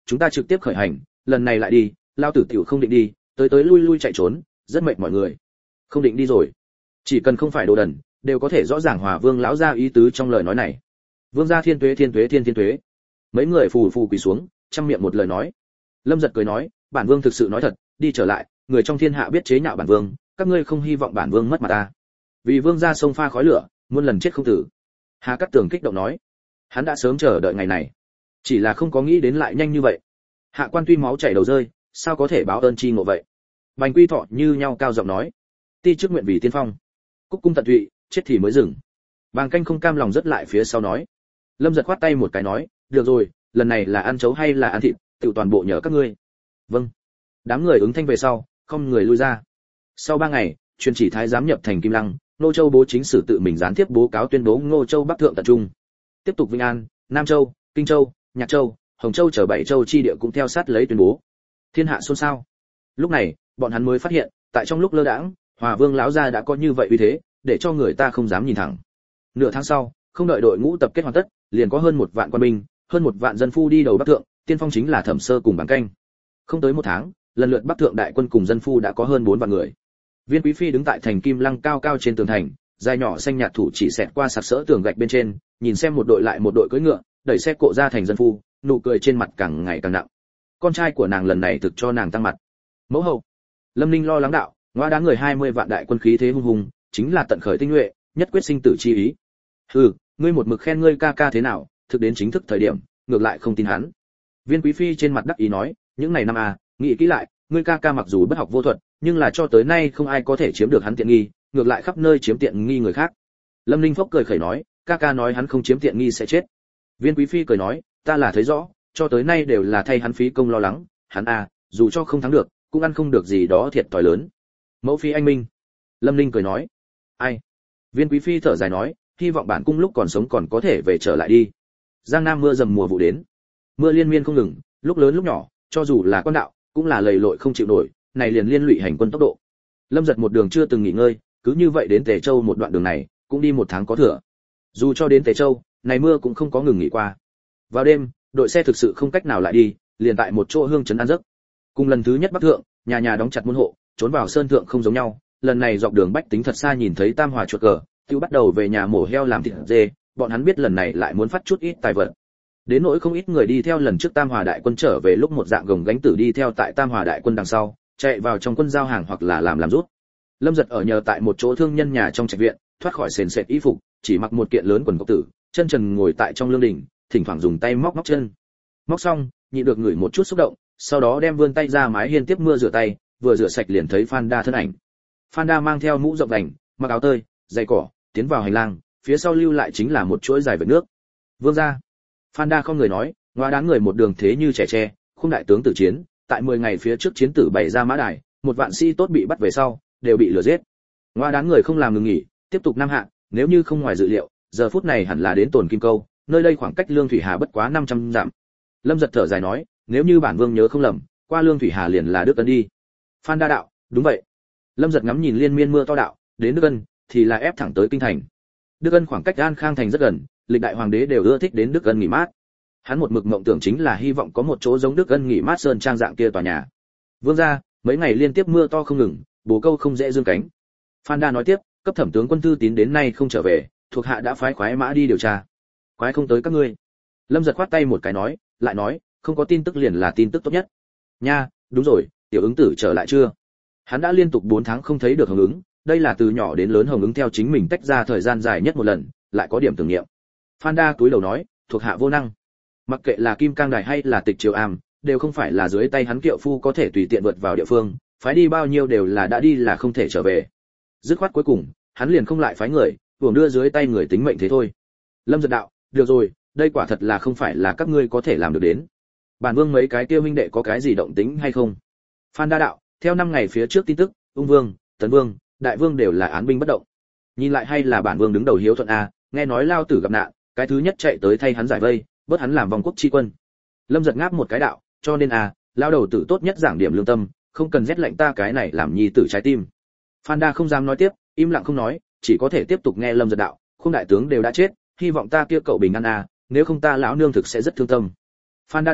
chúng ta trực tiếp khởi hành, lần này lại đi, lao tử tiểu không định đi, tới tới lui lui chạy trốn, rất mệt mọi người. Không định đi rồi. Chỉ cần không phải đồ đần, đều có thể rõ ràng Hòa Vương lão gia ý tứ trong lời nói này. Vương gia thiên tuế thiên tuế thiên thiên tuế. Mấy người phù phù quỳ xuống, trăm miệng một lời nói. Lâm Giật cười nói, bản vương thực sự nói thật, đi trở lại, người trong thiên hạ biết chế nhạo bản vương, các ngươi không hy vọng bản vương mất mặt ta. Vì vương gia sông pha khói lửa, muôn lần chết không tử. Hà Cát Tường kích động nói, hắn đã sớm chờ đợi ngày này, chỉ là không có nghĩ đến lại nhanh như vậy. Hạ Quan tuy máu chảy đầu rơi, sao có thể báo ơn chi ngộ vậy. Bành Quy Thọ như nhau cao giọng nói, ti trước nguyện vì tiên phong, cúc cung tận tụy, chết thì mới dừng. Bàng Canh không cam lòng rất lại phía sau nói. Lâm Giật khoát tay một cái nói, được rồi, lần này là ăn chấu hay là ăn thịt, tự toàn bộ nhờ các ngươi. Vâng. Đám người ứng thanh về sau, không người lui ra. Sau ba ngày, truyền chỉ thái giám nhập thành Kim Lăng, Ngô Châu bố chính sử tự mình gián tiếp bố cáo tuyên bố Ngô Châu Bắc thượng tập trung. Tiếp tục Vĩnh An, Nam Châu, Kinh Châu, Nhạc Châu, Hồng Châu trở bảy châu chi địa cũng theo sát lấy tuyên bố. Thiên hạ xôn xao. Lúc này, bọn hắn mới phát hiện, tại trong lúc lơ đãng, Hòa Vương lão gia đã có như vậy uy thế, để cho người ta không dám nhìn thẳng. Nửa tháng sau, không đợi đội ngũ tập kết hoàn tất, liền có hơn một vạn quân binh, hơn một vạn dân phu đi đầu Bắc thượng, tiên phong chính là Thẩm Sơ cùng Bàng Canh. Không tới một tháng, lần lượt Bắc thượng đại quân cùng dân phu đã có hơn bốn vạn người. Viên Quý Phi đứng tại thành Kim Lăng cao cao trên tường thành, dài nhỏ xanh nhạt thủ chỉ xẹt qua sặc sỡ tường gạch bên trên, nhìn xem một đội lại một đội cưỡi ngựa, đẩy xe cộ ra thành dân phu, nụ cười trên mặt càng ngày càng nặng. Con trai của nàng lần này thực cho nàng tăng mặt. Mẫu hậu. Lâm Ninh lo lắng đạo, ngoa đá người hai mươi vạn đại quân khí thế hung hùng, chính là tận khởi tinh nhuệ, nhất quyết sinh tử chi ý. Hừ, ngươi một mực khen ngươi ca ca thế nào, thực đến chính thức thời điểm, ngược lại không tin hắn. Viên Quý Phi trên mặt đắc ý nói, những này năm à, nghĩ kỹ lại, ngươi ca ca mặc dù bất học vô thuật, nhưng là cho tới nay không ai có thể chiếm được hắn tiện nghi, ngược lại khắp nơi chiếm tiện nghi người khác. Lâm Ninh phốc cười khẩy nói, ca ca nói hắn không chiếm tiện nghi sẽ chết. Viên Quý Phi cười nói, ta là thấy rõ, cho tới nay đều là thay hắn phí công lo lắng, hắn à, dù cho không thắng được, cũng ăn không được gì đó thiệt thòi lớn. Mẫu phi anh minh. Lâm Ninh cười nói, ai? Viên Quý Phi thở dài nói, hy vọng bản cung lúc còn sống còn có thể về trở lại đi. Giang Nam mưa dầm mùa vụ đến, mưa liên miên không ngừng, lúc lớn lúc nhỏ, cho dù là quan đạo, cũng là lầy lội không chịu nổi, này liền liên lụy hành quân tốc độ. Lâm Giật một đường chưa từng nghỉ ngơi, cứ như vậy đến Tề Châu một đoạn đường này, cũng đi một tháng có thừa. Dù cho đến Tề Châu, này mưa cũng không có ngừng nghỉ qua. Vào đêm, đội xe thực sự không cách nào lại đi, liền tại một chỗ hương trấn ăn giấc. Cùng lần thứ nhất Bắc thượng, nhà nhà đóng chặt môn hộ, trốn vào sơn thượng không giống nhau, lần này dọc đường bách tính thật xa nhìn thấy tam hòa chuột cờ, tiêu bắt đầu về nhà mổ heo làm thịt dê, bọn hắn biết lần này lại muốn phát chút ít tài vật. Đến nỗi không ít người đi theo lần trước tam hòa đại quân trở về lúc một dạng gồng gánh tử đi theo tại tam hòa đại quân đằng sau, chạy vào trong quân giao hàng hoặc là làm làm rút. Lâm Giật ở nhờ tại một chỗ thương nhân nhà trong trạch viện, thoát khỏi sền sệt y phục, chỉ mặc một kiện lớn quần cộc tử, chân trần ngồi tại trong lương đình, thỉnh thoảng dùng tay móc móc chân. Móc xong, nhịn được ngửi một chút xúc động, sau đó đem vươn tay ra mái hiên tiếp mưa rửa tay, vừa rửa sạch liền thấy Phan Đa thân ảnh. Phan Đa mang theo mũ rộng vành, mặc áo tơi, giày cỏ, tiến vào hành lang, phía sau lưu lại chính là một chuỗi dài vệt nước. Vương gia. Phan Đa không người nói, ngoa đáng người một đường thế như trẻ tre, khung đại tướng tử chiến, tại mười ngày phía trước chiến tử bày ra mã đài, một vạn sĩ tốt bị bắt về sau, đều bị lừa giết. Ngoa đáng người không làm ngừng nghỉ, tiếp tục nam hạ, nếu như không ngoài dự liệu, giờ phút này hẳn là đến Tồn Kim Câu, nơi đây khoảng cách Lương Thủy Hà bất quá năm trăm dặm. Lâm Giật thở dài nói, nếu như bản vương nhớ không lầm, qua Lương Thủy Hà liền là Đức Ân đi. Phan Đa đạo, đúng vậy. Lâm Giật ngắm nhìn liên miên mưa to đạo, đến Đức Ân thì là ép thẳng tới kinh thành. Đức Ân khoảng cách An Khang thành rất gần, lịch đại hoàng đế đều ưa thích đến Đức Ân nghỉ mát. Hắn một mực mộng tưởng chính là hy vọng có một chỗ giống Đức Ân nghỉ mát sơn trang dạng kia tòa nhà. Vương gia, mấy ngày liên tiếp mưa to không ngừng, bồ câu không dễ dương cánh. Phan Đa nói tiếp, cấp thẩm tướng quân thư tín đến nay không trở về, thuộc hạ đã phái khoái mã đi điều tra. Khoái không tới các ngươi. Lâm Giật khoát tay một cái nói, lại nói, không có tin tức liền là tin tức tốt nhất. Nha, đúng rồi, tiểu ứng tử trở lại chưa? Hắn đã liên tục bốn tháng không thấy được Hồng Ứng, đây là từ nhỏ đến lớn Hồng Ứng theo chính mình tách ra thời gian dài nhất một lần, lại có điểm tưởng niệm. Phan Đa cúi đầu nói, thuộc hạ vô năng. Mặc kệ là Kim Cang Đài hay là Tịch Triều Am, đều không phải là dưới tay hắn kiệu phu có thể tùy tiện vượt vào địa phương, phái đi bao nhiêu đều là đã đi là không thể trở về. Dứt khoát cuối cùng, hắn liền không lại phái người, uổng đưa dưới tay người tính mệnh thế thôi. Lâm Giật đạo, được rồi, đây quả thật là không phải là các ngươi có thể làm được đến. Bản vương mấy cái tiêu huynh đệ có cái gì động tính hay không? Phan Đa đạo, theo năm ngày phía trước tin tức, Ung Vương, Tấn Vương, Đại Vương đều là án binh bất động. Nhìn lại hay là bản vương đứng đầu hiếu thuận a, nghe nói lao tử gặp nạn, cái thứ nhất chạy tới thay hắn giải vây, bớt hắn làm vòng quốc chi quân. Lâm Giật ngáp một cái đạo, cho nên a, lao đầu tử tốt nhất giảng điểm lương tâm, không cần rét lạnh ta cái này làm nhi tử trái tim. Phan Đa không dám nói tiếp, im lặng không nói, chỉ có thể tiếp tục nghe Lâm Giật đạo, Khung đại tướng đều đã chết, hy vọng ta kia cậu bình an a, nếu không ta lão nương thực sẽ rất thương tâm. Phan Đa đạo,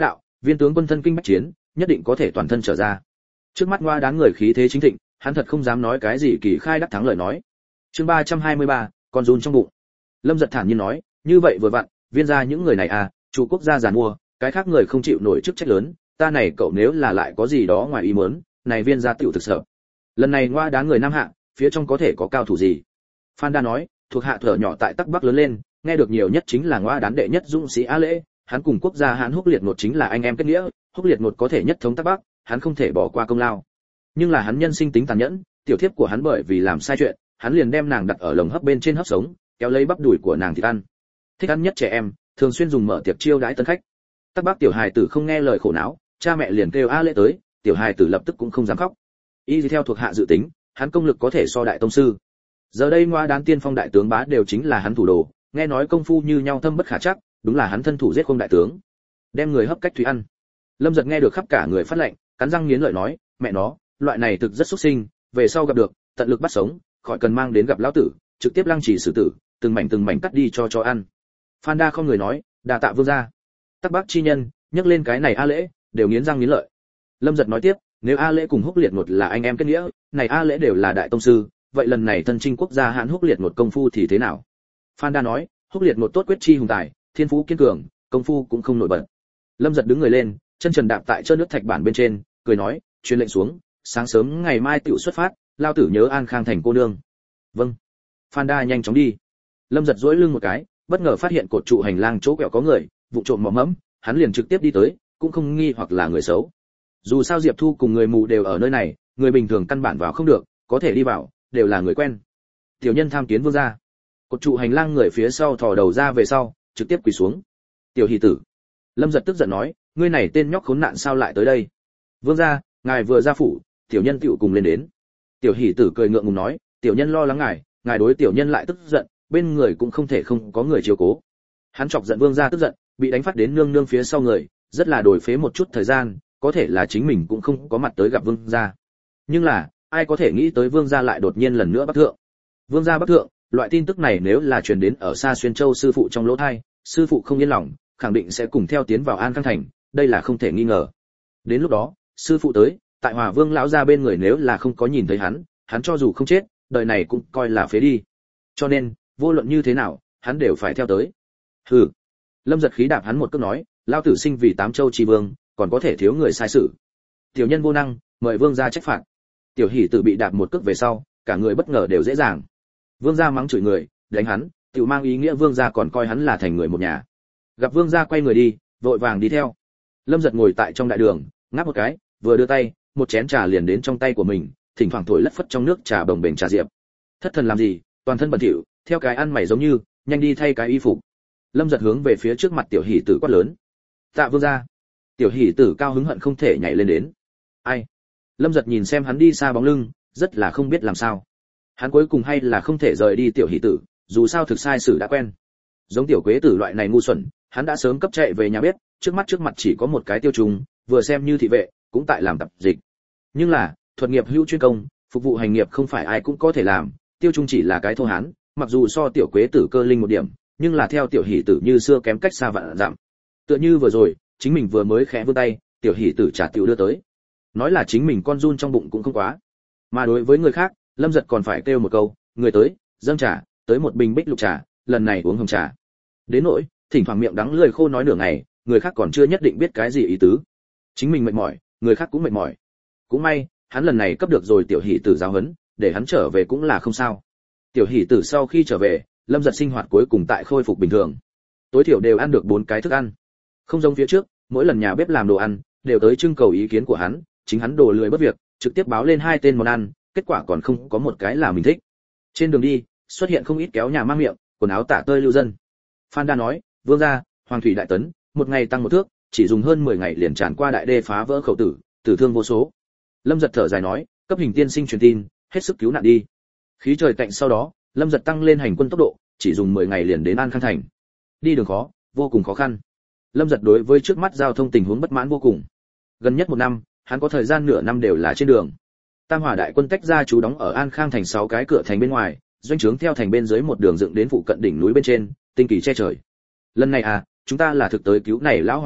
Viên tướng quân thân kinh bách chiến, nhất định có thể toàn thân trở ra. Trước mắt Ngoa Đán người khí thế chính thịnh, hắn thật không dám nói cái gì kỳ khai đắc thắng lời nói. Chương ba trăm hai mươi ba, con run trong bụng. Lâm Giật thản nhiên nói, như vậy vừa vặn, Viên gia những người này à, chủ quốc gia giàn mua, cái khác người không chịu nổi chức trách lớn, ta này cậu nếu là lại có gì đó ngoài ý muốn, này Viên gia tiểu thực sợ. Lần này Ngoa Đán người Nam Hạ, phía trong có thể có cao thủ gì? Phan Đa nói, thuộc hạ thở nhỏ tại Tắc Bắc lớn lên, nghe được nhiều nhất chính là Ngoa Đán đệ nhất dũng sĩ A Lễ, hắn cùng quốc gia Hán Húc Liệt Nột chính là anh em kết nghĩa, Húc Liệt Nột có thể nhất thống Tắc Bắc, hắn không thể bỏ qua công lao. Nhưng là hắn nhân sinh tính tàn nhẫn, tiểu thiếp của hắn bởi vì làm sai chuyện, hắn liền đem nàng đặt ở lồng hấp bên trên hấp sống, kéo lấy bắp đùi của nàng thịt ăn. Thích ăn nhất trẻ em, thường xuyên dùng mở tiệc chiêu đãi tân khách. Tắc Bắc tiểu hài tử không nghe lời khổ não, cha mẹ liền kêu A Lễ tới, tiểu hài tử lập tức cũng không dám khóc. Y theo thuộc hạ dự tính, hắn công lực có thể so đại tông sư. Giờ đây Ngoa Đán tiên phong đại tướng bá đều chính là hắn thủ đồ, nghe nói công phu như nhau thâm bất khả trắc, đúng là hắn thân thủ giết không đại tướng. Đem người hấp cách thủy ăn. Lâm Giật nghe được khắp cả người phát lệnh, cắn răng nghiến lợi nói, mẹ nó, loại này thực rất xúc sinh, về sau gặp được, tận lực bắt sống, khỏi cần mang đến gặp lão tử, trực tiếp lăng trì xử tử, từng mảnh từng mảnh cắt đi cho cho ăn. Phan Đa không người nói, đà tạ vương gia. Tắc Bắc chi nhân, nhắc lên cái này A Lễ, đều nghiến răng nghiến lợi. Lâm Giật nói tiếp, nếu A Lễ cùng Húc Liệt Nột là anh em kết nghĩa, này A Lễ đều là đại tông sư, vậy lần này thân chinh quốc gia Hán Húc Liệt Nột công phu thì thế nào? Phan Đa nói, Húc Liệt Nột tốt quyết chi hùng tài, thiên phú kiên cường, công phu cũng không nổi bật. Lâm Giật đứng người lên, chân trần đạp tại trơn nước thạch bản bên trên, cười nói, truyền lệnh xuống, sáng sớm ngày mai tiểu xuất phát, lao tử nhớ An Khang thành cô nương. Vâng. Phan Đa nhanh chóng đi. Lâm Giật duỗi lưng một cái, bất ngờ phát hiện cột trụ hành lang chỗ quẹo có người, vụ trộm mò mẫm, hắn liền trực tiếp đi tới, cũng không nghi hoặc là người xấu. Dù sao Diệp Thu cùng người mù đều ở nơi này, người bình thường căn bản vào không được, có thể đi vào, đều là người quen. Tiểu nhân tham kiến vương gia. Cột trụ hành lang người phía sau thò đầu ra về sau, trực tiếp quỳ xuống. Tiểu hỷ tử. Lâm Giật tức giận nói, ngươi này tên nhóc khốn nạn sao lại tới đây? Vương gia, ngài vừa ra phủ, tiểu nhân tựu cùng lên đến. Tiểu hỷ tử cười ngượng ngùng nói, tiểu nhân lo lắng ngài, ngài đối tiểu nhân lại tức giận, bên người cũng không thể không có người chiếu cố. Hắn chọc giận vương gia tức giận, bị đánh phát đến nương nương phía sau người, rất là đổi phế một chút thời gian, có thể là chính mình cũng không có mặt tới gặp vương gia. Nhưng là, ai có thể nghĩ tới vương gia lại đột nhiên lần nữa bắc thượng. Vương gia bắc thượng, loại tin tức này nếu là truyền đến ở xa Xuyên Châu sư phụ trong lỗ tai, sư phụ không yên lòng, khẳng định sẽ cùng theo tiến vào An Khang thành, đây là không thể nghi ngờ. Đến lúc đó, sư phụ tới, tại Hòa Vương lão gia bên người nếu là không có nhìn thấy hắn, hắn cho dù không chết, đời này cũng coi là phế đi. Cho nên, vô luận như thế nào, hắn đều phải theo tới. Hừ. Lâm Giật khí đạp hắn một cước nói, lão tử sinh vì tám châu chi vương, còn có thể thiếu người sai sự. Tiểu nhân vô năng, mời vương gia trách phạt. Tiểu hỷ tử bị đạp một cước về sau, cả người bất ngờ đều dễ dàng. Vương gia mắng chửi người, đánh hắn, tiểu mang ý nghĩa vương gia còn coi hắn là thành người một nhà. Gặp vương gia quay người đi, vội vàng đi theo. Lâm Giật ngồi tại trong đại đường, ngáp một cái, vừa đưa tay, một chén trà liền đến trong tay của mình, thỉnh thoảng thổi lất phất trong nước trà bồng bềnh trà diệp. Thất thần làm gì, toàn thân bẩn thỉu, theo cái ăn mày giống như, nhanh đi thay cái y phục. Lâm Giật hướng về phía trước mặt tiểu hỷ tử quát lớn. Tạ vương gia. Tiểu hỷ tử cao hứng hận không thể nhảy lên đến. Ai? Lâm Giật nhìn xem hắn đi xa bóng lưng, rất là không biết làm sao. Hắn cuối cùng hay là không thể rời đi tiểu hỷ tử, dù sao thực sai sử đã quen. Giống tiểu quế tử loại này ngu xuẩn, hắn đã sớm cấp chạy về nhà bếp, trước mắt trước mặt chỉ có một cái tiêu trùng, vừa xem như thị vệ, cũng tại làm tập dịch. Nhưng là, thuật nghiệp hữu chuyên công, phục vụ hành nghiệp không phải ai cũng có thể làm, tiêu trung chỉ là cái thô hán, mặc dù so tiểu quế tử cơ linh một điểm, nhưng là theo tiểu hỷ tử như xưa kém cách xa vạn dặm. Tựa như vừa rồi, chính mình vừa mới khẽ vươn tay, tiểu hỷ tử trả tiểu đưa tới. Nói là chính mình con run trong bụng cũng không quá. Mà đối với người khác, Lâm Giật còn phải kêu một câu, người tới, dâng trà, tới một bình bích lục trà, lần này uống hồng trà. Đến nỗi, thỉnh thoảng miệng đắng lưỡi khô nói nửa ngày, người khác còn chưa nhất định biết cái gì ý tứ. Chính mình mệt mỏi, người khác cũng mệt mỏi. Cũng may, hắn lần này cấp được rồi tiểu hỷ tử giáo huấn, để hắn trở về cũng là không sao. Tiểu hỷ tử sau khi trở về, Lâm Giật sinh hoạt cuối cùng tại khôi phục bình thường. Tối thiểu đều ăn được bốn cái thức ăn. Không giống phía trước, mỗi lần nhà bếp làm đồ ăn, đều tới trưng cầu ý kiến của hắn, chính hắn đồ lười bất việc, trực tiếp báo lên hai tên món ăn, kết quả còn không có một cái là mình thích. Trên đường đi, xuất hiện không ít kéo nhà mang miệng, quần áo tả tơi lưu dân. Phan Đa nói, vương gia, hoàng thủy đại tấn, một ngày tăng một thước, chỉ dùng hơn mười ngày liền tràn qua đại đê phá vỡ khẩu tử, tử thương vô số. Lâm Giật thở dài nói, cấp hình tiên sinh truyền tin, hết sức cứu nạn đi. Khí trời tạnh sau đó, Lâm Giật tăng lên hành quân tốc độ, chỉ dùng mười ngày liền đến An Khang thành. Đi đường khó, vô cùng khó khăn. Lâm Giật đối với trước mắt giao thông tình huống bất mãn vô cùng. Gần nhất một năm, hắn có thời gian nửa năm đều là trên đường. Tam Hỏa đại quân tách ra trú đóng ở An Khang thành sáu cái cửa thành bên ngoài, doanh trướng theo thành bên dưới một đường dựng đến phụ cận đỉnh núi bên trên, tinh kỳ che trời. Lần này à, chúng ta là thực tới cứu này lão hoàng đế,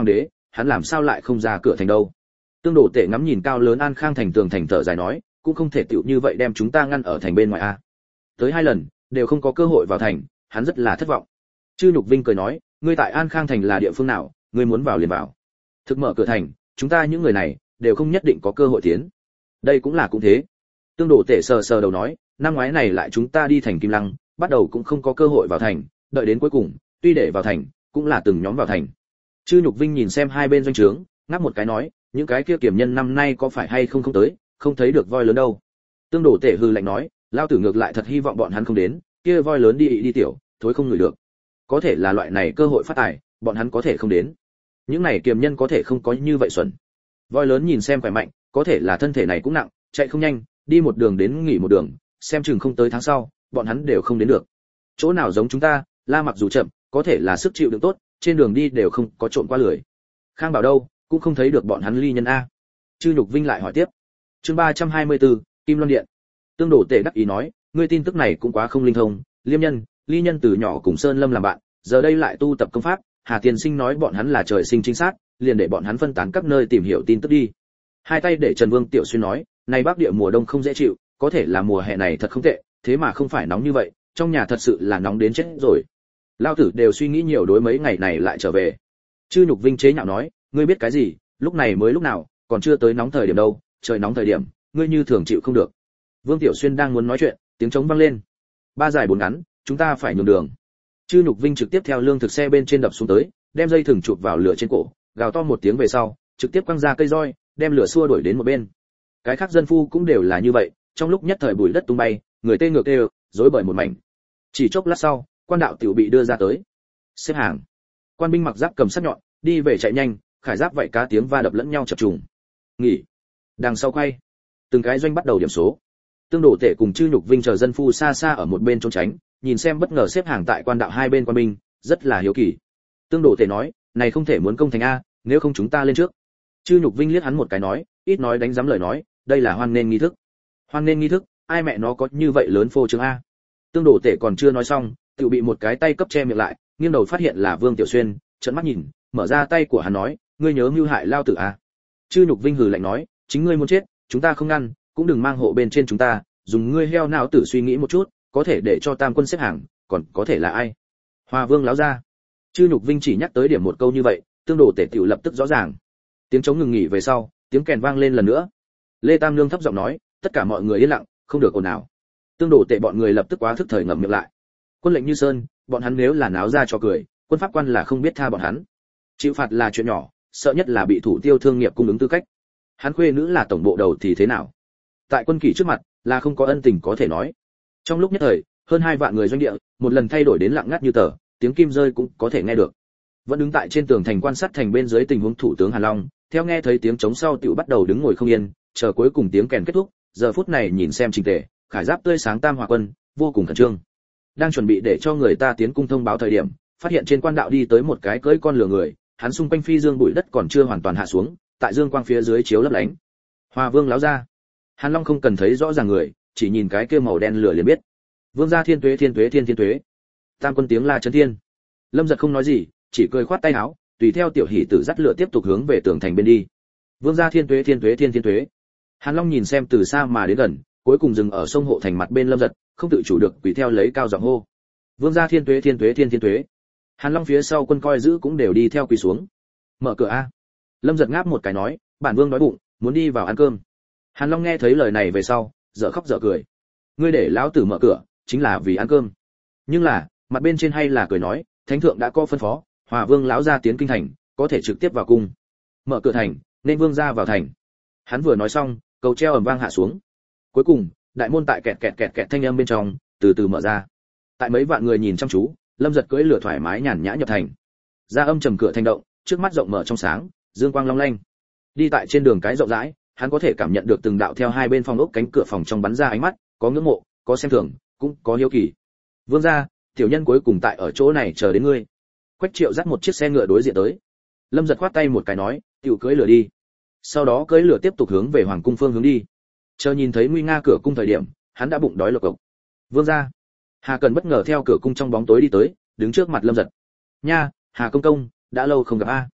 hắn làm sao lại không ra cửa thành đâu. Tương Đồ Tể ngắm nhìn cao lớn An Khang thành tường thành thở dài nói, cũng không thể tựu như vậy đem chúng ta ngăn ở thành bên ngoài a. Tới hai lần đều không có cơ hội vào thành, hắn rất là thất vọng. Chư Nhục Vinh cười nói, ngươi tại An Khang thành là địa phương nào, ngươi muốn vào liền vào. Thực mở cửa thành, chúng ta những người này đều không nhất định có cơ hội tiến. Đây cũng là cũng thế. Tương Đồ Tể sờ sờ đầu nói, năm ngoái này lại chúng ta đi thành Kim Lăng, bắt đầu cũng không có cơ hội vào thành, đợi đến cuối cùng, tuy để vào thành, cũng là từng nhóm vào thành. Chư Nhục Vinh nhìn xem hai bên doanh trướng, ngáp một cái nói, những cái kia kiểm nhân năm nay có phải hay không không tới, không thấy được voi lớn đâu. Tương Đồ Tể hừ lạnh nói, lao tử ngược lại thật hy vọng bọn hắn không đến, kia voi lớn đi đi tiểu, thối không ngửi được. Có thể là loại này cơ hội phát tài, bọn hắn có thể không đến. Những này kiềm nhân có thể không có như vậy xuẩn. Voi lớn nhìn xem khỏe mạnh, có thể là thân thể này cũng nặng, chạy không nhanh, đi một đường đến nghỉ một đường, xem chừng không tới tháng sau, bọn hắn đều không đến được. Chỗ nào giống chúng ta, La mặc dù chậm, có thể là sức chịu đựng tốt, trên đường đi đều không có trộn qua lười. Khang Bảo đâu, cũng không thấy được bọn hắn ly nhân a. Chư Nhục Vinh lại hỏi tiếp. Chương ba trăm hai mươi tư, Kim Loan Điện. Tương Đồ Tể đắc ý nói, ngươi tin tức này cũng quá không linh thông, Liêm Nhân, Ly Nhân từ nhỏ cùng Sơn Lâm làm bạn, giờ đây lại tu tập công pháp, Hà Tiên Sinh nói bọn hắn là trời sinh chính xác, liền để bọn hắn phân tán các nơi tìm hiểu tin tức đi. Hai tay để Trần Vương Tiểu Xuyên nói, này Bắc Địa mùa đông không dễ chịu, có thể là mùa hè này thật không tệ, thế mà không phải nóng như vậy, trong nhà thật sự là nóng đến chết rồi. Lao tử đều suy nghĩ nhiều đối mấy ngày này lại trở về. Chư Nhục Vinh chế nhạo nói, ngươi biết cái gì, lúc này mới lúc nào, còn chưa tới nóng thời điểm đâu, trời nóng thời điểm, ngươi như thường chịu không được. Vương Tiểu Xuyên đang muốn nói chuyện, tiếng trống vang lên. Ba dài bốn ngắn, chúng ta phải nhường đường. Chư Nhục Vinh trực tiếp theo lương thực xe bên trên đập xuống tới, đem dây thừng chụp vào lửa trên cổ, gào to một tiếng về sau, trực tiếp quăng ra cây roi, đem lửa xua đuổi đến một bên. Cái khác dân phu cũng đều là như vậy, trong lúc nhất thời bụi đất tung bay, người tê ngược tê, rối bời một mảnh. Chỉ chốc lát sau, quan đạo tiểu bị đưa ra tới. Xếp hàng. Quan binh mặc giáp cầm sắc nhọn, đi về chạy nhanh, khải giáp vậy cá tiếng va đập lẫn nhau chập trùng. Nghỉ. Đằng sau quay. Từng cái doanh bắt đầu điểm số. Tương Đồ Tể cùng Chư Nhục Vinh chờ dân phu xa xa ở một bên trốn tránh, nhìn xem bất ngờ xếp hàng tại quan đạo hai bên quan binh, rất là hiếu kỳ. Tương Đồ Tể nói, này không thể muốn công thành a, nếu không chúng ta lên trước. Chư Nhục Vinh liếc hắn một cái nói, ít nói đánh giám lời nói, đây là hoan nên nghi thức. Hoan nên nghi thức, ai mẹ nó có như vậy lớn phô trương a. Tương Đồ Tể còn chưa nói xong, tự bị một cái tay cấp che miệng lại, nghiêng đầu phát hiện là Vương Tiểu Xuyên, trợn mắt nhìn, mở ra tay của hắn nói, ngươi nhớ mưu hại lao tử a. Chư Nhục Vinh hừ lạnh nói, chính ngươi muốn chết, chúng ta không ngăn, cũng đừng mang hộ bên trên chúng ta, dùng ngươi heo não tử suy nghĩ một chút, có thể để cho tam quân xếp hàng, còn có thể là ai? Hoa Vương láo ra. Chư Nhục Vinh chỉ nhắc tới điểm một câu như vậy, Tương Đồ Tể tiểu lập tức rõ ràng. Tiếng trống ngừng nghỉ về sau, tiếng kèn vang lên lần nữa. Lê Tam Nương thấp giọng nói, tất cả mọi người yên lặng, không được ồn ào. Tương Đồ Tể bọn người lập tức quá thức thời ngậm miệng lại. Quân lệnh như sơn, bọn hắn nếu là náo ra cho cười, quân pháp quan là không biết tha bọn hắn. Chịu phạt là chuyện nhỏ, sợ nhất là bị thủ tiêu thương nghiệp cung ứng tư cách. Hắn khuê nữ là tổng bộ đầu thì thế nào? Tại quân kỷ trước mặt, là không có ân tình có thể nói. Trong lúc nhất thời, hơn hai vạn người doanh địa, một lần thay đổi đến lặng ngắt như tờ, tiếng kim rơi cũng có thể nghe được. Vẫn đứng tại trên tường thành quan sát thành bên dưới tình huống thủ tướng Hàn Long, theo nghe thấy tiếng trống sau tiểu bắt đầu đứng ngồi không yên, chờ cuối cùng tiếng kèn kết thúc, giờ phút này nhìn xem trình tề, khải giáp tươi sáng tam hòa quân, vô cùng khẩn trương. Đang chuẩn bị để cho người ta tiến cung thông báo thời điểm, phát hiện trên quan đạo đi tới một cái cưỡi con lừa người, hắn xung quanh phi dương bụi đất còn chưa hoàn toàn hạ xuống, tại dương quang phía dưới chiếu lấp lánh. Hoa Vương láo ra. Hàn Long không cần thấy rõ ràng người, chỉ nhìn cái kia màu đen lửa liền biết. Vương gia thiên tuế thiên tuế thiên thiên tuế. Tam quân tiếng la chấn thiên. Lâm Giật không nói gì, chỉ cười khoát tay áo, tùy theo tiểu hỷ tử dắt lửa tiếp tục hướng về tường thành bên đi. Vương gia thiên tuế thiên tuế thiên thiên tuế. Hàn Long nhìn xem từ xa mà đến gần, cuối cùng dừng ở sông hộ thành mặt bên Lâm Giật, không tự chủ được quỳ theo lấy cao giọng hô. Vương gia thiên tuế thiên tuế thiên thiên tuế. Hàn Long phía sau quân coi giữ cũng đều đi theo quỳ xuống. Mở cửa a. Lâm Giật ngáp một cái nói, bản vương đói bụng, muốn đi vào ăn cơm. Hàn Long nghe thấy lời này về sau, dở khóc dở cười. Ngươi để lão tử mở cửa, chính là vì ăn cơm. Nhưng là, mặt bên trên hay là cười nói, thánh thượng đã có phân phó, Hòa Vương lão gia tiến kinh thành, có thể trực tiếp vào cung. Mở cửa thành, nên vương gia vào thành. Hắn vừa nói xong, cầu treo ầm vang hạ xuống. Cuối cùng, đại môn tại kẹt kẹt kẹt kẹt thanh âm bên trong, từ từ mở ra. Tại mấy vạn người nhìn chăm chú, Lâm Giật cưỡi lửa thoải mái nhàn nhã nhập thành. Ra âm trầm cửa thành động, trước mắt rộng mở trong sáng, dương quang long lanh. Đi tại trên đường cái rộng rãi, hắn có thể cảm nhận được từng đạo theo hai bên phòng ốc cánh cửa phòng trong bắn ra ánh mắt, có ngưỡng mộ, có xem thường, cũng có hiếu kỳ. Vương gia, tiểu nhân cuối cùng tại ở chỗ này chờ đến ngươi. Quách Triệu dắt một chiếc xe ngựa đối diện tới. Lâm Giật khoát tay một cái nói, tiểu cưỡi lửa đi. Sau đó cưỡi lửa tiếp tục hướng về hoàng cung phương hướng đi. Chờ nhìn thấy nguy nga cửa cung thời điểm, hắn đã bụng đói lộc cộc. Vương gia. Hà Cần bất ngờ theo cửa cung trong bóng tối đi tới, đứng trước mặt Lâm Giật. Nha, Hà công công, đã lâu không gặp a.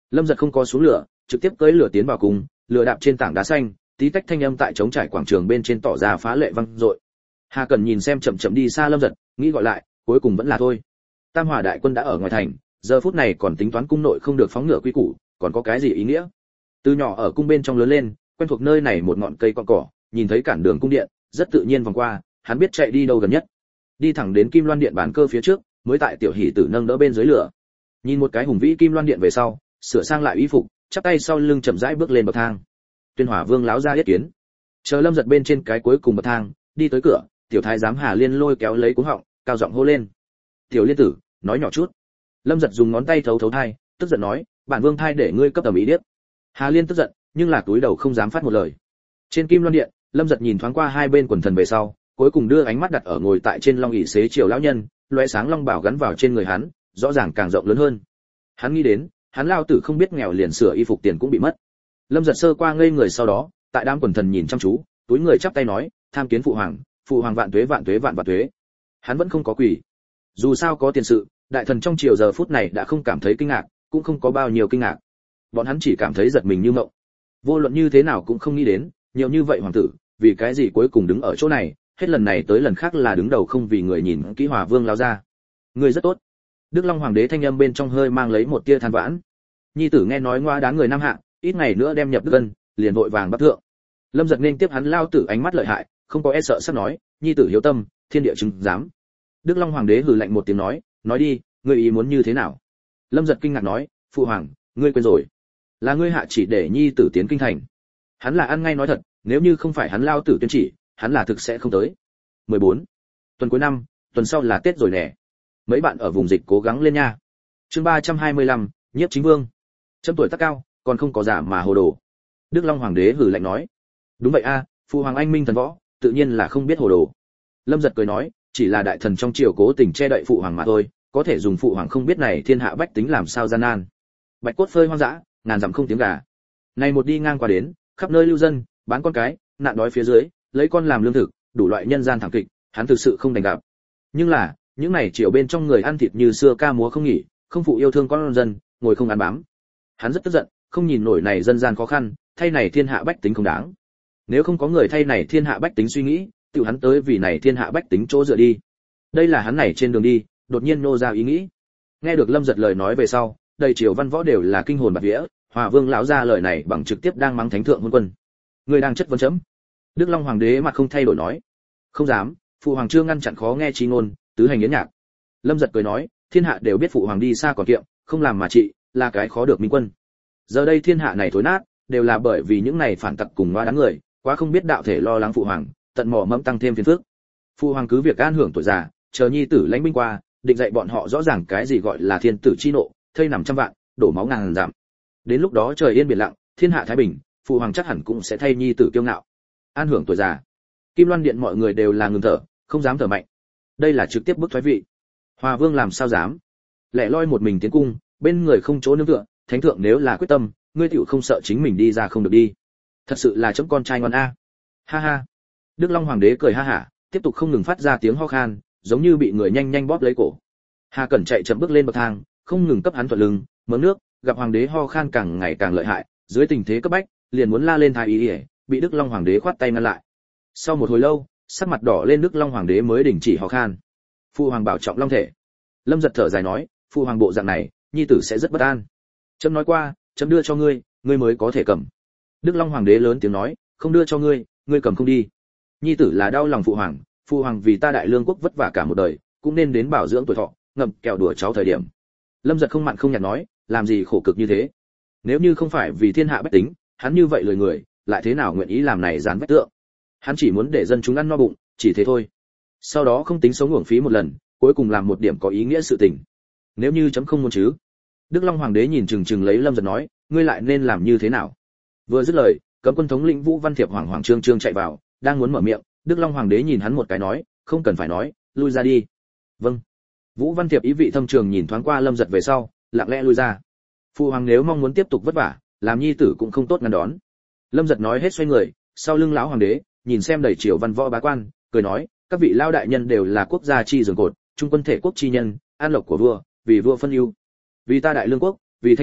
Lâm Giật không có xuống lửa, trực tiếp cưỡi lửa tiến vào cung, lửa đạp trên tảng đá xanh, tí tách thanh âm tại trống trải quảng trường bên trên tỏ ra phá lệ vang dội. Hà Cẩn nhìn xem chậm chậm đi xa Lâm Giật, nghĩ gọi lại, cuối cùng vẫn là thôi. Tam Hỏa đại quân đã ở ngoài thành, giờ phút này còn tính toán cung nội không được phóng ngựa quy củ, còn có cái gì ý nghĩa? Từ nhỏ ở cung bên trong lớn lên, quen thuộc nơi này một ngọn cây con cỏ, nhìn thấy cản đường cung điện, rất tự nhiên vòng qua, hắn biết chạy đi đâu gần nhất. Đi thẳng đến Kim Loan điện bán cơ phía trước, mới tại tiểu hỷ tử nâng đỡ bên dưới lửa. Nhìn một cái hùng vĩ Kim Loan điện về sau, sửa sang lại y phục, chắp tay sau lưng chậm rãi bước lên bậc thang. Tuyên Hỏa Vương láo ra yết kiến. Chờ Lâm Giật bên trên cái cuối cùng bậc thang, đi tới cửa, tiểu thái giám Hà Liên lôi kéo lấy cuống họng, cao giọng hô lên: "Tiểu Liên tử, nói nhỏ chút." Lâm Giật dùng ngón tay thấu thấu thai, tức giận nói: "Bản vương thai để ngươi cấp tầm ý điếc." Hà Liên tức giận, nhưng là túi đầu không dám phát một lời. Trên Kim Loan điện, Lâm Giật nhìn thoáng qua hai bên quần thần về sau, cuối cùng đưa ánh mắt đặt ở ngồi tại trên long ỷ xế chiều lão nhân, lóe sáng long bảo gắn vào trên người hắn, rõ ràng càng rộng lớn hơn. Hắn nghĩ đến, hắn lao tử không biết nghèo liền sửa y phục tiền cũng bị mất. Lâm Giật sơ qua ngây người sau đó, tại đám quần thần nhìn chăm chú, túi người chắp tay nói: "Tham kiến phụ hoàng, phụ hoàng vạn tuế vạn tuế vạn vạn tuế." Hắn vẫn không có quỳ. Dù sao có tiền sự, đại thần trong triều giờ phút này đã không cảm thấy kinh ngạc, cũng không có bao nhiêu kinh ngạc. Bọn hắn chỉ cảm thấy giật mình như mộng. Vô luận như thế nào cũng không nghĩ đến, nhiều như vậy hoàng tử, vì cái gì cuối cùng đứng ở chỗ này, hết lần này tới lần khác là đứng đầu không vì người nhìn kỹ Hòa Vương lao ra. Người rất tốt. Đức Long hoàng đế thanh âm bên trong hơi mang lấy một tia than vãn. Nhi tử nghe nói ngoa đáng người Nam Hạ, ít ngày nữa đem nhập Đức Ân, liền vội vàng bắt thượng. Lâm Giật nên tiếp hắn lao tử ánh mắt lợi hại, không có e sợ sắp nói: "Nhi tử hiếu tâm, thiên địa chứng giám." Đức Long hoàng đế hừ lạnh một tiếng nói: "Nói đi, ngươi ý muốn như thế nào?" Lâm Giật kinh ngạc nói: "Phụ hoàng, ngươi quên rồi, là ngươi hạ chỉ để nhi tử tiến kinh thành." Hắn là ăn ngay nói thật, nếu như không phải hắn lao tử tuyên chỉ, hắn là thực sẽ không tới. mười bốn. Tuần cuối năm, tuần sau là Tết rồi nè. Mấy bạn ở vùng dịch cố gắng lên nha. Chương ba trăm hai mươi lăm, Nhiếp Chính Vương. Chấm tuổi tác cao, còn không có giả mà hồ đồ. Đức Long hoàng đế hừ lạnh nói: "Đúng vậy a, phụ hoàng anh minh thần võ, tự nhiên là không biết hồ đồ." Lâm Giật cười nói: "Chỉ là đại thần trong triều cố tình che đậy phụ hoàng mà thôi, có thể dùng phụ hoàng không biết này thiên hạ bách tính làm sao gian nan. Bạch cốt phơi hoang dã, ngàn dặm không tiếng gà. Này một đi ngang qua đến, khắp nơi lưu dân, bán con cái, nạn đói phía dưới, lấy con làm lương thực, đủ loại nhân gian thảm kịch, hắn thực sự không đành gặp. Nhưng là, những này triều bên trong người ăn thịt như xưa ca múa không nghỉ, không phụ yêu thương con dân, ngồi không ăn bám. Hắn rất tức giận, không nhìn nổi này dân gian khó khăn, thay này thiên hạ bách tính không đáng. Nếu không có người thay này thiên hạ bách tính suy nghĩ, tự hắn tới vì này thiên hạ bách tính chỗ dựa đi." Đây là hắn này trên đường đi, đột nhiên nô ra ý nghĩ. Nghe được Lâm Giật lời nói về sau, đầy triều văn võ đều là kinh hồn bạt vía, Hòa Vương lão ra lời này bằng trực tiếp đang mắng thánh thượng hôn quân. Người đang chất vấn chấm. Đức Long hoàng đế mặt không thay đổi nói: "Không dám, phụ hoàng chưa ngăn chặn khó nghe chí ngôn, tứ hành yến nhạc." Lâm Giật cười nói: "Thiên hạ đều biết phụ hoàng đi xa còn kiệm, không làm mà trị, là cái khó được minh quân. Giờ đây thiên hạ này thối nát, đều là bởi vì những này phản tặc cùng loa đáng người, quá không biết đạo thể lo lắng phụ hoàng, tận mỏ mẫm tăng thêm phiền phức. Phụ hoàng cứ việc an hưởng tuổi già, chờ nhi tử lãnh binh qua, định dạy bọn họ rõ ràng cái gì gọi là thiên tử chi nộ, thây nằm trăm vạn, đổ máu ngàn giảm. Đến lúc đó trời yên biển lặng, thiên hạ thái bình, phụ hoàng chắc hẳn cũng sẽ thay nhi tử kiêu ngạo, an hưởng tuổi già." Kim Loan điện mọi người đều là ngừng thở, không dám thở mạnh. Đây là trực tiếp bức thoái vị. Hòa Vương làm sao dám? Lẻ loi một mình tiến cung, bên người không chỗ nương tựa, thánh thượng nếu là quyết tâm, ngươi tiểu không sợ chính mình đi ra không được đi. Thật sự là chấm con trai ngoan a. Ha ha. Đức Long hoàng đế cười ha hả, tiếp tục không ngừng phát ra tiếng ho khan, giống như bị người nhanh nhanh bóp lấy cổ. Hà Cẩn chạy chậm bước lên bậc thang, không ngừng cấp hắn thuận lưng, mớm nước, gặp hoàng đế ho khan càng ngày càng lợi hại, dưới tình thế cấp bách, liền muốn la lên thái y, bị Đức Long hoàng đế khoát tay ngăn lại. Sau một hồi lâu, sắc mặt đỏ lên Đức Long hoàng đế mới đình chỉ ho khan. Phụ hoàng bảo trọng long thể. Lâm Giật thở dài nói: "Phụ hoàng bộ dạng này, nhi tử sẽ rất bất an. Chấm nói qua, chấm đưa cho ngươi, ngươi mới có thể cầm." Đức Long hoàng đế lớn tiếng nói: "Không đưa cho ngươi, ngươi cầm không đi. Nhi tử là đau lòng phụ hoàng, phụ hoàng vì ta đại lương quốc vất vả cả một đời, cũng nên đến bảo dưỡng tuổi thọ, ngậm kẹo đùa cháu thời điểm." Lâm Giật không mặn không nhạt nói: "Làm gì khổ cực như thế? Nếu như không phải vì thiên hạ bách tính, hắn như vậy lười người, lại thế nào nguyện ý làm này dán vách tượng? Hắn chỉ muốn để dân chúng ăn no bụng, chỉ thế thôi. Sau đó không tính sống uổng phí một lần, cuối cùng làm một điểm có ý nghĩa sự tình. Nếu như chấm không muốn chứ?" Đức Long hoàng đế nhìn chừng chừng lấy Lâm Giật nói: "Ngươi lại nên làm như thế nào?" Vừa dứt lời, cấm quân thống lĩnh Vũ Văn Thiệp hoảng hoảng trương trương chạy vào, đang muốn mở miệng, Đức Long hoàng đế nhìn hắn một cái nói: "Không cần phải nói, lui ra đi." "Vâng." Vũ Văn Thiệp ý vị thâm trường nhìn thoáng qua Lâm Giật về sau, lặng lẽ lui ra. Phụ hoàng nếu mong muốn tiếp tục vất vả, làm nhi tử cũng không tốt ngăn đón. Lâm Giật nói hết xoay người, sau lưng lão hoàng đế, nhìn xem đầy triều văn võ bá quan, cười nói: "Các vị lao đại nhân đều là quốc gia chi giường cột, trung quân thể quốc chi nhân, an lộc của vua, vì vua phân ưu, vì ta đại lương quốc, vì thánh thượng,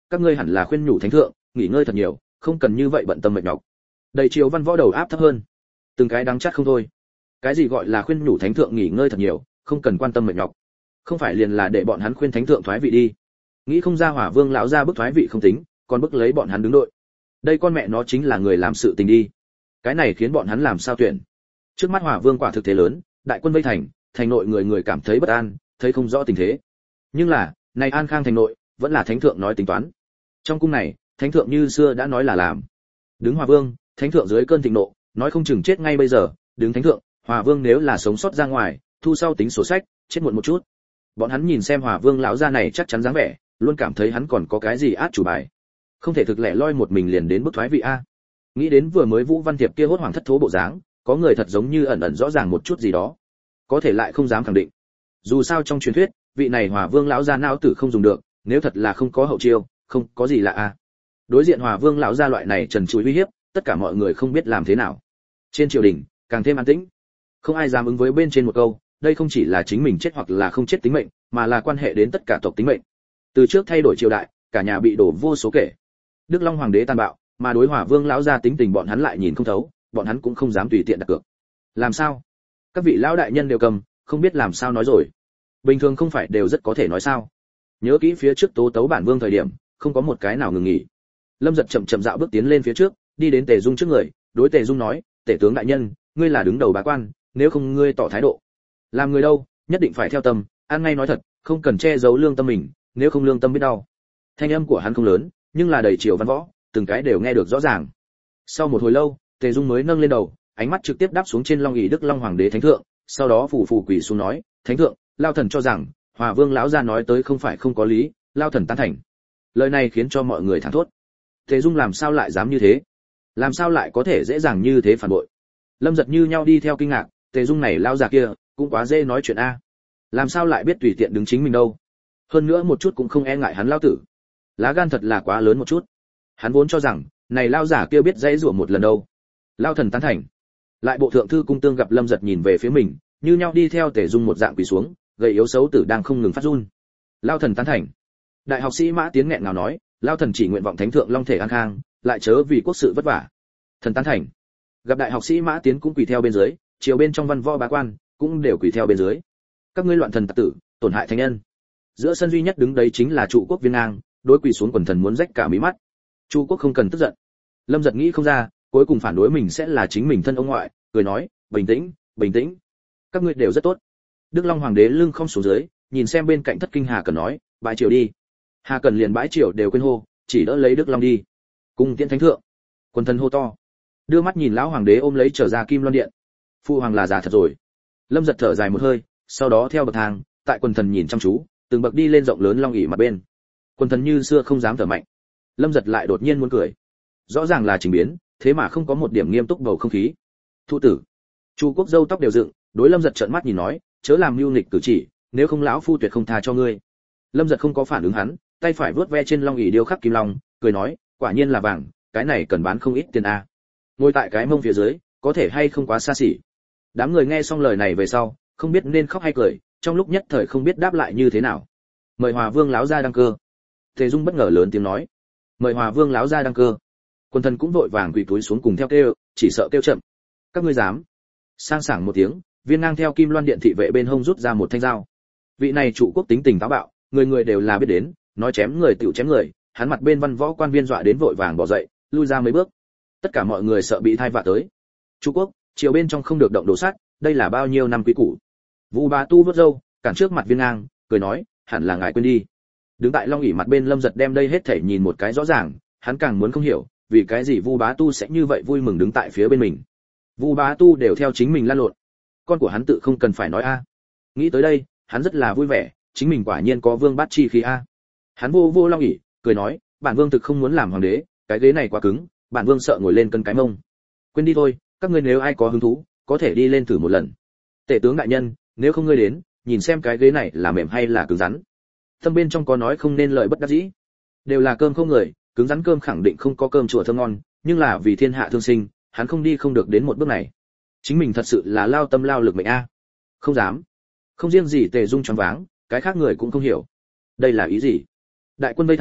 các ngươi hẳn là khuyên nhủ thánh thượng nghỉ ngơi thật nhiều, không cần như vậy bận tâm mệt nhọc. Đầy triều văn võ đầu áp thấp hơn, từng cái đắng chát không thôi. Cái gì gọi là khuyên nhủ thánh thượng nghỉ ngơi thật nhiều, không cần quan tâm mệt nhọc? Không phải liền là để bọn hắn khuyên thánh thượng thoái vị đi? Nghĩ không ra Hỏa Vương lão ra bức thoái vị không tính, còn bức lấy bọn hắn đứng đội. Đây con mẹ nó chính là người làm sự tình đi. Cái này khiến bọn hắn làm sao tuyển? Trước mắt Hỏa Vương quả thực thế lớn, đại quân vây thành, thành nội người người cảm thấy bất an, thấy không rõ tình thế. Nhưng là, này An Khang thành nội, vẫn là thánh thượng nói tính toán. Trong cung này, thánh thượng như xưa đã nói là làm. Đứng Hỏa Vương, thánh thượng dưới cơn thịnh nộ, nói không chừng chết ngay bây giờ, đứng thánh thượng, Hỏa Vương nếu là sống sót ra ngoài, thu sau tính sổ sách, chết muộn một chút. Bọn hắn nhìn xem Hỏa Vương lão gia này chắc chắn dáng vẻ, luôn cảm thấy hắn còn có cái gì át chủ bài. Không thể thực lẻ loi một mình liền đến bức thoái vị a. Nghĩ đến vừa mới Vũ Văn Tiệp kia hốt hoảng thất thố bộ dáng, có người thật giống như ẩn ẩn rõ ràng một chút gì đó, có thể lại không dám khẳng định. Dù sao trong truyền thuyết, vị này Hỏa Vương lão gia não tử không dùng được, nếu thật là không có hậu chiêu, không có gì lạ a. Đối diện Hỏa Vương lão gia loại này trần trụi uy hiếp, tất cả mọi người không biết làm thế nào. Trên triều đình, càng thêm an tĩnh. Không ai dám ứng với bên trên một câu, đây không chỉ là chính mình chết hoặc là không chết tính mệnh, mà là quan hệ đến tất cả tộc tính mệnh. Từ trước thay đổi triều đại, cả nhà bị đổ vô số kể. Đức Long hoàng đế tàn bạo, mà đối Hỏa Vương lão gia tính tình bọn hắn lại nhìn không thấu, bọn hắn cũng không dám tùy tiện đặt cược. Làm sao? Các vị lão đại nhân đều cầm, không biết làm sao nói rồi. Bình thường không phải đều rất có thể nói sao? Nhớ kỹ phía trước tố tấu bản vương thời điểm, không có một cái nào ngừng nghỉ. Lâm Giật chậm chậm dạo bước tiến lên phía trước, đi đến Tề Dung trước người, đối Tề Dung nói, "Tể tướng đại nhân, ngươi là đứng đầu bá quan, nếu không ngươi tỏ thái độ. Làm người đâu, nhất định phải theo tâm, ăn ngay nói thật, không cần che giấu lương tâm mình, nếu không lương tâm biết đau." Thanh âm của hắn không lớn, nhưng là đầy triều văn võ, từng cái đều nghe được rõ ràng. Sau một hồi lâu, Tề Dung mới nâng lên đầu, ánh mắt trực tiếp đáp xuống trên Long ỷ Đức Long hoàng đế thánh thượng, sau đó phủ phủ quỳ xuống nói, "Thánh thượng, lao thần cho rằng, Hòa Vương lão gia nói tới không phải không có lý, lao thần tán thành." Lời này khiến cho mọi người thảng thốt. Tề Dung làm sao lại dám như thế? Làm sao lại có thể dễ dàng như thế phản bội? Lâm Giật như nhau đi theo kinh ngạc, Tề Dung này lao già kia, cũng quá dễ nói chuyện a. Làm sao lại biết tùy tiện đứng chính mình đâu? Hơn nữa một chút cũng không e ngại hắn lao tử. Lá gan thật là quá lớn một chút. Hắn vốn cho rằng, này lao giả kia biết dãy rủa một lần đâu. Lao thần tán thành. Lại bộ thượng thư cung tương gặp Lâm Giật nhìn về phía mình, như nhau đi theo Tề Dung một dạng quỳ xuống, gầy yếu xấu tử đang không ngừng phát run. Lao thần tán thành. Đại học sĩ Mã Tiến nghẹn ngào nói, lao thần chỉ nguyện vọng thánh thượng long thể an khang, lại chớ vì quốc sự vất vả. Thần tán thành. Gặp đại học sĩ Mã Tiến cũng quỳ theo bên dưới, chiều bên trong văn võ bá quan cũng đều quỳ theo bên dưới. Các ngươi loạn thần tặc tử, tổn hại thánh nhân. Giữa sân duy nhất đứng đấy chính là trụ quốc Viên Ngang, đối quỳ xuống quần thần muốn rách cả mí mắt. Chu quốc không cần tức giận. Lâm Giật nghĩ không ra, cuối cùng phản đối mình sẽ là chính mình thân ông ngoại, cười nói, bình tĩnh, bình tĩnh. Các ngươi đều rất tốt. Đức Long hoàng đế lưng không xuống dưới, nhìn xem bên cạnh Thất Kinh Hà Cẩn nói, bãi triều đi. Hà Cẩn liền bãi triều đều quên hô, chỉ đỡ lấy Đức Long đi. Cung tiễn thánh thượng. Quần thần hô to. Đưa mắt nhìn lão hoàng đế ôm lấy trở ra Kim Loan điện. Phụ hoàng là già thật rồi. Lâm Giật thở dài một hơi, sau đó theo bậc thang, tại quần thần nhìn chăm chú, từng bậc đi lên rộng lớn long ỷ mặt bên. Quần thần như xưa không dám thở mạnh. Lâm Giật lại đột nhiên muốn cười. Rõ ràng là trình biến, thế mà không có một điểm nghiêm túc bầu không khí. Thụ tử. Chu quốc râu tóc đều dựng, đối Lâm Giật trợn mắt nhìn nói, chớ làm mưu nghịch cử chỉ, nếu không lão phu tuyệt không tha cho ngươi. Lâm Giật không có phản ứng hắn, tay phải vớt ve trên long ỷ điêu khắc kim long, cười nói, quả nhiên là vàng, cái này cần bán không ít tiền a. Ngồi tại cái mông phía dưới, có thể hay không quá xa xỉ. Đám người nghe xong lời này về sau, không biết nên khóc hay cười, trong lúc nhất thời không biết đáp lại như thế nào. Mời Hòa Vương láo ra đăng cơ. Tề Dung bất ngờ lớn tiếng nói, mời Hòa Vương láo ra đăng cơ. Quân thần cũng vội vàng quỳ túi xuống cùng theo kêu, chỉ sợ kêu chậm. Các ngươi dám? Sang sảng một tiếng, Viên Ngang theo Kim Loan điện thị vệ bên hông rút ra một thanh dao. Vị này trụ quốc tính tình táo bạo, người người đều là biết đến, nói chém người tựu chém người, hắn mặt bên văn võ quan viên dọa đến vội vàng bỏ dậy, lui ra mấy bước. Tất cả mọi người sợ bị thai vạ tới. Trụ quốc, chiều bên trong không được động đồ sắt, đây là bao nhiêu năm quý củ. Vu Bá Tu vớt râu, cản trước mặt Viên Ngang, cười nói, hẳn là ngài quên đi. Đứng tại long ỷ mặt bên Lâm Giật đem đây hết thảy nhìn một cái rõ ràng, hắn càng muốn không hiểu, vì cái gì Vu Bá Tu sẽ như vậy vui mừng đứng tại phía bên mình. Vu Bá Tu đều theo chính mình lăn lộn, con của hắn tự không cần phải nói a. Nghĩ tới đây, hắn rất là vui vẻ, chính mình quả nhiên có vương bát chi khí a. Hắn vô vô long ỷ, cười nói, bản vương thực không muốn làm hoàng đế, cái ghế này quá cứng, bản vương sợ ngồi lên cân cái mông. Quên đi thôi, các ngươi nếu ai có hứng thú, có thể đi lên thử một lần. Tể tướng đại nhân, nếu không ngươi đến, nhìn xem cái ghế này là mềm hay là cứng rắn. Tâm bên trong có nói không nên lời bất đắc dĩ. Đều là cơm không người, cứng rắn cơm khẳng định không có cơm chùa thơm ngon, nhưng là vì thiên hạ thương sinh, hắn không đi không được đến một bước này. Chính mình thật sự là lao tâm lao lực mệnh a. Không dám. Không riêng gì Tề Dung choáng váng, cái khác người cũng không hiểu. Đây là ý gì? Đại quân vây thành,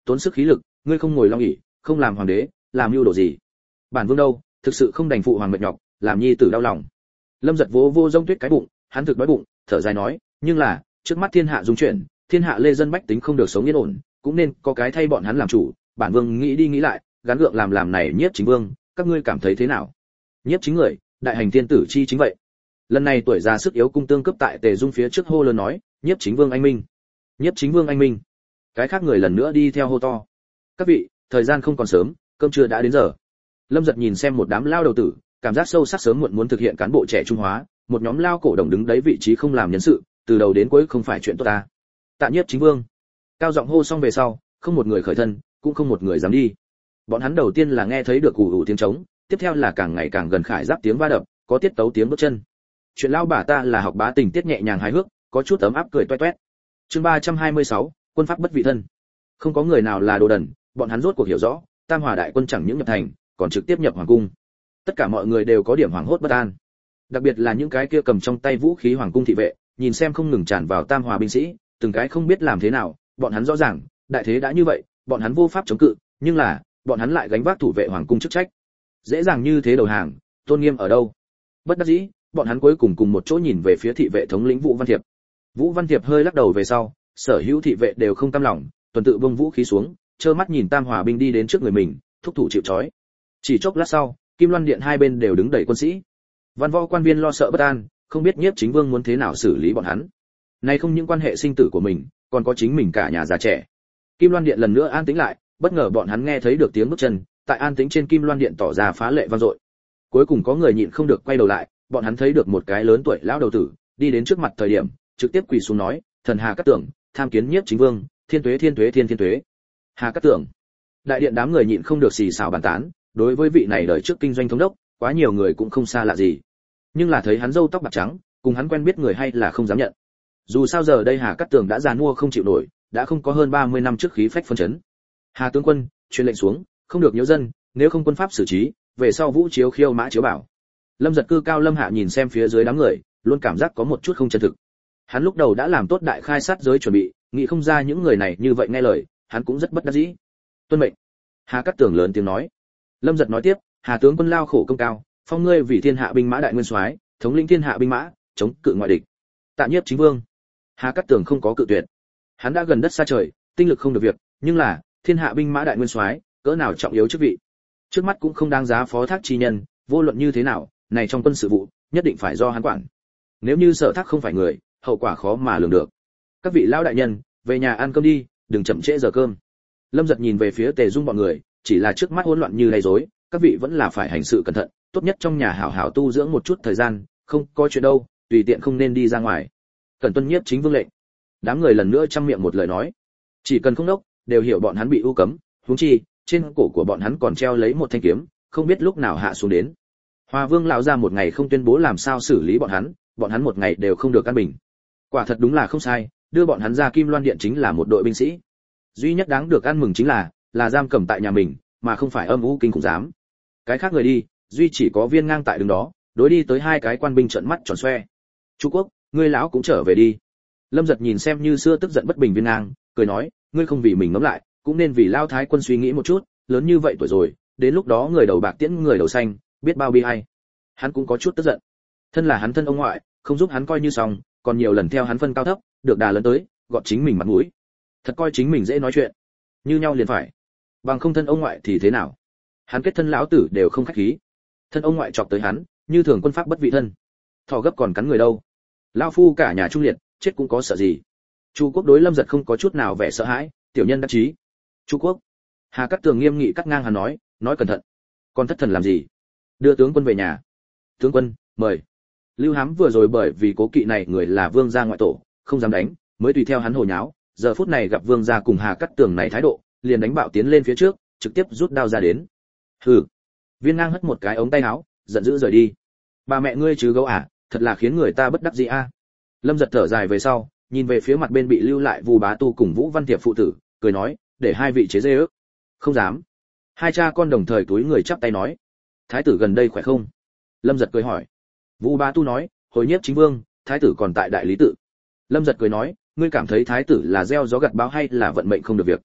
tốn sức khí lực, ngươi không ngồi long ỷ, không làm hoàng đế, làm mưu đồ gì? Bản vương đâu, thực sự không đành phụ hoàng mệt nhọc, làm nhi tử đau lòng. Lâm Giật vỗ vô Rông Tuyết cái bụng, hắn thực đói bụng, thở dài nói, nhưng là, trước mắt thiên hạ dung chuyển, thiên hạ lê dân bách tính không được sống yên ổn, cũng nên có cái thay bọn hắn làm chủ, bản vương nghĩ đi nghĩ lại, gắn gượng làm làm này Nhiếp Chính Vương, các ngươi cảm thấy thế nào? Nhiếp chính người, đại hành thiên tử chi chính vậy. Lần này tuổi già sức yếu cung tương cấp tại Tề Dung phía trước hô lớn nói, Nhiếp Chính Vương anh minh. Nhiếp Chính Vương anh minh. Cái khác người lần nữa đi theo hô to. Các vị, thời gian không còn sớm, cơm trưa đã đến giờ. Lâm Giật nhìn xem một đám lao đầu tử, cảm giác sâu sắc sớm muộn muốn thực hiện cán bộ trẻ trung hóa, một nhóm lao cổ đồng đứng đấy vị trí không làm nhân sự, từ đầu đến cuối không phải chuyện tốt ta. Tạ Nhiếp Chính Vương. Cao giọng hô xong về sau, không một người khởi thân, cũng không một người dám đi. Bọn hắn đầu tiên là nghe thấy được ù ù tiếng trống, tiếp theo là càng ngày càng gần khải giáp tiếng va đập, có tiết tấu tiếng bước chân. Chuyện lao bà ta là học bá tình tiết nhẹ nhàng hài hước, có chút ấm áp cười toét toét. Chương ba trăm hai mươi sáu, quân pháp bất vị thân. Không có người nào là đồ đần, bọn hắn rốt cuộc hiểu rõ, Tam Hòa đại quân chẳng những nhập thành, còn trực tiếp nhập hoàng cung. Tất cả mọi người đều có điểm hoảng hốt bất an. Đặc biệt là những cái kia cầm trong tay vũ khí hoàng cung thị vệ, nhìn xem không ngừng tràn vào Tam Hòa binh sĩ, từng cái không biết làm thế nào, bọn hắn rõ ràng, đại thế đã như vậy, bọn hắn vô pháp chống cự, nhưng là, bọn hắn lại gánh vác thủ vệ hoàng cung chức trách. Dễ dàng như thế đầu hàng, tôn nghiêm ở đâu? Bất đắc dĩ, bọn hắn cuối cùng cùng một chỗ nhìn về phía thị vệ thống lĩnh Vũ Văn Thiệp. Vũ Văn Thiệp hơi lắc đầu về sau, sở hữu thị vệ đều không cam lòng, tuần tự buông vũ khí xuống, trơ mắt nhìn Tam Hòa binh đi đến trước người mình, thúc thủ chịu trói. Chỉ chốc lát sau, Kim Loan Điện hai bên đều đứng đầy quân sĩ. Văn võ quan viên lo sợ bất an, không biết Nhiếp Chính Vương muốn thế nào xử lý bọn hắn. Nay không những quan hệ sinh tử của mình, còn có chính mình cả nhà già trẻ. Kim Loan Điện lần nữa an tĩnh lại, bất ngờ bọn hắn nghe thấy được tiếng bước chân, tại an tĩnh trên Kim Loan Điện tỏ ra phá lệ vang dội. Cuối cùng có người nhịn không được quay đầu lại, bọn hắn thấy được một cái lớn tuổi lão đầu tử, đi đến trước mặt thời điểm, trực tiếp quỳ xuống nói, thần Hà Cát Tường, tham kiến Nhiếp Chính Vương, thiên tuế thiên tuế thiên thiên tuế. Hà Cát Tường. Đại điện đám người nhịn không được xì xào bàn tán, đối với vị này đời trước kinh doanh thống đốc, quá nhiều người cũng không xa lạ gì. Nhưng là thấy hắn râu tóc bạc trắng, cùng hắn quen biết người hay là không dám nhận. Dù sao giờ đây Hà Cát Tường đã già nua không chịu nổi, đã không có hơn ba mươi năm trước khí phách phân chấn. Hà tướng quân, truyền lệnh xuống, không được nhiễu dân, nếu không quân pháp xử trí, về sau vũ chiếu khiêu mã chiếu bảo. Lâm Giật cư cao lâm hạ nhìn xem phía dưới đám người, luôn cảm giác có một chút không chân thực. Hắn lúc đầu đã làm tốt đại khai sát giới chuẩn bị, nghĩ không ra những người này như vậy nghe lời, hắn cũng rất bất đắc dĩ. Tuân mệnh. Hà Cát Tường lớn tiếng nói. Lâm Giật nói tiếp, Hà tướng quân lao khổ công cao, phong ngươi vì thiên hạ binh mã đại nguyên soái, thống lĩnh thiên hạ binh mã, chống cự ngoại địch. Tạ Nhiếp Chính Vương. Hà Cát Tường không có cự tuyệt. Hắn đã gần đất xa trời, tinh lực không được việc, nhưng là thiên hạ binh mã đại nguyên soái, cỡ nào trọng yếu chức vị. Trước mắt cũng không đáng giá phó thác chi nhân, vô luận như thế nào, này trong quân sự vụ, nhất định phải do hắn quản. Nếu như Sở Thác không phải người, hậu quả khó mà lường được. Các vị lão đại nhân, về nhà ăn cơm đi, đừng chậm trễ giờ cơm. Lâm Giật nhìn về phía Tề Dung bọn người, chỉ là trước mắt hỗn loạn như lầy rối, các vị vẫn là phải hành sự cẩn thận, tốt nhất trong nhà hảo hảo tu dưỡng một chút thời gian, không có chuyện đâu, tùy tiện không nên đi ra ngoài. Cần tuân Nhiếp Chính Vương lệnh. Đám người lần nữa trăm miệng một lời nói, chỉ cần không đốc, đều hiểu bọn hắn bị u cấm, huống chi, trên cổ của bọn hắn còn treo lấy một thanh kiếm, không biết lúc nào hạ xuống đến. Hoa Vương lão ra một ngày không tuyên bố làm sao xử lý bọn hắn, bọn hắn một ngày đều không được an bình. Quả thật đúng là không sai, đưa bọn hắn ra Kim Loan Điện chính là một đội binh sĩ. Duy nhất đáng được ăn mừng chính là, là giam cầm tại nhà mình, mà không phải âm u kinh khủng giám. Cái khác người đi, duy chỉ có Viên Ngang tại đứng đó, đối đi tới hai cái quan binh trợn mắt tròn xoe. Chu Quốc, ngươi lão cũng trở về đi. Lâm Giật nhìn xem như xưa tức giận bất bình Viên Ngang, cười nói, ngươi không vì mình ngẫm lại, cũng nên vì lao thái quân suy nghĩ một chút, lớn như vậy tuổi rồi, đến lúc đó người đầu bạc tiễn người đầu xanh, biết bao bi ai. Hắn cũng có chút tức giận. Thân là hắn thân ông ngoại, không giúp hắn coi như xong, còn nhiều lần theo hắn phân cao thấp, được đà lớn tới, gọt chính mình mặt mũi. Thật coi chính mình dễ nói chuyện, như nhau liền phải. Bằng không thân ông ngoại thì thế nào? Hắn kết thân lão tử đều không khách khí. Thân ông ngoại chọc tới hắn, như thường quân pháp bất vị thân. Thỏ gấp còn cắn người đâu? Lão phu cả nhà trung liệt, chết cũng có sợ gì? Chu Quốc đối Lâm Giật không có chút nào vẻ sợ hãi, tiểu nhân đắc chí. Chu Quốc. Hà Cát Tường nghiêm nghị cắt ngang hắn nói, nói cẩn thận. Còn thất thần làm gì? Đưa tướng quân về nhà. Tướng quân, mời. Lưu Hám vừa rồi bởi vì cố kỵ này người là Vương gia ngoại tổ, không dám đánh, mới tùy theo hắn hồ nháo, giờ phút này gặp Vương gia cùng Hà Cát Tường này thái độ, liền đánh bạo tiến lên phía trước, trực tiếp rút đao ra đến. Hừ. Viên Ngang hất một cái ống tay áo, giận dữ rời đi. Bà mẹ ngươi chứ gấu à, thật là khiến người ta bất đắc dĩ a. Lâm Giật thở dài về sau, nhìn về phía mặt bên bị lưu lại Vu Bá Tu cùng Vũ Văn Tiệp phụ tử, cười nói, để hai vị chế dê ước. Không dám. Hai cha con đồng thời túi người chắp tay nói, thái tử gần đây khỏe không? Lâm Giật cười hỏi. Vu Bá Tu nói, hồi Nhiếp Chính Vương, thái tử còn tại đại lý tự. Lâm Giật cười nói, ngươi cảm thấy thái tử là gieo gió gặt bão hay là vận mệnh không được việc?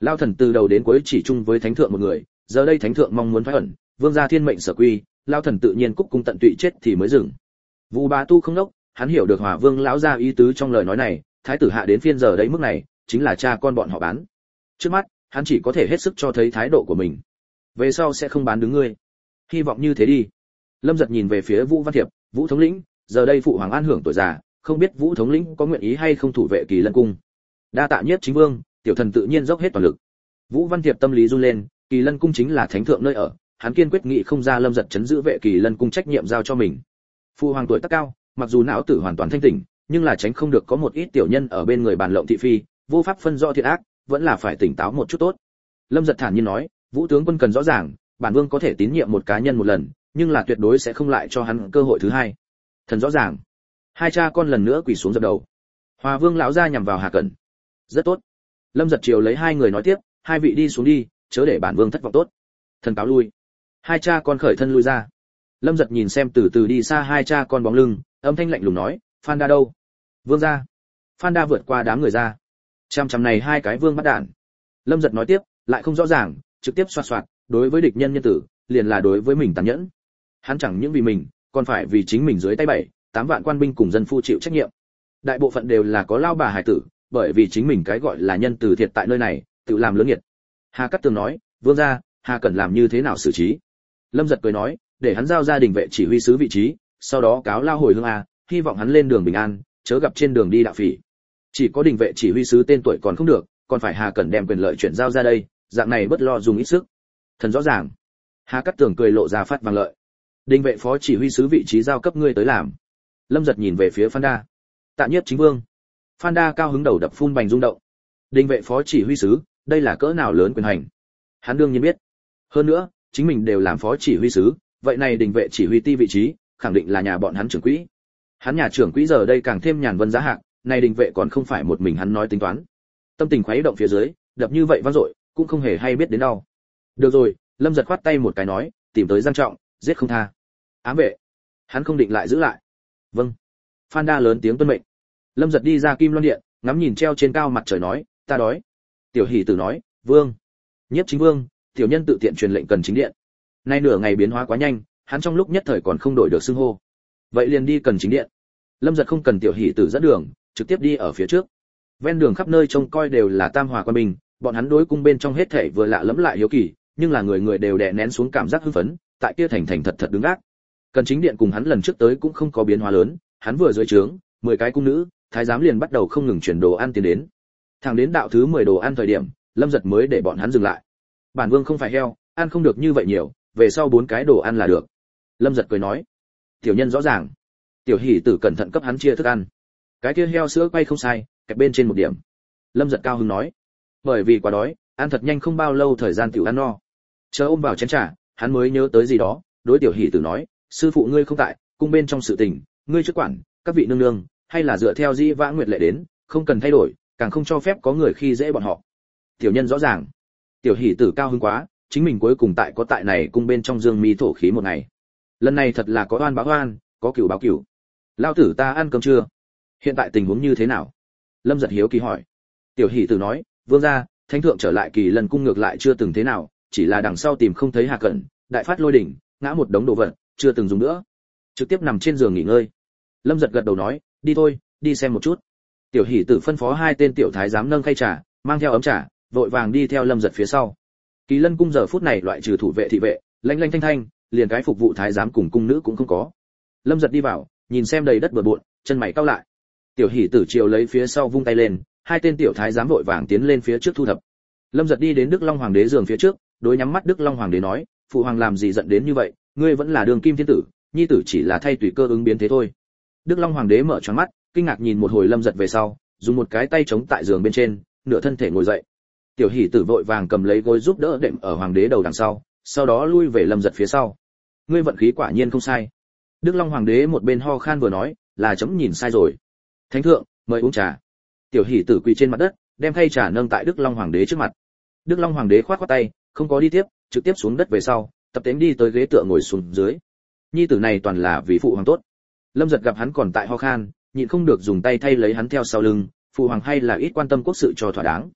Lao thần từ đầu đến cuối chỉ chung với thánh thượng một người, giờ đây thánh thượng mong muốn thoái ẩn, vương gia thiên mệnh sở quy, Lao thần tự nhiên cúc cung tận tụy chết thì mới dừng. Vu Bá Tu không đốc, hắn hiểu được Hòa Vương lão gia ý tứ trong lời nói này, thái tử hạ đến phiên giờ đấy mức này, chính là cha con bọn họ bán. Trước mắt, hắn chỉ có thể hết sức cho thấy thái độ của mình. Về sau sẽ không bán đứng ngươi. Hy vọng như thế đi. Lâm Giật nhìn về phía Vũ Văn Thiệp, Vũ thống lĩnh, giờ đây phụ hoàng an hưởng tuổi già, không biết Vũ thống lĩnh có nguyện ý hay không thủ vệ Kỳ Lân cung. Đa tạ Nhiếp Chính Vương, tiểu thần tự nhiên dốc hết toàn lực. Vũ Văn Thiệp tâm lý run lên, Kỳ Lân cung chính là thánh thượng nơi ở, hắn kiên quyết nghị không ra Lâm Giật trấn giữ vệ Kỳ Lân cung trách nhiệm giao cho mình. Phụ hoàng tuổi tác cao, mặc dù não tử hoàn toàn thanh tỉnh, nhưng là tránh không được có một ít tiểu nhân ở bên người bàn lộng thị phi, vô pháp phân rõ thiện ác, vẫn là phải tỉnh táo một chút tốt. Lâm Giật thản nhiên nói, Vũ tướng quân cần rõ ràng, bản vương có thể tín nhiệm một cá nhân một lần, nhưng là tuyệt đối sẽ không lại cho hắn cơ hội thứ hai. Thần rõ ràng. Hai cha con lần nữa quỳ xuống dập đầu. Hòa Vương lão gia nhằm vào Hà Cẩn. Rất tốt. Lâm Giật chiều lấy hai người nói tiếp, hai vị đi xuống đi, chớ để bản vương thất vọng tốt. Thần cáo lui. Hai cha con khởi thân lui ra. Lâm Giật nhìn xem từ từ đi xa hai cha con bóng lưng, âm thanh lạnh lùng nói, Phan Đa đâu? Vương gia. Phan Đa vượt qua đám người ra. Chăm chăm này hai cái vương bắt đạn. Lâm Giật nói tiếp, lại không rõ ràng, trực tiếp xoạt xoạt, đối với địch nhân nhân tử, liền là đối với mình tàn nhẫn. Hắn chẳng những vì mình, còn phải vì chính mình dưới tay bảy, tám vạn quan binh cùng dân phu chịu trách nhiệm. Đại bộ phận đều là có lao bà hải tử, bởi vì chính mình cái gọi là nhân từ thiệt tại nơi này, tự làm lớn nghiệt. Hà Cát Tường nói, vương gia, Hà cần làm như thế nào xử trí? Lâm Giật cười nói, để hắn giao ra đình vệ chỉ huy sứ vị trí, sau đó cáo lao hồi hương a, hy vọng hắn lên đường bình an, chớ gặp trên đường đi đạo phỉ. Chỉ có đình vệ chỉ huy sứ tên tuổi còn không được, còn phải Hà Cẩn đem quyền lợi chuyển giao ra đây, dạng này bất lo dùng ít sức. Thần rõ ràng. Hà Cát Tường cười lộ ra phát vàng lợi. Đình vệ phó chỉ huy sứ vị trí giao cấp ngươi tới làm. Lâm Giật nhìn về phía Phan Đa. Tạ Nhiếp Chính Vương. Phan Đa cao hứng đầu đập phun bành rung động. Đình vệ phó chỉ huy sứ, đây là cỡ nào lớn quyền hành. Hắn đương nhiên biết. Hơn nữa, chính mình đều làm phó chỉ huy sứ, vậy này đình vệ chỉ huy ti vị trí, khẳng định là nhà bọn hắn trưởng quỹ. Hắn nhà trưởng quỹ giờ đây càng thêm nhàn vân giá hạng, này đình vệ còn không phải một mình hắn nói tính toán. Tâm tình khuấy động phía dưới, đập như vậy vang dội, cũng không hề hay biết đến đau. Được rồi, Lâm Giật khoát tay một cái nói, tìm tới Giang Trọng, giết không tha. Ám vệ. Hắn không định lại giữ lại. Vâng. Phan Đa lớn tiếng tuân mệnh. Lâm Giật đi ra Kim Loan điện, ngắm nhìn treo trên cao mặt trời nói, ta đói. Tiểu Hỷ Tử nói, vương. Nhiếp Chính Vương, tiểu nhân tự tiện truyền lệnh cần chính điện. Nay nửa ngày biến hóa quá nhanh, hắn trong lúc nhất thời còn không đổi được xưng hô. Vậy liền đi cần chính điện. Lâm Giật không cần Tiểu Hỷ Tử dẫn đường, trực tiếp đi ở phía trước. Ven đường khắp nơi trông coi đều là tam hòa quan binh, bọn hắn đối cung bên trong hết thảy vừa lạ lẫm lại hiếu kỳ, nhưng là người người đều đè nén xuống cảm giác hưng phấn, tại kia thành thành thật thật đứng gác. Cần chính điện cùng hắn lần trước tới cũng không có biến hóa lớn, hắn vừa dưới trướng, mười cái cung nữ, thái giám liền bắt đầu không ngừng chuyển đồ ăn tiến đến. Thẳng đến đạo thứ mười đồ ăn thời điểm, Lâm Giật mới để bọn hắn dừng lại. Bản vương không phải heo, ăn không được như vậy nhiều, về sau bốn cái đồ ăn là được. Lâm Giật cười nói, tiểu nhân rõ ràng. Tiểu Hỷ Tử cẩn thận cấp hắn chia thức ăn. Cái kia heo sữa quay không sai, kẹp bên trên một điểm. Lâm Giật cao hứng nói, bởi vì quá đói, ăn thật nhanh không bao lâu thời gian tiểu ăn no. Chờ ôm vào chén trà, hắn mới nhớ tới gì đó, đối Tiểu Hỷ Tử nói, sư phụ ngươi không tại, cung bên trong sự tình, ngươi trước quản, các vị nương nương, hay là dựa theo di vãng nguyệt lệ đến, không cần thay đổi, càng không cho phép có người khi dễ bọn họ. Tiểu nhân rõ ràng. Tiểu Hỷ Tử cao hứng quá, chính mình cuối cùng tại có tại này cung bên trong dương mi thổ khí một ngày. Lần này thật là có oan báo oan, có cửu báo cửu. Lao tử ta ăn cơm chưa? Hiện tại tình huống như thế nào? Lâm Giật hiếu kỳ hỏi. Tiểu Hỷ Tử nói, vương gia, thánh thượng trở lại Kỳ Lân cung ngược lại chưa từng thế nào, chỉ là đằng sau tìm không thấy Hà Cẩn, đại phát lôi đỉnh, ngã một đống đồ vật, chưa từng dùng nữa, trực tiếp nằm trên giường nghỉ ngơi. Lâm Giật gật đầu nói, đi thôi, đi xem một chút. Tiểu Hỷ Tử phân phó hai tên tiểu thái giám nâng khay trà, mang theo ấm trà, vội vàng đi theo Lâm Giật phía sau. Kỳ Lân cung giờ phút này loại trừ thủ vệ thị vệ, lanh lanh thanh thanh, liền cái phục vụ thái giám cùng cung nữ cũng không có. Lâm Giật đi vào, nhìn xem đầy đất bừa bộn, chân mày cau lại. Tiểu Hỷ Tử chiều lấy phía sau vung tay lên, hai tên tiểu thái giám vội vàng tiến lên phía trước thu thập. Lâm Giật đi đến Đức Long hoàng đế giường phía trước, đối nhắm mắt Đức Long hoàng đế nói, phụ hoàng làm gì giận đến như vậy, ngươi vẫn là đường kim thiên tử, nhi tử chỉ là thay tùy cơ ứng biến thế thôi. Đức Long hoàng đế mở tròn mắt, kinh ngạc nhìn một hồi Lâm Giật về sau, dùng một cái tay chống tại giường bên trên, nửa thân thể ngồi dậy. Tiểu Hỷ Tử vội vàng cầm lấy gối giúp đỡ đệm ở hoàng đế đầu đằng sau, sau đó lui về Lâm Giật phía sau. Ngươi vận khí quả nhiên không sai. Đức Long hoàng đế một bên ho khan vừa nói, là chấm nhìn sai rồi. Thánh thượng, mời uống trà. Tiểu Hỷ Tử quỳ trên mặt đất, đem khay trà nâng tại Đức Long hoàng đế trước mặt. Đức Long hoàng đế khoát khoát tay, không có đi tiếp, trực tiếp xuống đất về sau, tập tễnh đi tới ghế tựa ngồi xuống dưới. Nhi tử này toàn là vì phụ hoàng tốt. Lâm Giật gặp hắn còn tại ho khan, nhịn không được dùng tay thay lấy hắn theo sau lưng, phụ hoàng hay là ít quan tâm quốc sự cho thỏa đáng.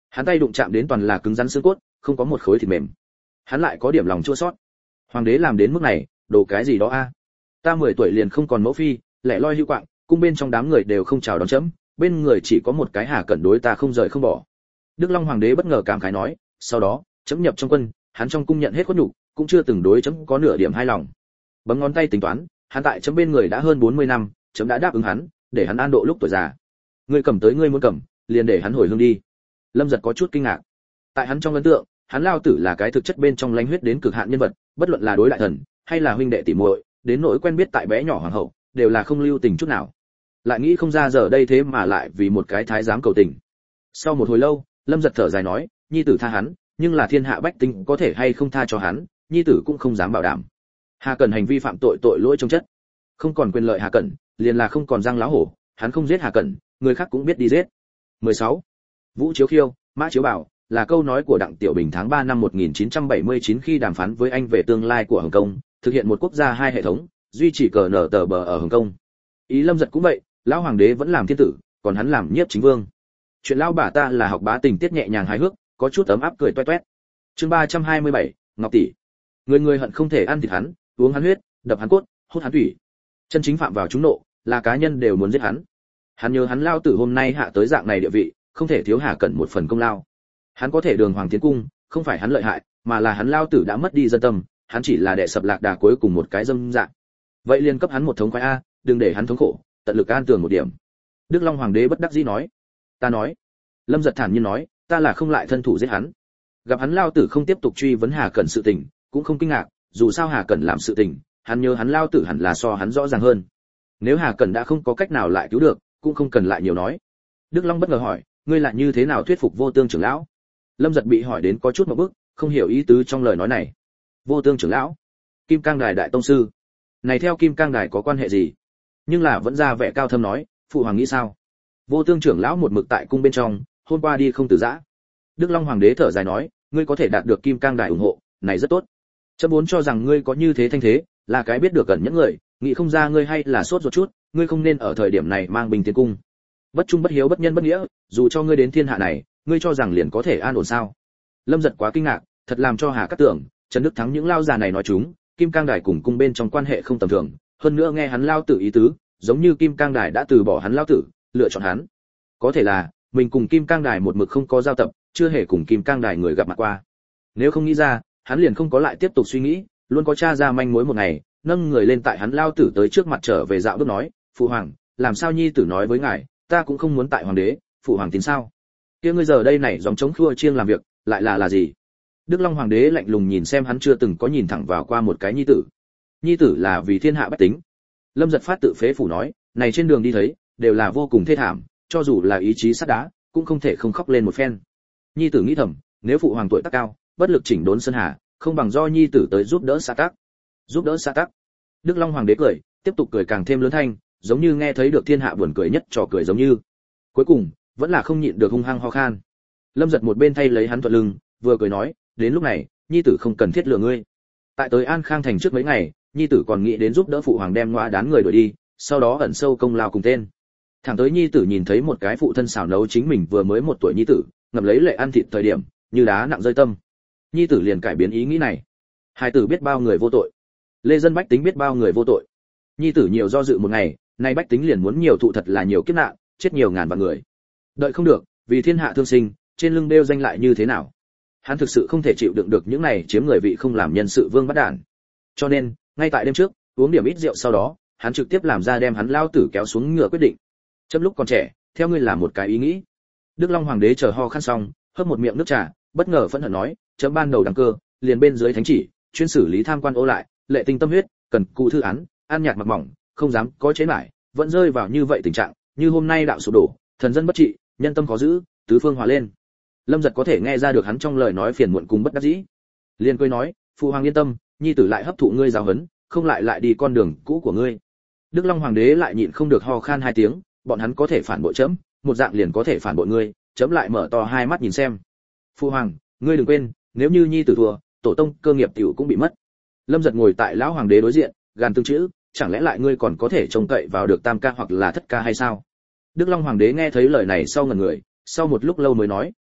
Hắn tay đụng chạm đến toàn là cứng rắn xương cốt, không có một khối thịt mềm. Hắn lại có điểm lòng chua xót. Hoàng đế làm đến mức này, đồ cái gì đó a? Ta mười tuổi liền không còn mẫu phi, lẻ loi hữu quạng, cung bên trong đám người đều không chào đón chấm, bên người chỉ có một cái Hà Cẩn đối ta không rời không bỏ. Đức Long hoàng đế bất ngờ cảm khái nói, sau đó, chấm nhập trong quân, hắn trong cung nhận hết khuất nhục, cũng chưa từng đối chấm có nửa điểm hài lòng. Bấm ngón tay tính toán, hắn tại chấm bên người đã hơn bốn mươi năm, chấm đã đáp ứng hắn, để hắn an độ lúc tuổi già. Ngươi cầm tới ngươi muốn cầm, liền để hắn hồi hương đi. Lâm Giật có chút kinh ngạc. Tại hắn trong ấn tượng, hắn lao tử là cái thực chất bên trong lãnh huyết đến cực hạn nhân vật, bất luận là đối đại thần hay là huynh đệ tỷ muội, đến nỗi quen biết tại bé nhỏ hoàng hậu, đều là không lưu tình chút nào. Lại nghĩ không ra giờ đây thế mà lại vì một cái thái giám cầu tình. Sau một hồi lâu, Lâm Giật thở dài nói, nhi tử tha hắn, nhưng là thiên hạ bách tính có thể hay không tha cho hắn, nhi tử cũng không dám bảo đảm. Hà Cẩn hành vi phạm tội tội lỗi trong chất, không còn quyền lợi Hà Cẩn, liền là không còn răng láo hổ, hắn không giết Hà Cẩn, người khác cũng biết đi giết. mười sáu. Vũ Chiếu Khiêu, Mã Chiếu Bảo, là câu nói của Đặng Tiểu Bình tháng ba năm một nghìn chín trăm bảy mươi chín khi đàm phán với Anh về tương lai của Hồng Kông, thực hiện một quốc gia hai hệ thống, duy trì cờ nở tờ bờ ở Hồng Kông. Ý Lâm Giật cũng vậy, lão hoàng đế vẫn làm thiên tử, còn hắn làm nhiếp chính vương. Chuyện lão bà ta là học bá tình tiết nhẹ nhàng hài hước, có chút ấm áp cười toét toét. Chương ba trăm hai mươi bảy, Ngọc tỷ. Người người hận không thể ăn thịt hắn, uống hắn huyết, đập hắn cốt, hút hắn thủy. Chân chính phạm vào chúng nộ, là cá nhân đều muốn giết hắn. Hắn nhớ hắn lao tử hôm nay hạ tới dạng này địa vị, không thể thiếu Hà Cẩn một phần công lao. Hắn có thể đường hoàng tiến cung, không phải hắn lợi hại, mà là hắn lao tử đã mất đi dân tâm, hắn chỉ là đệ sập lạc đà cuối cùng một cái dâm dạng. Vậy liền cấp hắn một thống khoái a, đừng để hắn thống khổ, tận lực an tường một điểm. Đức Long hoàng đế bất đắc dĩ nói. Ta nói. Lâm Giật thản nhiên nói, ta là không lại thân thủ giết hắn. Gặp hắn lao tử không tiếp tục truy vấn Hà Cẩn sự tình, cũng không kinh ngạc, dù sao Hà Cẩn làm sự tình, hắn nhớ hắn lao tử hẳn là so hắn rõ ràng hơn. Nếu Hà Cẩn đã không có cách nào lại cứu được, cũng không cần lại nhiều nói. Đức Long bất ngờ hỏi, ngươi lại như thế nào thuyết phục Vô Tương trưởng lão? Lâm Giật bị hỏi đến có chút một bước, không hiểu ý tứ trong lời nói này. Vô Tương trưởng lão, Kim Cang Đài đại tông sư, này theo Kim Cang Đài có quan hệ gì? Nhưng là vẫn ra vẻ cao thâm nói, phụ hoàng nghĩ sao? Vô Tương trưởng lão một mực tại cung bên trong, hôm qua đi không từ giã. Đức Long hoàng đế thở dài nói, ngươi có thể đạt được Kim Cang Đài ủng hộ, này rất tốt. Chấm vốn cho rằng ngươi có như thế thanh thế, là cái biết được gần những người, nghĩ không ra ngươi hay là sốt ruột chút, ngươi không nên ở thời điểm này mang binh tiến cung. Bất trung bất hiếu bất nhân bất nghĩa, dù cho ngươi đến thiên hạ này, ngươi cho rằng liền có thể an ổn sao? Lâm Giật quá kinh ngạc, thật làm cho Hà Cát Tưởng, Trần Đức Thắng những lao già này nói chúng, Kim Cang Đài cùng cung bên trong quan hệ không tầm thường, hơn nữa nghe hắn lao tử ý tứ, giống như Kim Cang Đài đã từ bỏ hắn lao tử, lựa chọn hắn. Có thể là, mình cùng Kim Cang Đài một mực không có giao tập, chưa hề cùng Kim Cang Đài người gặp mặt qua. Nếu không nghĩ ra, hắn liền không có lại tiếp tục suy nghĩ, luôn có tra ra manh mối một ngày, nâng người lên tại hắn lao tử tới trước mặt trở về dạo bước nói, phụ hoàng, làm sao nhi tử nói với ngài, ta cũng không muốn tại hoàng đế, phụ hoàng tin sao? Kia ngươi giờ đây này dòng chống khua chiêng làm việc, lại là là gì? Đức Long hoàng đế lạnh lùng nhìn xem hắn chưa từng có nhìn thẳng vào qua một cái nhi tử. Nhi tử là vì thiên hạ bách tính. Lâm Giật phát tự phế phủ nói, này trên đường đi thấy, đều là vô cùng thê thảm, cho dù là ý chí sắt đá, cũng không thể không khóc lên một phen. Nhi tử nghĩ thầm, nếu phụ hoàng tuổi tác cao, bất lực chỉnh đốn sơn hà, không bằng do nhi tử tới giúp đỡ xã tắc. Giúp đỡ xã tắc. Đức Long hoàng đế cười, tiếp tục cười càng thêm lớn thanh, giống như nghe thấy được thiên hạ buồn cười nhất trò cười giống như. Cuối cùng, vẫn là không nhịn được hung hăng ho khan. Lâm Giật một bên thay lấy hắn thuận lưng, vừa cười nói, đến lúc này, nhi tử không cần thiết lừa ngươi. Tại tới An Khang thành trước mấy ngày, nhi tử còn nghĩ đến giúp đỡ phụ hoàng đem ngõa đán người đuổi đi, sau đó ẩn sâu công lao cùng tên. Thẳng tới nhi tử nhìn thấy một cái phụ thân xảo nấu chính mình vừa mới một tuổi nhi tử, ngậm lấy lệ ăn thịt thời điểm, như đá nặng rơi tâm. Nhi tử liền cải biến ý nghĩ này. Hai tử biết bao người vô tội, lê dân bách tính biết bao người vô tội. Nhi tử nhiều do dự một ngày, nay bách tính liền muốn nhiều thụ thật là nhiều kiếp nạn, chết nhiều ngàn vạn người. Đợi không được, vì thiên hạ thương sinh, trên lưng đeo danh lại như thế nào? Hắn thực sự không thể chịu đựng được những này chiếm người vị không làm nhân sự vương bắt đản. Cho nên, ngay tại đêm trước, uống điểm ít rượu sau đó, hắn trực tiếp làm ra đem hắn lao tử kéo xuống ngựa quyết định. Trong lúc còn trẻ, theo ngươi làm một cái ý nghĩ. Đức Long hoàng đế chờ ho khăn xong, hớp một miệng nước trà, bất ngờ phẫn hận nói, chấm ban đầu đăng cơ, liền bên dưới thánh chỉ, chuyên xử lý tham quan ô lại, lệ tinh tâm huyết, cần cụ thư án, an nhạc mặc mỏng, không dám có chế lại, vẫn rơi vào như vậy tình trạng, như hôm nay đạo sụp đổ, thần dân bất trị, nhân tâm khó giữ, tứ phương hòa lên. Lâm Giật có thể nghe ra được hắn trong lời nói phiền muộn cùng bất đắc dĩ. Liền cười nói, phụ hoàng yên tâm, nhi tử lại hấp thụ ngươi giáo huấn, không lại lại đi con đường cũ của ngươi. Đức Long hoàng đế lại nhịn không được ho khan hai tiếng, bọn hắn có thể phản bội chấm, một dạng liền có thể phản bội ngươi, chấm lại mở to hai mắt nhìn xem. Phụ hoàng, ngươi đừng quên, nếu như nhi tử thua, tổ tông cơ nghiệp tiểu cũng bị mất. Lâm Giật ngồi tại lão hoàng đế đối diện, gàn tương chữ, chẳng lẽ lại ngươi còn có thể trông cậy vào được tam ca hoặc là thất ca hay sao? Đức Long hoàng đế nghe thấy lời này sau ngẩn người, sau một lúc lâu mới nói,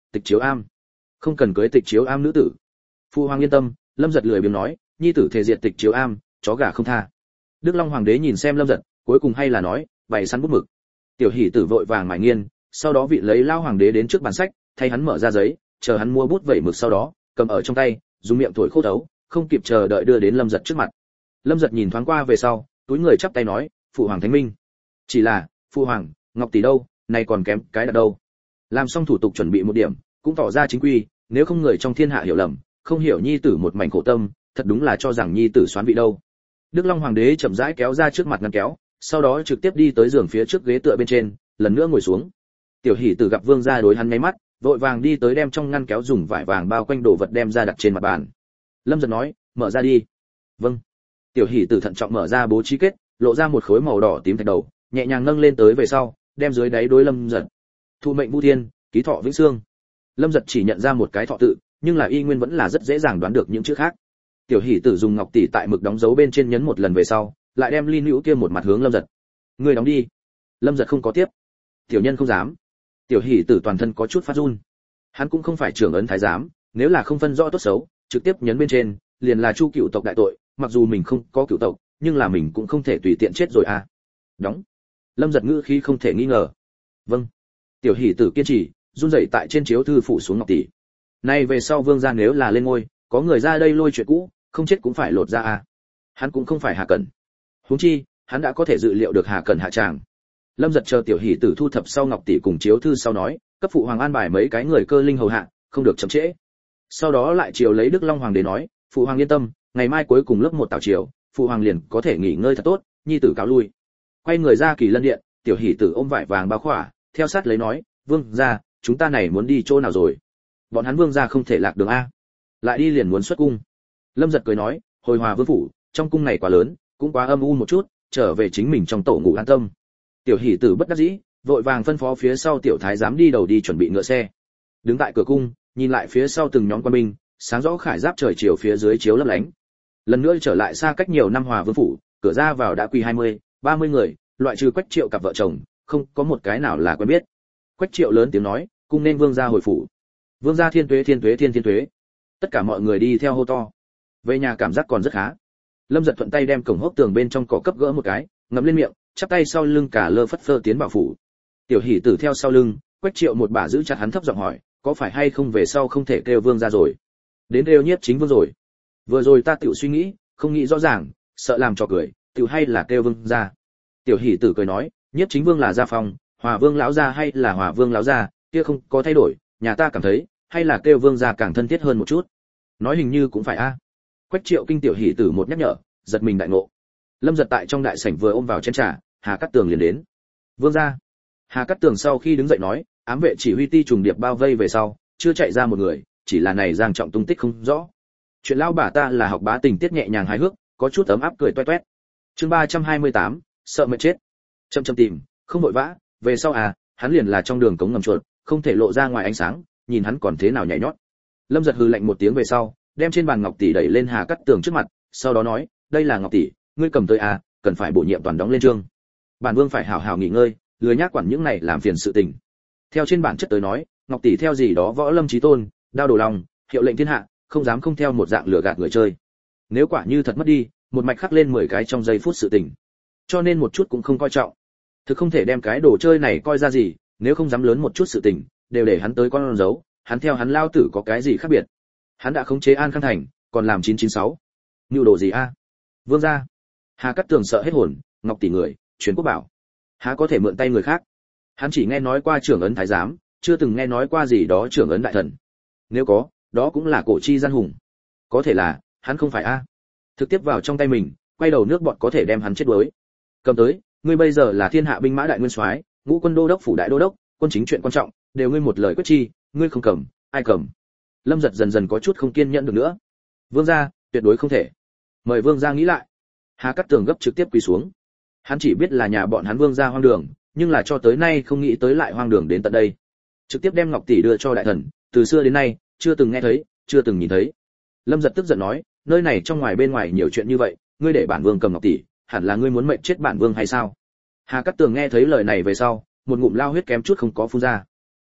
tịch chiếu am. Không cần cưới tịch chiếu am nữ tử. Phụ hoàng yên tâm, Lâm Giật lười biếng nói, nhi tử thể diệt tịch chiếu am, chó gà không tha. Đức Long hoàng đế nhìn xem Lâm Giật, cuối cùng hay là nói, bày sẵn bút mực. Tiểu Hỷ Tử vội vàng mải nghiên, sau đó vị lấy lao hoàng đế đến trước bàn sách, thay hắn mở ra giấy, chờ hắn mua bút vẩy mực sau đó, cầm ở trong tay, dùng miệng thổi khô thấu, không kịp chờ đợi đưa đến Lâm Giật trước mặt. Lâm Giật nhìn thoáng qua về sau, túi người chắp tay nói, phụ hoàng thánh minh. Chỉ là, phụ hoàng, ngọc tỷ đâu, này còn kém cái đặt đâu. Làm xong thủ tục chuẩn bị một điểm, cũng tỏ ra chính quy, nếu không người trong thiên hạ hiểu lầm, không hiểu nhi tử một mảnh khổ tâm, thật đúng là cho rằng nhi tử xoán vị đâu. Đức Long hoàng đế chậm rãi kéo ra trước mặt ngăn kéo, sau đó trực tiếp đi tới giường phía trước ghế tựa bên trên, lần nữa ngồi xuống. Tiểu Hỷ Tử gặp vương gia đối hắn nháy mắt, vội vàng đi tới đem trong ngăn kéo dùng vải vàng bao quanh đồ vật đem ra đặt trên mặt bàn. Lâm Giật nói, mở ra đi. Vâng. Tiểu Hỷ Tử thận trọng mở ra bố trí kết, lộ ra một khối màu đỏ tím thạch đầu, nhẹ nhàng nâng lên tới về sau, đem dưới đáy đối Lâm Giật. Thụ mệnh vu thiên, ký thọ vĩnh xương. Lâm Giật chỉ nhận ra một cái thọ tự, nhưng là y nguyên vẫn là rất dễ dàng đoán được những chữ khác. Tiểu Hỷ Tử dùng ngọc tỷ tại mực đóng dấu bên trên nhấn một lần về sau, lại đem ly nữ kia một mặt hướng Lâm Giật. Người đóng đi. Lâm Giật không có tiếp. Tiểu nhân không dám. Tiểu Hỷ Tử toàn thân có chút phát run. Hắn cũng không phải trưởng ấn thái giám, nếu là không phân rõ tốt xấu, trực tiếp nhấn bên trên, liền là chu cựu tộc đại tội, mặc dù mình không có cựu tộc, nhưng là mình cũng không thể tùy tiện chết rồi à. Đóng. Lâm Giật ngữ khí không thể nghi ngờ. Vâng. Tiểu Hỷ Tử kiên trì, run rẩy tại trên chiếu thư phủ xuống ngọc tỷ. Nay về sau vương gia nếu là lên ngôi, có người ra đây lôi chuyện cũ, không chết cũng phải lột ra à. Hắn cũng không phải Hà Cẩn. Huống chi, hắn đã có thể dự liệu được Hà Cẩn hạ tràng. Lâm Giật chờ Tiểu Hỷ Tử thu thập sau ngọc tỷ cùng chiếu thư sau nói, cấp phụ hoàng an bài mấy cái người cơ linh hầu hạ, không được chậm trễ. Sau đó lại chiều lấy Đức Long hoàng đế nói, phụ hoàng yên tâm, ngày mai cuối cùng lớp một tảo chiều, phụ hoàng liền có thể nghỉ ngơi thật tốt, nhi tử cáo lui. Quay người ra Kỳ Lân điện, Tiểu Hỷ Tử ôm vải vàng bao khỏa, theo sát lấy nói, vương gia, chúng ta này muốn đi chỗ nào rồi? Bọn hắn vương gia không thể lạc đường a. Lại đi liền muốn xuất cung. Lâm Giật cười nói, hồi Hòa vương phủ, trong cung này quá lớn, cũng quá âm u một chút, trở về chính mình trong tổ ngủ an tâm. Tiểu Hỷ Tử bất đắc dĩ, vội vàng phân phó phía sau tiểu thái giám đi đầu đi chuẩn bị ngựa xe. Đứng tại cửa cung, nhìn lại phía sau từng nhóm quân binh, sáng rõ khải giáp trời chiều phía dưới chiếu lấp lánh. Lần nữa trở lại xa cách nhiều năm Hòa vương phủ, cửa ra vào đã quỳ hai mươi, ba mươi người, loại trừ Quách Triệu cặp vợ chồng, không có một cái nào là quen biết. Quách Triệu lớn tiếng nói, cung nên vương gia hồi phủ. Vương gia thiên tuế thiên tuế thiên thiên tuế. Tất cả mọi người đi theo hô to. Về nhà cảm giác còn rất khá. Lâm Giật thuận tay đem cổng hốc tường bên trong cỏ cấp gỡ một cái, ngậm lên miệng, chắp tay sau lưng cả lơ phất phơ tiến vào phủ. Tiểu Hỷ Tử theo sau lưng, Quách Triệu một bà giữ chặt hắn thấp giọng hỏi, có phải hay không về sau không thể kêu vương gia rồi? Đến kêu nhiếp chính vương rồi. Vừa rồi ta tự suy nghĩ, không nghĩ rõ ràng, sợ làm trò cười, tự hay là kêu vương gia. Tiểu Hỷ Tử cười nói, nhiếp chính vương là gia phong, Hòa vương lão gia hay là Hòa vương lão gia, kia không có thay đổi, nhà ta cảm thấy, hay là kêu vương gia càng thân thiết hơn một chút. Nói hình như cũng phải a. Quách Triệu kinh Tiểu Hỷ Tử một nhắc nhở, giật mình đại ngộ. Lâm Giật tại trong đại sảnh vừa ôm vào chén trà, Hà Cát Tường liền đến. Vương gia. Hà Cát Tường sau khi đứng dậy nói, ám vệ chỉ huy ti trùng điệp bao vây về sau, chưa chạy ra một người, chỉ là này Giang Trọng tung tích không rõ. Chuyện lão bà ta là học bá tình tiết nhẹ nhàng hài hước, có chút ấm áp cười toe toét. Chương ba trăm hai mươi tám, sợ mệt chết. Chậm chậm tìm, không vội vã, về sau à, hắn liền là trong đường cống ngầm chuột, không thể lộ ra ngoài ánh sáng, nhìn hắn còn thế nào nhảy nhót. Lâm Giật hừ lạnh một tiếng về sau, đem trên bàn ngọc tỷ đẩy lên Hà Cát Tường trước mặt, sau đó nói, đây là ngọc tỷ, ngươi cầm tới à, cần phải bổ nhiệm toàn đóng lên chương. Bản vương phải hảo hảo nghỉ ngơi, lười nhác quản những này làm phiền sự tình. Theo trên bản chất tới nói, ngọc tỷ theo gì đó võ lâm chí tôn, đao đồ lòng, hiệu lệnh thiên hạ, không dám không theo một dạng lừa gạt người chơi. Nếu quả như thật mất đi, một mạch khắc lên mười cái trong giây phút sự tình. Cho nên một chút cũng không coi trọng. Thực không thể đem cái đồ chơi này coi ra gì, nếu không dám lớn một chút sự tình, đều để hắn tới con dấu, hắn theo hắn lao tử có cái gì khác biệt. Hắn đã khống chế An Khang Thành, còn làm chín chín sáu. Nưu đồ gì a? Vương gia. Hà Cát Tường sợ hết hồn, ngọc tỷ người, truyền quốc bảo. Há có thể mượn tay người khác? Hắn chỉ nghe nói qua trưởng ấn thái giám, chưa từng nghe nói qua gì đó trưởng ấn đại thần. Nếu có, đó cũng là cổ chi gian hùng. Có thể là, hắn không phải a. Thực tiếp vào trong tay mình, quay đầu nước bọt có thể đem hắn chết đuối. Cầm tới, ngươi bây giờ là thiên hạ binh mã đại nguyên soái, ngũ quân đô đốc phủ đại đô đốc, quân chính chuyện quan trọng, đều ngươi một lời quyết chi, ngươi không cầm, ai cầm? Lâm Giật dần dần có chút không kiên nhẫn được nữa. Vương gia, tuyệt đối không thể. Mời vương gia nghĩ lại. Hà Cát Tường gấp trực tiếp quỳ xuống. Hắn chỉ biết là nhà bọn hắn vương gia hoang đường, nhưng là cho tới nay không nghĩ tới lại hoang đường đến tận đây. Trực tiếp đem ngọc tỷ đưa cho đại thần, từ xưa đến nay chưa từng nghe thấy, chưa từng nhìn thấy. Lâm Giật tức giận nói, nơi này trong ngoài bên ngoài nhiều chuyện như vậy, ngươi để bản vương cầm ngọc tỷ, hẳn là ngươi muốn mệnh chết bản vương hay sao? Hà Cát Tường nghe thấy lời này về sau, một ngụm lao huyết kém chút không có phun ra.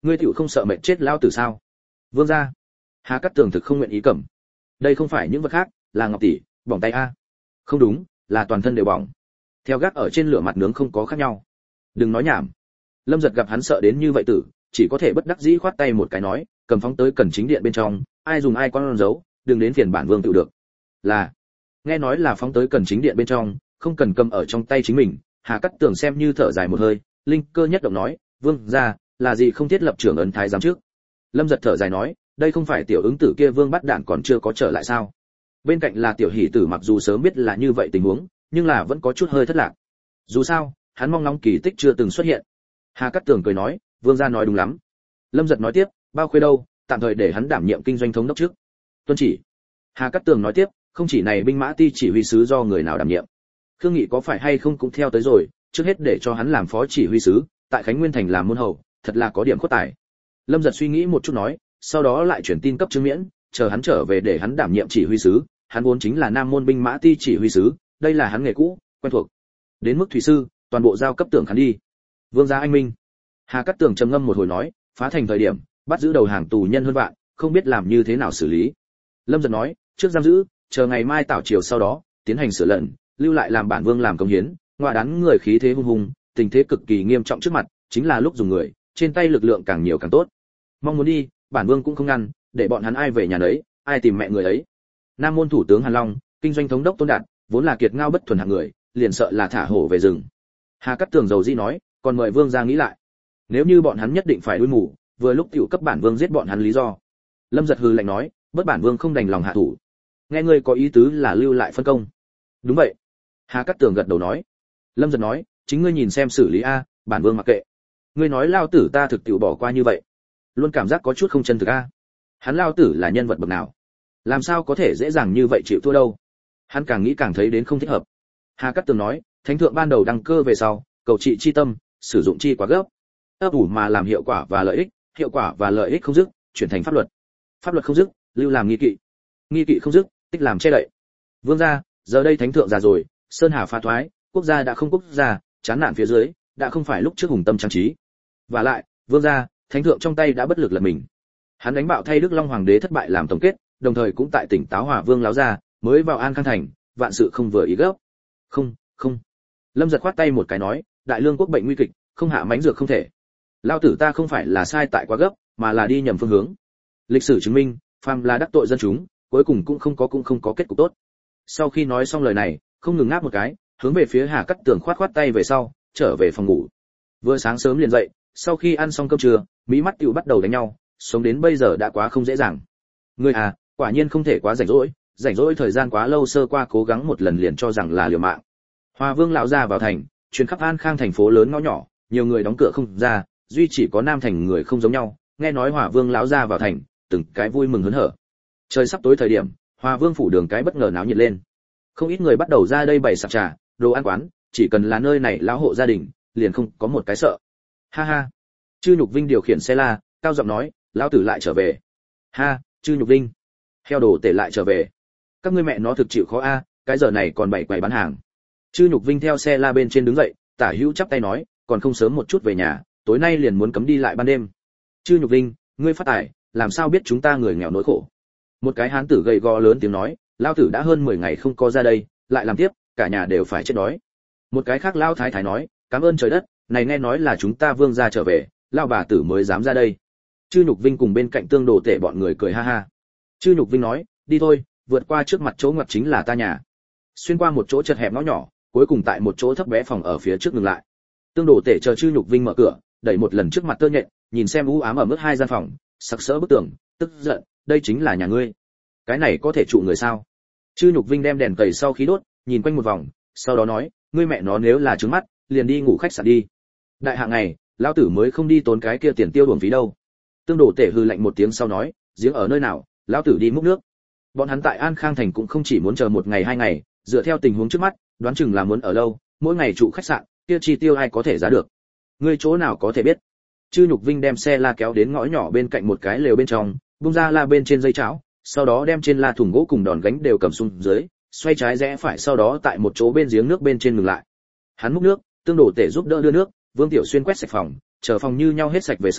ngươi tiểu không sợ mệt chết lao tử sao? Vương gia. Hà Cát Tường thực không nguyện ý cầm. Đây không phải những vật khác, là ngọc tỷ, bỏng tay a. Không đúng, là toàn thân đều bỏng. Theo gác ở trên lửa mặt nướng không có khác nhau. Đừng nói nhảm. Lâm Giật gặp hắn sợ đến như vậy tử, chỉ có thể bất đắc dĩ khoát tay một cái nói, cầm phóng tới cần chính điện bên trong, ai dùng ai con giấu, đừng đến phiền bản vương tự được. Là. Nghe nói là phóng tới cần chính điện bên trong, không cần cầm ở trong tay chính mình. Hà Cát Tường xem như thở dài một hơi, linh cơ nhất động nói, vương gia, là gì không thiết lập trưởng ấn thái giám trước. Lâm Giật thở dài nói, đây không phải tiểu ứng tử kia vương bắt đạn còn chưa có trở lại sao? Bên cạnh là tiểu hỷ tử, mặc dù sớm biết là như vậy tình huống, nhưng là vẫn có chút hơi thất lạc. Dù sao, hắn mong ngóng kỳ tích chưa từng xuất hiện. Hà Cát Tường cười nói, vương gia nói đúng lắm. Lâm Giật nói tiếp, bao khuê đâu, tạm thời để hắn đảm nhiệm kinh doanh thống đốc trước. Tuân chỉ. Hà Cát Tường nói tiếp, không chỉ này binh mã ti chỉ huy sứ do người nào đảm nhiệm. Khương Nghị có phải hay không cũng theo tới rồi, trước hết để cho hắn làm phó chỉ huy sứ, tại Khánh Nguyên thành làm môn hầu, thật là có điểm khuất tài. Lâm Giật suy nghĩ một chút nói, sau đó lại chuyển tin cấp Trương Miễn, chờ hắn trở về để hắn đảm nhiệm chỉ huy sứ, hắn vốn chính là Nam môn binh mã ti chỉ huy sứ, đây là hắn nghề cũ, quen thuộc. Đến mức thủy sư, toàn bộ giao cấp Tưởng hắn đi. Vương gia anh minh. Hà Cát Tường trầm ngâm một hồi nói, phá thành thời điểm, bắt giữ đầu hàng tù nhân hơn vạn, không biết làm như thế nào xử lý. Lâm Giật nói, trước giam giữ, chờ ngày mai tảo chiều sau đó, tiến hành sửa lần, lưu lại làm bản vương làm công hiến, ngoại đán người khí thế hung hùng, tình thế cực kỳ nghiêm trọng trước mặt, chính là lúc dùng người, trên tay lực lượng càng nhiều càng tốt. Mong muốn đi, bản vương cũng không ngăn, để bọn hắn ai về nhà nấy, ai tìm mẹ người ấy. Nam môn thủ tướng Hàn Long, kinh doanh thống đốc Tôn Đạt, vốn là kiệt ngao bất thuần hạng người, liền sợ là thả hổ về rừng. Hà Cát Tường dầu dĩ nói, còn mời vương gia nghĩ lại. Nếu như bọn hắn nhất định phải đuôi mù, vừa lúc tiểu cấp bản vương giết bọn hắn lý do. Lâm Giật hừ lạnh nói, bất bản vương không đành lòng hạ thủ. Nghe ngươi có ý tứ là lưu lại phân công. Đúng vậy. Hà Cát Tường gật đầu nói. Lâm Giật nói, chính ngươi nhìn xem xử lý a, bản vương mặc kệ. Ngươi nói lao tử ta thực tiểu bỏ qua như vậy, luôn cảm giác có chút không chân thực a. Hắn lao tử là nhân vật bậc nào, làm sao có thể dễ dàng như vậy chịu thua đâu. Hắn càng nghĩ càng thấy đến không thích hợp. Hà Cát Tường nói, thánh thượng ban đầu đăng cơ về sau, cầu trị chi tâm, sử dụng chi quá gấp, ấp ủ mà làm hiệu quả và lợi ích, hiệu quả và lợi ích không dứt, chuyển thành pháp luật, pháp luật không dứt, lưu làm nghi kỵ, nghi kỵ không dứt, tích làm che đậy. Vương gia, giờ đây thánh thượng già rồi, sơn hà phá thoái, quốc gia đã không quốc gia, chán nản phía dưới, đã không phải lúc trước hùng tâm trang trí. Và lại, vương gia, thánh thượng trong tay đã bất lực lật mình. Hắn đánh bạo thay Đức Long hoàng đế thất bại làm tổng kết, đồng thời cũng tại tỉnh táo Hòa Vương láo ra, mới vào An Khang thành, vạn sự không vừa ý gấp. Không, không. Lâm Giật khoát tay một cái nói, đại lương quốc bệnh nguy kịch, không hạ mánh dược không thể. Lao tử ta không phải là sai tại quá gấp, mà là đi nhầm phương hướng. Lịch sử chứng minh, phàm là đắc tội dân chúng, cuối cùng cũng không có cũng không có kết cục tốt. Sau khi nói xong lời này, không ngừng ngáp một cái, hướng về phía Hà Cát Tường khoát khoát tay về sau, trở về phòng ngủ. Vừa sáng sớm liền dậy, sau khi ăn xong cơm trưa, mí mắt tiểu bắt đầu đánh nhau, sống đến bây giờ đã quá không dễ dàng. Ngươi à, quả nhiên không thể quá rảnh rỗi, rảnh rỗi thời gian quá lâu sơ qua cố gắng một lần liền cho rằng là liều mạng. Hòa Vương lão ra vào thành, chuyến khắp An Khang thành phố lớn ngõ nhỏ, nhiều người đóng cửa không ra, duy chỉ có Nam thành người không giống nhau, nghe nói Hòa Vương lão ra vào thành, từng cái vui mừng hớn hở. Trời sắp tối thời điểm, Hòa Vương phủ đường cái bất ngờ náo nhiệt lên. Không ít người bắt đầu ra đây bày sạp trà, đồ ăn quán, chỉ cần là nơi này lão hộ gia đình, liền không có một cái sợ. Ha ha. Chư Nhục Vinh điều khiển xe la, cao giọng nói, lão tử lại trở về. Ha, Chư Nhục Vinh. Heo đồ tể lại trở về. Các ngươi mẹ nó thực chịu khó a, cái giờ này còn bày quầy bán hàng. Chư Nhục Vinh theo xe la bên trên đứng dậy, tả hữu chắp tay nói, còn không sớm một chút về nhà, tối nay liền muốn cấm đi lại ban đêm. Chư Nhục Vinh, ngươi phát tài, làm sao biết chúng ta người nghèo nỗi khổ? Một cái hán tử gầy gò lớn tiếng nói, lão tử đã hơn mười ngày không có ra đây, lại làm tiếp, cả nhà đều phải chết đói. Một cái khác lão thái thái nói, cảm ơn trời đất, này nghe nói là chúng ta vương gia trở về, lão bà tử mới dám ra đây. Chư Nhục Vinh cùng bên cạnh tương đồ tể bọn người cười ha ha. Chư Nhục Vinh nói, đi thôi, vượt qua trước mặt chỗ ngoặt chính là ta nhà. Xuyên qua một chỗ chật hẹp ngõ nhỏ, cuối cùng tại một chỗ thấp bé phòng ở phía trước ngừng lại. Tương đồ tể chờ Chư Nhục Vinh mở cửa, đẩy một lần trước mặt tơ nhện, nhìn xem u ám ở mức hai gian phòng, sặc sỡ bức tường, tức giận, đây chính là nhà ngươi. Cái này có thể trụ người sao? Chư Nhục Vinh đem đèn cầy sau khí đốt, nhìn quanh một vòng, sau đó nói, ngươi mẹ nó nếu là trứng mắt, liền đi ngủ khách sạn đi. Đại hạng này, lão tử mới không đi tốn cái kia tiền tiêu uổng phí đâu. Tương đồ tể hư lạnh một tiếng sau nói, giếng ở nơi nào, lão tử đi múc nước. Bọn hắn tại An Khang thành cũng không chỉ muốn chờ một ngày hai ngày, dựa theo tình huống trước mắt, đoán chừng là muốn ở lâu, mỗi ngày trụ khách sạn, kia chi tiêu ai có thể giá được. Ngươi chỗ nào có thể biết? Chư Nhục Vinh đem xe la kéo đến ngõ nhỏ bên cạnh một cái lều bên trong, bung ra la bên trên dây cháo, sau đó đem trên la thùng gỗ cùng đòn gánh đều cầm xuống dưới, xoay trái rẽ phải sau đó tại một chỗ bên giếng nước bên trên ngừng lại. Hắn múc nước, tương đồ tể giúp đỡ đưa nước, Vương Tiểu Xuyên quét sạch phòng, chờ phòng như nhau hết sạch về sau,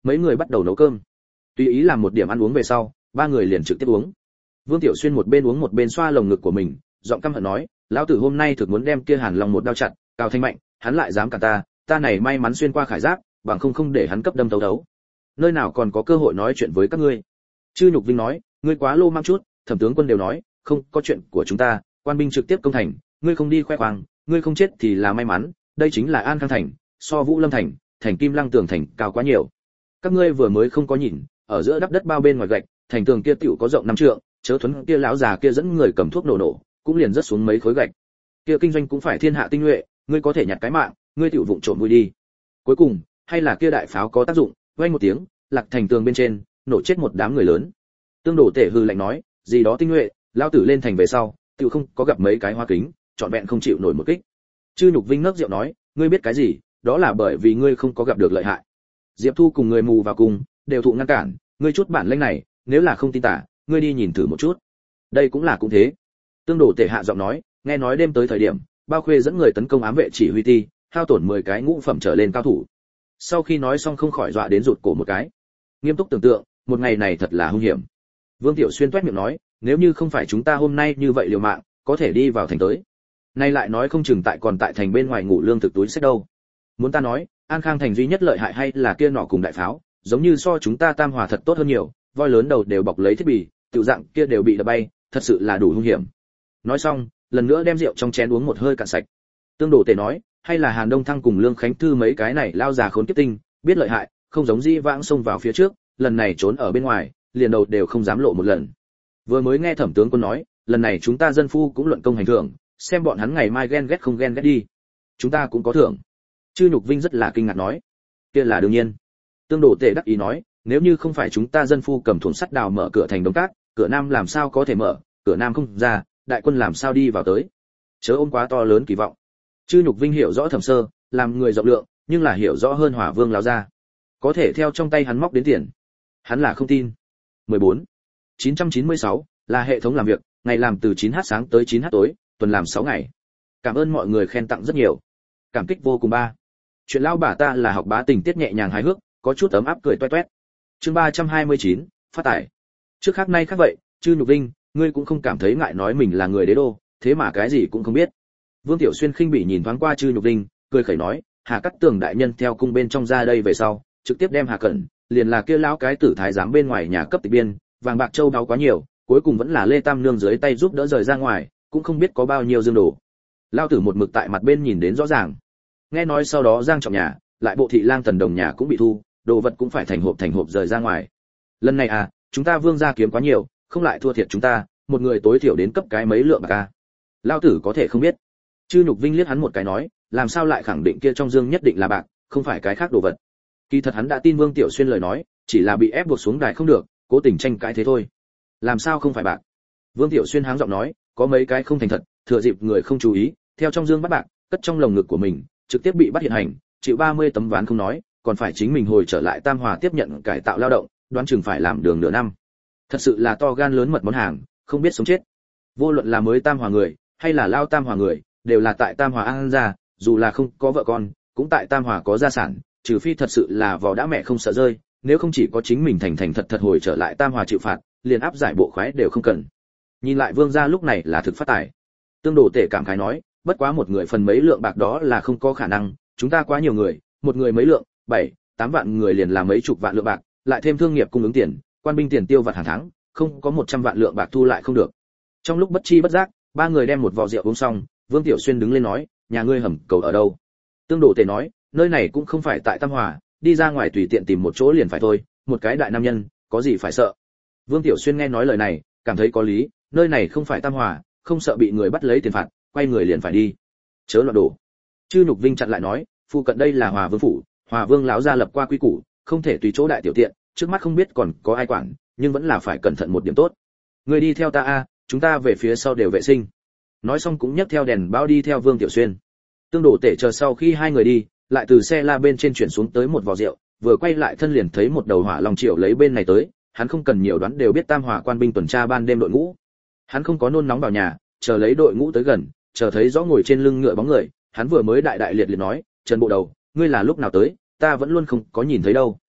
mấy người bắt đầu nấu cơm. Tùy ý làm một điểm ăn uống về sau, ba người liền trực tiếp uống. Vương Tiểu Xuyên một bên uống một bên xoa lồng ngực của mình, giọng căm hận nói, lão tử hôm nay thực muốn đem kia Hàn Long một đao chặt, Cao Thanh Mạnh, hắn lại dám cả ta, ta này may mắn xuyên qua khải giáp, bằng không không để hắn cấp đâm thấu thấu. Nơi nào còn có cơ hội nói chuyện với các ngươi. Chư Nhục Vinh nói, ngươi quá lô mang chút, Thẩm tướng quân đều nói, không, có chuyện của chúng ta, quan binh trực tiếp công thành, ngươi không đi khoe khoang, ngươi không chết thì là may mắn, đây chính là An Khang thành, so Vũ Lâm thành, thành Kim Lăng tường thành cao quá nhiều. Các ngươi vừa mới không có nhìn, ở giữa đắp đất bao bên ngoài gạch, thành tường kia tiểu có rộng năm trượng, chớ thuấn kia lão già kia dẫn người cầm thuốc nổ nổ, cũng liền rớt xuống mấy khối gạch. Kia kinh doanh cũng phải thiên hạ tinh nhuệ, ngươi có thể nhặt cái mạng, ngươi tiểu vụng trộm vui đi. Cuối cùng, hay là kia đại pháo có tác dụng, vang một tiếng, lạc thành tường bên trên, nổ chết một đám người lớn. Tương Đổ Tể hư lạnh nói, gì đó tinh nhuệ, lão tử lên thành về sau, tiểu không có gặp mấy cái hoa kính, trọn vẹn không chịu nổi một kích. Chư Nhục Vinh nấc rượu nói, ngươi biết cái gì, đó là bởi vì ngươi không có gặp được lợi hại. Diệp Thu cùng người mù vào cùng, đều thụ ngăn cản, ngươi chút bản lĩnh này, nếu là không tin tả, ngươi đi nhìn thử một chút. Đây cũng là cũng thế. Tương Đổ Tể hạ giọng nói, nghe nói đêm tới thời điểm, Bao Khuê dẫn người tấn công ám vệ chỉ huy ti, hao tổn mười cái ngũ phẩm trở lên cao thủ. Sau khi nói xong không khỏi dọa đến rụt cổ một cái. Nghiêm túc tưởng tượng, một ngày này thật là hung hiểm. Vương Tiểu Xuyên toét miệng nói, nếu như không phải chúng ta hôm nay như vậy liều mạng, có thể đi vào thành tới. Nay lại nói không chừng tại còn tại thành bên ngoài ngủ lương thực túi sách đâu. Muốn ta nói, An Khang thành duy nhất lợi hại hay là kia nọ cùng đại pháo, giống như so chúng ta Tam Hòa thật tốt hơn nhiều, voi lớn đầu đều bọc lấy thiết bị, tiểu dạng kia đều bị đập bay, thật sự là đủ hung hiểm. Nói xong, lần nữa đem rượu trong chén uống một hơi cạn sạch. Tương Đổ Tể nói, hay là Hàn Đông Thăng cùng Lương Khánh Thư mấy cái này lao già khốn kiếp tinh, biết lợi hại, không giống Di Vãng xông vào phía trước, lần này trốn ở bên ngoài, liền đầu đều không dám lộ một lần. Vừa mới nghe Thẩm tướng quân nói, lần này chúng ta dân phu cũng luận công hành thưởng, xem bọn hắn ngày mai ghen ghét không ghen ghét đi. Chúng ta cũng có thưởng. Chư Nhục Vinh rất là kinh ngạc nói, kia là đương nhiên. Tương Đổ Tể đắc ý nói, nếu như không phải chúng ta dân phu cầm thùng sắt đào mở cửa thành Đông Cát, cửa nam làm sao có thể mở, cửa nam không ra, đại quân làm sao đi vào tới. Chớ ôm quá to lớn kỳ vọng. Chư Nhục Vinh hiểu rõ Thẩm Sơ, làm người rộng lượng, nhưng là hiểu rõ hơn Hỏa Vương lão gia. Có thể theo trong tay hắn móc đến tiền. Hắn là không tin. mười bốn. chín trăm chín mươi sáu là hệ thống làm việc, ngày làm từ chín h sáng tới chín h tối, tuần làm sáu ngày. Cảm ơn mọi người khen tặng rất nhiều. Cảm kích vô cùng ba. Chuyện lão bà ta là học bá tình tiết nhẹ nhàng hài hước, có chút ấm áp cười toe toét. Chương ba trăm hai mươi chín, phát tải. Trước khác nay khác vậy, Chư Nhục Vinh, ngươi cũng không cảm thấy ngại nói mình là người đế đô, thế mà cái gì cũng không biết. Vương Tiểu Xuyên khinh bỉ nhìn thoáng qua Chư Nhục Vinh, cười khẩy nói, Hà Cát Tường đại nhân theo cung bên trong ra đây về sau, trực tiếp đem Hà Cẩn, liền là kia lão cái tử thái giám bên ngoài nhà cấp tịch biên, vàng bạc châu báu quá nhiều, cuối cùng vẫn là Lê Tam nương dưới tay giúp đỡ rời ra ngoài, cũng không biết có bao nhiêu dương đồ. Lão tử một mực tại mặt bên nhìn đến rõ ràng. Nghe nói sau đó Giang Trọng nhà, lại Bộ thị lang Tần Đồng nhà cũng bị thu, đồ vật cũng phải thành hộp thành hộp rời ra ngoài. Lần này à, chúng ta Vương gia kiếm quá nhiều, không lại thua thiệt chúng ta, một người tối thiểu đến cấp cái mấy lượng bạc a. Lão tử có thể không biết. Chư Nhục Vinh liếc hắn một cái nói, làm sao lại khẳng định kia trong dương nhất định là bạc, không phải cái khác đồ vật. Kỳ thật hắn đã tin Vương Tiểu Xuyên lời nói, chỉ là bị ép buộc xuống đài không được, cố tình tranh cãi thế thôi. Làm sao không phải bạc? Vương Tiểu Xuyên háng giọng nói, có mấy cái không thành thật, thừa dịp người không chú ý, theo trong dương bắt bạc, cất trong lồng ngực của mình, trực tiếp bị bắt hiện hành, chịu ba mươi tấm ván không nói, còn phải chính mình hồi trở lại Tam Hòa tiếp nhận cải tạo lao động, đoán chừng phải làm đường nửa năm. Thật sự là to gan lớn mật món hàng, không biết sống chết. Vô luận là mới Tam Hòa người, hay là lao Tam Hòa người, đều là tại Tam Hòa ăn ra, dù là không có vợ con, cũng tại Tam Hòa có gia sản, trừ phi thật sự là vò đã mẹ không sợ rơi, nếu không chỉ có chính mình thành thành thật thật hồi trở lại Tam Hòa chịu phạt, liền áp giải bộ khoái đều không cần. Nhìn lại Vương gia lúc này là thực phát tài. Tương Đổ Tể cảm khái nói, bất quá một người phần mấy lượng bạc đó là không có khả năng, chúng ta quá nhiều người, một người mấy lượng, bảy, tám vạn người liền là mấy chục vạn lượng bạc, lại thêm thương nghiệp cung ứng tiền, quan binh tiền tiêu vặt hàng tháng, không có một trăm vạn lượng bạc thu lại không được. Trong lúc bất chi bất giác, ba người đem một vò rượu uống xong, Vương Tiểu Xuyên đứng lên nói, nhà ngươi hầm cầu ở đâu? Tương Đổ Tể nói, nơi này cũng không phải tại Tam Hòa, đi ra ngoài tùy tiện tìm một chỗ liền phải thôi, một cái đại nam nhân, có gì phải sợ. Vương Tiểu Xuyên nghe nói lời này, cảm thấy có lý, nơi này không phải Tam Hòa, không sợ bị người bắt lấy tiền phạt, quay người liền phải đi. Chớ loạn đổ. Chư Nhục Vinh chặn lại nói, phụ cận đây là Hòa Vương phủ, Hòa Vương lão gia lập qua quy củ, không thể tùy chỗ đại tiểu tiện, trước mắt không biết còn có ai quản, nhưng vẫn là phải cẩn thận một điểm tốt. Người đi theo ta a, chúng ta về phía sau đều vệ sinh. Nói xong cũng nhấc theo đèn bao đi theo Vương Tiểu Xuyên. Tương Đổ Tể chờ sau khi hai người đi, lại từ xe la bên trên chuyển xuống tới một vò rượu, vừa quay lại thân liền thấy một đầu hỏa long triệu lấy bên này tới, hắn không cần nhiều đoán đều biết Tam Hòa quan binh tuần tra ban đêm đội ngũ. Hắn không có nôn nóng vào nhà, chờ lấy đội ngũ tới gần, chờ thấy rõ ngồi trên lưng ngựa bóng người, hắn vừa mới đại đại liệt liệt nói, Trần bộ đầu, ngươi là lúc nào tới, ta vẫn luôn không có nhìn thấy đâu.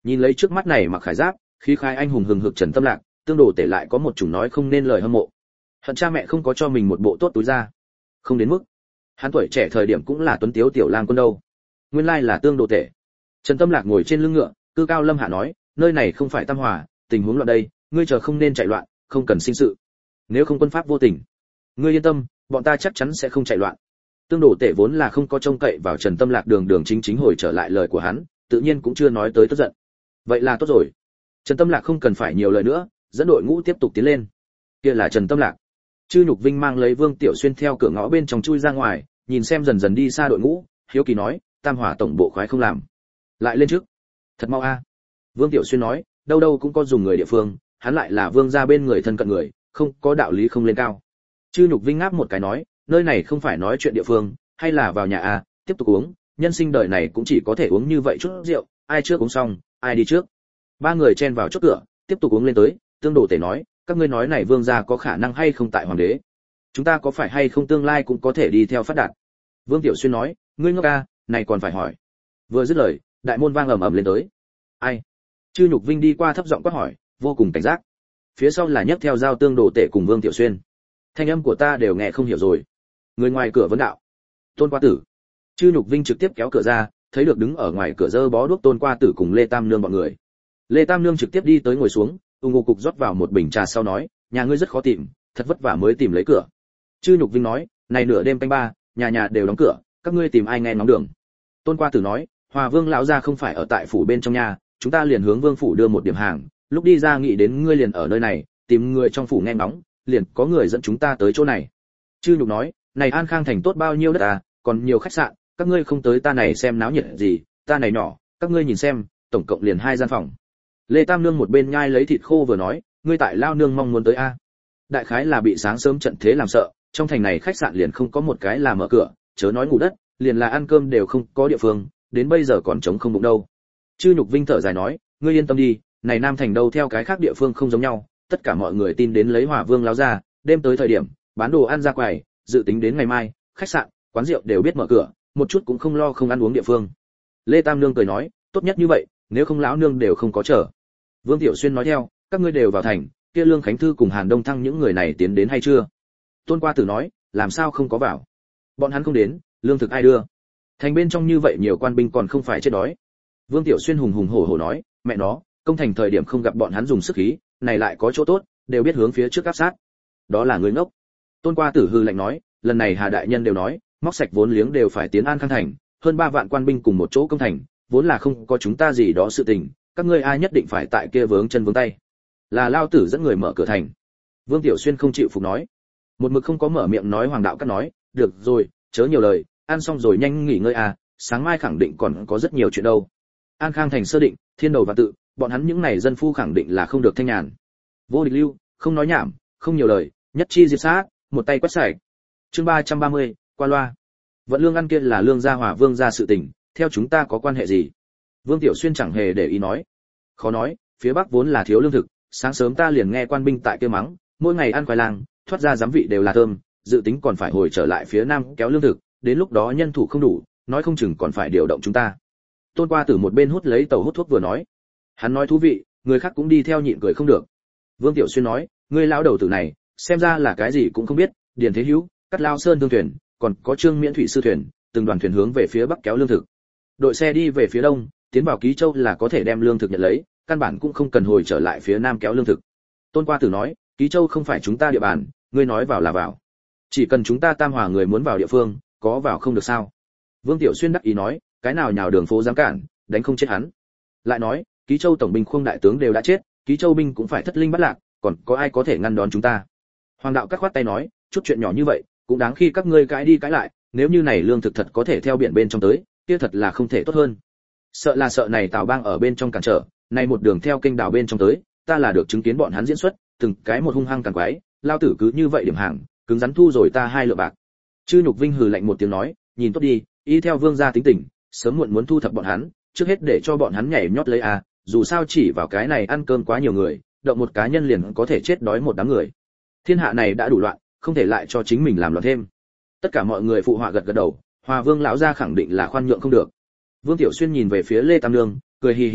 Nhìn lấy trước mắt này mặc khải giáp, khí khái anh hùng hừng hực Trần Tâm Lạc, Tương Đồ Tể lại có một chủng nói không nên lời hâm mộ. Hận cha mẹ không có cho mình một bộ tốt túi ra. Không đến mức. Hắn tuổi trẻ thời điểm cũng là tuấn tiếu tiểu lang quân đâu. Nguyên lai là Tương Đồ Tể. Trần Tâm Lạc ngồi trên lưng ngựa, cư cao lâm hạ nói, nơi này không phải Tam Hòa, tình huống loạn đây, ngươi chờ không nên chạy loạn, không cần sinh sự. Nếu không quân pháp vô tình, ngươi yên tâm, bọn ta chắc chắn sẽ không chạy loạn. Tương Đồ Tể vốn là không có trông cậy vào Trần Tâm Lạc đường đường chính chính hồi trở lại lời của hắn, tự nhiên cũng chưa nói tới tức giận. Vậy là tốt rồi. Trần Tâm Lạc không cần phải nhiều lời nữa, dẫn đội ngũ tiếp tục tiến lên. Kia là Trần Tâm Lạc. Chư Nhục Vinh mang lấy Vương Tiểu Xuyên theo cửa ngõ bên trong chui ra ngoài, nhìn xem dần dần đi xa đội ngũ, hiếu kỳ nói, Tam Hỏa tổng bộ khoái không làm, lại lên trước. Thật mau a. Vương Tiểu Xuyên nói, đâu đâu cũng có dùng người địa phương, hắn lại là Vương gia bên người thân cận người, không có đạo lý không lên cao. Chư Nhục Vinh ngáp một cái nói, nơi này không phải nói chuyện địa phương, hay là vào nhà a, tiếp tục uống, nhân sinh đời này cũng chỉ có thể uống như vậy chút rượu, ai trước uống xong, ai đi trước. Ba người chen vào chốt cửa, tiếp tục uống lên tới. Tương Đồ Tể nói, các ngươi nói này Vương gia có khả năng hay không tại hoàng đế, chúng ta có phải hay không tương lai cũng có thể đi theo phát đạt. Vương Tiểu Xuyên nói, ngươi ngốc a, này còn phải hỏi. Vừa dứt lời, đại môn vang ầm ầm lên tới. Ai? Chư Nhục Vinh đi qua thấp giọng quát hỏi, vô cùng cảnh giác. Phía sau là nhấc theo dao Tương Đồ Tể cùng Vương Tiểu Xuyên. Thanh âm của ta đều nghe không hiểu rồi. Người ngoài cửa vấn đạo, Tôn Qua Tử. Chư Nhục Vinh trực tiếp kéo cửa ra, thấy được đứng ở ngoài cửa dơ bó đuốc Tôn Qua Tử cùng Lê Tam Nương bọn người. Lê Tam Nương trực tiếp đi tới ngồi xuống, ung ngô cục rót vào một bình trà sau nói, nhà ngươi rất khó tìm, thật vất vả mới tìm lấy cửa. Chư Nhục Vinh nói, này nửa đêm canh ba, nhà nhà đều đóng cửa, các ngươi tìm ai nghe ngóng đường. Tôn Qua Tử nói, Hòa Vương lão gia không phải ở tại phủ bên trong nhà, chúng ta liền hướng Vương phủ đưa một điểm hàng, lúc đi ra nghĩ đến ngươi liền ở nơi này, tìm người trong phủ nghe ngóng, liền có người dẫn chúng ta tới chỗ này. Chư Nhục nói, này An Khang thành tốt bao nhiêu đất à, còn nhiều khách sạn, các ngươi không tới ta này xem náo nhiệt gì, ta này nhỏ, các ngươi nhìn xem, tổng cộng liền hai gian phòng. Lê Tam Nương một bên nhai lấy thịt khô vừa nói, ngươi tại lao nương mong muốn tới a. Đại khái là bị sáng sớm trận thế làm sợ, trong thành này khách sạn liền không có một cái là mở cửa, chớ nói ngủ đất, liền là ăn cơm đều không có địa phương, đến bây giờ còn trống không bụng đâu. Chư Nhục Vinh thở dài nói, ngươi yên tâm đi, này Nam thành đâu theo cái khác địa phương không giống nhau, tất cả mọi người tin đến lấy Hỏa Vương lão gia, đêm tới thời điểm, bán đồ ăn ra quầy, dự tính đến ngày mai, khách sạn, quán rượu đều biết mở cửa, một chút cũng không lo không ăn uống địa phương. Lê Tam Nương cười nói, tốt nhất như vậy, nếu không lão nương đều không có chờ. Vương Tiểu Xuyên nói theo, các ngươi đều vào thành, kia Lương Khánh Thư cùng Hàn Đông Thăng những người này tiến đến hay chưa? Tôn Qua Tử nói, làm sao không có vào? Bọn hắn không đến, lương thực ai đưa? Thành bên trong như vậy nhiều quan binh còn không phải chết đói. Vương Tiểu Xuyên hùng hùng hổ hổ nói, mẹ nó, công thành thời điểm không gặp bọn hắn dùng sức khí, này lại có chỗ tốt, đều biết hướng phía trước áp sát. Đó là người ngốc. Tôn Qua Tử hư lạnh nói, lần này Hà đại nhân đều nói, móc sạch vốn liếng đều phải tiến An Khang thành, hơn ba vạn quan binh cùng một chỗ công thành, vốn là không có chúng ta gì đó sự tình, các ngươi ai nhất định phải tại kia vướng chân vướng tay. Là lao tử dẫn người mở cửa thành. Vương Tiểu Xuyên không chịu phục nói, một mực không có mở miệng nói Hoàng đạo cắt nói, được rồi, chớ nhiều lời, ăn xong rồi nhanh nghỉ ngơi à, sáng mai khẳng định còn có rất nhiều chuyện đâu. An Khang thành sơ định, thiên đầu và tự, bọn hắn những này dân phu khẳng định là không được thanh nhàn. Vô địch lưu, không nói nhảm, không nhiều lời, nhất chi diệt sát, một tay quét sạch. Chương ba trăm ba mươi, qua loa. Vận lương ăn kia là lương gia Hòa Vương gia sự tình, theo chúng ta có quan hệ gì? Vương Tiểu Xuyên chẳng hề để ý nói. Khó nói, phía Bắc vốn là thiếu lương thực, sáng sớm ta liền nghe quan binh tại kia mắng, mỗi ngày ăn khoai lang, thoát ra giám vị đều là thơm, dự tính còn phải hồi trở lại phía Nam kéo lương thực, đến lúc đó nhân thủ không đủ, nói không chừng còn phải điều động chúng ta. Tôn Qua Tử một bên hút lấy tàu hút thuốc vừa nói. Hắn nói thú vị, người khác cũng đi theo nhịn cười không được. Vương Tiểu Xuyên nói, ngươi lão đầu tử này, xem ra là cái gì cũng không biết, Điền Thế Hữu, Cắt Lao Sơn thương thuyền, còn có Trương Miễn thủy sư thuyền, từng đoàn thuyền hướng về phía Bắc kéo lương thực. Đội xe đi về phía Đông, tiến vào Ký Châu là có thể đem lương thực nhận lấy, căn bản cũng không cần hồi trở lại phía Nam kéo lương thực. Tôn Qua Tử nói, Ký Châu không phải chúng ta địa bàn, ngươi nói vào là vào. Chỉ cần chúng ta Tam Hòa người muốn vào địa phương, có vào không được sao? Vương Tiểu Xuyên đắc ý nói, cái nào nhào đường phố dám cản, đánh không chết hắn. Lại nói, Ký Châu tổng binh Khuông đại tướng đều đã chết, Ký Châu binh cũng phải thất linh bất lạc, còn có ai có thể ngăn đón chúng ta? Hoàng đạo cắt khoát tay nói, chút chuyện nhỏ như vậy, cũng đáng khi các ngươi cãi đi cãi lại, nếu như này lương thực thật có thể theo biển bên trong tới, kia thật là không thể tốt hơn. Sợ là sợ này Tào Bang ở bên trong cản trở, này một đường theo kênh đảo bên trong tới, ta là được chứng kiến bọn hắn diễn xuất, từng cái một hung hăng càng quái, lao tử cứ như vậy điểm hàng, cứng rắn thu rồi ta hai lượng bạc. Chư Nhục Vinh hừ lạnh một tiếng nói, nhìn tốt đi, y theo Vương gia tính tình, sớm muộn muốn thu thập bọn hắn, trước hết để cho bọn hắn nhảy nhót lấy à, dù sao chỉ vào cái này ăn cơm quá nhiều người, động một cá nhân liền có thể chết đói một đám người. Thiên hạ này đã đủ loạn, không thể lại cho chính mình làm loạn thêm. Tất cả mọi người phụ họa gật gật đầu, Hòa Vương lão gia khẳng định là khoan nhượng không được. Vương Tiểu Xuyên nhìn về phía Lê Tam Nương, cười hì hì nói,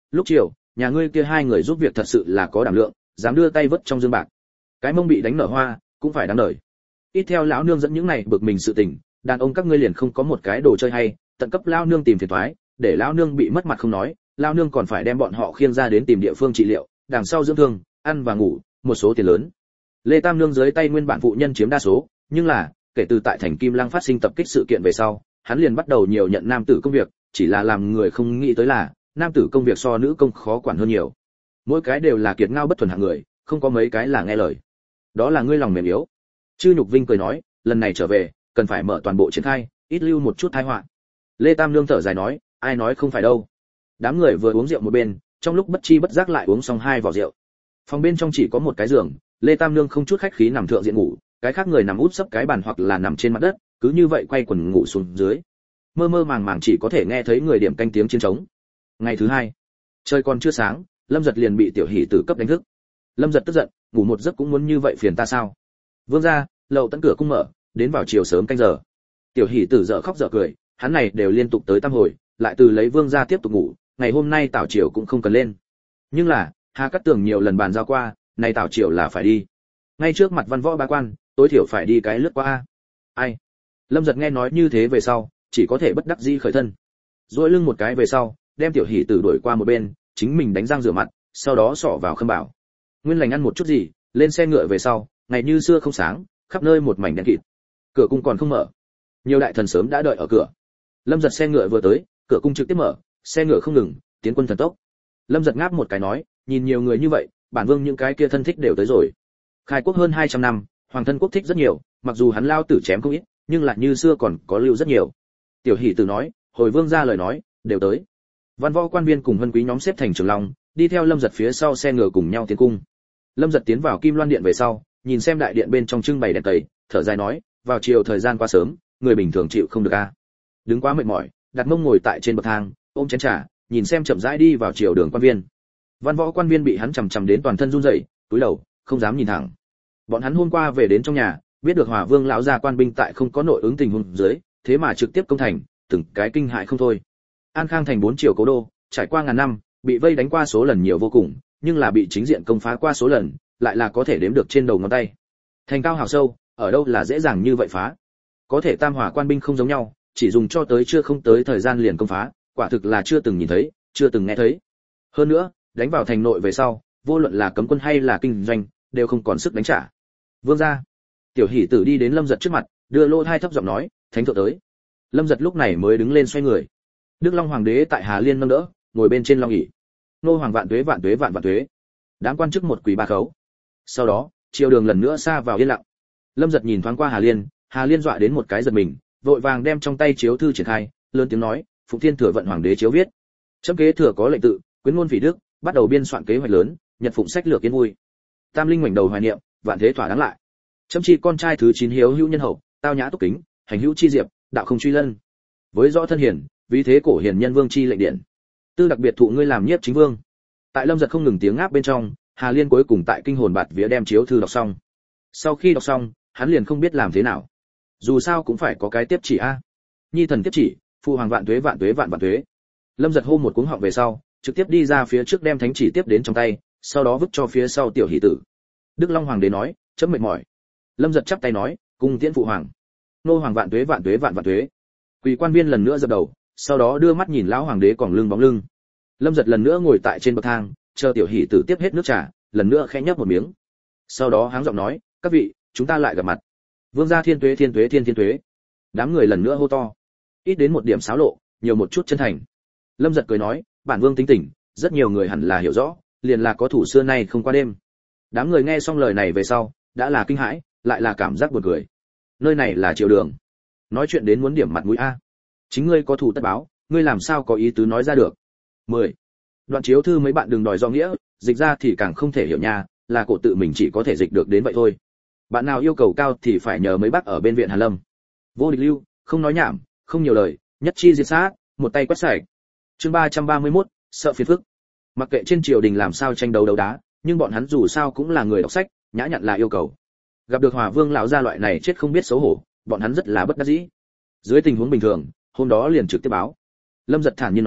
lúc chiều nhà ngươi kia hai người giúp việc thật sự là có đảm lượng, dám đưa tay vớt trong dương bạc. Cái mông bị đánh nở hoa cũng phải đáng đời. Ít theo lão nương dẫn những này bực mình sự tình, đàn ông các ngươi liền không có một cái đồ chơi hay, tận cấp lão nương tìm phiền toái, để lão nương bị mất mặt không nói, lão nương còn phải đem bọn họ khiêng ra đến tìm địa phương trị liệu, đằng sau dưỡng thương, ăn và ngủ, một số tiền lớn. Lê Tam nương dưới tay nguyên bản phụ nhân chiếm đa số, nhưng là kể từ tại thành Kim Lăng phát sinh tập kích sự kiện về sau, hắn liền bắt đầu nhiều nhận nam tử công việc, chỉ là làm người không nghĩ tới là nam tử công việc so nữ công khó quản hơn nhiều. Mỗi cái đều là kiệt ngao bất thuần hạng người, không có mấy cái là nghe lời. Đó là ngươi lòng mềm yếu. Chư Nhục Vinh cười nói, lần này trở về, cần phải mở toàn bộ triển khai, ít lưu một chút tai họa. Lê Tam nương thở dài nói, ai nói không phải đâu. Đám người vừa uống rượu một bên, trong lúc bất chi bất giác lại uống xong hai vò rượu. Phòng bên trong chỉ có một cái giường, Lê Tam nương không chút khách khí nằm thượng diện ngủ, cái khác người nằm úp sấp cái bàn hoặc là nằm trên mặt đất, cứ như vậy quay quần ngủ xuống dưới. Mơ mơ màng màng chỉ có thể nghe thấy người điểm canh tiếng chiến trống. Ngày thứ hai, trời còn chưa sáng, Lâm Giật liền bị Tiểu Hỷ Tử cấp đánh thức. Lâm Giật tức giận, ngủ một giấc cũng muốn như vậy phiền ta sao? Vương gia, lậu tận cửa cung mở, đến vào chiều sớm canh giờ. Tiểu Hỷ Tử dở khóc dở cười, hắn này đều liên tục tới tam hồi, lại từ lấy Vương gia tiếp tục ngủ, ngày hôm nay tảo chiều cũng không cần lên. Nhưng là, Hà Cát Tường nhiều lần bàn giao qua, này tảo chiều là phải đi. Ngay trước mặt văn võ bá quan, tối thiểu phải đi cái lướt qua a. Ai? Lâm Giật nghe nói như thế về sau, chỉ có thể bất đắc dĩ khởi thân. Duỗi lưng một cái về sau, đem Tiểu Hỷ Tử đuổi qua một bên, chính mình đánh răng rửa mặt, sau đó xỏ vào khâm bảo. Nguyên lành ăn một chút gì, lên xe ngựa về sau, ngày như xưa không sáng, khắp nơi một mảnh đen kịt. Cửa cung còn không mở. Nhiều đại thần sớm đã đợi ở cửa. Lâm Giật xe ngựa vừa tới, cửa cung trực tiếp mở, xe ngựa không ngừng, tiến quân thần tốc. Lâm Giật ngáp một cái nói, nhìn nhiều người như vậy, bản vương những cái kia thân thích đều tới rồi. Khai quốc hơn hai trăm năm, hoàng thân quốc thích rất nhiều, mặc dù hắn lao tử chém không ít, nhưng lại như xưa còn có lưu rất nhiều. Tiểu Hỷ Tử nói, hồi vương ra lời nói, đều tới. Văn võ quan viên cùng vân quý nhóm xếp thành trường long, đi theo Lâm Giật phía sau xe ngựa cùng nhau tiến cung. Lâm Giật tiến vào Kim Loan điện về sau, nhìn xem đại điện bên trong trưng bày đèn tẩy, thở dài nói, vào chiều thời gian quá sớm, người bình thường chịu không được a. Đứng quá mệt mỏi, đặt mông ngồi tại trên bậc thang, ôm chén trà, nhìn xem chậm rãi đi vào chiều đường quan viên. Văn võ quan viên bị hắn chằm chằm đến toàn thân run rẩy, cúi đầu, không dám nhìn thẳng. Bọn hắn hôm qua về đến trong nhà, biết được Hòa Vương lão gia quan binh tại không có nội ứng tình huống dưới, thế mà trực tiếp công thành, từng cái kinh hại không thôi. An Khang thành bốn triều cố đô, trải qua ngàn năm, bị vây đánh qua số lần nhiều vô cùng, nhưng là bị chính diện công phá qua số lần, lại là có thể đếm được trên đầu ngón tay. Thành cao hào sâu, ở đâu là dễ dàng như vậy phá. Có thể Tam Hỏa quan binh không giống nhau, chỉ dùng cho tới chưa không tới thời gian liền công phá, quả thực là chưa từng nhìn thấy, chưa từng nghe thấy. Hơn nữa, đánh vào thành nội về sau, vô luận là cấm quân hay là kinh doanh, đều không còn sức đánh trả. Vương gia. Tiểu Hỷ Tử đi đến Lâm Giật trước mặt, đưa lô thai thấp giọng nói, thánh thượng tới. Lâm Giật lúc này mới đứng lên xoay người. Đức Long hoàng đế tại Hà Liên nâng đỡ, ngồi bên trên long ỷ. Nô hoàng vạn tuế vạn tuế vạn vạn tuế. Đám quan chức một quỳ ba khấu. Sau đó, triều đường lần nữa xa vào yên lặng. Lâm Giật nhìn thoáng qua Hà Liên, Hà Liên dọa đến một cái giật mình, vội vàng đem trong tay chiếu thư triển khai, lớn tiếng nói, Phụng Thiên thừa vận hoàng đế chiếu viết. Chấm kế thừa có lệnh tự, quyến ngôn vị đức, bắt đầu biên soạn kế hoạch lớn, nhật phụng sách lược yên vui. Tam linh ngoảnh đầu hoài niệm, vạn thế thỏa đáng lại. Chấm chi con trai thứ chín hiếu hữu nhân hậu, tao nhã túc kính, hành hữu chi diệp, đạo không truy lân. Với rõ thân hiền, vì thế cổ hiền nhân vương chi lệnh điện. Tư đặc biệt thụ ngươi làm nhiếp chính vương. Tại Lâm Giật không ngừng tiếng ngáp bên trong, Hà Liên cuối cùng tại kinh hồn bạt vía đem chiếu thư đọc xong. Sau khi đọc xong, hắn liền không biết làm thế nào. Dù sao cũng phải có cái tiếp chỉ a. Nhi thần tiếp chỉ, phụ hoàng vạn tuế vạn tuế vạn vạn tuế. Lâm Giật hô một cuống họng về sau, trực tiếp đi ra phía trước đem thánh chỉ tiếp đến trong tay, sau đó vứt cho phía sau Tiểu Hỷ Tử. Đức Long hoàng đế nói, chấm mệt mỏi. Lâm Giật chắp tay nói, cung tiễn phụ hoàng. Nô hoàng vạn tuế vạn tuế vạn vạn tuế. Quỳ quan viên lần nữa dập đầu, sau đó đưa mắt nhìn lão hoàng đế còn lưng bóng lưng. Lâm Giật lần nữa ngồi tại trên bậc thang, chờ Tiểu Hỷ Tử tiếp hết nước trà, lần nữa khẽ nhấp một miếng. Sau đó háng giọng nói, các vị, chúng ta lại gặp mặt. Vương gia thiên tuế thiên tuế thiên thiên tuế. Đám người lần nữa hô to. Ít đến một điểm xáo lộ, nhiều một chút chân thành. Lâm Giật cười nói, bản vương tính tình, rất nhiều người hẳn là hiểu rõ, liền là có thủ xưa nay không qua đêm. Đám người nghe xong lời này về sau, đã là kinh hãi, lại là cảm giác buồn cười. Nơi này là triều đường, nói chuyện đến muốn điểm mặt mũi a. Chính ngươi có thủ tất báo, ngươi làm sao có ý tứ nói ra được. mười. Đoạn chiếu thư mấy bạn đừng đòi do nghĩa, dịch ra thì càng không thể hiểu nha, là cổ tự mình chỉ có thể dịch được đến vậy thôi. Bạn nào yêu cầu cao thì phải nhờ mấy bác ở bên viện Hàn Lâm. Vô địch lưu, không nói nhảm, không nhiều lời, nhất chi diệt sát, một tay quét sạch. Chương ba trăm ba mươi mốt, sợ phiền phức. Mặc kệ trên triều đình làm sao tranh đấu đấu đá, nhưng bọn hắn dù sao cũng là người đọc sách, nhã nhặn là yêu cầu. Gặp được Hòa Vương lão gia loại này chết không biết xấu hổ, bọn hắn rất là bất đắc dĩ. Dưới tình huống bình thường, hôm đó liền trực tiếp báo. Lâm Giật thản nhiên nói,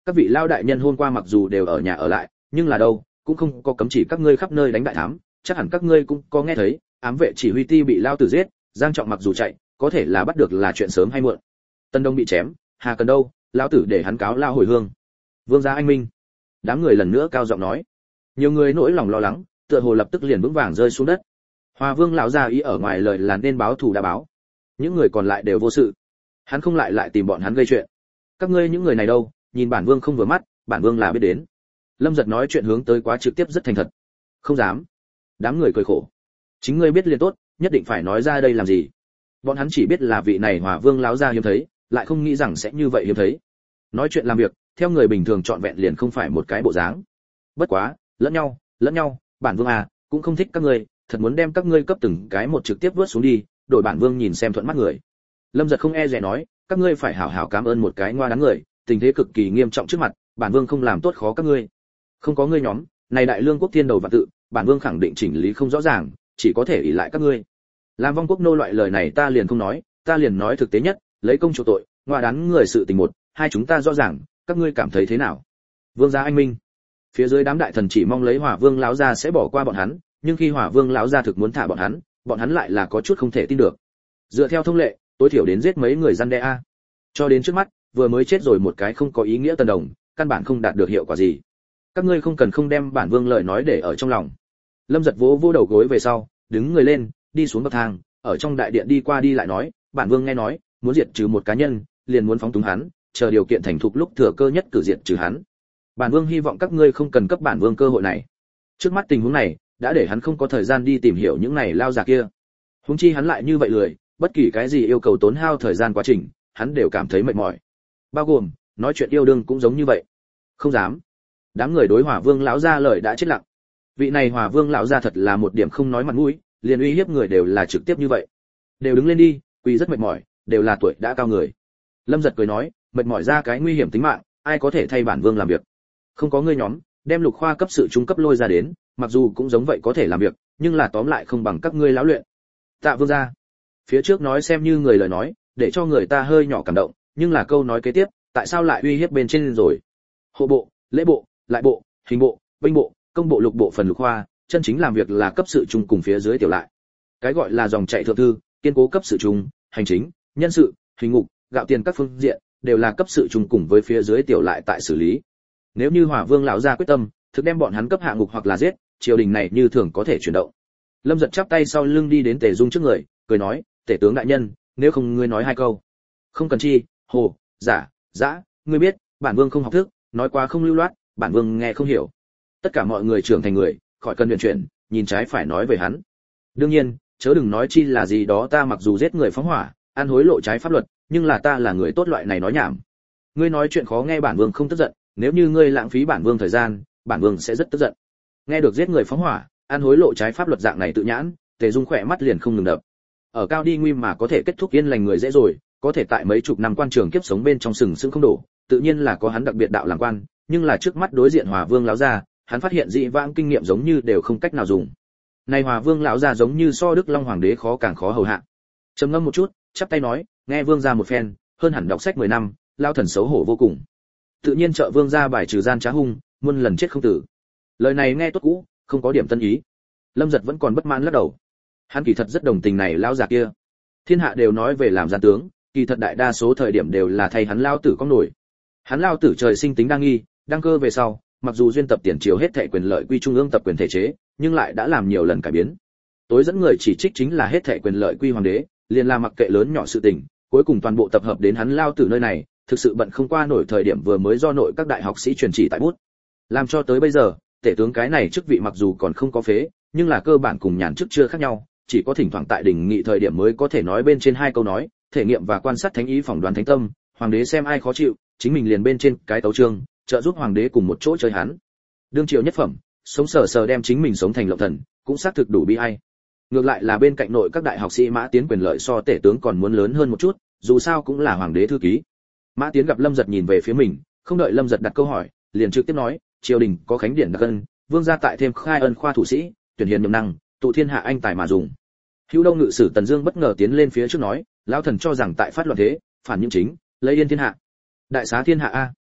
các vị lao đại nhân hôm qua mặc dù đều ở nhà ở lại, nhưng là đâu, cũng không có cấm chỉ các ngươi khắp nơi đánh đại thám, chắc hẳn các ngươi cũng có nghe thấy, ám vệ chỉ huy ti bị lao tử giết, Giang Trọng mặc dù chạy, có thể là bắt được là chuyện sớm hay muộn. Tân Đông bị chém, hà cần đâu, lão tử để hắn cáo lao hồi hương. Vương gia anh minh. Đám người lần nữa cao giọng nói. Nhiều người nỗi lòng lo lắng, tựa hồ lập tức liền vững vàng rơi xuống đất. Hòa Vương lão gia ý ở ngoài lời là nên báo thù đã báo. Những người còn lại đều vô sự. Hắn không lại lại tìm bọn hắn gây chuyện. Các ngươi những người này đâu, nhìn bản vương không vừa mắt, bản vương là biết đến. Lâm Giật nói chuyện hướng tới quá trực tiếp rất thành thật. Không dám. Đám người cười khổ. Chính ngươi biết liền tốt, nhất định phải nói ra đây làm gì? Bọn hắn chỉ biết là vị này Hòa Vương lão gia hiếm thấy, lại không nghĩ rằng sẽ như vậy hiếm thấy. Nói chuyện làm việc, theo người bình thường trọn vẹn liền không phải một cái bộ dáng. Bất quá, lẫn nhau, lẫn nhau, bản vương à, cũng không thích các ngươi, thật muốn đem các ngươi cấp từng cái một trực tiếp vớt xuống đi, đổi bản vương nhìn xem thuận mắt người. Lâm Giật không e dè nói, các ngươi phải hảo hảo cảm ơn một cái ngoa đáng người, tình thế cực kỳ nghiêm trọng trước mặt, bản vương không làm tốt khó các ngươi. Không có ngươi nhóm, này đại lương quốc thiên đầu vạn tự, bản vương khẳng định chỉnh lý không rõ ràng, chỉ có thể ỷ lại các ngươi. Làm vong quốc nô loại lời này ta liền không nói, ta liền nói thực tế nhất, lấy công chủ tội, ngoa đáng người sự tình một, hai chúng ta rõ ràng, các ngươi cảm thấy thế nào? Vương gia anh minh. Phía dưới đám đại thần chỉ mong lấy Hỏa Vương lão gia sẽ bỏ qua bọn hắn, nhưng khi Hỏa Vương lão gia thực muốn thả bọn hắn, bọn hắn lại là có chút không thể tin được. Dựa theo thông lệ, tối thiểu đến giết mấy người dân đe a. Cho đến trước mắt, vừa mới chết rồi một cái không có ý nghĩa Tần Đồng, căn bản không đạt được hiệu quả gì. Các ngươi không cần không đem bản vương lời nói để ở trong lòng. Lâm Giật vỗ vỗ đầu gối về sau, đứng người lên, đi xuống bậc thang, ở trong đại điện đi qua đi lại nói, bản vương nghe nói, muốn diệt trừ một cá nhân, liền muốn phóng túng hắn, chờ điều kiện thành thục lúc thừa cơ nhất cử diệt trừ hắn. Bản vương hy vọng các ngươi không cần cấp bản vương cơ hội này. Trước mắt tình huống này, đã để hắn không có thời gian đi tìm hiểu những này lao già kia. Huống chi hắn lại như vậy lười, bất kỳ cái gì yêu cầu tốn hao thời gian quá trình, hắn đều cảm thấy mệt mỏi. Bao gồm, nói chuyện yêu đương cũng giống như vậy. Không dám. Đám người đối Hỏa Vương lão gia lời đã chết lặng. Vị này Hỏa Vương lão gia thật là một điểm không nói mặt mũi, liền uy hiếp người đều là trực tiếp như vậy. Đều đứng lên đi, quỳ rất mệt mỏi, đều là tuổi đã cao người. Lâm Giật cười nói, mệt mỏi ra cái nguy hiểm tính mạng, ai có thể thay bản vương làm việc? Không có ngươi nhóm, đem Lục Khoa cấp sự trung cấp lôi ra đến, mặc dù cũng giống vậy có thể làm việc, nhưng là tóm lại không bằng các ngươi lão luyện. Tạ vương gia. Phía trước nói xem như người lời nói, để cho người ta hơi nhỏ cảm động, nhưng là câu nói kế tiếp, tại sao lại uy hiếp bên trên rồi? Hộ bộ, lễ bộ, lại bộ, hình bộ, binh bộ, công bộ lục bộ phần Lục Khoa, chân chính làm việc là cấp sự trung cùng phía dưới tiểu lại. Cái gọi là dòng chạy thượng thư, kiên cố cấp sự trung, hành chính, nhân sự, hình ngục, gạo tiền các phương diện đều là cấp sự trung cùng với phía dưới tiểu lại tại xử lý. Nếu như Hỏa Vương lão gia quyết tâm, thực đem bọn hắn cấp hạ ngục hoặc là giết, triều đình này như thường có thể chuyển động. Lâm Giật chắp tay sau lưng đi đến Tề Dung trước người, cười nói, "Tể tướng đại nhân, nếu không ngươi nói hai câu." "Không cần chi, hồ, giả, dã, ngươi biết, bản vương không học thức, nói quá không lưu loát, bản vương nghe không hiểu." Tất cả mọi người trưởng thành người, khỏi cần luyện chuyển, nhìn trái phải nói về hắn. Đương nhiên, chớ đừng nói chi là gì đó ta mặc dù giết người phóng hỏa, ăn hối lộ trái pháp luật, nhưng là ta là người tốt loại này nói nhảm. Ngươi nói chuyện khó nghe bản vương không tức giận, nếu như ngươi lãng phí bản vương thời gian, bản vương sẽ rất tức giận. Nghe được giết người phóng hỏa, ăn hối lộ trái pháp luật dạng này tự nhãn, Tề Dung khỏe mắt liền không ngừng đập. Ở cao đi nguy mà có thể kết thúc yên lành người dễ rồi, có thể tại mấy chục năm quan trường kiếp sống bên trong sừng sững không đổ, tự nhiên là có hắn đặc biệt đạo làm quan, nhưng là trước mắt đối diện Hòa Vương lão gia, hắn phát hiện dị vãng kinh nghiệm giống như đều không cách nào dùng. Này Hòa Vương lão gia giống như so Đức Long hoàng đế khó càng khó hầu hạ. Trầm ngâm một chút, chắp tay nói, nghe vương gia một phen, hơn hẳn đọc sách mười năm, lao thần xấu hổ vô cùng. Tự nhiên trợ vương gia bài trừ gian trá hung, muôn lần chết không tử. Lời này nghe tốt cũ, không có điểm tân ý. Lâm Giật vẫn còn bất mãn lắc đầu. Hắn kỳ thật rất đồng tình này lão già kia. Thiên hạ đều nói về làm gian tướng, kỳ thật đại đa số thời điểm đều là thay hắn lao tử có nổi. Hắn lao tử trời sinh tính đa nghi, đăng cơ về sau, mặc dù duyên tập tiền triều hết thảy quyền lợi quy trung ương tập quyền thể chế, nhưng lại đã làm nhiều lần cải biến. Tối dẫn người chỉ trích chính là hết thảy quyền lợi quy hoàng đế, liền là mặc kệ lớn nhỏ sự tình, cuối cùng toàn bộ tập hợp đến hắn lao tử nơi này, thực sự bận không qua nổi thời điểm vừa mới do nội các đại học sĩ truyền chỉ tại bút. Làm cho tới bây giờ, tể tướng cái này chức vị mặc dù còn không có phế, nhưng là cơ bản cùng nhàn chức chưa khác nhau, chỉ có thỉnh thoảng tại đỉnh nghị thời điểm mới có thể nói bên trên hai câu nói, thể nghiệm và quan sát thánh ý phỏng đoán thánh tâm, hoàng đế xem ai khó chịu, chính mình liền bên trên cái tấu chương, trợ giúp hoàng đế cùng một chỗ chơi hắn. Đương triều nhất phẩm, sống sờ sờ đem chính mình sống thành lộng thần, cũng xác thực đủ bi ai. Ngược lại là bên cạnh nội các đại học sĩ Mã Tiến quyền lợi so tể tướng còn muốn lớn hơn một chút, dù sao cũng là hoàng đế thư ký. Mã Tiến gặp Lâm Giật nhìn về phía mình, không đợi Lâm Giật đặt câu hỏi, liền trực tiếp nói, triều đình có khánh điển đặc ân, vương gia tại thêm khai ân khoa thủ sĩ, tuyển hiền nhậm năng, tụ thiên hạ anh tài mà dùng. Hữu Đông ngự sử Tần Dương bất ngờ tiến lên phía trước nói, lão thần cho rằng tại phát loạn thế, phản những chính, lấy yên thiên hạ. Đại xá thiên hạ a.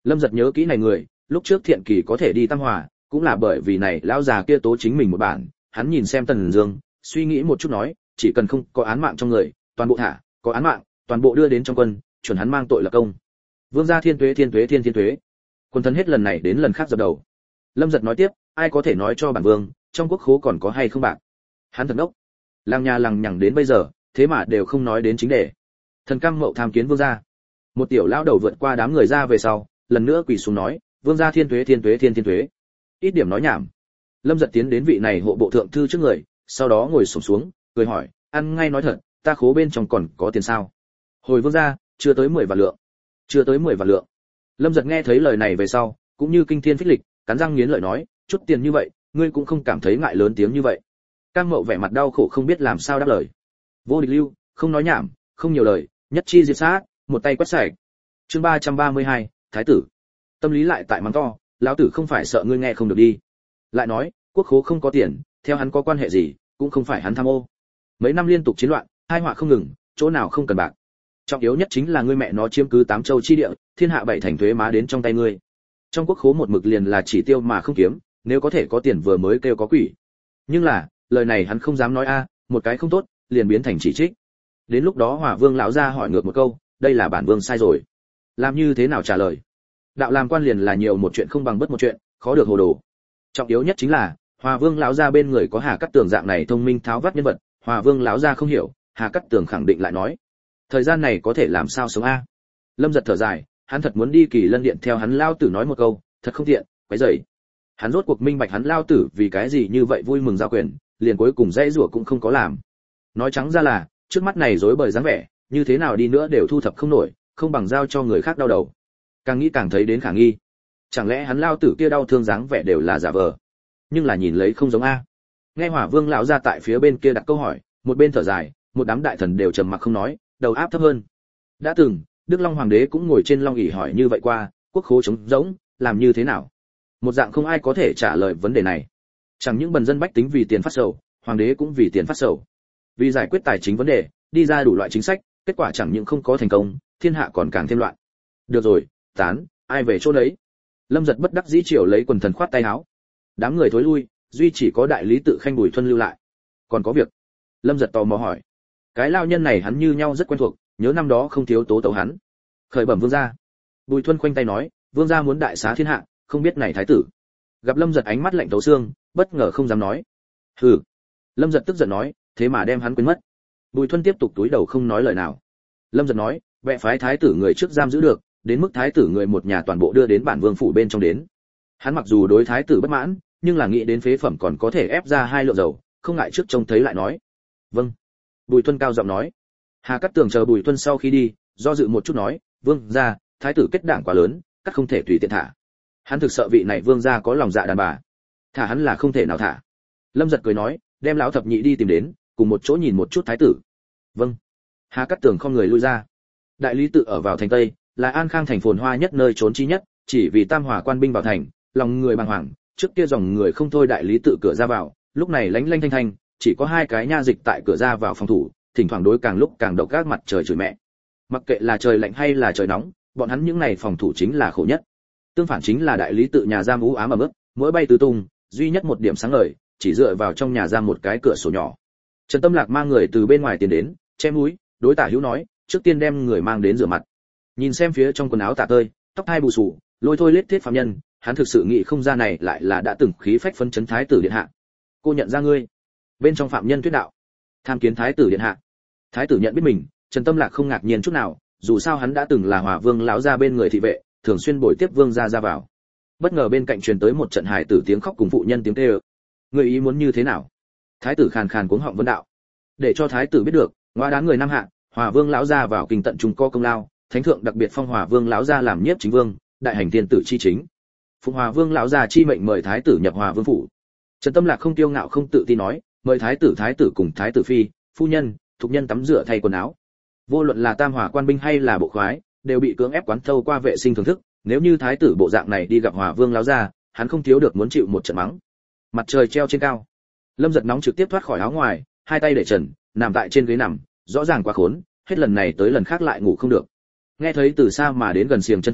Lâm Giật nhớ kỹ này người, lúc trước Thiện Kỳ có thể đi Tam Hòa, cũng là bởi vì này lão già kia tố chính mình một bản, hắn nhìn xem Tần Dương, suy nghĩ một chút nói, chỉ cần không có án mạng trong người, toàn bộ thả, có án mạng, toàn bộ đưa đến trong quân, chuẩn hắn mang tội là công. Vương gia thiên tuế thiên tuế thiên thiên tuế. Quân thần hết lần này đến lần khác dập đầu. Lâm Giật nói tiếp, ai có thể nói cho bản vương, trong quốc khố còn có hay không bạc? Hắn thật ngốc. Làng nhà lằng nhằng đến bây giờ, thế mà đều không nói đến chính đề. Thần Cam Mậu tham kiến vương gia. Một tiểu lão đầu vượt qua đám người ra về sau, lần nữa quỳ xuống nói, vương gia thiên tuế thiên tuế thiên thiên tuế. Ít điểm nói nhảm. Lâm Giật tiến đến vị này hộ bộ thượng thư trước người, sau đó ngồi xổm xuống, cười hỏi, ăn ngay nói thật, ta khố bên trong còn có tiền sao? Hồi vương gia, chưa tới mười vạn lượng. Chưa tới mười vạn lượng. Lâm Giật nghe thấy lời này về sau, cũng như kinh thiên phích lịch, cắn răng nghiến lợi nói, chút tiền như vậy, ngươi cũng không cảm thấy ngại lớn tiếng như vậy. Cang Mậu vẻ mặt đau khổ không biết làm sao đáp lời. Vô địch lưu, không nói nhảm, không nhiều lời, nhất chi diệt sát, một tay quét sạch. Chương ba trăm ba mươi hai, thái tử. Tâm lý lại tại mắng to, lão tử không phải sợ ngươi nghe không được đi. Lại nói, quốc khố không có tiền, theo hắn có quan hệ gì, cũng không phải hắn tham ô. Mấy năm liên tục chiến loạn, hai họa không ngừng, chỗ nào không cần bạc. Trọng yếu nhất chính là ngươi mẹ nó chiếm cứ tám châu chi địa, thiên hạ bảy thành thuế má đến trong tay ngươi. Trong quốc khố một mực liền là chỉ tiêu mà không kiếm, nếu có thể có tiền vừa mới kêu có quỷ. Nhưng là, lời này hắn không dám nói a, một cái không tốt, liền biến thành chỉ trích. Đến lúc đó Hỏa Vương lão gia hỏi ngược một câu, đây là bản vương sai rồi. Làm như thế nào trả lời? Đạo làm quan liền là nhiều một chuyện không bằng bất một chuyện, khó được hồ đồ. Trọng yếu nhất chính là, Hòa Vương lão gia bên người có Hà Cát Tường dạng này thông minh tháo vát nhân vật, Hòa Vương lão gia không hiểu, Hà Cát Tường khẳng định lại nói, thời gian này có thể làm sao sống a? Lâm Giật thở dài, hắn thật muốn đi Kỳ Lân điện theo hắn lao tử nói một câu, thật không tiện, quấy rầy. Hắn rốt cuộc minh bạch hắn lao tử vì cái gì như vậy vui mừng giao quyền, liền cuối cùng dãy rủa cũng không có làm. Nói trắng ra là, trước mắt này rối bời dáng vẻ, như thế nào đi nữa đều thu thập không nổi, không bằng giao cho người khác đau đầu. Càng nghĩ càng thấy đến khả nghi. Chẳng lẽ hắn lao tử kia đau thương dáng vẻ đều là giả vờ? Nhưng là nhìn lấy không giống a. Nghe Hỏa Vương lão ra tại phía bên kia đặt câu hỏi, một bên thở dài, một đám đại thần đều trầm mặc không nói, đầu áp thấp hơn. Đã từng, Đức Long hoàng đế cũng ngồi trên long ỷ hỏi như vậy qua, quốc khố trống rỗng, làm như thế nào? Một dạng không ai có thể trả lời vấn đề này. Chẳng những bần dân bách tính vì tiền phát sầu, hoàng đế cũng vì tiền phát sầu. Vì giải quyết tài chính vấn đề, đi ra đủ loại chính sách, kết quả chẳng những không có thành công, thiên hạ còn càng thêm loạn. Được rồi, tán, ai về chỗ đấy? Lâm Giật bất đắc dĩ chiều lấy quần thần khoát tay áo. Đám người thối lui, duy chỉ có đại lý tự Khanh Bùi Thuân lưu lại. Còn có việc. Lâm Giật tò mò hỏi. Cái lao nhân này hắn như nhau rất quen thuộc, nhớ năm đó không thiếu tố tấu hắn. Khởi bẩm vương gia. Bùi Thuân khoanh tay nói, vương gia muốn đại xá thiên hạ, không biết này thái tử. Gặp Lâm Giật ánh mắt lạnh thấu xương, bất ngờ không dám nói. Hừ. Lâm Giật tức giận nói, thế mà đem hắn quên mất. Bùi Thuân tiếp tục túi đầu không nói lời nào. Lâm Giật nói, bệ phái thái tử người trước giam giữ được, đến mức thái tử người một nhà toàn bộ đưa đến bản vương phủ bên trong đến. Hắn mặc dù đối thái tử bất mãn, nhưng là nghĩ đến phế phẩm còn có thể ép ra hai lượng dầu, không ngại trước trông thấy lại nói. Vâng. Bùi Thuân cao giọng nói. Hà Cát Tường chờ Bùi Thuân sau khi đi, do dự một chút nói, vương gia, thái tử kết đảng quá lớn, cắt không thể tùy tiện thả. Hắn thực sợ vị này vương gia có lòng dạ đàn bà, thả hắn là không thể nào thả. Lâm Giật cười nói, đem lão thập nhị đi tìm đến, cùng một chỗ nhìn một chút thái tử. Vâng. Hà Cát Tường không người lui ra. Đại lý tự ở vào thành Tây, là An Khang thành phồn hoa nhất nơi trốn chi nhất, chỉ vì Tam Hòa quan binh vào thành, lòng người bàng hoàng, trước kia dòng người không thôi đại lý tự cửa ra vào, lúc này lánh lanh thanh thanh, chỉ có hai cái nha dịch tại cửa ra vào phòng thủ, thỉnh thoảng đối càng lúc càng độc gác mặt trời chửi mẹ. Mặc kệ là trời lạnh hay là trời nóng, bọn hắn những này phòng thủ chính là khổ nhất. Tương phản chính là đại lý tự nhà giam u ám ẩm ướt, mỗi bay tứ tung, duy nhất một điểm sáng ngời, chỉ dựa vào trong nhà giam một cái cửa sổ nhỏ. Trần Tâm Lạc mang người từ bên ngoài tiến đến, che mũi, đối Tả Hữu nói, trước tiên đem người mang đến rửa mặt. Nhìn xem phía trong quần áo tả tơi, tóc hai bù xù, lôi thôi lết thiết phạm nhân, hắn thực sự nghĩ không ra này lại là đã từng khí phách phấn chấn thái tử điện hạ. Cô nhận ra ngươi. Bên trong phạm nhân thuyết đạo, tham kiến thái tử điện hạ. Thái tử nhận biết mình, Trần Tâm Lạc không ngạc nhiên chút nào, dù sao hắn đã từng là Hòa Vương lão gia bên người thị vệ, thường xuyên bồi tiếp vương gia ra vào. Bất ngờ bên cạnh truyền tới một trận hài tử tiếng khóc cùng phụ nhân tiếng kêu. Người ý muốn như thế nào? Thái tử khàn khàn cuống họng vấn đạo. Để cho thái tử biết được, ngoa đán người Nam Hạ, Hòa Vương lão gia vào kinh tận trung co công lao, thánh thượng đặc biệt phong Hòa Vương lão gia làm nhiếp chính vương, đại hành thiên tử chi chính. Phụng Hòa Vương lão gia chi mệnh mời thái tử nhập Hòa Vương phủ. Trần Tâm Lạc không tiêu ngạo không tự tin nói, mời thái tử thái tử cùng thái tử phi, phu nhân, thuộc nhân tắm rửa thay quần áo. Vô luận là Tam Hòa quan binh hay là bộ khoái, đều bị cưỡng ép quán thâu qua vệ sinh thưởng thức, nếu như thái tử bộ dạng này đi gặp Hòa Vương lão gia, hắn không thiếu được muốn chịu một trận mắng. Mặt trời treo trên cao. Lâm Giật nóng trực tiếp thoát khỏi áo ngoài, hai tay để trần, nằm tại trên ghế nằm, rõ ràng quá khốn, hết lần này tới lần khác lại ngủ không được. Nghe thấy từ xa mà đến gần xiềng chân thanh,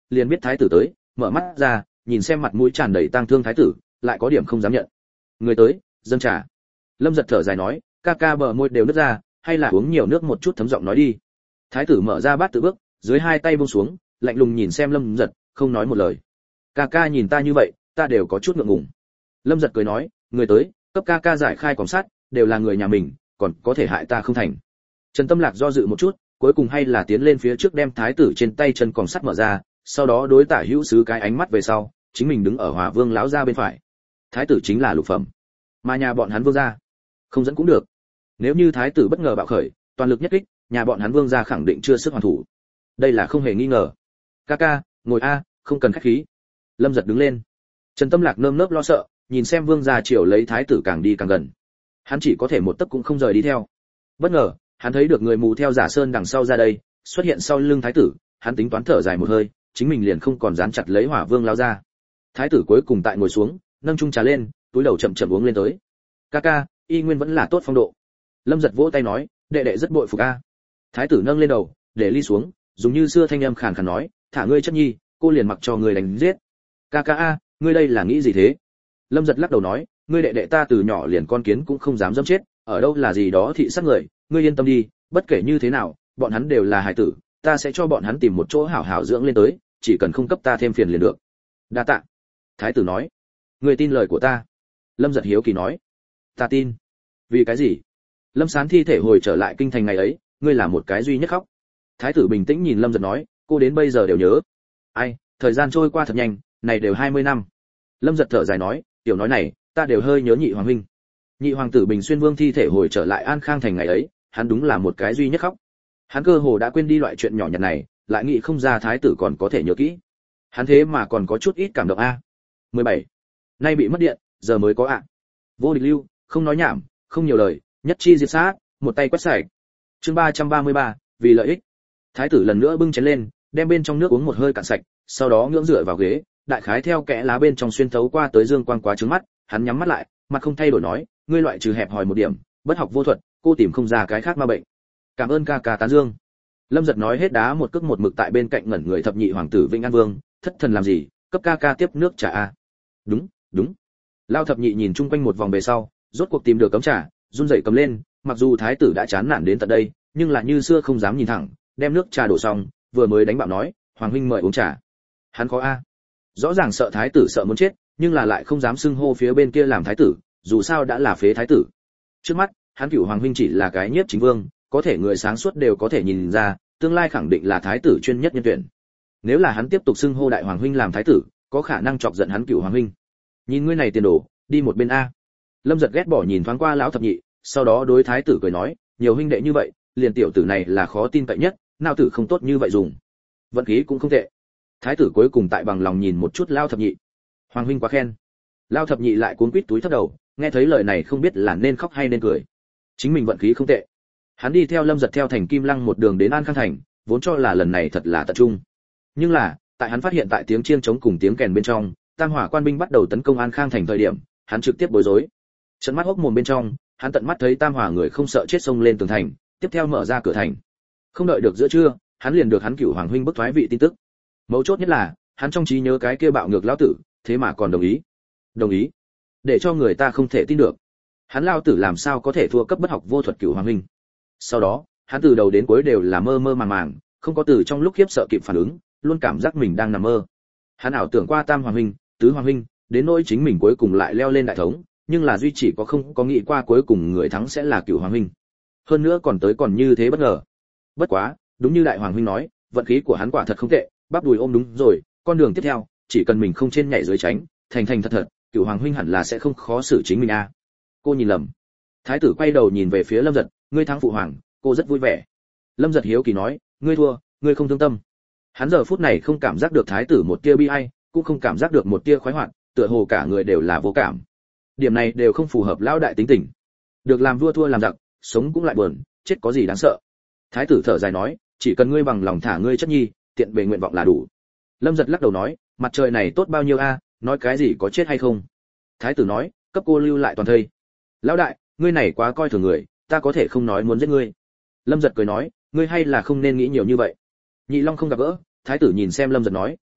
liền biết thái tử tới, mở mắt ra, nhìn xem mặt mũi tràn đầy tang thương thái tử, lại có điểm không dám nhận. Người tới, dâng trà. Lâm Giật thở dài nói, ca ca bờ môi đều nứt ra, hay là uống nhiều nước một chút, thấm giọng nói đi. Thái tử mở ra bát tự bước, dưới hai tay buông xuống, lạnh lùng nhìn xem Lâm Giật, không nói một lời. Ca ca nhìn ta như vậy, ta đều có chút ngượng ngùng. Lâm Giật cười nói, người tới, cấp ca ca giải khai còng sắt, đều là người nhà mình, còn có thể hại ta không thành. Trần Tâm Lạc do dự một chút, cuối cùng hay là tiến lên phía trước đem thái tử trên tay chân còng sắt mở ra, sau đó đối Tả Hữu Sứ cái ánh mắt về sau, chính mình đứng ở Hòa Vương lão gia bên phải. Thái tử chính là lục phẩm, mà nhà bọn hắn Vương gia không dẫn cũng được. Nếu như thái tử bất ngờ bạo khởi, toàn lực nhất kích, nhà bọn hắn Vương gia khẳng định chưa sức hoàn thủ. Đây là không hề nghi ngờ. Ca ca, ngồi a, không cần khách khí. Lâm Giật đứng lên. Trần Tâm Lạc nơm nớp lo sợ, nhìn xem Vương gia chiều lấy thái tử càng đi càng gần. Hắn chỉ có thể một tấc cũng không rời đi theo. Bất ngờ, hắn thấy được người mù theo giả sơn đằng sau ra đây, xuất hiện sau lưng thái tử, hắn tính toán thở dài một hơi, chính mình liền không còn dán chặt lấy Hỏa Vương lao ra. Thái tử cuối cùng tại ngồi xuống, nâng chung trà lên, túi đầu chậm chậm uống lên tới. Ca ca, y nguyên vẫn là tốt phong độ. Lâm Giật vỗ tay nói, đệ đệ rất bội phục a. Thái tử nâng lên đầu, để ly xuống, dùng như xưa thanh âm khàn khàn nói, thả ngươi chất nhi, cô liền mặc cho ngươi đánh giết. Ca ca a, ngươi đây là nghĩ gì thế? Lâm Giật lắc đầu nói, ngươi đệ đệ ta từ nhỏ liền con kiến cũng không dám dẫm chết, ở đâu là gì đó thị sát người, ngươi yên tâm đi, bất kể như thế nào, bọn hắn đều là hải tử, ta sẽ cho bọn hắn tìm một chỗ hảo hảo dưỡng lên tới, chỉ cần không cấp ta thêm phiền liền được. Đa tạ. Thái tử nói, ngươi tin lời của ta. Lâm Giật hiếu kỳ nói, ta tin. Vì cái gì? Lâm Sán thi thể hồi trở lại kinh thành ngày ấy, ngươi là một cái duy nhất khóc. Thái tử bình tĩnh nhìn Lâm Giật nói, cô đến bây giờ đều nhớ. Ai, thời gian trôi qua thật nhanh, này đều hai mươi năm. Lâm Giật thở dài nói, tiểu nói này, ta đều hơi nhớ nhị hoàng huynh. Nhị hoàng tử Bình Xuyên Vương thi thể hồi trở lại An Khang thành ngày ấy, hắn đúng là một cái duy nhất khóc. Hắn cơ hồ đã quên đi loại chuyện nhỏ nhặt này, lại nghĩ không ra thái tử còn có thể nhớ kỹ. Hắn thế mà còn có chút ít cảm động a. mười bảy. Nay bị mất điện, giờ mới có ạ. Vô địch lưu, không nói nhảm, không nhiều lời, nhất chi diệt sát, một tay quét sạch. Chương ba trăm ba mươi ba, vì lợi ích. Thái tử lần nữa bưng chén lên, đem bên trong nước uống một hơi cạn sạch, sau đó ngưỡng dựa vào ghế, đại khái theo kẽ lá bên trong xuyên thấu qua tới dương quang quá trứng mắt, hắn nhắm mắt lại, mặt không thay đổi nói, ngươi loại trừ hẹp hòi một điểm, bất học vô thuật, cô tìm không ra cái khác ma bệnh. Cảm ơn ca ca tán dương. Lâm Giật nói hết đá một cước một mực tại bên cạnh ngẩn người thập nhị hoàng tử Vĩnh An Vương, thất thần làm gì, cấp ca ca tiếp nước trà a. Đúng, đúng. Lao thập nhị nhìn chung quanh một vòng về sau, rốt cuộc tìm được cấm trà, run rẩy cầm lên, mặc dù thái tử đã chán nản đến tận đây, nhưng là như xưa không dám nhìn thẳng, đem nước trà đổ xong, vừa mới đánh bạo nói, hoàng huynh mời uống trà. Hắn khó a. Rõ ràng sợ thái tử sợ muốn chết, nhưng là lại không dám xưng hô phía bên kia làm thái tử, dù sao đã là phế thái tử. Trước mắt, hắn Cửu hoàng huynh chỉ là cái nhiếp chính vương, có thể người sáng suốt đều có thể nhìn ra, tương lai khẳng định là thái tử chuyên nhất nhân tuyển. Nếu là hắn tiếp tục xưng hô đại hoàng huynh làm thái tử, có khả năng chọc giận hắn Cửu hoàng huynh. Nhìn ngươi này tiền đồ, đi một bên a. Lâm Giật ghét bỏ nhìn thoáng qua lão thập nhị, sau đó đối thái tử cười nói, nhiều huynh đệ như vậy, liền tiểu tử này là khó tin cậy nhất, nào tử không tốt như vậy dùng. Vận khí cũng không tệ. Thái tử cuối cùng tại bằng lòng nhìn một chút Lao thập nhị. Hoàng huynh quá khen. Lao thập nhị lại cuốn quýt túi thấp đầu, nghe thấy lời này không biết là nên khóc hay nên cười. Chính mình vận khí không tệ. Hắn đi theo Lâm Giật theo thành Kim Lăng một đường đến An Khang thành, vốn cho là lần này thật là tận trung. Nhưng là, tại hắn phát hiện tại tiếng chiêng trống cùng tiếng kèn bên trong, Tam Hỏa quan binh bắt đầu tấn công An Khang thành thời điểm, hắn trực tiếp bối rối. Trận mắt hốc mồm bên trong, hắn tận mắt thấy Tam Hỏa người không sợ chết xông lên tường thành, tiếp theo mở ra cửa thành. Không đợi được giữa trưa, hắn liền được hắn Cửu hoàng huynh bức thoái vị tin tức. Mấu chốt nhất là, hắn trong trí nhớ cái kia bạo ngược lão tử, thế mà còn đồng ý. Đồng ý? Để cho người ta không thể tin được. Hắn lão tử làm sao có thể thua cấp bất học vô thuật Cửu hoàng huynh? Sau đó, hắn từ đầu đến cuối đều là mơ mơ màng màng, không có từ trong lúc khiếp sợ kịp phản ứng, luôn cảm giác mình đang nằm mơ. Hắn ảo tưởng qua Tam hoàng huynh, Tứ hoàng huynh, đến nỗi chính mình cuối cùng lại leo lên đại thống, nhưng là duy chỉ có không có nghĩ qua cuối cùng người thắng sẽ là Cửu hoàng huynh. Hơn nữa còn tới còn như thế bất ngờ. Bất quá, đúng như đại hoàng huynh nói, vận khí của hắn quả thật không tệ, bắp đùi ôm đúng rồi, con đường tiếp theo, chỉ cần mình không trên nhảy dưới tránh, thành thành thật thật, Cửu hoàng huynh hẳn là sẽ không khó xử chính mình a. À. Cô nhìn lầm. Thái tử quay đầu nhìn về phía Lâm Giật, ngươi thắng phụ hoàng, cô rất vui vẻ. Lâm Giật hiếu kỳ nói, ngươi thua, ngươi không thương tâm. Hắn giờ phút này không cảm giác được thái tử một tia bi ai, cũng không cảm giác được một tia khoái hoạt, tựa hồ cả người đều là vô cảm. Điểm này đều không phù hợp lão đại tính tình. Được làm vua thua làm giặc, sống cũng lại buồn, chết có gì đáng sợ. Thái tử thở dài nói, chỉ cần ngươi bằng lòng thả ngươi chất nhi, tiện bề nguyện vọng là đủ. Lâm Giật lắc đầu nói, mặt trời này tốt bao nhiêu a, à, nói cái gì có chết hay không. Thái tử nói, cấp cô lưu lại toàn thây. Lão đại, ngươi này quá coi thường người, ta có thể không nói muốn giết ngươi. Lâm Giật cười nói, ngươi hay là không nên nghĩ nhiều như vậy. Nhị Long không gặp gỡ, thái tử nhìn xem Lâm Giật nói,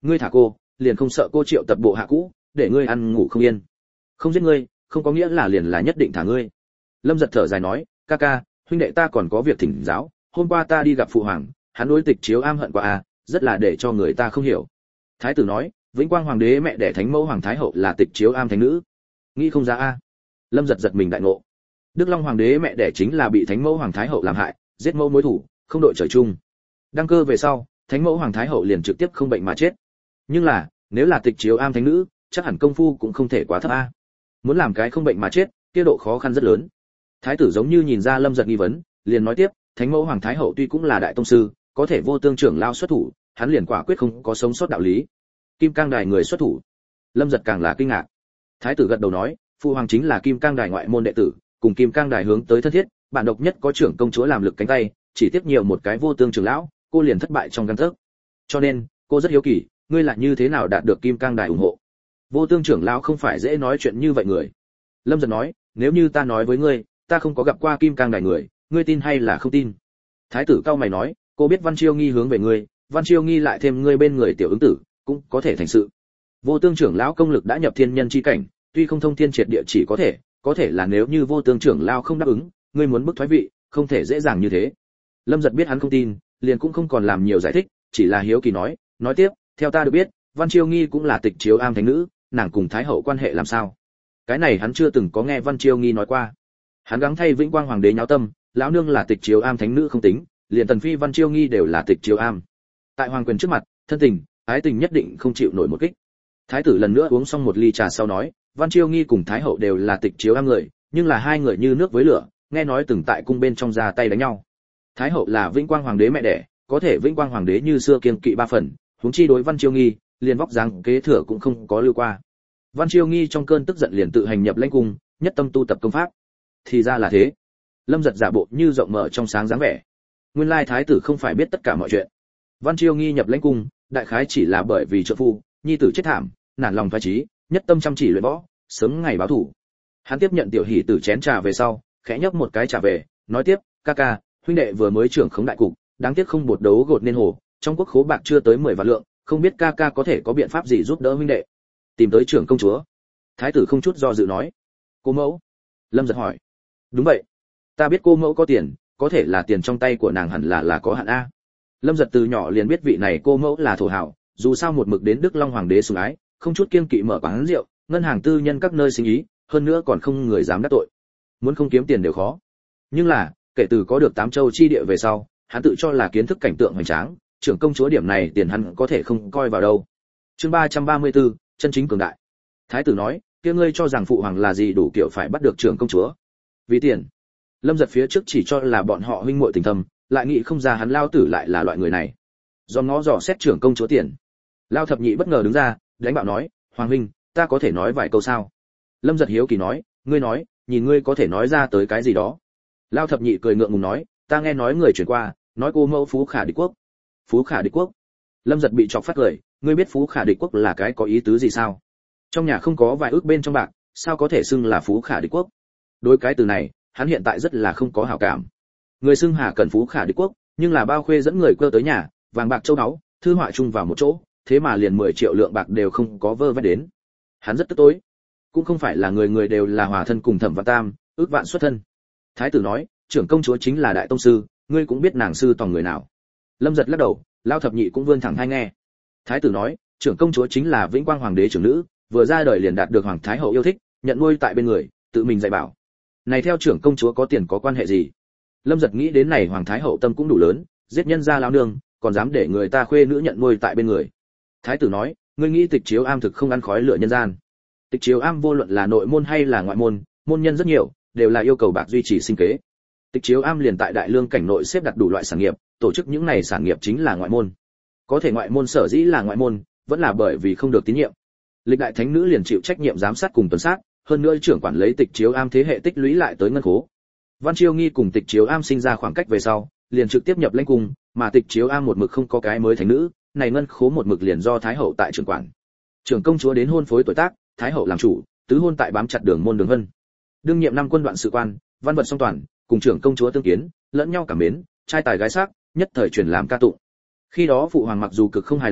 ngươi thả cô liền không sợ cô triệu tập bộ hạ cũ để ngươi ăn ngủ không yên? Không giết ngươi không có nghĩa là liền là nhất định thả ngươi. Lâm Giật thở dài nói, ca ca, huynh đệ ta còn có việc thỉnh giáo, hôm qua ta đi gặp phụ hoàng, hắn đối Tịch Chiếu Am hận quá à, rất là để cho người ta không hiểu. Thái tử nói, Vĩnh Quang hoàng đế mẹ đẻ Thánh mẫu hoàng thái hậu là Tịch Chiếu Am thánh nữ. Nghĩ không ra a. À. Lâm Giật giật mình đại ngộ. Đức Long hoàng đế mẹ đẻ chính là bị Thánh mẫu hoàng thái hậu làm hại, giết mẫu mối thủ, không đội trời chung. Đăng cơ về sau, Thánh mẫu hoàng thái hậu liền trực tiếp không bệnh mà chết. Nhưng là, nếu là Tịch Chiếu Am thánh nữ, chắc hẳn công phu cũng không thể quá thấp a. À. Muốn làm cái không bệnh mà chết, kia độ khó khăn rất lớn. Thái tử giống như nhìn ra Lâm Giật nghi vấn, liền nói tiếp, Thánh mẫu hoàng thái hậu tuy cũng là đại tông sư, có thể vô tương trưởng lao xuất thủ, hắn liền quả quyết không có sống sót đạo lý. Kim Cang Đài người xuất thủ. Lâm Giật càng là kinh ngạc. Thái tử gật đầu nói, phụ hoàng chính là Kim Cang Đài ngoại môn đệ tử, cùng Kim Cang Đài hướng tới thân thiết, bản độc nhất có trưởng công chúa làm lực cánh tay, chỉ tiếp nhiều một cái vô tương trưởng lão, cô liền thất bại trong gang tấc. Cho nên, cô rất hiếu kỳ, ngươi là như thế nào đạt được Kim Cang Đài ủng hộ? Vô tương trưởng lão không phải dễ nói chuyện như vậy người. Lâm Giật nói, nếu như ta nói với ngươi, ta không có gặp qua Kim Cang Đài người, ngươi tin hay là không tin? Thái tử cao mày nói, cô biết Văn Chiêu Nghi hướng về ngươi, Văn Chiêu Nghi lại thêm ngươi bên người tiểu ứng tử, cũng có thể thành sự. Vô tương trưởng lão công lực đã nhập thiên nhân chi cảnh, tuy không thông thiên triệt địa chỉ có thể, có thể là nếu như vô tương trưởng lão không đáp ứng, ngươi muốn bức thoái vị, không thể dễ dàng như thế. Lâm Giật biết hắn không tin, liền cũng không còn làm nhiều giải thích, chỉ là hiếu kỳ nói, nói tiếp, theo ta được biết, Văn Chiêu Nghi cũng là Tịch Chiếu Am thánh nữ, nàng cùng thái hậu quan hệ làm sao? Cái này hắn chưa từng có nghe Văn Chiêu Nghi nói qua. Hắn gắng thay Vĩnh Quang hoàng đế nháo tâm, lão nương là Tịch Chiếu Am thánh nữ không tính, liền Tần Phi Văn Chiêu Nghi đều là Tịch Chiếu Am. Tại hoàng quyền trước mặt, thân tình, ái tình nhất định không chịu nổi một kích. Thái tử lần nữa uống xong một ly trà sau nói, Văn Chiêu Nghi cùng thái hậu đều là Tịch Chiếu Am người, nhưng là hai người như nước với lửa, nghe nói từng tại cung bên trong ra tay đánh nhau. Thái hậu là Vĩnh Quang hoàng đế mẹ đẻ, có thể Vĩnh Quang hoàng đế như xưa kiêng kỵ ba phần, huống chi đối Văn Chiêu Nghi, liền vóc dáng kế thừa cũng không có lưu qua. Văn Chiêu Nghi trong cơn tức giận liền tự hành nhập lãnh cung, nhất tâm tu tập công pháp. Thì ra là thế. Lâm Giật giả bộ như rộng mở trong sáng dáng vẻ. Nguyên lai thái tử không phải biết tất cả mọi chuyện. Văn Chiêu Nghi nhập lãnh cung, đại khái chỉ là bởi vì trợ phu, nhi tử chết thảm, nản lòng phái chí, nhất tâm chăm chỉ luyện võ, sớm ngày báo thù. Hắn tiếp nhận tiểu hỷ tử chén trà về sau, khẽ nhấp một cái trà về, nói tiếp, ca ca, huynh đệ vừa mới trưởng khống đại cục, đáng tiếc không bột đấu gột nên hồ, trong quốc khố bạc chưa tới mười vạn lượng, không biết ca ca có thể có biện pháp gì giúp đỡ huynh đệ. Tìm tới trưởng công chúa. Thái tử không chút do dự nói. Cô mẫu? Lâm Giật hỏi. Đúng vậy. Ta biết cô mẫu có tiền, có thể là tiền trong tay của nàng hẳn là là có hạn a. Lâm Giật từ nhỏ liền biết vị này cô mẫu là thổ hảo, dù sao một mực đến Đức Long hoàng đế sủng ái, không chút kiêng kỵ mở quán rượu, ngân hàng tư nhân các nơi sinh ý, hơn nữa còn không người dám đắc tội. Muốn không kiếm tiền đều khó. Nhưng là, kể từ có được tám châu chi địa về sau, hắn tự cho là kiến thức cảnh tượng hoành tráng, trưởng công chúa điểm này tiền hắn có thể không coi vào đâu. Chương ba trăm ba mươi tư, chân chính cường đại. Thái tử nói, kia ngươi cho rằng phụ hoàng là gì đủ kiểu phải bắt được trưởng công chúa? Vì tiền. Lâm Giật phía trước chỉ cho là bọn họ huynh muội tình thâm, lại nghĩ không ra hắn lao tử lại là loại người này. Do ngó dò xét trưởng công chúa tiền. Lao thập nhị bất ngờ đứng ra, đánh bạo nói, hoàng huynh, ta có thể nói vài câu sao? Lâm Giật hiếu kỳ nói, ngươi nói, nhìn ngươi có thể nói ra tới cái gì đó. Lao thập nhị cười ngượng ngùng nói, ta nghe nói người truyền qua, nói cô mẫu Phú Khả Địch Quốc. Phú Khả Địch Quốc? Lâm Giật bị chọc phát cười, ngươi biết Phú Khả Địch Quốc là cái có ý tứ gì sao? Trong nhà không có vài ước bên trong bạc, sao có thể xưng là Phú Khả Địch Quốc? Đối cái từ này, hắn hiện tại rất là không có hảo cảm. Người xưng hà cần Phú Khả Địch Quốc, nhưng là bao khuê dẫn người cơ tới nhà, vàng bạc châu báu, thư họa chung vào một chỗ, thế mà liền mười triệu lượng bạc đều không có vơ vét đến. Hắn rất tức tối. Cũng không phải là người người đều là hòa thân cùng Thẩm Vạn Tam, ước vạn xuất thân. Thái tử nói, trưởng công chúa chính là đại tông sư, ngươi cũng biết nàng sư tòng người nào. Lâm Giật lắc đầu, Lao thập nhị cũng vươn thẳng hai nghe. Thái tử nói, trưởng công chúa chính là Vĩnh Quang hoàng đế trưởng nữ, vừa ra đời liền đạt được hoàng thái hậu yêu thích, nhận nuôi tại bên người, tự mình dạy bảo. Này theo trưởng công chúa có tiền có quan hệ gì? Lâm Giật nghĩ đến này hoàng thái hậu tâm cũng đủ lớn, giết nhân gia lão nương, còn dám để người ta khuê nữ nhận nuôi tại bên người. Thái tử nói, ngươi nghĩ Tịch Chiếu Am thực không ăn khói lửa nhân gian? Tịch Chiếu Am vô luận là nội môn hay là ngoại môn, môn nhân rất nhiều, đều là yêu cầu bạc duy trì sinh kế. Tịch Chiếu Am liền tại Đại Lương cảnh nội xếp đặt đủ loại sản nghiệp, tổ chức những này sản nghiệp chính là ngoại môn. Có thể ngoại môn sở dĩ là ngoại môn, vẫn là bởi vì không được tín nhiệm. Lịch đại thánh nữ liền chịu trách nhiệm giám sát cùng tuần sát, hơn nữa trưởng quản lấy Tịch Chiếu Am thế hệ tích lũy lại tới ngân khố. Văn Chiêu Nghi cùng Tịch Chiếu Am sinh ra khoảng cách về sau, liền trực tiếp nhập lãnh cung, mà Tịch Chiếu Am một mực không có cái mới thánh nữ, này ngân khố một mực liền do thái hậu tại trưởng quản. Trưởng công chúa đến hôn phối tuổi tác, thái hậu làm chủ, tứ hôn tại bám chặt đường môn đường vân. Đương nhiệm năm quân đoạn sự quan, văn vật song toàn, cùng trưởng công chúa tương kiến, lẫn nhau cảm mến, trai tài gái sắc, nhất thời truyền làm ca tụng. Khi đó phụ hoàng mặc dù cực không hài lòng,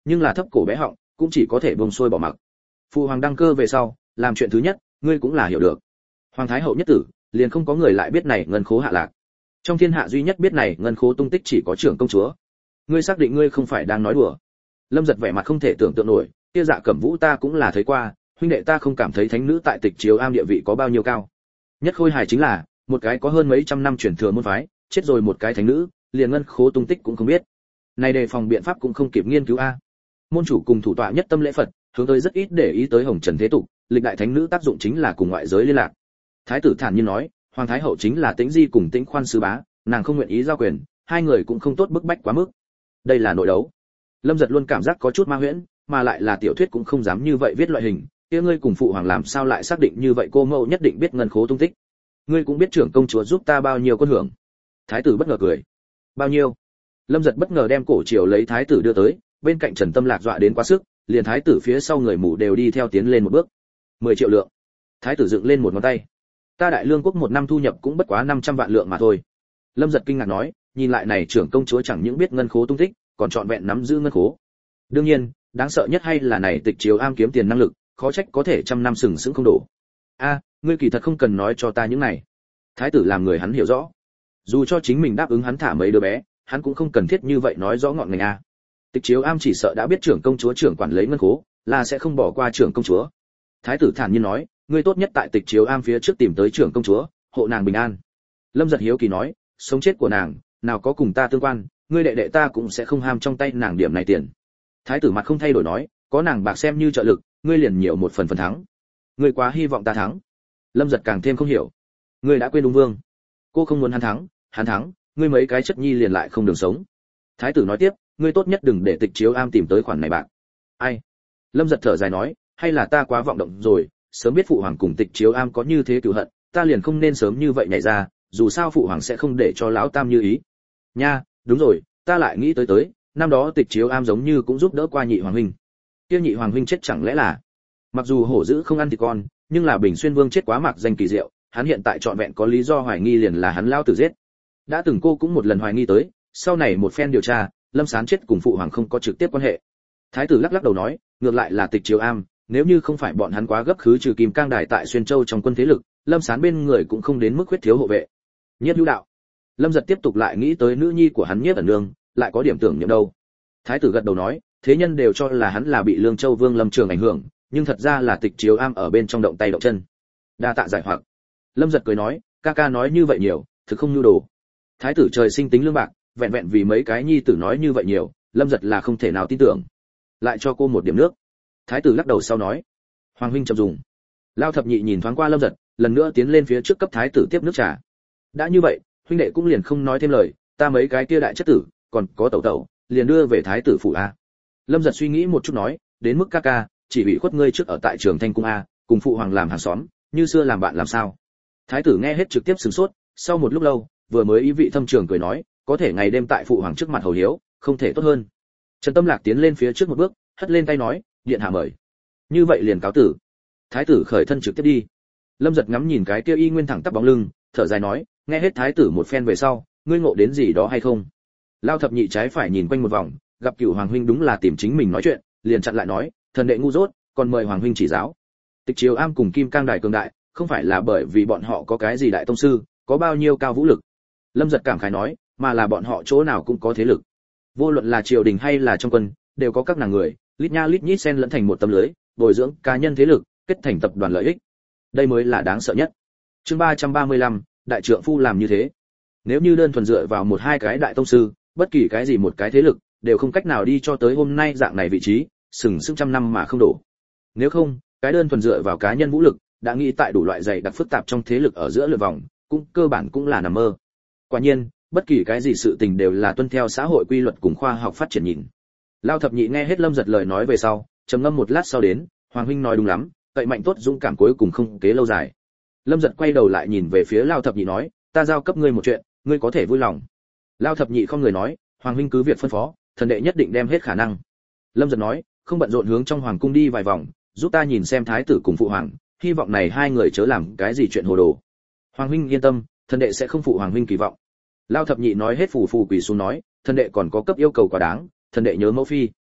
nhưng là thấp cổ bé họng, cũng chỉ có thể buông xuôi bỏ mặc. Phụ hoàng đăng cơ về sau, làm chuyện thứ nhất, ngươi cũng là hiểu được. Hoàng thái hậu nhất tử, liền không có người lại biết này ngân khố hạ lạc. Trong thiên hạ duy nhất biết này ngân khố tung tích chỉ có trưởng công chúa. Ngươi xác định ngươi không phải đang nói đùa? Lâm Giật vẻ mặt không thể tưởng tượng nổi, kia Dạ Cẩm Vũ ta cũng là thấy qua, huynh đệ ta không cảm thấy thánh nữ tại Tịch Chiếu Am địa vị có bao nhiêu cao. Nhất khôi hài chính là, một cái có hơn mấy trăm năm truyền thừa môn phái, chết rồi một cái thánh nữ, liền ngân khố tung tích cũng không biết. Này đề phòng biện pháp cũng không kịp nghiên cứu a. Môn chủ cùng thủ tọa nhất tâm lễ Phật, hướng tới rất ít để ý tới hồng trần thế tục, lịch đại thánh nữ tác dụng chính là cùng ngoại giới liên lạc. Thái tử thản nhiên nói, hoàng thái hậu chính là Tĩnh Di cùng Tĩnh Khoan sư bá, nàng không nguyện ý giao quyền, hai người cũng không tốt bức bách quá mức. Đây là nội đấu. Lâm Giật luôn cảm giác có chút ma huyễn, mà lại là tiểu thuyết cũng không dám như vậy viết loại hình, kia ngươi cùng phụ hoàng làm sao lại xác định như vậy cô mẫu nhất định biết ngân khố tung tích. Ngươi cũng biết trưởng công chúa giúp ta bao nhiêu con hưởng. Thái tử bất ngờ cười. Bao nhiêu? Lâm Giật bất ngờ đem cổ triều lấy thái tử đưa tới, bên cạnh Trần Tâm Lạc dọa đến quá sức, liền thái tử phía sau người mù đều đi theo tiến lên một bước. mười triệu lượng. Thái tử dựng lên một ngón tay. Ta đại lương quốc một năm thu nhập cũng bất quá năm trăm vạn lượng mà thôi. Lâm Giật kinh ngạc nói, nhìn lại này trưởng công chúa chẳng những biết ngân khố tung tích, còn trọn vẹn nắm giữ ngân khố. Đương nhiên, đáng sợ nhất hay là này Tịch Chiếu Am kiếm tiền năng lực, khó trách có thể trăm năm sừng sững không đổ. A, ngươi kỳ thật không cần nói cho ta những này. Thái tử làm người hắn hiểu rõ. Dù cho chính mình đáp ứng hắn thả mấy đứa bé, hắn cũng không cần thiết như vậy nói rõ ngọn ngành a. Tịch Chiếu Am chỉ sợ đã biết trưởng công chúa trưởng quản lấy ngân khố, là sẽ không bỏ qua trưởng công chúa. Thái tử thản nhiên nói, ngươi tốt nhất tại Tịch Chiếu Am phía trước tìm tới trưởng công chúa, hộ nàng bình an. Lâm Giật hiếu kỳ nói, sống chết của nàng, nào có cùng ta tương quan, ngươi đệ đệ ta cũng sẽ không ham trong tay nàng điểm này tiền. Thái tử mặt không thay đổi nói, có nàng bạc xem như trợ lực, ngươi liền nhiều một phần phần thắng. Ngươi quá hy vọng ta thắng. Lâm Giật càng thêm không hiểu. Ngươi đã quên Ung Vương. Cô không muốn hắn thắng, hắn thắng, ngươi mấy cái chất nhi liền lại không đường sống. Thái tử nói tiếp, ngươi tốt nhất đừng để Tịch Chiếu Am tìm tới khoản này bạc. Ai? Lâm Giật thở dài nói, hay là ta quá vọng động rồi, sớm biết phụ hoàng cùng Tịch Chiếu Am có như thế cừu hận, ta liền không nên sớm như vậy nhảy ra, dù sao phụ hoàng sẽ không để cho lão tam như ý. Nha, đúng rồi, ta lại nghĩ tới tới, năm đó Tịch Chiếu Am giống như cũng giúp đỡ qua nhị hoàng huynh. Kia nhị hoàng huynh chết chẳng lẽ là? Mặc dù hổ dữ không ăn thịt con, nhưng là Bình Xuyên Vương chết quá mạc danh kỳ diệu, hắn hiện tại trọn vẹn có lý do hoài nghi liền là hắn lao tử giết. Đã từng cô cũng một lần hoài nghi tới, sau này một phen điều tra, Lâm Sán chết cùng phụ hoàng không có trực tiếp quan hệ. Thái tử lắc lắc đầu nói, ngược lại là Tịch Chiếu Am, nếu như không phải bọn hắn quá gấp khứ trừ Kim Cang Đài tại Xuyên Châu trong quân thế lực, Lâm Sán bên người cũng không đến mức huyết thiếu hộ vệ. Nhiếp Hữu Đạo. Lâm Giật tiếp tục lại nghĩ tới nữ nhi của hắn Nhiếp Ẩn Nương, lại có điểm tưởng niệm đâu. Thái tử gật đầu nói, thế nhân đều cho là hắn là bị Lương Châu Vương Lâm Trường ảnh hưởng, nhưng thật ra là Tịch Chiếu Am ở bên trong động tay động chân. Đa tạ giải hoặc. Lâm Giật cười nói, ca ca nói như vậy nhiều, thực không nhu đồ. Thái tử trời sinh tính lương bạc, vẹn vẹn vì mấy cái nhi tử nói như vậy nhiều, Lâm Giật là không thể nào tin tưởng. Lại cho cô một điểm nước. Thái tử lắc đầu sau nói, hoàng huynh chậm dùng. Lao Thập Nhị nhìn thoáng qua Lâm Giật, lần nữa tiến lên phía trước cấp thái tử tiếp nước trà. Đã như vậy, huynh đệ cũng liền không nói thêm lời, ta mấy cái kia đại chất tử, còn có tẩu tẩu, liền đưa về thái tử phủ a. Lâm Giật suy nghĩ một chút nói, đến mức ca ca, chỉ bị khuất ngươi trước ở tại Trường Thanh cung a, cùng phụ hoàng làm hàng xóm, như xưa làm bạn làm sao? Thái tử nghe hết trực tiếp sửng sốt, sau một lúc lâu, vừa mới ý vị thâm trường cười nói, có thể ngày đêm tại phụ hoàng trước mặt hầu hiếu, không thể tốt hơn. Trần Tâm Lạc tiến lên phía trước một bước, hất lên tay nói, điện hạ mời. Như vậy liền cáo tử. Thái tử khởi thân trực tiếp đi. Lâm Giật ngắm nhìn cái kia y nguyên thẳng tắp bóng lưng, thở dài nói, nghe hết thái tử một phen về sau, ngươi ngộ đến gì đó hay không? Lao Thập Nhị trái phải nhìn quanh một vòng, gặp Cửu hoàng huynh đúng là tìm chính mình nói chuyện, liền chặn lại nói, thần đệ ngu dốt, còn mời hoàng huynh chỉ giáo. Tịch Chiếu Am cùng Kim Cang Đài cường đại, không phải là bởi vì bọn họ có cái gì đại tông sư, có bao nhiêu cao vũ lực. Lâm Giật cảm khái nói, mà là bọn họ chỗ nào cũng có thế lực. Vô luận là triều đình hay là trong quân, đều có các nàng người, lít nha lít nhít xen lẫn thành một tấm lưới, bồi dưỡng cá nhân thế lực, kết thành tập đoàn lợi ích. Đây mới là đáng sợ nhất. Chương ba trăm ba mươi lăm, đại trượng phu làm như thế. Nếu như đơn thuần dựa vào một hai cái đại tông sư, bất kỳ cái gì một cái thế lực, đều không cách nào đi cho tới hôm nay dạng này vị trí, sừng sững trăm năm mà không đổ. Nếu không, cái đơn thuần dựa vào cá nhân vũ lực, đã nghĩ tại đủ loại dày đặc phức tạp trong thế lực ở giữa lượn vòng, cũng cơ bản cũng là nằm mơ. Quả nhiên, bất kỳ cái gì sự tình đều là tuân theo xã hội quy luật cùng khoa học phát triển nhìn. Lao Thập Nhị nghe hết Lâm Giật lời nói về sau, trầm ngâm một lát sau đến, hoàng huynh nói đúng lắm, cậy mạnh tốt dũng cảm cuối cùng không kế lâu dài. Lâm Giật quay đầu lại nhìn về phía Lao Thập Nhị nói, ta giao cấp ngươi một chuyện, ngươi có thể vui lòng. Lao Thập Nhị không người nói, hoàng huynh cứ việc phân phó, thần đệ nhất định đem hết khả năng. Lâm Giật nói, không bận rộn hướng trong hoàng cung đi vài vòng, giúp ta nhìn xem thái tử cùng phụ hoàng, hy vọng này hai người chớ làm cái gì chuyện hồ đồ. Hoàng huynh yên tâm, thần đệ sẽ không phụ hoàng huynh kỳ vọng. Lao Thập Nhị nói hết phù phù quỳ xuống nói, thần đệ còn có cấp yêu cầu quá đáng, thần đệ nhớ mẫu phi.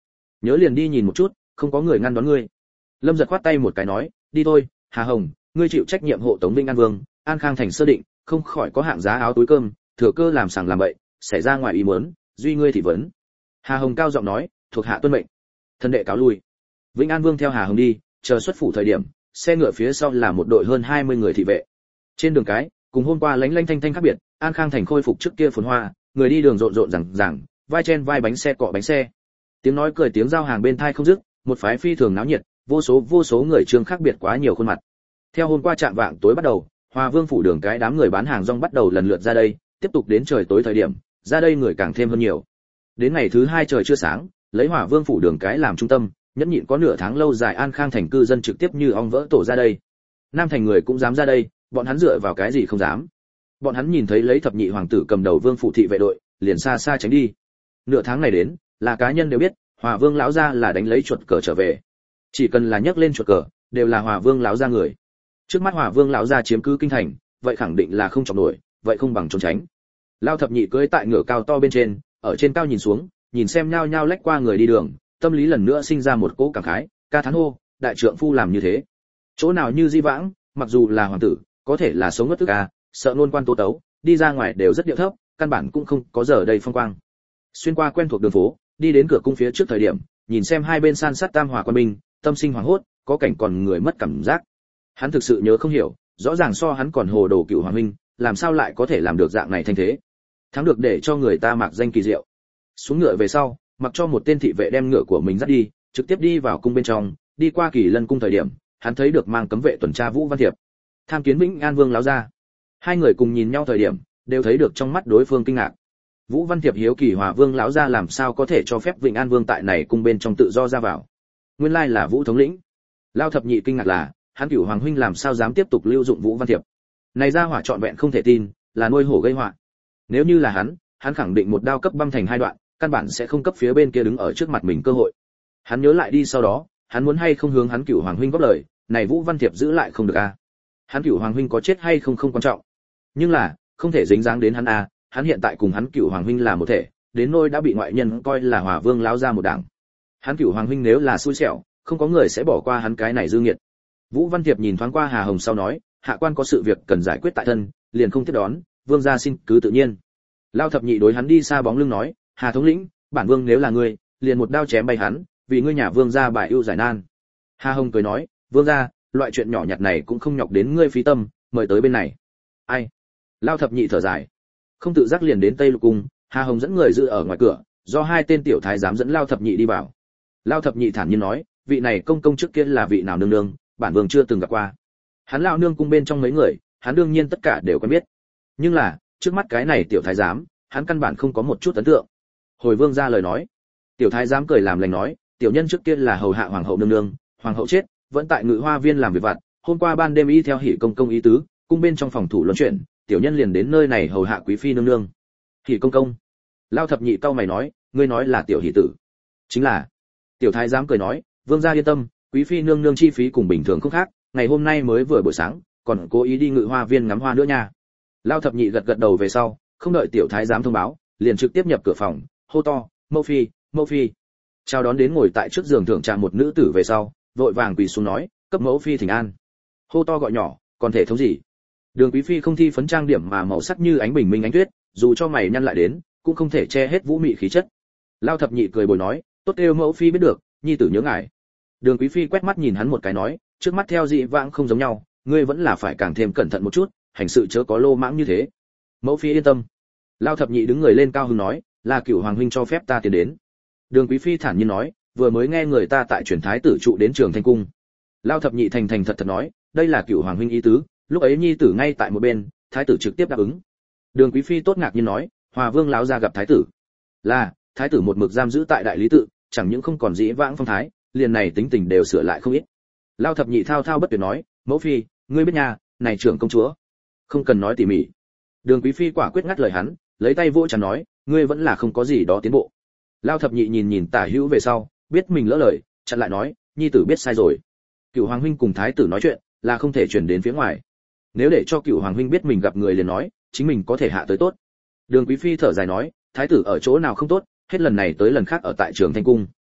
nhớ liền đi nhìn một chút, không có người ngăn đón ngươi. Lâm Giật khoát tay một cái nói, đi thôi, Hà Hồng, ngươi chịu trách nhiệm hộ tống Vĩnh An Vương, An Khang thành sơ định, không khỏi có hạng giá áo túi cơm, thừa cơ làm sàng làm bậy, xảy ra ngoài ý muốn, duy ngươi thị vấn. Hà Hồng cao giọng nói, thuộc hạ tuân mệnh. Thân đệ cáo lui. Vĩnh An Vương theo Hà Hồng đi, chờ xuất phủ thời điểm, xe ngựa phía sau là một đội hơn hai mươi người thị vệ. Trên đường cái, cùng hôm qua lánh lánh thanh thanh khác biệt, An Khang thành khôi phục trước kia phồn hoa, người đi đường rộn rộn rằng rằng, vai chen vai bánh xe cọ bánh xe. Tiếng nói cười tiếng giao hàng bên thai không dứt, một phái phi thường náo nhiệt, vô số vô số người trương khác biệt quá nhiều khuôn mặt. Theo hôm qua chạm vạng tối bắt đầu, Hòa Vương phủ đường cái đám người bán hàng rong bắt đầu lần lượt ra đây, tiếp tục đến trời tối thời điểm, ra đây người càng thêm hơn nhiều. Đến ngày thứ hai trời chưa sáng, lấy Hòa Vương phủ đường cái làm trung tâm, nhẫn nhịn có nửa tháng lâu dài An Khang thành cư dân trực tiếp như ong vỡ tổ ra đây. Nam thành người cũng dám ra đây, bọn hắn dựa vào cái gì không dám? Bọn hắn nhìn thấy lấy thập nhị hoàng tử cầm đầu Vương phủ thị vệ đội, liền xa xa tránh đi. Nửa tháng này đến, là cá nhân đều biết, Hòa Vương lão gia là đánh lấy chuột cờ trở về. Chỉ cần là nhấc lên chuột cờ, đều là Hòa Vương lão gia người. Trước mắt Hòa Vương lão gia chiếm cứ kinh thành, vậy khẳng định là không chọc nổi, vậy không bằng trốn tránh. Lao thập nhị cưỡi tại ngựa cao to bên trên, ở trên cao nhìn xuống, nhìn xem nhao nhao lách qua người đi đường, tâm lý lần nữa sinh ra một cỗ cảm khái, ca thán hô, đại trượng phu làm như thế. Chỗ nào như Di Vãng, mặc dù là hoàng tử, có thể là sống ngất tức a, sợ nôn quan tố tấu, đi ra ngoài đều rất điệu thấp, căn bản cũng không có giờ đây phong quang. Xuyên qua quen thuộc đường phố, đi đến cửa cung phía trước thời điểm, nhìn xem hai bên san sát tam hòa quân binh, tâm sinh hoảng hốt, có cảnh còn người mất cảm giác. Hắn thực sự nhớ không hiểu, rõ ràng so hắn còn hồ đồ cựu hoàng huynh, làm sao lại có thể làm được dạng này thanh thế. Thắng được để cho người ta mặc danh kỳ diệu. Xuống ngựa về sau, mặc cho một tên thị vệ đem ngựa của mình dắt đi, trực tiếp đi vào cung bên trong, đi qua Kỳ Lân cung thời điểm, hắn thấy được mang cấm vệ tuần tra Vũ Văn Thiệp. Tham kiến Vĩnh An Vương lão gia. Hai người cùng nhìn nhau thời điểm, đều thấy được trong mắt đối phương kinh ngạc. Vũ Văn Thiệp hiếu kỳ Hòa Vương lão gia làm sao có thể cho phép Vĩnh An Vương tại này cung bên trong tự do ra vào. Nguyên lai là Vũ thống lĩnh. Lao thập nhị kinh ngạc là, hắn cửu hoàng huynh làm sao dám tiếp tục lưu dụng Vũ Văn Thiệp. Này ra hỏa trọn vẹn không thể tin, là nuôi hổ gây họa. Nếu như là hắn, hắn khẳng định một đao cấp băm thành hai đoạn, căn bản sẽ không cấp phía bên kia đứng ở trước mặt mình cơ hội. Hắn nhớ lại đi sau đó, hắn muốn hay không hướng hắn cửu hoàng huynh góp lời, này Vũ Văn Thiệp giữ lại không được a. À. Hắn cửu hoàng huynh có chết hay không không quan trọng, nhưng là không thể dính dáng đến hắn a, à. Hắn hiện tại cùng hắn cửu hoàng huynh là một thể, đến nôi đã bị ngoại nhân coi là Hòa Vương lão gia một đảng. Hắn cửu hoàng huynh nếu là xui xẻo, không có người sẽ bỏ qua hắn cái này dư nghiệt. Vũ Văn Thiệp nhìn thoáng qua Hà Hồng sau nói, hạ quan có sự việc cần giải quyết tại thân, liền không tiếp đón, vương gia xin cứ tự nhiên. Lao thập nhị đối hắn đi xa bóng lưng nói, Hà thống lĩnh, bản vương nếu là ngươi, liền một đao chém bay hắn, vì ngươi nhà vương gia bài ưu giải nan. Hà Hồng cười nói, vương gia, loại chuyện nhỏ nhặt này cũng không nhọc đến ngươi phí tâm, mời tới bên này. Ai? Lao thập nhị thở dài, không tự giác liền đến Tây Lục cung. Hà Hồng dẫn người giữ ở ngoài cửa, do hai tên tiểu thái giám dẫn Lao thập nhị đi vào. Lao thập nhị thản nhiên nói, vị này công công trước kia là vị nào nương nương, bản vương chưa từng gặp qua. Hắn lão nương cung bên trong mấy người, hắn đương nhiên tất cả đều quen biết. Nhưng là, trước mắt cái này tiểu thái giám, hắn căn bản không có một chút ấn tượng. Hồi vương ra lời nói, tiểu thái giám cười làm lành nói, tiểu nhân trước kia là hầu hạ hoàng hậu nương nương, hoàng hậu chết, vẫn tại Ngự Hoa viên làm việc vặt, hôm qua ban đêm y theo Hỉ công công ý tứ, cung bên trong phòng thủ luân chuyển, tiểu nhân liền đến nơi này hầu hạ quý phi nương nương. Hỉ công công? Lao thập nhị cau mày nói, ngươi nói là tiểu Hỉ tử? Chính là. Tiểu thái giám cười nói, vương gia yên tâm, quý phi nương nương chi phí cùng bình thường không khác, ngày hôm nay mới vừa buổi sáng, còn cố ý đi Ngự Hoa viên ngắm hoa nữa nha. Lao thập nhị gật gật đầu về sau, không đợi tiểu thái giám thông báo, liền trực tiếp nhập cửa phòng, hô to, mẫu phi, mẫu phi. Chào đón đến ngồi tại trước giường thượng trà một nữ tử về sau, vội vàng quỳ xuống nói, cấp mẫu phi thỉnh an. Hô to gọi nhỏ, còn thể thống gì? Đường quý phi không thi phấn trang điểm mà màu sắc như ánh bình minh ánh tuyết, dù cho mày nhăn lại đến, cũng không thể che hết vũ mị khí chất. Lao thập nhị cười bồi nói, tốt kêu mẫu phi biết được, nhi tử nhớ ngài. Đường quý phi quét mắt nhìn hắn một cái nói, trước mắt theo dị vãng không giống nhau, ngươi vẫn là phải càng thêm cẩn thận một chút, hành sự chớ có lô mãng như thế. Mẫu phi yên tâm. Lao thập nhị đứng người lên cao hứng nói, là cửu hoàng huynh cho phép ta tiến đến. Đường quý phi thản nhiên nói, vừa mới nghe người ta tại truyền thái tử trụ đến Trường Thanh cung. Lao thập nhị thành thành thật thật nói, đây là cửu hoàng huynh ý tứ, lúc ấy nhi tử ngay tại một bên, thái tử trực tiếp đáp ứng. Đường quý phi tốt ngạc nhiên nói, Hòa Vương lão gia gặp thái tử. Là, thái tử một mực giam giữ tại đại lý tự, chẳng những không còn dĩ vãng phong thái, liền này tính tình đều sửa lại không ít. Lao thập nhị thao thao bất tuyệt nói, mẫu phi, ngươi biết nhà, này trưởng công chúa, không cần nói tỉ mỉ. Đường quý phi quả quyết ngắt lời hắn, lấy tay vỗ chán nói, ngươi vẫn là không có gì đó tiến bộ. Lao thập nhị nhìn nhìn tả hữu về sau, biết mình lỡ lời, chặn lại nói, nhi tử biết sai rồi. Cửu hoàng huynh cùng thái tử nói chuyện, là không thể truyền đến phía ngoài. Nếu để cho Cửu hoàng huynh biết mình gặp người liền nói, chính mình có thể hạ tới tốt. Đường quý phi thở dài nói, thái tử ở chỗ nào không tốt, hết lần này tới lần khác ở tại Trường Thanh cung.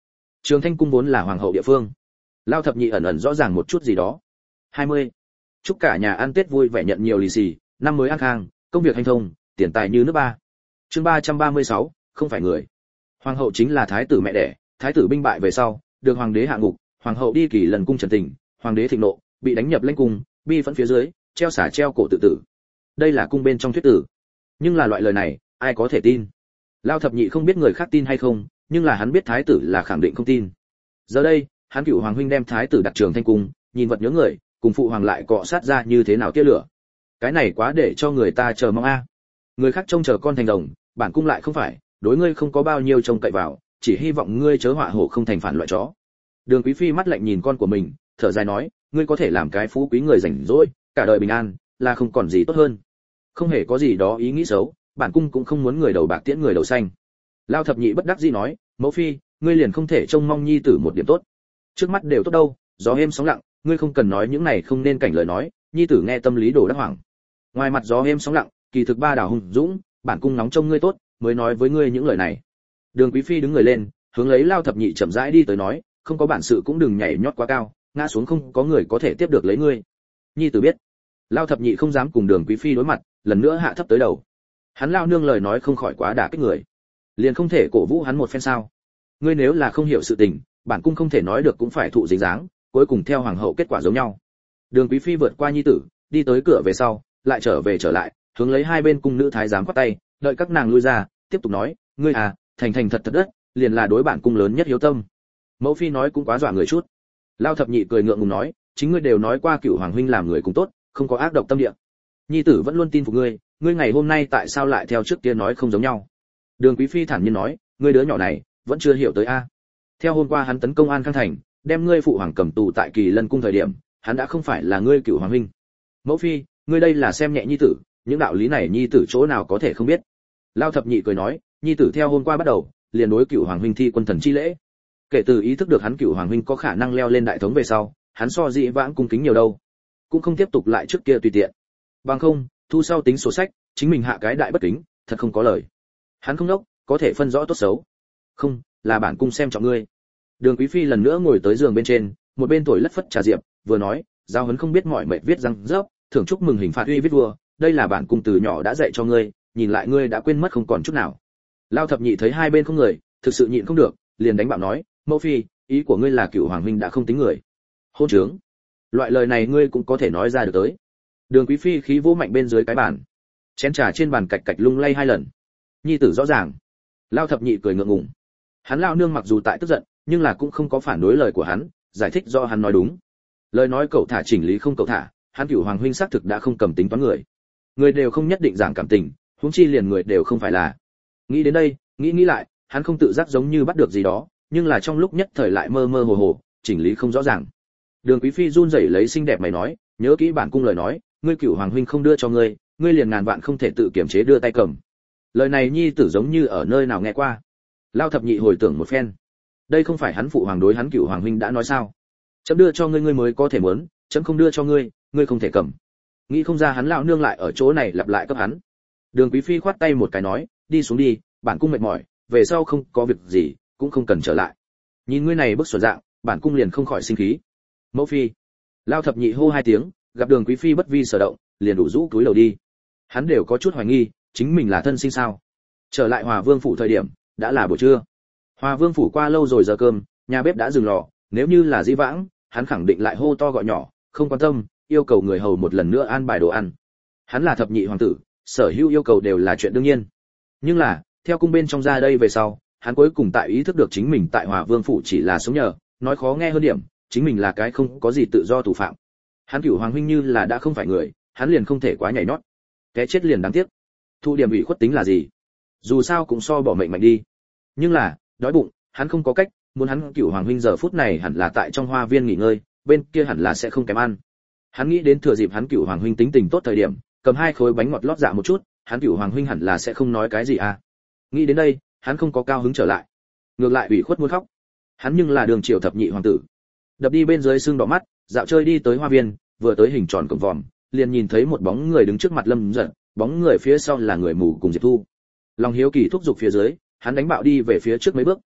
Trường Thanh cung vốn là hoàng hậu địa phương. Lao thập nhị ẩn ẩn rõ ràng một chút gì đó. hai mươi. Chúc cả nhà ăn Tết vui vẻ, nhận nhiều lì xì, năm mới an khang, công việc hành thông, tiền tài như nước ba. Chương ba trăm ba mươi sáu, không phải người. Hoàng hậu chính là thái tử mẹ đẻ, thái tử binh bại về sau, được hoàng đế hạ ngục, hoàng hậu đi Kỳ Lần cung trần tình, hoàng đế thịnh nộ, bị đánh nhập lãnh cung, bi phẫn phía dưới, treo xả treo cổ tự tử. Đây là cung bên trong thuyết tử. Nhưng là loại lời này, ai có thể tin? Lao thập nhị không biết người khác tin hay không, nhưng là hắn biết thái tử là khẳng định không tin. Giờ đây, hắn cửu hoàng huynh đem thái tử đặt Trường Thanh cung, nhìn vật nhớ người, cùng phụ hoàng lại cọ sát ra như thế nào tia lửa. Cái này quá để cho người ta chờ mong a. Người khác trông chờ con thành rồng, bản cung lại không phải, đối ngươi không có bao nhiêu trông cậy vào, chỉ hy vọng ngươi chớ họa hổ không thành phản loại chó. Đường Quý phi mắt lạnh nhìn con của mình, thở dài nói, ngươi có thể làm cái phú quý người rảnh rỗi, cả đời bình an, là không còn gì tốt hơn. Không hề có gì đó ý nghĩ xấu, bản cung cũng không muốn người đầu bạc tiễn người đầu xanh. Lao thập nhị bất đắc dĩ nói, mẫu phi, ngươi liền không thể trông mong nhi tử một điểm tốt. Trước mắt đều tốt đâu, gió êm sóng lặng, ngươi không cần nói những này không nên cảnh lời nói, nhi tử nghe tâm lý đổ đắc hoảng. Ngoài mặt gió êm sóng lặng, kỳ thực ba đảo hùng dũng, bản cung nóng trông ngươi tốt, mới nói với ngươi những lời này. Đường Quý phi đứng người lên, hướng lấy Lao thập nhị chậm rãi đi tới nói, không có bản sự cũng đừng nhảy nhót quá cao, ngã xuống không có người có thể tiếp được lấy ngươi. Nhi tử biết. Lao thập nhị không dám cùng Đường Quý phi đối mặt, lần nữa hạ thấp tới đầu. Hắn lao nương lời nói không khỏi quá đả kích người, liền không thể cổ vũ hắn một phen sao? Ngươi nếu là không hiểu sự tình, bản cung không thể nói được cũng phải thụ dính dáng, cuối cùng theo hoàng hậu kết quả giống nhau. Đường Quý phi vượt qua nhi tử, đi tới cửa về sau, lại trở về trở lại, hướng lấy hai bên cung nữ thái giám quát tay, đợi các nàng lui ra, tiếp tục nói, ngươi à, thành thành thật thật đất, liền là đối bản cung lớn nhất hiếu tâm. Mẫu phi nói cũng quá dọa người chút. Lao thập nhị cười ngượng ngùng nói, chính ngươi đều nói qua cửu hoàng huynh làm người cũng tốt, không có ác độc tâm địa. Nhi tử vẫn luôn tin phục ngươi, ngươi ngày hôm nay tại sao lại theo trước kia nói không giống nhau? Đường Quý phi thản nhiên nói, ngươi đứa nhỏ này vẫn chưa hiểu tới a. Theo hôm qua hắn tấn công An Khang thành, đem ngươi phụ hoàng cầm tù tại Kỳ Lân cung thời điểm, hắn đã không phải là ngươi cửu hoàng huynh. Mẫu phi, ngươi đây là xem nhẹ nhi tử, những đạo lý này nhi tử chỗ nào có thể không biết. Lao thập nhị cười nói, nhi tử theo hôm qua bắt đầu, liền đối cửu hoàng huynh thi quân thần chi lễ. Kể từ ý thức được hắn cửu hoàng huynh có khả năng leo lên đại thống về sau, hắn so dĩ vãng cung kính nhiều đâu, cũng không tiếp tục lại trước kia tùy tiện. Bằng không, thu sau tính sổ sách, chính mình hạ cái đại bất kính, thật không có lời. Hắn không đốc, có thể phân rõ tốt xấu. Không, là bản cung xem trọng ngươi. Đường Quý phi lần nữa ngồi tới giường bên trên, một bên thổi lất phất trà diệp, vừa nói, giao huấn không biết mỏi mệt viết răng rớp, thưởng chúc mừng hình phạt uy viết vua, đây là bản cung từ nhỏ đã dạy cho ngươi, nhìn lại ngươi đã quên mất không còn chút nào. Lao thập nhị thấy hai bên không người, thực sự nhịn không được, liền đánh bạo nói, mẫu phi, ý của ngươi là cửu hoàng huynh đã không tính người. Hôn trướng. Loại lời này ngươi cũng có thể nói ra được tới. Đường Quý phi khí vỗ mạnh bên dưới cái bàn, chén trà trên bàn cạch cạch lung lay hai lần. Nhi tử rõ ràng. Lao thập nhị cười ngượng ngùng. Hắn lao nương mặc dù tại tức giận, nhưng là cũng không có phản đối lời của hắn, giải thích do hắn nói đúng. Lời nói cậu thả chỉnh lý không cậu thả, hắn cửu hoàng huynh xác thực đã không cầm tính toán người. Người đều không nhất định giảng cảm tình, huống chi liền người đều không phải là. Nghĩ đến đây, nghĩ nghĩ lại, hắn không tự giác giống như bắt được gì đó, nhưng là trong lúc nhất thời lại mơ mơ hồ hồ, chỉnh lý không rõ ràng. Đường Quý phi run rẩy lấy xinh đẹp mày nói, nhớ kỹ bản cung lời nói, ngươi cửu hoàng huynh không đưa cho ngươi, ngươi liền ngàn vạn không thể tự kiểm chế đưa tay cầm. Lời này nhi tử giống như ở nơi nào nghe qua. Lao thập nhị hồi tưởng một phen, đây không phải hắn phụ hoàng đối hắn cửu hoàng huynh đã nói sao? Chấm đưa cho ngươi ngươi mới có thể muốn, chấm không đưa cho ngươi, ngươi không thể cầm. Nghĩ không ra hắn lão nương lại ở chỗ này lặp lại cấp hắn. Đường Quý phi khoát tay một cái nói, đi xuống đi, bản cung mệt mỏi, về sau không có việc gì, cũng không cần trở lại. Nhìn ngươi này bức xuẩn dạng, bản cung liền không khỏi sinh khí. Mẫu phi. Lao thập nhị hô hai tiếng, gặp Đường Quý phi bất vi sở động, liền đủ rũ túi đầu đi. Hắn đều có chút hoài nghi, chính mình là thân sinh sao? Trở lại Hòa Vương phủ thời điểm, đã là buổi trưa. Hòa Vương phủ qua lâu rồi giờ cơm, nhà bếp đã dừng lò, nếu như là dĩ vãng, hắn khẳng định lại hô to gọi nhỏ, không quan tâm, yêu cầu người hầu một lần nữa an bài đồ ăn. Hắn là thập nhị hoàng tử, sở hữu yêu cầu đều là chuyện đương nhiên. Nhưng là, theo cung bên trong ra đây về sau, hắn cuối cùng tại ý thức được chính mình tại Hòa Vương phủ chỉ là sống nhờ, nói khó nghe hơn điểm, chính mình là cái không có gì tự do thủ phạm. Hắn cửu hoàng huynh như là đã không phải người, hắn liền không thể quá nhảy nhót. Cái chết liền đáng tiếc. Thu điểm ủy khuất tính là gì? Dù sao cũng so bỏ mệnh mạnh đi. Nhưng là, đói bụng, hắn không có cách, muốn hắn cửu hoàng huynh giờ phút này hẳn là tại trong hoa viên nghỉ ngơi, bên kia hẳn là sẽ không kém ăn. Hắn nghĩ đến thừa dịp hắn cửu hoàng huynh tính tình tốt thời điểm, cầm hai khối bánh ngọt lót dạ một chút, hắn cửu hoàng huynh hẳn là sẽ không nói cái gì à. Nghĩ đến đây, hắn không có cao hứng trở lại, ngược lại ủy khuất muốn khóc. Hắn nhưng là đường triều thập nhị hoàng tử, đập đi bên dưới sưng đỏ mắt, dạo chơi đi tới hoa viên, vừa tới hình tròn cổng vòm, liền nhìn thấy một bóng người đứng trước mặt Lâm Dận, bóng người phía sau là người mù cùng Diệp Thu. Lòng hiếu kỳ thúc giục phía dưới, hắn đánh bạo đi về phía trước mấy bước,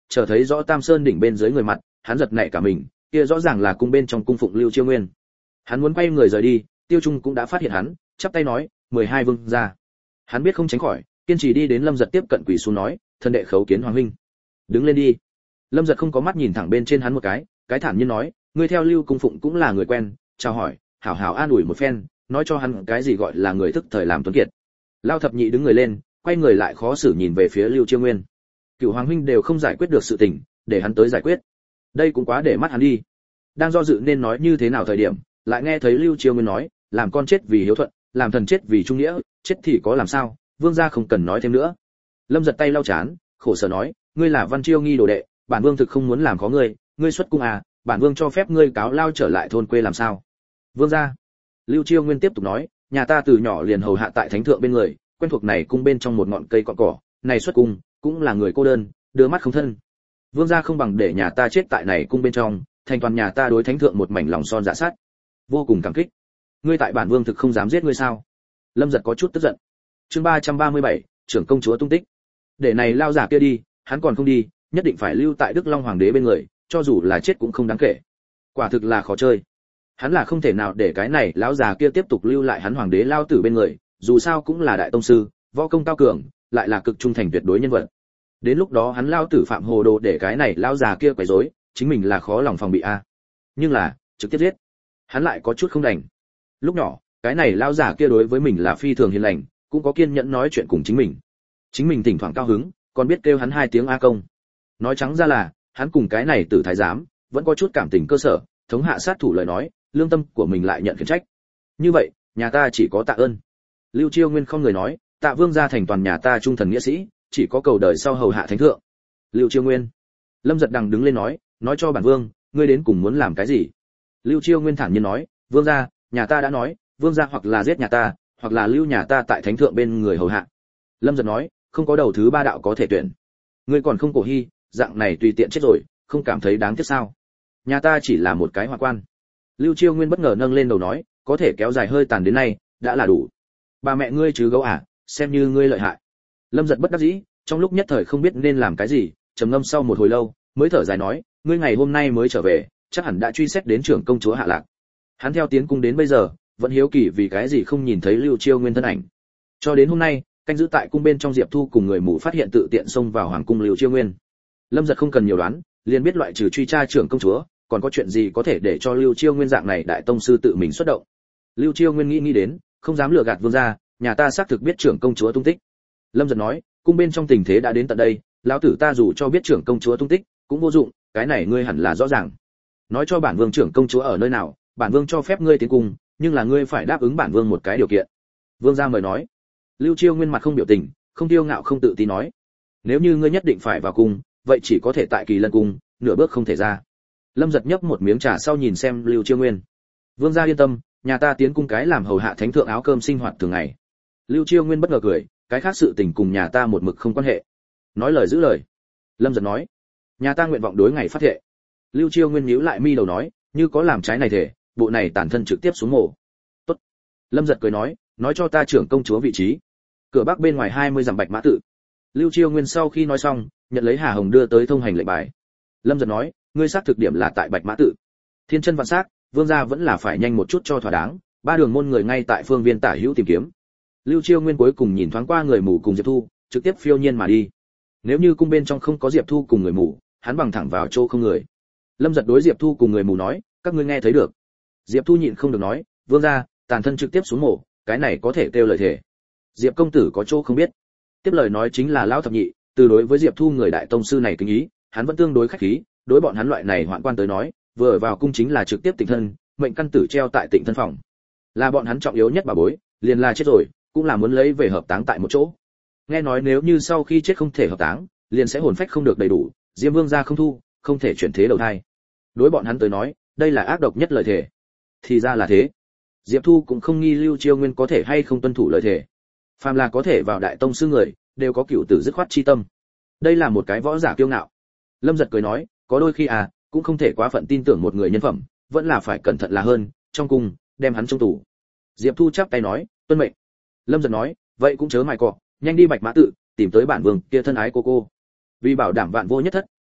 chờ thấy rõ Tam Sơn đỉnh bên dưới người mặt, hắn giật nảy cả mình, kia rõ ràng là cung bên trong cung phụng Lưu Chiêu Nguyên. Hắn muốn quay người rời đi, Tiêu Trung cũng đã phát hiện hắn, chắp tay nói, mười hai vương gia. Hắn biết không tránh khỏi, kiên trì đi đến Lâm Giật tiếp cận quỳ xuống nói, thân đệ khấu kiến hoàng huynh. Đứng lên đi. Lâm Giật không có mắt nhìn thẳng bên trên hắn một cái, cái thản nhiên nói, ngươi theo Lưu cung phụng cũng là người quen, chào hỏi, hảo hảo an ủi một phen, nói cho hắn cái gì gọi là người thức thời làm tuấn kiệt. Lao Thập Nhị đứng người lên, quay người lại khó xử nhìn về phía Lưu Chiêu Nguyên. Cửu hoàng huynh đều không giải quyết được sự tình, để hắn tới giải quyết. Đây cũng quá để mắt hắn đi. Đang do dự nên nói như thế nào thời điểm, lại nghe thấy Lưu Chiêu Nguyên nói, làm con chết vì hiếu thuận, làm thần chết vì trung nghĩa, chết thì có làm sao, vương gia không cần nói thêm nữa. Lâm giật tay lau chán, khổ sở nói, ngươi là Văn Chiêu nghi đồ đệ, bản vương thực không muốn làm khó ngươi, ngươi xuất cung à, bản vương cho phép ngươi cáo lao trở lại thôn quê làm sao? Vương gia. Lưu Chiêu Nguyên tiếp tục nói, nhà ta từ nhỏ liền hầu hạ tại thánh thượng bên người, quen thuộc này cung bên trong một ngọn cây cọn cỏ, này xuất cung cũng là người cô đơn, đưa mắt không thân. Vương gia không bằng để nhà ta chết tại này cung bên trong, thành toàn nhà ta đối thánh thượng một mảnh lòng son dạ sắt. Vô cùng cảm kích. Ngươi tại bản vương thực không dám giết ngươi sao? Lâm giật có chút tức giận. Chương ba trăm ba mươi bảy, trưởng công chúa tung tích. Để này lao giả kia đi, hắn còn không đi, nhất định phải lưu tại Đức Long hoàng đế bên người, cho dù là chết cũng không đáng kể. Quả thực là khó chơi. Hắn là không thể nào để cái này lão già kia tiếp tục lưu lại hắn hoàng đế lao tử bên người, dù sao cũng là đại tông sư, võ công cao cường, lại là cực trung thành tuyệt đối nhân vật. Đến lúc đó hắn lao tử phạm hồ đồ để cái này lão già kia quấy rối, chính mình là khó lòng phòng bị a. Nhưng là, trực tiếp giết, hắn lại có chút không đành. Lúc nhỏ, cái này lão già kia đối với mình là phi thường hiền lành, cũng có kiên nhẫn nói chuyện cùng chính mình. Chính mình thỉnh thoảng cao hứng, còn biết kêu hắn hai tiếng a công. Nói trắng ra là, hắn cùng cái này tử thái giám, vẫn có chút cảm tình cơ sở, thống hạ sát thủ lời nói, lương tâm của mình lại nhận khiển trách. Như vậy, nhà ta chỉ có tạ ơn. Lưu Chiêu Nguyên không người nói, tạ vương gia thành toàn nhà ta trung thần nghĩa sĩ, chỉ có cầu đời sau hầu hạ thánh thượng. Lưu Chiêu Nguyên. Lâm Giật Đằng đứng lên nói, nói cho bản vương, ngươi đến cùng muốn làm cái gì? Lưu Chiêu Nguyên thản nhiên nói, vương gia, nhà ta đã nói, vương gia hoặc là giết nhà ta, hoặc là lưu nhà ta tại thánh thượng bên người hầu hạ. Lâm Giật nói, không có đầu thứ ba đạo có thể tuyển. Ngươi còn không cổ hy, dạng này tùy tiện chết rồi, không cảm thấy đáng tiếc sao? Nhà ta chỉ là một cái hoa quan. Lưu Chiêu Nguyên bất ngờ nâng lên đầu nói, có thể kéo dài hơi tàn đến nay, đã là đủ. Bà mẹ ngươi chứ gấu à, xem như ngươi lợi hại. Lâm Giật bất đắc dĩ, trong lúc nhất thời không biết nên làm cái gì, trầm ngâm sau một hồi lâu, mới thở dài nói, ngươi ngày hôm nay mới trở về, chắc hẳn đã truy xét đến trưởng công chúa Hạ Lạc. Hắn theo tiến cung đến bây giờ, vẫn hiếu kỳ vì cái gì không nhìn thấy Lưu Chiêu Nguyên thân ảnh. Cho đến hôm nay, canh giữ tại cung bên trong Diệp Thu cùng người mù phát hiện tự tiện xông vào hoàng cung Lưu Chiêu Nguyên. Lâm Giật không cần nhiều đoán, liền biết loại trừ truy tra trưởng công chúa, còn có chuyện gì có thể để cho Lưu Chiêu Nguyên dạng này đại tông sư tự mình xuất động. Lưu Chiêu Nguyên nghĩ nghĩ đến, không dám lừa gạt vương gia, nhà ta xác thực biết trưởng công chúa tung tích. Lâm Giật nói, cung bên trong tình thế đã đến tận đây, lão tử ta dù cho biết trưởng công chúa tung tích, cũng vô dụng, cái này ngươi hẳn là rõ ràng. Nói cho bản vương trưởng công chúa ở nơi nào, bản vương cho phép ngươi tiến cung, nhưng là ngươi phải đáp ứng bản vương một cái điều kiện. Vương gia mời nói. Lưu Chiêu Nguyên mặt không biểu tình, không tiêu ngạo không tự tin nói, nếu như ngươi nhất định phải vào cung, vậy chỉ có thể tại Kỳ Lân cung, nửa bước không thể ra. Lâm Giật nhấp một miếng trà sau nhìn xem Lưu Chiêu Nguyên. Vương gia yên tâm, nhà ta tiến cung cái làm hầu hạ thánh thượng áo cơm sinh hoạt thường ngày. Lưu Chiêu Nguyên bất ngờ cười, cái khác sự tình cùng nhà ta một mực không quan hệ. Nói lời giữ lời. Lâm Giật nói, nhà ta nguyện vọng đối ngày phát thệ. Lưu Chiêu Nguyên nhíu lại mi đầu nói, như có làm trái này thể, bộ này tàn thân trực tiếp xuống mổ. Tốt. Lâm Giật cười nói, nói cho ta trưởng công chúa vị trí. Cửa bắc bên ngoài hai mươi dặm Bạch Mã tự. Lưu Chiêu Nguyên sau khi nói xong, nhận lấy Hà Hồng đưa tới thông hành lệnh bài. Lâm Giật nói, ngươi xác thực điểm là tại Bạch Mã tự. Thiên chân vạn sắc, vương gia vẫn là phải nhanh một chút cho thỏa đáng, ba đường môn người ngay tại phương viên tả hữu tìm kiếm. Lưu Chiêu Nguyên cuối cùng nhìn thoáng qua người mù cùng Diệp Thu, trực tiếp phiêu nhiên mà đi. Nếu như cung bên trong không có Diệp Thu cùng người mù, hắn bằng thẳng vào chỗ không người. Lâm Giật đối Diệp Thu cùng người mù nói, các ngươi nghe thấy được? Diệp Thu nhịn không được nói, vương gia, tàn thân trực tiếp xuống mổ, cái này có thể kêu lời thể. Diệp công tử có chỗ không biết. Tiếp lời nói chính là lão thập nhị, từ đối với Diệp Thu người đại tông sư này kính ý, hắn vẫn tương đối khách khí, đối bọn hắn loại này hoạn quan tới nói, vừa vào cung chính là trực tiếp tịnh thân, mệnh căn tử treo tại tịnh thân phòng. Là bọn hắn trọng yếu nhất bà bối, liền là chết rồi, cũng là muốn lấy về hợp táng tại một chỗ. Nghe nói nếu như sau khi chết không thể hợp táng, liền sẽ hồn phách không được đầy đủ, Diêm Vương gia không thu, không thể chuyển thế đầu thai. Đối bọn hắn tới nói, đây là ác độc nhất lời thề. Thì ra là thế. Diệp Thu cũng không nghi Lưu Chiêu Nguyên có thể hay không tuân thủ lời thề. Phàm là có thể vào đại tông sư người, đều có cựu tử dứt khoát chi tâm. Đây là một cái võ giả kiêu ngạo. Lâm Giật cười nói, có đôi khi à, cũng không thể quá phận tin tưởng một người nhân phẩm, vẫn là phải cẩn thận là hơn, trong cung, đem hắn trong tù. Diệp Thu chắp tay nói, tuân mệnh. Lâm Giật nói, vậy cũng chớ mài cọ, nhanh đi Bạch Mã tự, tìm tới bản vương kia thân ái cô cô. Vì bảo đảm vạn vô nhất thất,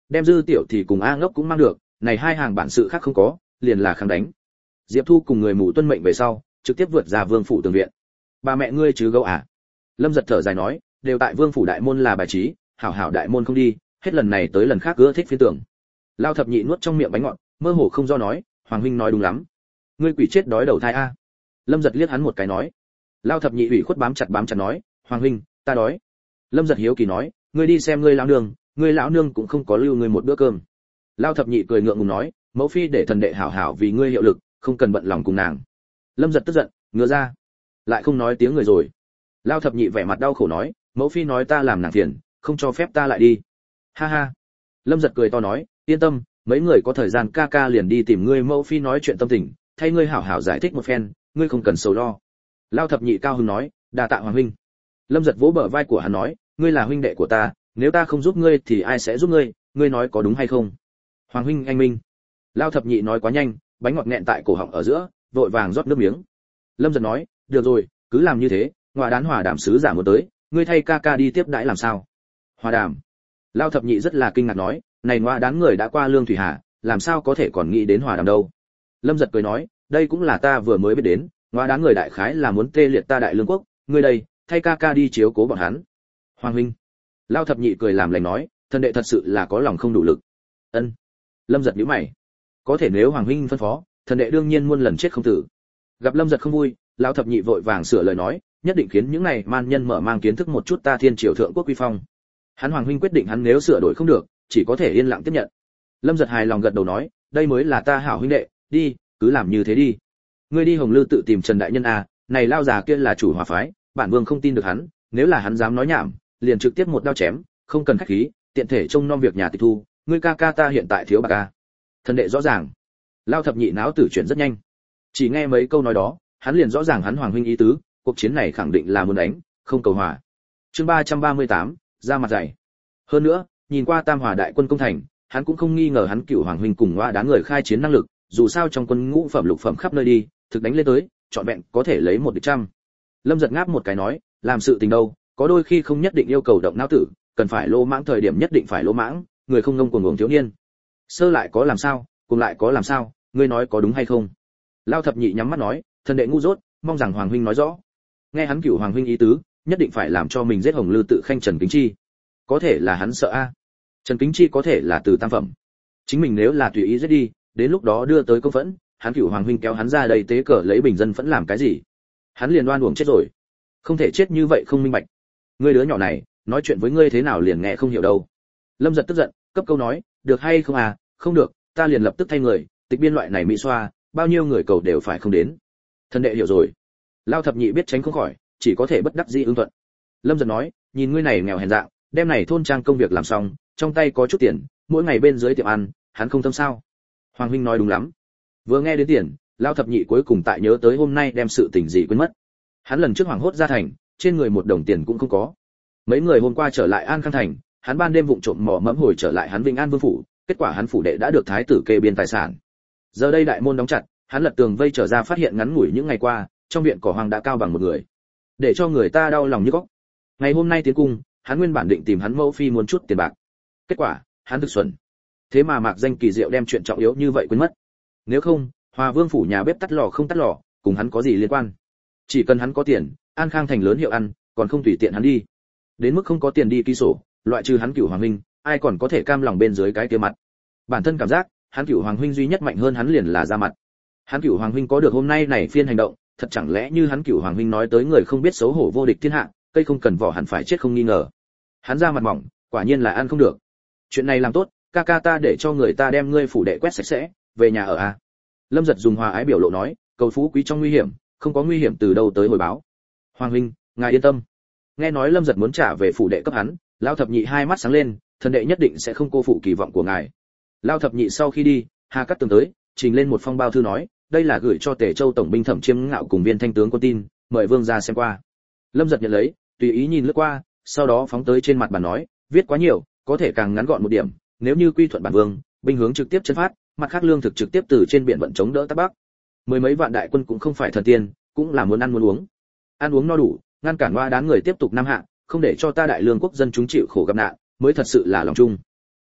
đem Dư Tiểu thì cùng A Ngốc cũng mang được, này hai hàng bản sự khác không có, liền là kháng đánh. Diệp Thu cùng người mù tuân mệnh về sau, trực tiếp vượt ra vương phủ tường viện. Ba mẹ ngươi chứ gấu à? Lâm Giật thở dài nói, đều tại vương phủ đại môn là bài trí, hảo hảo đại môn không đi, hết lần này tới lần khác ưa thích phiên tưởng. Lao Thập Nhị nuốt trong miệng bánh ngọt, mơ hồ không do nói, Hoàng huynh nói đúng lắm. Ngươi quỷ chết đói đầu thai a. Lâm Giật liếc hắn một cái nói. Lao Thập Nhị ủy khuất bám chặt bám chặt nói, Hoàng huynh, ta đói. Lâm Giật hiếu kỳ nói, ngươi đi xem ngươi lão nương, ngươi lão nương cũng không có lưu ngươi một bữa cơm. Lao Thập Nhị cười ngượng ngùng nói, mẫu phi để thần đệ hảo hảo vì ngươi hiệu lực, không cần bận lòng cùng nàng. Lâm Giật tức giận, ngửa ra, lại không nói tiếng người rồi. Lao Thập Nhị vẻ mặt đau khổ nói, mẫu phi nói ta làm nàng phiền, không cho phép ta lại đi. Ha ha. Lâm Giật cười to nói, yên tâm, mấy người có thời gian ca ca liền đi tìm ngươi mẫu phi nói chuyện tâm tình, thay ngươi hảo hảo giải thích một phen, ngươi không cần sầu lo. Lao Thập Nhị cao hứng nói, đa tạ Hoàng huynh. Lâm Giật vỗ bờ vai của hắn nói, ngươi là huynh đệ của ta, nếu ta không giúp ngươi thì ai sẽ giúp ngươi, ngươi nói có đúng hay không? Hoàng huynh anh minh. Lao Thập Nhị nói quá nhanh, bánh ngọt nghẹn tại cổ họng ở giữa, vội vàng rót nước miếng. Lâm Giật nói, được rồi, cứ làm như thế, ngoại đán hòa đàm sứ giả muốn tới, ngươi thay ca ca đi tiếp đãi làm sao? Hòa đàm. Lao Thập Nhị rất là kinh ngạc nói, này ngoại đán người đã qua Lương Thủy Hà, làm sao có thể còn nghĩ đến hòa đàm đâu? Lâm Giật cười nói, đây cũng là ta vừa mới biết đến, ngoại đán người đại khái là muốn tê liệt ta Đại Lương quốc, ngươi đây, thay ca ca đi chiếu cố bọn hắn. Hoàng huynh. Lao Thập Nhị cười làm lành nói, thần đệ thật sự là có lòng không đủ lực. Ân. Lâm Giật nhíu mày. Có thể nếu Hoàng huynh phân phó, thần đệ đương nhiên muôn lần chết không tử. Gặp Lâm Giật không vui, Lao Thập Nhị vội vàng sửa lời nói, nhất định khiến những này man nhân mở mang kiến thức một chút ta Thiên Triều thượng quốc quy phong. Hắn Hoàng huynh quyết định hắn nếu sửa đổi không được, chỉ có thể yên lặng tiếp nhận. Lâm Giật hài lòng gật đầu nói, đây mới là ta hảo huynh đệ, đi, cứ làm như thế đi. Ngươi đi Hồng Lư tự tìm Trần đại nhân à, này lao già kia là chủ hòa phái, bản vương không tin được hắn, nếu là hắn dám nói nhảm, liền trực tiếp một đao chém, không cần khách khí, tiện thể trông nom việc nhà tịch thu, ngươi ca ca ta hiện tại thiếu bạc a. Thần đệ rõ ràng. Lao Thập Nhị náo tử chuyển rất nhanh. Chỉ nghe mấy câu nói đó, hắn liền rõ ràng hắn Hoàng huynh ý tứ, cuộc chiến này khẳng định là muốn đánh, không cầu hòa. Chương ba trăm ba mươi tám, ra mặt dày. Hơn nữa, nhìn qua Tam Hòa đại quân công thành, hắn cũng không nghi ngờ hắn Cửu Hoàng huynh cùng Ngoa đám người khai chiến năng lực, dù sao trong quân ngũ phẩm lục phẩm khắp nơi đi, thực đánh lên tới, chọn vẹn có thể lấy một địch trăm. Lâm Giật ngáp một cái nói, làm sự tình đâu, có đôi khi không nhất định yêu cầu động não tử, cần phải lỗ mãng thời điểm nhất định phải lỗ mãng, người không ngông cuồng uống thiếu niên. Sơ lại có làm sao, cùng lại có làm sao, ngươi nói có đúng hay không? Lao Thập Nhị nhắm mắt nói, thần đệ ngu dốt, mong rằng Hoàng huynh nói rõ. Nghe hắn Cửu Hoàng huynh ý tứ, nhất định phải làm cho mình giết Hồng Lư tự khanh Trần Kính Chi. Có thể là hắn sợ a. Trần Kính Chi có thể là từ tam phẩm. Chính mình nếu là tùy ý giết đi, đến lúc đó đưa tới công phẫn, hắn Cửu Hoàng huynh kéo hắn ra đây tế cờ lấy bình dân phẫn làm cái gì? Hắn liền oan uổng chết rồi. Không thể chết như vậy không minh bạch. Ngươi đứa nhỏ này, nói chuyện với ngươi thế nào liền nghe không hiểu đâu. Lâm Giật tức giận, cấp câu nói, được hay không à, không được, ta liền lập tức thay người, tịch biên loại này mỹ xoa, bao nhiêu người cầu đều phải không đến. Thần đệ hiểu rồi. Lao Thập Nhị biết tránh không khỏi, chỉ có thể bất đắc dĩ ứng thuận. Lâm Giật nói, nhìn ngươi này nghèo hèn dạng, đem này thôn trang công việc làm xong, trong tay có chút tiền, mỗi ngày bên dưới tiệm ăn, hắn không tâm sao? Hoàng huynh nói đúng lắm. Vừa nghe đến tiền, Lao Thập Nhị cuối cùng tại nhớ tới hôm nay đem sự tình gì quên mất. Hắn lần trước hoảng hốt ra thành, trên người một đồng tiền cũng không có. Mấy người hôm qua trở lại An Khang thành, hắn ban đêm vụng trộm mò mẫm hồi trở lại hắn Vĩnh An vương phủ, kết quả hắn phủ đệ đã được thái tử kê biên tài sản. Giờ đây đại môn đóng chặt, hắn lật tường vây trở ra phát hiện ngắn ngủi những ngày qua, trong viện cỏ hoang đã cao bằng một người, để cho người ta đau lòng như góc. Ngày hôm nay tiến cung, hắn nguyên bản định tìm hắn mẫu phi muốn chút tiền bạc. Kết quả, hắn thực xuẩn. Thế mà Mạc Danh Kỳ Diệu đem chuyện trọng yếu như vậy quên mất. Nếu không, Hòa Vương phủ nhà bếp tắt lò không tắt lò, cùng hắn có gì liên quan? Chỉ cần hắn có tiền, An Khang thành lớn hiệu ăn, còn không tùy tiện hắn đi. Đến mức không có tiền đi ký sổ, loại trừ hắn Cửu Hoàng huynh, ai còn có thể cam lòng bên dưới cái kia mặt. Bản thân cảm giác, hắn Cửu Hoàng huynh duy nhất mạnh hơn hắn liền là ra mặt. Hắn Cửu Hoàng huynh có được hôm nay này phiên hành động, thật chẳng lẽ như hắn Cửu Hoàng huynh nói tới người không biết xấu hổ vô địch thiên hạ, cây không cần vỏ hẳn phải chết không nghi ngờ. Hắn ra mặt mỏng, quả nhiên là ăn không được. Chuyện này làm tốt, ca ca ta để cho người ta đem ngươi phủ đệ quét sạch sẽ, về nhà ở a. Lâm Giật dùng hòa ái biểu lộ nói, cầu phú quý trong nguy hiểm, không có nguy hiểm từ đâu tới hồi báo. Hoàng huynh, ngài yên tâm. Nghe nói Lâm Giật muốn trả về phủ đệ cấp hắn, Lao Thập Nhị hai mắt sáng lên, thần đệ nhất định sẽ không cô phụ kỳ vọng của ngài. Lao Thập Nhị sau khi đi, Hà Cát Tường tới, trình lên một phong bao thư nói, đây là gửi cho Tề Châu tổng binh Thẩm Chiêm Ngạo cùng Viên Thanh tướng quân tin, mời vương gia xem qua. Lâm Giật nhận lấy, tùy ý nhìn lướt qua, sau đó phóng tới trên mặt bàn nói, viết quá nhiều, có thể càng ngắn gọn một điểm, nếu như quy thuận bản vương, binh hướng trực tiếp chân phát, mặt khác lương thực trực tiếp từ trên biển vận chống đỡ Tắc Bắc. Mười mấy vạn đại quân cũng không phải thần tiên, cũng là muốn ăn muốn uống. Ăn uống no đủ, ngăn cản Hoa đám người tiếp tục nam hạ, không để cho ta Đại Lương quốc dân chúng chịu khổ gặp nạn, mới thật sự là lòng chung.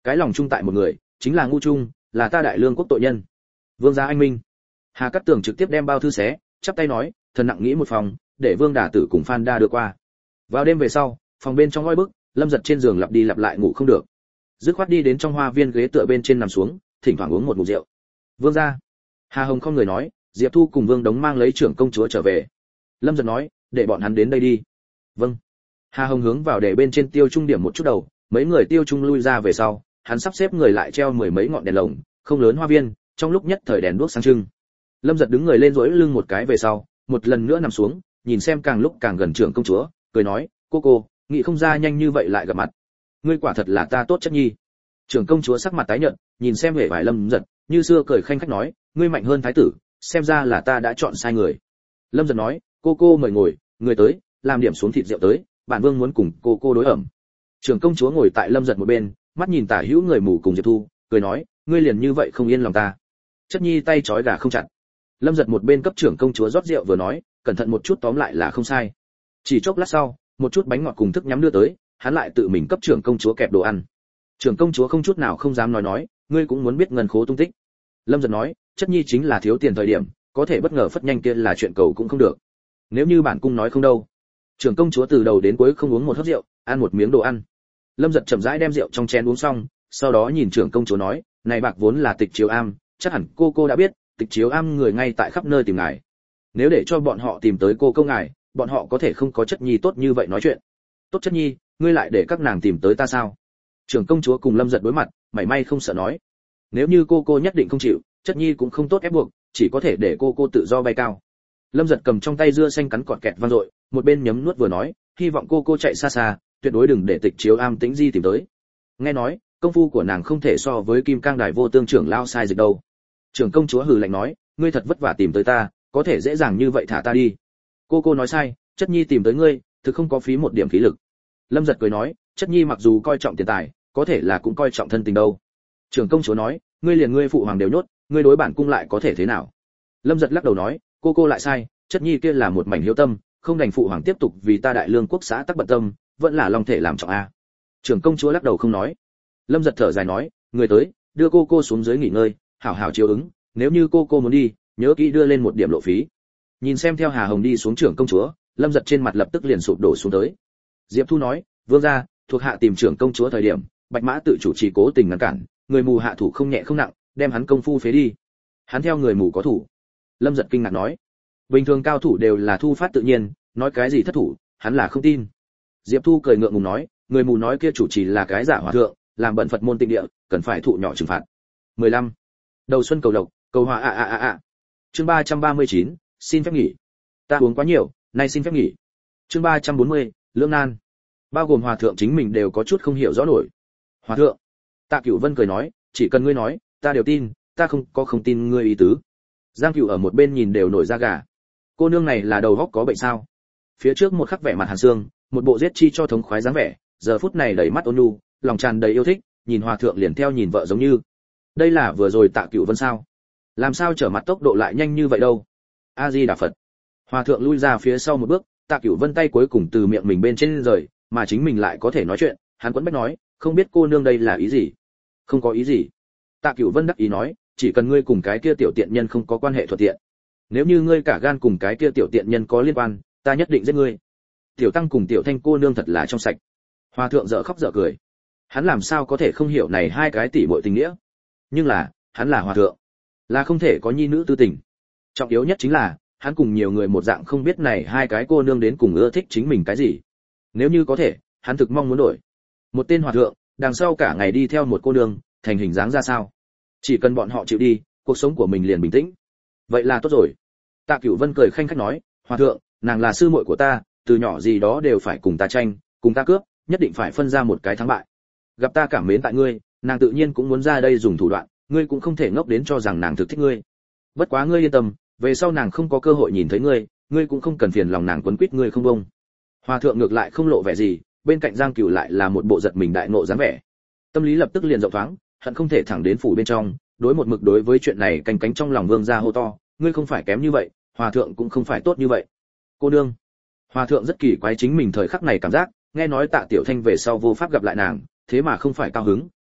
cái lòng chung tại một người chính là ngu trung, là ta đại lương quốc tội nhân. Vương gia anh minh. Hà Cát Tường trực tiếp đem bao thư xé, chắp tay nói, thần nặng nghĩ một phòng, để Vương Đả Tử cùng Phan Đa đưa qua. Vào đêm về sau, phòng bên trong oi bức, Lâm Giật trên giường lặp đi lặp lại ngủ không được. Dứt khoát đi đến trong hoa viên ghế tựa bên trên nằm xuống, thỉnh thoảng uống một ngụm rượu. Vương gia. Hà Hồng không người nói, Diệp Thu cùng Vương Đống mang lấy trưởng công chúa trở về. Lâm Giật nói, để bọn hắn đến đây đi. Vâng. Hà Hồng hướng vào để bên trên tiêu trung điểm một chút đầu, mấy người tiêu trung lui ra về sau, hắn sắp xếp người lại treo mười mấy ngọn đèn lồng, không lớn hoa viên, trong lúc nhất thời đèn đuốc sáng trưng. Lâm Giật đứng người lên duỗi lưng một cái về sau, một lần nữa nằm xuống, nhìn xem càng lúc càng gần trưởng công chúa, cười nói, cô cô, nghĩ không ra nhanh như vậy lại gặp mặt. Ngươi quả thật là ta tốt chất nhi. Trưởng công chúa sắc mặt tái nhợt, nhìn xem vẻ vải Lâm Giật, như xưa cười khanh khách nói, ngươi mạnh hơn thái tử, xem ra là ta đã chọn sai người. Lâm Giật nói, cô cô mời ngồi, người tới, làm điểm xuống thịt rượu tới, bản vương muốn cùng cô cô đối ẩm. Trưởng công chúa ngồi tại Lâm Giật một bên, mắt nhìn tả hữu người mù cùng Diệp Thu, cười nói, ngươi liền như vậy không yên lòng ta. Chất nhi tay trói gà không chặt. Lâm Giật một bên cấp trưởng công chúa rót rượu vừa nói, cẩn thận một chút tóm lại là không sai. Chỉ chốc lát sau, một chút bánh ngọt cùng thức nhắm đưa tới, hắn lại tự mình cấp trưởng công chúa kẹp đồ ăn. Trưởng công chúa không chút nào không dám nói nói, ngươi cũng muốn biết ngân khố tung tích. Lâm Giật nói, chất nhi chính là thiếu tiền thời điểm, có thể bất ngờ phất nhanh kia là chuyện cầu cũng không được. Nếu như bản cung nói không đâu. Trưởng công chúa từ đầu đến cuối không uống một hớp rượu, ăn một miếng đồ ăn. Lâm Giật chậm rãi đem rượu trong chén uống xong, sau đó nhìn trưởng công chúa nói, này bạc vốn là Tịch Chiếu Am, chắc hẳn cô cô đã biết, Tịch Chiếu Am người ngay tại khắp nơi tìm ngài. Nếu để cho bọn họ tìm tới cô câu ngài, bọn họ có thể không có chất nhi tốt như vậy nói chuyện. Tốt chất nhi, ngươi lại để các nàng tìm tới ta sao? Trưởng công chúa cùng Lâm Giật đối mặt, mảy may không sợ nói. Nếu như cô cô nhất định không chịu, chất nhi cũng không tốt ép buộc, chỉ có thể để cô cô tự do bay cao. Lâm Giật cầm trong tay dưa xanh cắn cọt kẹt vang dội, một bên nhấm nuốt vừa nói, hy vọng cô cô chạy xa xa, tuyệt đối đừng để Tịch Chiếu Am Tĩnh Di tìm tới. Nghe nói, công phu của nàng không thể so với Kim Cang Đài Vô Tương trưởng lao sai dịch đâu. Trưởng công chúa hừ lạnh nói, ngươi thật vất vả tìm tới ta, có thể dễ dàng như vậy thả ta đi. Cô cô nói sai, chất nhi tìm tới ngươi, thực không có phí một điểm khí lực. Lâm Giật cười nói, chất nhi mặc dù coi trọng tiền tài, có thể là cũng coi trọng thân tình đâu. Trưởng công chúa nói, ngươi liền ngươi phụ hoàng đều nhốt, ngươi đối bản cung lại có thể thế nào? Lâm Giật lắc đầu nói, cô cô lại sai, chất nhi kia là một mảnh hiếu tâm, không đành phụ hoàng tiếp tục vì ta đại lương quốc xã tắc bận tâm, vẫn là long thể làm trọng a. Trưởng công chúa lắc đầu không nói. Lâm Giật thở dài nói, người tới, đưa cô cô xuống dưới nghỉ ngơi, hảo hảo chiếu ứng, nếu như cô cô muốn đi, nhớ kỹ đưa lên một điểm lộ phí. Nhìn xem theo Hà Hồng đi xuống trưởng công chúa, Lâm Giật trên mặt lập tức liền sụp đổ xuống tới. Diệp Thu nói, vương gia, thuộc hạ tìm trưởng công chúa thời điểm, Bạch Mã tự chủ trì cố tình ngăn cản, người mù hạ thủ không nhẹ không nặng, đem hắn công phu phế đi. Hắn theo người mù có thủ. Lâm Giật kinh ngạc nói, bình thường cao thủ đều là thu phát tự nhiên, nói cái gì thất thủ, hắn là không tin. Diệp Thu cười ngượng ngùng nói, người mù nói kia chủ trì là cái giả hòa thượng, làm bận Phật môn tịnh địa, cần phải thụ nhỏ trừng phạt. mười lăm. Đầu xuân cầu lộc, cầu hòa a a a a. Chương ba trăm ba mươi chín, xin phép nghỉ. Ta uống quá nhiều, nay xin phép nghỉ. Chương ba trăm bốn mươi, lưỡng nan. Bao gồm hòa thượng chính mình đều có chút không hiểu rõ nổi. Hòa thượng. Tạ Cửu Vân cười nói, chỉ cần ngươi nói, ta đều tin, ta không có không tin ngươi ý tứ. Giang Cửu ở một bên nhìn đều nổi da gà. Cô nương này là đầu óc có bệnh sao? Phía trước một khắc vẻ mặt hàn xương, một bộ giết chi cho thống khoái dáng vẻ, giờ phút này đầy mắt ôn nhu, lòng tràn đầy yêu thích, nhìn hòa thượng liền theo nhìn vợ giống như. Đây là vừa rồi Tạ Cửu Vân sao? Làm sao trở mặt tốc độ lại nhanh như vậy đâu? A Di Đà Phật. Hòa thượng lui ra phía sau một bước, Tạ Cửu Vân tay cuối cùng từ miệng mình bên trên rời, mà chính mình lại có thể nói chuyện, hắn quấn bách nói, không biết cô nương đây là ý gì? Không có ý gì. Tạ Cửu Vân đắc ý nói, chỉ cần ngươi cùng cái kia tiểu tiện nhân không có quan hệ thuận tiện. Nếu như ngươi cả gan cùng cái kia tiểu tiện nhân có liên quan, ta nhất định giết ngươi. Tiểu Tăng cùng Tiểu Thanh cô nương thật là trong sạch. Hòa thượng dở khóc dở cười. Hắn làm sao có thể không hiểu này hai cái tỷ muội tình nghĩa? Nhưng là, hắn là hòa thượng, là không thể có nhi nữ tư tình. Trọng yếu nhất chính là, hắn cùng nhiều người một dạng không biết này hai cái cô nương đến cùng ưa thích chính mình cái gì. Nếu như có thể, hắn thực mong muốn đổi. Một tên hòa thượng, đằng sau cả ngày đi theo một cô nương, thành hình dáng ra sao? Chỉ cần bọn họ chịu đi, cuộc sống của mình liền bình tĩnh. Vậy là tốt rồi. Tạ Cửu Vân cười khanh khách nói, hòa thượng, nàng là sư muội của ta, từ nhỏ gì đó đều phải cùng ta tranh, cùng ta cướp, nhất định phải phân ra một cái thắng bại. Gặp ta cảm mến tại ngươi, nàng tự nhiên cũng muốn ra đây dùng thủ đoạn, ngươi cũng không thể ngốc đến cho rằng nàng thực thích ngươi. Bất quá ngươi yên tâm, về sau nàng không có cơ hội nhìn thấy ngươi, ngươi cũng không cần phiền lòng nàng quấn quýt ngươi không bông. Hòa thượng ngược lại không lộ vẻ gì, bên cạnh Giang Cửu lại là một bộ giật mình đại ngộ dáng vẻ. Tâm lý lập tức liền rộng thoáng, hận không thể thẳng đến phủ bên trong, đối một mực đối với chuyện này canh cánh trong lòng vương gia hô to, ngươi không phải kém như vậy, hòa thượng cũng không phải tốt như vậy. Cô đương. Hòa thượng rất kỳ quái chính mình thời khắc này cảm giác, nghe nói Tạ Tiểu Thanh về sau vô pháp gặp lại nàng, thế mà không phải cao hứng,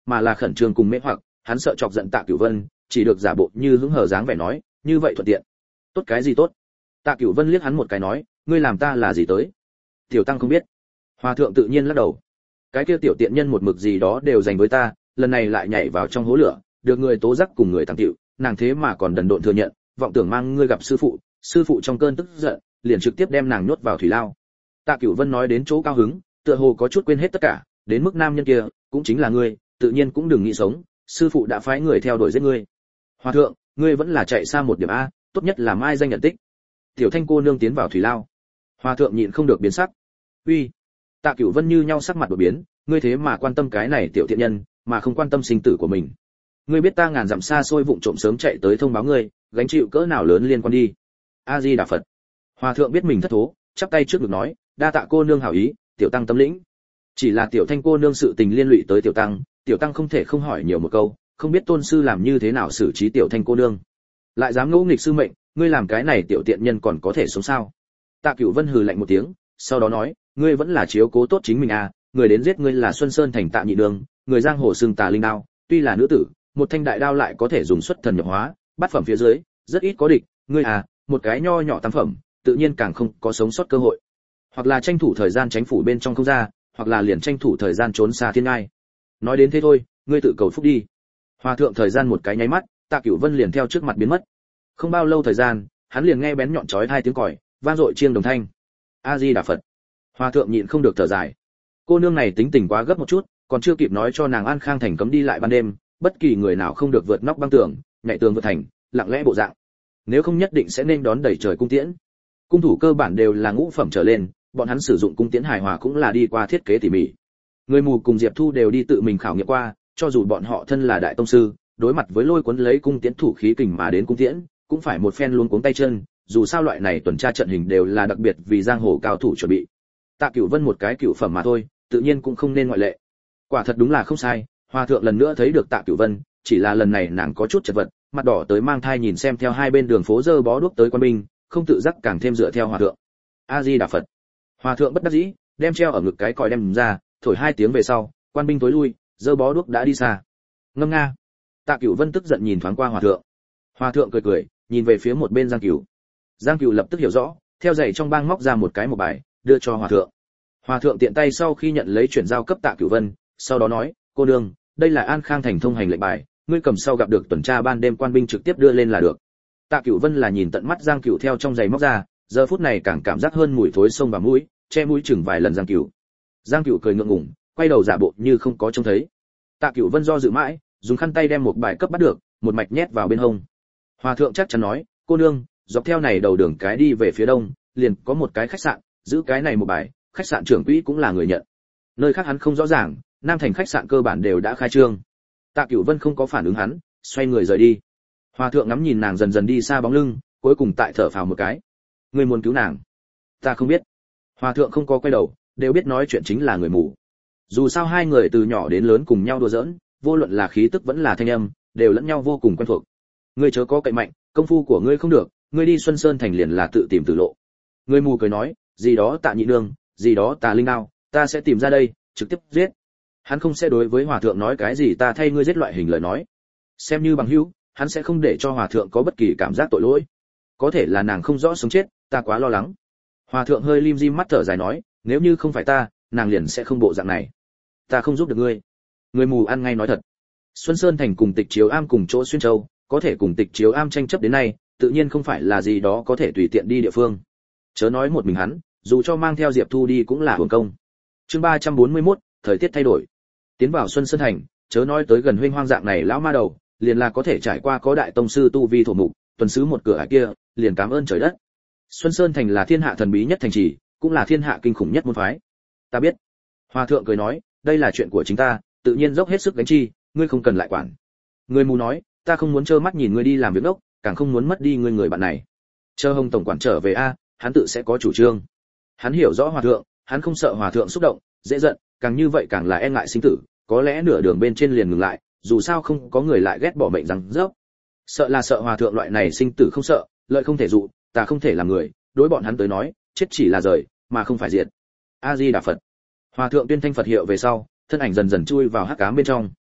mà là khẩn trương cùng mê hoặc, hắn sợ chọc giận Tạ Cửu Vân, chỉ được giả bộ như hứng hờ dáng vẻ nói, như vậy thuận tiện. Tốt cái gì tốt? Tạ Cửu Vân liếc hắn một cái nói, ngươi làm ta là gì tới? Tiểu tăng không biết. Hòa thượng tự nhiên lắc đầu. Cái kia tiểu tiện nhân một mực gì đó đều dành với ta, lần này lại nhảy vào trong hố lửa, được người tố giác cùng người tăng tiểu, nàng thế mà còn đần độn thừa nhận, vọng tưởng mang ngươi gặp sư phụ, sư phụ trong cơn tức giận, liền trực tiếp đem nàng nhốt vào thủy lao. Tạ Cửu Vân nói đến chỗ cao hứng, tựa hồ có chút quên hết tất cả, đến mức nam nhân kia, cũng chính là ngươi, tự nhiên cũng đừng nghĩ sống, sư phụ đã phái người theo đuổi giết ngươi. Hòa thượng, ngươi vẫn là chạy xa một điểm a, tốt nhất là mai danh nhận tích. Tiểu Thanh cô nương tiến vào thủy lao. Hòa thượng nhịn không được biến sắc. Uy. Tạ Cửu Vân như nhau sắc mặt đổi biến, ngươi thế mà quan tâm cái này tiểu thiện nhân, mà không quan tâm sinh tử của mình. Ngươi biết ta ngàn dặm xa xôi vụng trộm sớm chạy tới thông báo ngươi, gánh chịu cỡ nào lớn liên quan đi. A Di Đà Phật. Hòa thượng biết mình thất thố, chắp tay trước ngực nói, đa tạ cô nương hảo ý, tiểu tăng tâm lĩnh. Chỉ là tiểu Thanh cô nương sự tình liên lụy tới tiểu tăng, tiểu tăng không thể không hỏi nhiều một câu, không biết tôn sư làm như thế nào xử trí tiểu Thanh cô nương. Lại dám ngỗ nghịch sư mệnh, ngươi làm cái này tiểu tiện nhân còn có thể sống sao? Tạ Cửu Vân hừ lạnh một tiếng, sau đó nói, ngươi vẫn là chiếu cố tốt chính mình à, người đến giết ngươi là Xuân Sơn thành Tạ Nhị Đường, người giang hồ xưng Tà Linh đao, tuy là nữ tử, một thanh đại đao lại có thể dùng xuất thần nhập hóa, bát phẩm phía dưới, rất ít có địch, ngươi à, một cái nho nhỏ tam phẩm, tự nhiên càng không có sống sót cơ hội. Hoặc là tranh thủ thời gian tránh phủ bên trong không ra, hoặc là liền tranh thủ thời gian trốn xa thiên ngai. Nói đến thế thôi, ngươi tự cầu phúc đi. Hòa thượng thời gian một cái nháy mắt, Tạ Cửu Vân liền theo trước mặt biến mất. Không bao lâu thời gian, hắn liền nghe bén nhọn chói hai tiếng còi, vang dội chiêng đồng thanh. A Di Đà Phật. Hòa thượng nhịn không được thở dài. Cô nương này tính tình quá gấp một chút, còn chưa kịp nói cho nàng An Khang thành cấm đi lại ban đêm, bất kỳ người nào không được vượt nóc băng tường, nhảy tường vượt thành, lặng lẽ bộ dạng. Nếu không nhất định sẽ nên đón đẩy trời cung tiễn. Cung thủ cơ bản đều là ngũ phẩm trở lên, bọn hắn sử dụng cung tiễn hài hòa cũng là đi qua thiết kế tỉ mỉ. Người mù cùng Diệp Thu đều đi tự mình khảo nghiệm qua, cho dù bọn họ thân là đại tông sư, đối mặt với lôi cuốn lấy cung tiễn thủ khí kình mà đến cung tiễn, cũng phải một phen luống cuống tay chân, dù sao loại này tuần tra trận hình đều là đặc biệt vì giang hồ cao thủ chuẩn bị. Tạ Cửu Vân một cái cửu phẩm mà thôi, tự nhiên cũng không nên ngoại lệ. Quả thật đúng là không sai, Hòa thượng lần nữa thấy được Tạ Cửu Vân, chỉ là lần này nàng có chút chật vật, mặt đỏ tới mang thai nhìn xem theo hai bên đường phố dơ bó đuốc tới quan binh, không tự giác càng thêm dựa theo Hòa thượng. A Di Đà Phật. Hòa thượng bất đắc dĩ, đem treo ở ngực cái còi đem ra, thổi hai tiếng về sau, quan binh tối lui, dơ bó đuốc đã đi xa. Ngâm nga. Tạ Cửu Vân tức giận nhìn thoáng qua Hòa thượng. Hòa thượng cười cười, nhìn về phía một bên Giang Cửu. Giang Cửu lập tức hiểu rõ, theo giày trong bang móc ra một cái một bài, đưa cho Hòa thượng. Hòa thượng tiện tay sau khi nhận lấy chuyển giao cấp Tạ Cửu Vân, sau đó nói, cô nương, đây là An Khang thành thông hành lệnh bài, ngươi cầm sau gặp được tuần tra ban đêm quan binh trực tiếp đưa lên là được. Tạ Cửu Vân là nhìn tận mắt Giang Cửu theo trong giày móc ra, giờ phút này càng cảm giác hơn mùi thối sông vào mũi, che mũi chừng vài lần Giang Cửu. Giang Cửu cười ngượng ngùng, quay đầu giả bộ như không có trông thấy. Tạ Cửu Vân do dự mãi, dùng khăn tay đem một bài cấp bắt được, một mạch nhét vào bên hông. Hòa thượng chắc chắn nói, cô nương, dọc theo này đầu đường cái đi về phía đông, liền có một cái khách sạn, giữ cái này một bài, khách sạn trưởng quỹ cũng là người nhận. Nơi khác hắn không rõ ràng, Nam thành khách sạn cơ bản đều đã khai trương. Tạ Cửu Vân không có phản ứng hắn, xoay người rời đi. Hòa thượng ngắm nhìn nàng dần dần đi xa bóng lưng, cuối cùng tại thở phào một cái. Ngươi muốn cứu nàng? Ta không biết. Hòa thượng không có quay đầu, đều biết nói chuyện chính là người mù. Dù sao hai người từ nhỏ đến lớn cùng nhau đùa giỡn, vô luận là khí tức vẫn là thanh âm, đều lẫn nhau vô cùng quen thuộc. Ngươi chớ có cậy mạnh, công phu của ngươi không được, ngươi đi Xuân Sơn thành liền là tự tìm tử lộ. Người mù cười nói, gì đó Tạ Nhị Nương, gì đó Tà Linh đao, ta sẽ tìm ra đây, trực tiếp giết. Hắn không sẽ đối với Hòa thượng nói cái gì ta thay ngươi giết loại hình lời nói. Xem như bằng hữu, hắn sẽ không để cho Hòa thượng có bất kỳ cảm giác tội lỗi. Có thể là nàng không rõ sống chết, ta quá lo lắng. Hòa thượng hơi lim dim mắt thở dài nói, nếu như không phải ta, nàng liền sẽ không bộ dạng này. Ta không giúp được ngươi. Người mù ăn ngay nói thật. Xuân Sơn thành cùng Tịch Chiếu Am cùng chỗ Xuyên Châu, có thể cùng Tịch Chiếu Am tranh chấp đến nay, tự nhiên không phải là gì đó có thể tùy tiện đi địa phương. Chớ nói một mình hắn, dù cho mang theo Diệp Thu đi cũng là hưởng công. Chương ba trăm bốn mươi mốt, thời tiết thay đổi. Tiến vào Xuân Sơn thành, chớ nói tới gần huynh hoang dạng này lão ma đầu, liền là có thể trải qua có đại tông sư tu vi thổ mục, tuần sứ một cửa ải kia, liền cảm ơn trời đất. Xuân Sơn thành là thiên hạ thần bí nhất thành trì, cũng là thiên hạ kinh khủng nhất môn phái. Ta biết. Hòa thượng cười nói, đây là chuyện của chính ta, tự nhiên dốc hết sức gánh chi, ngươi không cần lại quản. Người mù nói, ta không muốn trơ mắt nhìn ngươi đi làm việc đốc, càng không muốn mất đi ngươi người bạn này. Chờ Hồng tổng quản trở về a, hắn tự sẽ có chủ trương. Hắn hiểu rõ Hòa thượng, hắn không sợ Hòa thượng xúc động, dễ giận, càng như vậy càng là e ngại sinh tử, có lẽ nửa đường bên trên liền ngừng lại, dù sao không có người lại ghét bỏ mệnh rằng dốc. Sợ là sợ Hòa thượng loại này sinh tử không sợ, lợi không thể dụ, ta không thể làm người, đối bọn hắn tới nói, chết chỉ là rời, mà không phải diệt. A Di Đà Phật. Hòa thượng tuyên thanh Phật hiệu về sau, thân ảnh dần dần chui vào hắc ám bên trong.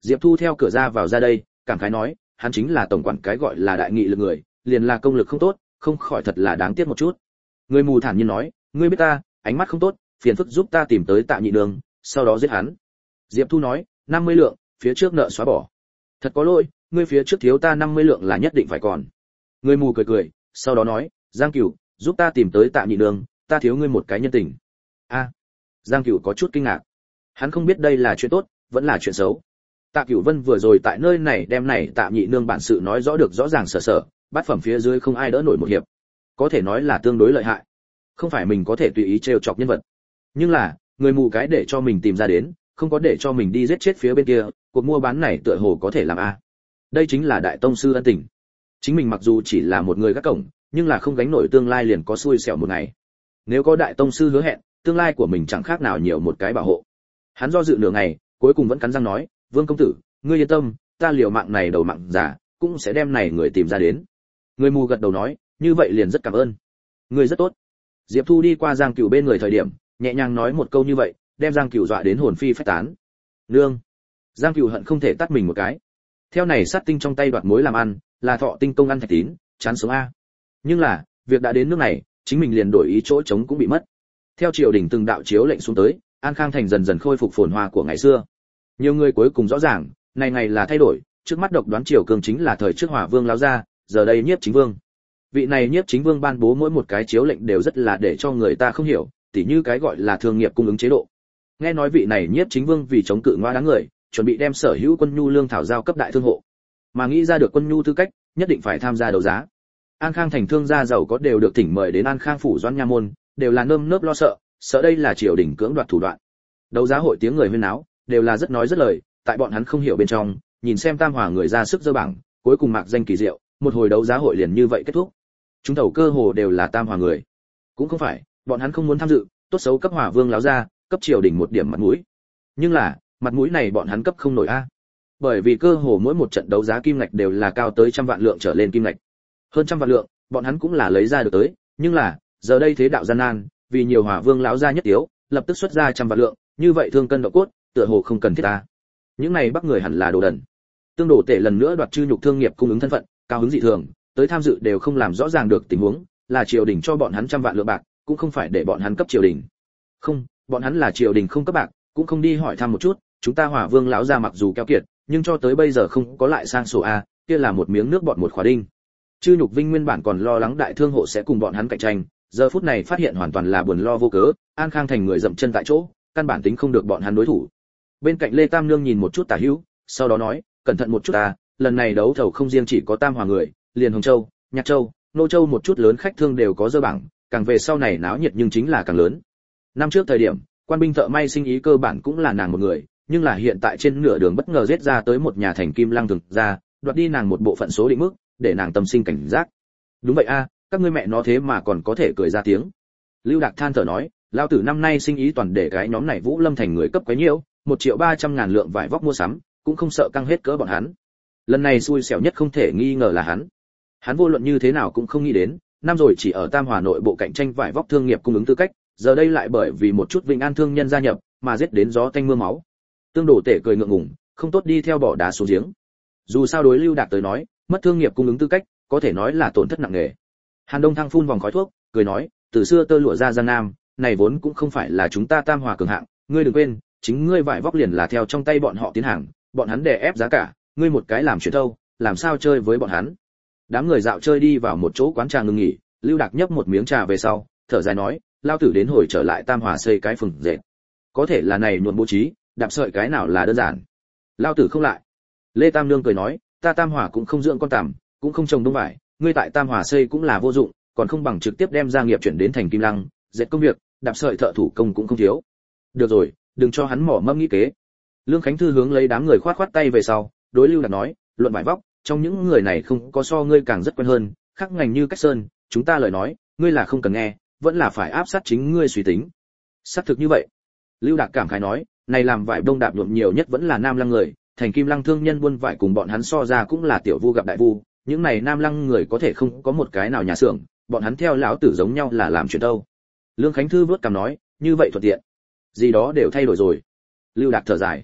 Diệp Thu theo cửa ra vào ra đây, cảm khái nói, hắn chính là tổng quản cái gọi là đại nghị lực người, liền là công lực không tốt, không khỏi thật là đáng tiếc một chút. Người mù thản nhiên nói, ngươi biết ta, ánh mắt không tốt, phiền phức giúp ta tìm tới Tạ Nhị Nương, sau đó giết hắn. Diệp Thu nói, năm mươi lượng, phía trước nợ xóa bỏ. Thật có lỗi, ngươi phía trước thiếu ta năm mươi lượng là nhất định phải còn. Người mù cười cười, sau đó nói, Giang Cửu, giúp ta tìm tới Tạ Nhị Nương, ta thiếu ngươi một cái nhân tình. A. Giang Cửu có chút kinh ngạc. Hắn không biết đây là chuyện tốt, vẫn là chuyện xấu. Tạ Cửu Vân vừa rồi tại nơi này đem này Tạ Nhị Nương bản sự nói rõ được rõ ràng sở sở, bát phẩm phía dưới không ai đỡ nổi một hiệp. Có thể nói là tương đối lợi hại. Không phải mình có thể tùy ý trêu chọc nhân vật. Nhưng là, người mù cái để cho mình tìm ra đến, không có để cho mình đi giết chết phía bên kia, cuộc mua bán này tựa hồ có thể làm a. Đây chính là đại tông sư ân tình. Chính mình mặc dù chỉ là một người gác cổng, nhưng là không gánh nổi tương lai liền có xui xẻo một ngày. Nếu có đại tông sư hứa hẹn, tương lai của mình chẳng khác nào nhiều một cái bảo hộ. Hắn do dự nửa ngày, cuối cùng vẫn cắn răng nói, Vương công tử, ngươi yên tâm, ta liều mạng này đầu mạng giả, cũng sẽ đem này người tìm ra đến. Người mù gật đầu nói, như vậy liền rất cảm ơn. Ngươi rất tốt. Diệp Thu đi qua Giang Cửu bên người thời điểm, nhẹ nhàng nói một câu như vậy, đem Giang Cửu dọa đến hồn phi phách tán. Nương. Giang Cửu hận không thể tát mình một cái. Theo này sát tinh trong tay đoạt mối làm ăn, là thọ tinh công ăn thạch tín, chán sống a. Nhưng là, việc đã đến nước này, chính mình liền đổi ý chỗ trống cũng bị mất. Theo triều đình từng đạo chiếu lệnh xuống tới, An Khang thành dần dần khôi phục phồn hoa của ngày xưa. Nhiều người cuối cùng rõ ràng, này ngày là thay đổi, trước mắt độc đoán triều cường chính là thời trước Hỏa Vương lão gia, giờ đây Nhiếp Chính Vương. Vị này Nhiếp Chính Vương ban bố mỗi một cái chiếu lệnh đều rất là để cho người ta không hiểu, tỉ như cái gọi là thương nghiệp cung ứng chế độ. Nghe nói vị này Nhiếp Chính Vương vì chống cự ngoa đáng người, chuẩn bị đem sở hữu quân nhu lương thảo giao cấp đại thương hộ. Mà nghĩ ra được quân nhu tư cách, nhất định phải tham gia đấu giá. An Khang thành thương gia giàu có đều được thỉnh mời đến An Khang phủ Doãn nha môn, đều là nơm nớp lo sợ, sợ đây là triều đình cưỡng đoạt thủ đoạn. Đấu giá hội tiếng người huyên náo, đều là rất nói rất lời, tại bọn hắn không hiểu bên trong, nhìn xem Tam Hòa người ra sức dơ bảng, cuối cùng mạc danh kỳ diệu, một hồi đấu giá hội liền như vậy kết thúc. Chúng thầu cơ hồ đều là Tam Hòa người. Cũng không phải, bọn hắn không muốn tham dự, tốt xấu cấp Hỏa Vương láo ra, cấp triều đình một điểm mặt mũi. Nhưng là, mặt mũi này bọn hắn cấp không nổi a. Bởi vì cơ hồ mỗi một trận đấu giá kim ngạch đều là cao tới trăm vạn lượng trở lên kim ngạch. Hơn trăm vạn lượng, bọn hắn cũng là lấy ra được tới, nhưng là, giờ đây thế đạo gian nan, vì nhiều Hỏa Vương lão gia nhất yếu, lập tức xuất ra trăm vạn lượng, như vậy thương cân độ cốt, tựa hồ không cần thiết ta. Những này bắc người hẳn là đồ đần. Tương đổ tệ lần nữa đoạt chư nhục thương nghiệp cung ứng thân phận, cao hứng dị thường, tới tham dự đều không làm rõ ràng được tình huống, là triều đình cho bọn hắn trăm vạn lượng bạc, cũng không phải để bọn hắn cấp triều đình. Không, bọn hắn là triều đình không cấp bạc, cũng không đi hỏi thăm một chút, chúng ta Hỏa Vương lão gia mặc dù keo kiệt, nhưng cho tới bây giờ không có lại sang sổ a, kia là một miếng nước bọn một khóa đinh. Chư nhục Vinh nguyên bản còn lo lắng đại thương hộ sẽ cùng bọn hắn cạnh tranh, giờ phút này phát hiện hoàn toàn là buồn lo vô cớ, An Khang thành người dậm chân tại chỗ, căn bản tính không được bọn hắn đối thủ. Bên cạnh Lê Tam Nương nhìn một chút Tả Hữu, sau đó nói, cẩn thận một chút ta, lần này đấu thầu không riêng chỉ có Tam Hòa người, liền Hồng Châu, Nhạc Châu, Nô Châu một chút lớn khách thương đều có dơ bảng, càng về sau này náo nhiệt nhưng chính là càng lớn. Năm trước thời điểm, quan binh thợ may sinh ý cơ bản cũng là nàng một người, nhưng là hiện tại trên nửa đường bất ngờ giết ra tới một nhà thành Kim Lăng thường ra, đoạt đi nàng một bộ phận số định mức, để nàng tâm sinh cảnh giác. Đúng vậy a, các ngươi mẹ nó thế mà còn có thể cười ra tiếng. Lưu Đạc than thở nói, lão tử năm nay sinh ý toàn để cái nhóm này Vũ Lâm thành người cấp quá nhiều, một triệu ba trăm ngàn lượng vải vóc mua sắm, cũng không sợ căng hết cỡ bọn hắn. Lần này xui xẻo nhất không thể nghi ngờ là hắn. Hắn vô luận như thế nào cũng không nghĩ đến, năm rồi chỉ ở Tam Hòa nội bộ cạnh tranh vải vóc thương nghiệp cung ứng tư cách, giờ đây lại bởi vì một chút Vĩnh An thương nhân gia nhập, mà giết đến gió tanh mưa máu. Tương Đổ Tể cười ngượng ngùng, không tốt đi theo bỏ đá xuống giếng. Dù sao đối Lưu Đạc tới nói, mất thương nghiệp cung ứng tư cách, có thể nói là tổn thất nặng nề. Hàn Đông Thăng phun vòng khói thuốc, cười nói, từ xưa tơ lụa ra Giang Nam, này vốn cũng không phải là chúng ta Tam Hòa cường hạng, ngươi đừng quên, chính ngươi vải vóc liền là theo trong tay bọn họ tiến hàng, bọn hắn đè ép giá cả, ngươi một cái làm chuyển thâu, làm sao chơi với bọn hắn. Đám người dạo chơi đi vào một chỗ quán trà ngừng nghỉ, Lưu Đạc nhấp một miếng trà về sau, thở dài nói, lao tử đến hồi trở lại Tam Hòa xây cái phường dệt. Có thể là này nhuộm bố trí, đạp sợi cái nào là đơn giản. Lao tử không lại. Lê Tam Nương cười nói, ta Tam Hòa cũng không dưỡng con tằm, cũng không trồng đông vải, ngươi tại Tam Hòa xây cũng là vô dụng, còn không bằng trực tiếp đem gia nghiệp chuyển đến thành Kim Lăng, dệt công việc, đạp sợi thợ thủ công cũng không thiếu. Được rồi, đừng cho hắn mỏ mâm nghĩ kế. Lương Khánh Thư hướng lấy đám người khoát khoát tay về sau, đối Lưu Đạc nói, luận vải vóc, trong những người này không có so ngươi càng rất quen hơn, khác ngành như Cách Sơn, chúng ta lời nói, ngươi là không cần nghe, vẫn là phải áp sát chính ngươi suy tính. Xác thực như vậy. Lưu Đạc cảm khái nói, này làm vải đông đạp nhuộm nhiều nhất vẫn là Nam Lăng người, thành Kim Lăng thương nhân buôn vải cùng bọn hắn so ra cũng là tiểu vu gặp đại vu, những này Nam Lăng người có thể không có một cái nào nhà xưởng, bọn hắn theo lão tử giống nhau là làm chuyện đâu. Lương Khánh Thư vớt cằm nói, như vậy thuận tiện. Gì đó đều thay đổi rồi. Lưu Đạc thở dài.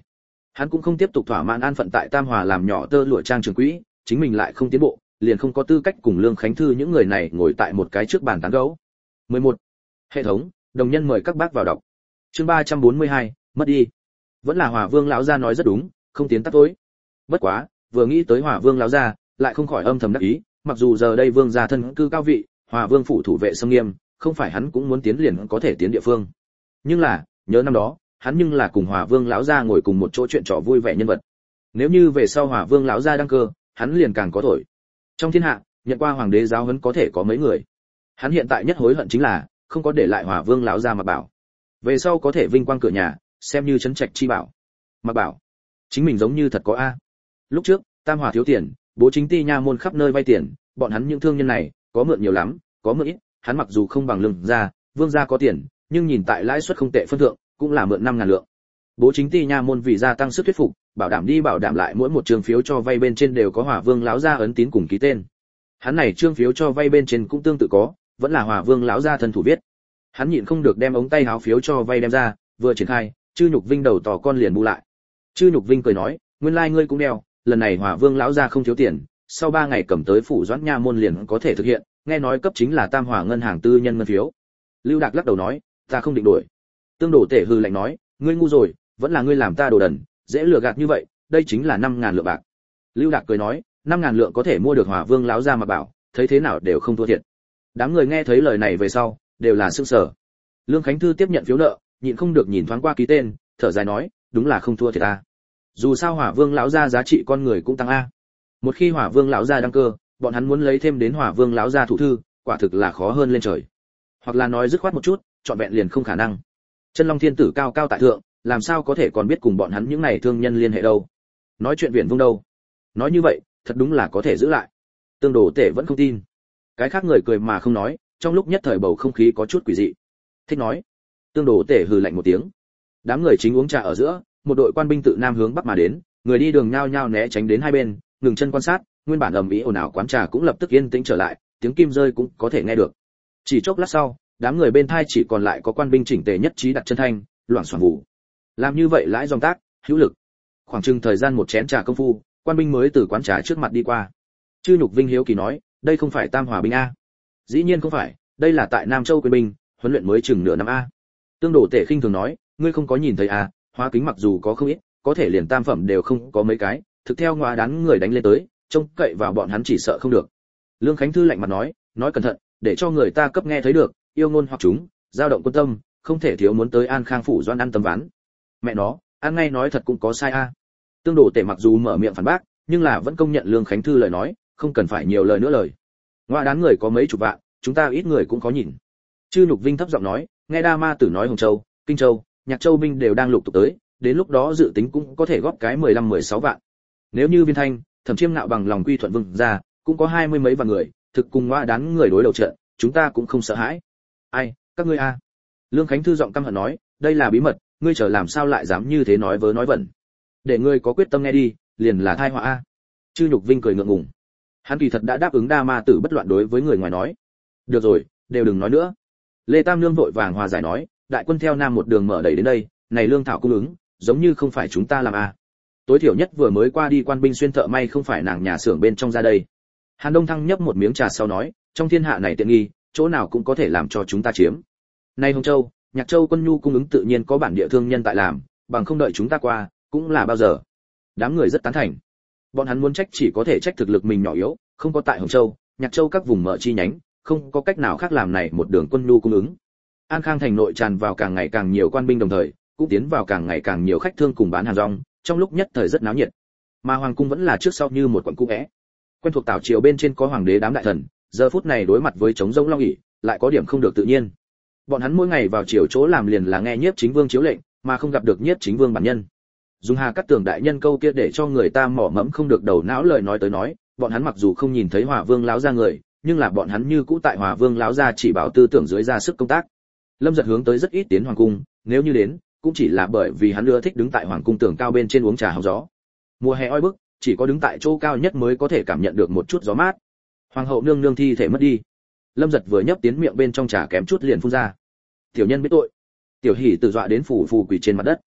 Hắn cũng không tiếp tục thỏa mãn an phận tại Tam Hòa làm nhỏ tơ lụa trang trường quỹ, chính mình lại không tiến bộ, liền không có tư cách cùng Lương Khánh Thư những người này ngồi tại một cái trước bàn tán gẫu. mười một. Hệ thống, đồng nhân mời các bác vào đọc. Chương ba trăm bốn mươi hai, mất đi. Vẫn là Hỏa Vương lão gia nói rất đúng, không tiến tắt tối. Bất quá, vừa nghĩ tới Hỏa Vương lão gia, lại không khỏi âm thầm đắc ý, mặc dù giờ đây vương gia thân cư cao vị, Hỏa Vương phủ thủ vệ xâm nghiêm, không phải hắn cũng muốn tiến liền có thể tiến địa phương. Nhưng là, nhớ năm đó, hắn nhưng là cùng Hỏa Vương lão gia ngồi cùng một chỗ chuyện trò vui vẻ nhân vật. Nếu như về sau Hỏa Vương lão gia đăng cơ, hắn liền càng có thổi. Trong thiên hạ, nhận qua hoàng đế giáo huấn có thể có mấy người. Hắn hiện tại nhất hối hận chính là không có để lại Hỏa Vương lão gia Mạc Bảo. Về sau có thể vinh quang cửa nhà, xem như trấn trạch chi bảo. Mạc Bảo, chính mình giống như thật có a. Lúc trước, Tam Hòa thiếu tiền, bố chính ti nha môn khắp nơi vay tiền, bọn hắn những thương nhân này, có mượn nhiều lắm, có mượn ít, hắn mặc dù không bằng Lương gia, Vương gia có tiền, nhưng nhìn tại lãi suất không tệ phân thượng, cũng là mượn năm ngàn lượng. Bố chính ti nha môn vì gia tăng sức thuyết phục, bảo đảm đi bảo đảm lại mỗi một trường phiếu cho vay bên trên đều có Hỏa Vương lão gia ấn tín cùng ký tên. Hắn này trương phiếu cho vay bên trên cũng tương tự có, vẫn là Hỏa Vương lão gia thân thủ viết. Hắn nhịn không được đem ống tay áo phiếu cho vay đem ra, vừa triển khai, Chư Nhục Vinh đầu tò con liền bu lại. Chư Nhục Vinh cười nói, nguyên lai like ngươi cũng đeo, lần này Hỏa Vương lão gia không thiếu tiền, sau ba ngày cầm tới phủ Doãn nha môn liền có thể thực hiện, nghe nói cấp chính là Tam Hòa ngân hàng tư nhân ngân phiếu. Lưu Đạc lắc đầu nói, ta không định đổi. Tương Đổ Tể hừ lạnh nói, ngươi ngu rồi, vẫn là ngươi làm ta đồ đần, dễ lừa gạt như vậy, đây chính là năm ngàn lượng bạc. Lưu Đạc cười nói, năm ngàn lượng có thể mua được Hỏa Vương lão gia mà bảo, thấy thế nào đều không thua thiệt. Đám người nghe thấy lời này về sau, đều là sững sờ. Lương Khánh Thư tiếp nhận phiếu nợ, nhịn không được nhìn thoáng qua ký tên, thở dài nói, đúng là không thua thiệt ta. Dù sao Hỏa Vương lão gia giá trị con người cũng tăng a. Một khi Hỏa Vương lão gia đăng cơ, bọn hắn muốn lấy thêm đến Hỏa Vương lão gia thủ thư, quả thực là khó hơn lên trời. Hoặc là nói dứt khoát một chút, chọn vẹn liền không khả năng. Chân Long Thiên Tử cao cao tại thượng, làm sao có thể còn biết cùng bọn hắn những này thương nhân liên hệ đâu? Nói chuyện viển vông đâu? Nói như vậy, thật đúng là có thể giữ lại. Tương Đồ Tể vẫn không tin. Cái khác người cười mà không nói, trong lúc nhất thời bầu không khí có chút quỷ dị. Thích nói. Tương Đồ Tể hừ lạnh một tiếng. Đám người chính uống trà ở giữa, một đội quan binh tự nam hướng bắc mà đến, người đi đường nhao nhao né tránh đến hai bên, ngừng chân quan sát, nguyên bản ầm ĩ ồn ào quán trà cũng lập tức yên tĩnh trở lại, tiếng kim rơi cũng có thể nghe được. Chỉ chốc lát sau, đám người bên thai chỉ còn lại có quan binh chỉnh tề nhất trí đặt chân thanh, loảng xoảng vụ. Làm như vậy lãi dòng tác, hữu lực. Khoảng chừng thời gian một chén trà công phu, quan binh mới từ quán trà trước mặt đi qua. Chư Nhục Vinh hiếu kỳ nói, đây không phải Tam Hòa binh a? Dĩ nhiên không phải, đây là tại Nam Châu quyền binh, huấn luyện mới chừng nửa năm a. Tương Đổ Tể khinh thường nói, ngươi không có nhìn thấy à, hóa kính mặc dù có không ít, có thể liền tam phẩm đều không có mấy cái, thực theo ngoa đán người đánh lên tới, trông cậy vào bọn hắn chỉ sợ không được. Lương Khánh Thư lạnh mặt nói, nói cẩn thận, để cho người ta cấp nghe thấy được, yêu ngôn hoặc chúng, dao động quân tâm, không thể thiếu muốn tới An Khang phủ Doan ăn tấm ván. Mẹ nó, ăn ngay nói thật cũng có sai a. Tương Đổ Tể mặc dù mở miệng phản bác, nhưng là vẫn công nhận Lương Khánh Thư lời nói, không cần phải nhiều lời nữa lời. Ngoa đán người có mấy chục vạn, chúng ta ít người cũng có nhìn. Chư Nhục Vinh thấp giọng nói, nghe Đa Ma Tử nói Hồng Châu, Kinh Châu, Nhạc Châu binh đều đang lục tục tới, đến lúc đó dự tính cũng có thể góp cái mười lăm mười sáu vạn. Nếu như Viên Thanh, Thẩm Chiêm Ngạo bằng lòng quy thuận vương ra, cũng có hai mươi mấy vạn người, thực cùng ngoa đán người đối đầu trận, chúng ta cũng không sợ hãi. Ai, các ngươi a? Lương Khánh Thư giọng căm hận nói, đây là bí mật, ngươi chờ làm sao lại dám như thế nói vớ nói vẩn. Để ngươi có quyết tâm nghe đi, liền là tai họa a. Chư Nhục Vinh cười ngượng ngùng. Hắn kỳ thật đã đáp ứng Đa Ma Tử bất loạn đối với người ngoài nói. Được rồi, đều đừng nói nữa. Lê Tam Nương vội vàng hòa giải nói, đại quân theo nam một đường mở đẩy đến đây, này lương thảo cung ứng, giống như không phải chúng ta làm a. Tối thiểu nhất vừa mới qua đi quan binh xuyên thợ may không phải nàng nhà xưởng bên trong ra đây. Hàn Đông Thăng nhấp một miếng trà sau nói, trong thiên hạ này tiện nghi, chỗ nào cũng có thể làm cho chúng ta chiếm. Nay Hồng Châu, Nhạc Châu quân nhu cung ứng tự nhiên có bản địa thương nhân tại làm, bằng không đợi chúng ta qua, cũng là bao giờ. Đám người rất tán thành. Bọn hắn muốn trách chỉ có thể trách thực lực mình nhỏ yếu, không có tại Hồng Châu, Nhạc Châu các vùng mở chi nhánh, không có cách nào khác làm này một đường quân nhu cung ứng. An Khang thành nội tràn vào càng ngày càng nhiều quan binh đồng thời, cũng tiến vào càng ngày càng nhiều khách thương cùng bán hàng rong, trong lúc nhất thời rất náo nhiệt. Mà hoàng cung vẫn là trước sau như một quận cũ é. Quen thuộc Tào triều bên trên có hoàng đế đám đại thần, giờ phút này đối mặt với trống rỗng long ỷ, lại có điểm không được tự nhiên. Bọn hắn mỗi ngày vào triều chỗ làm liền là nghe Nhiếp Chính Vương chiếu lệnh, mà không gặp được Nhiếp Chính Vương bản nhân. Dùng Hà Cát Tường đại nhân câu kia để cho người ta mỏ mẫm không được đầu não lời nói tới nói, bọn hắn mặc dù không nhìn thấy Hỏa Vương lão gia người, nhưng là bọn hắn như cũ tại Hỏa Vương lão gia chỉ bảo tư tưởng dưới ra sức công tác. Lâm Giật hướng tới rất ít tiến hoàng cung, nếu như đến, cũng chỉ là bởi vì hắn ưa thích đứng tại hoàng cung tường cao bên trên uống trà hóng gió. Mùa hè oi bức, chỉ có đứng tại chỗ cao nhất mới có thể cảm nhận được một chút gió mát. Hoàng hậu nương nương thi thể mất đi. Lâm Giật vừa nhấp tiến miệng bên trong trà kém chút liền phun ra. Tiểu nhân biết tội. Tiểu Hỉ tự dọa đến phủ phù quỳ trên mặt đất.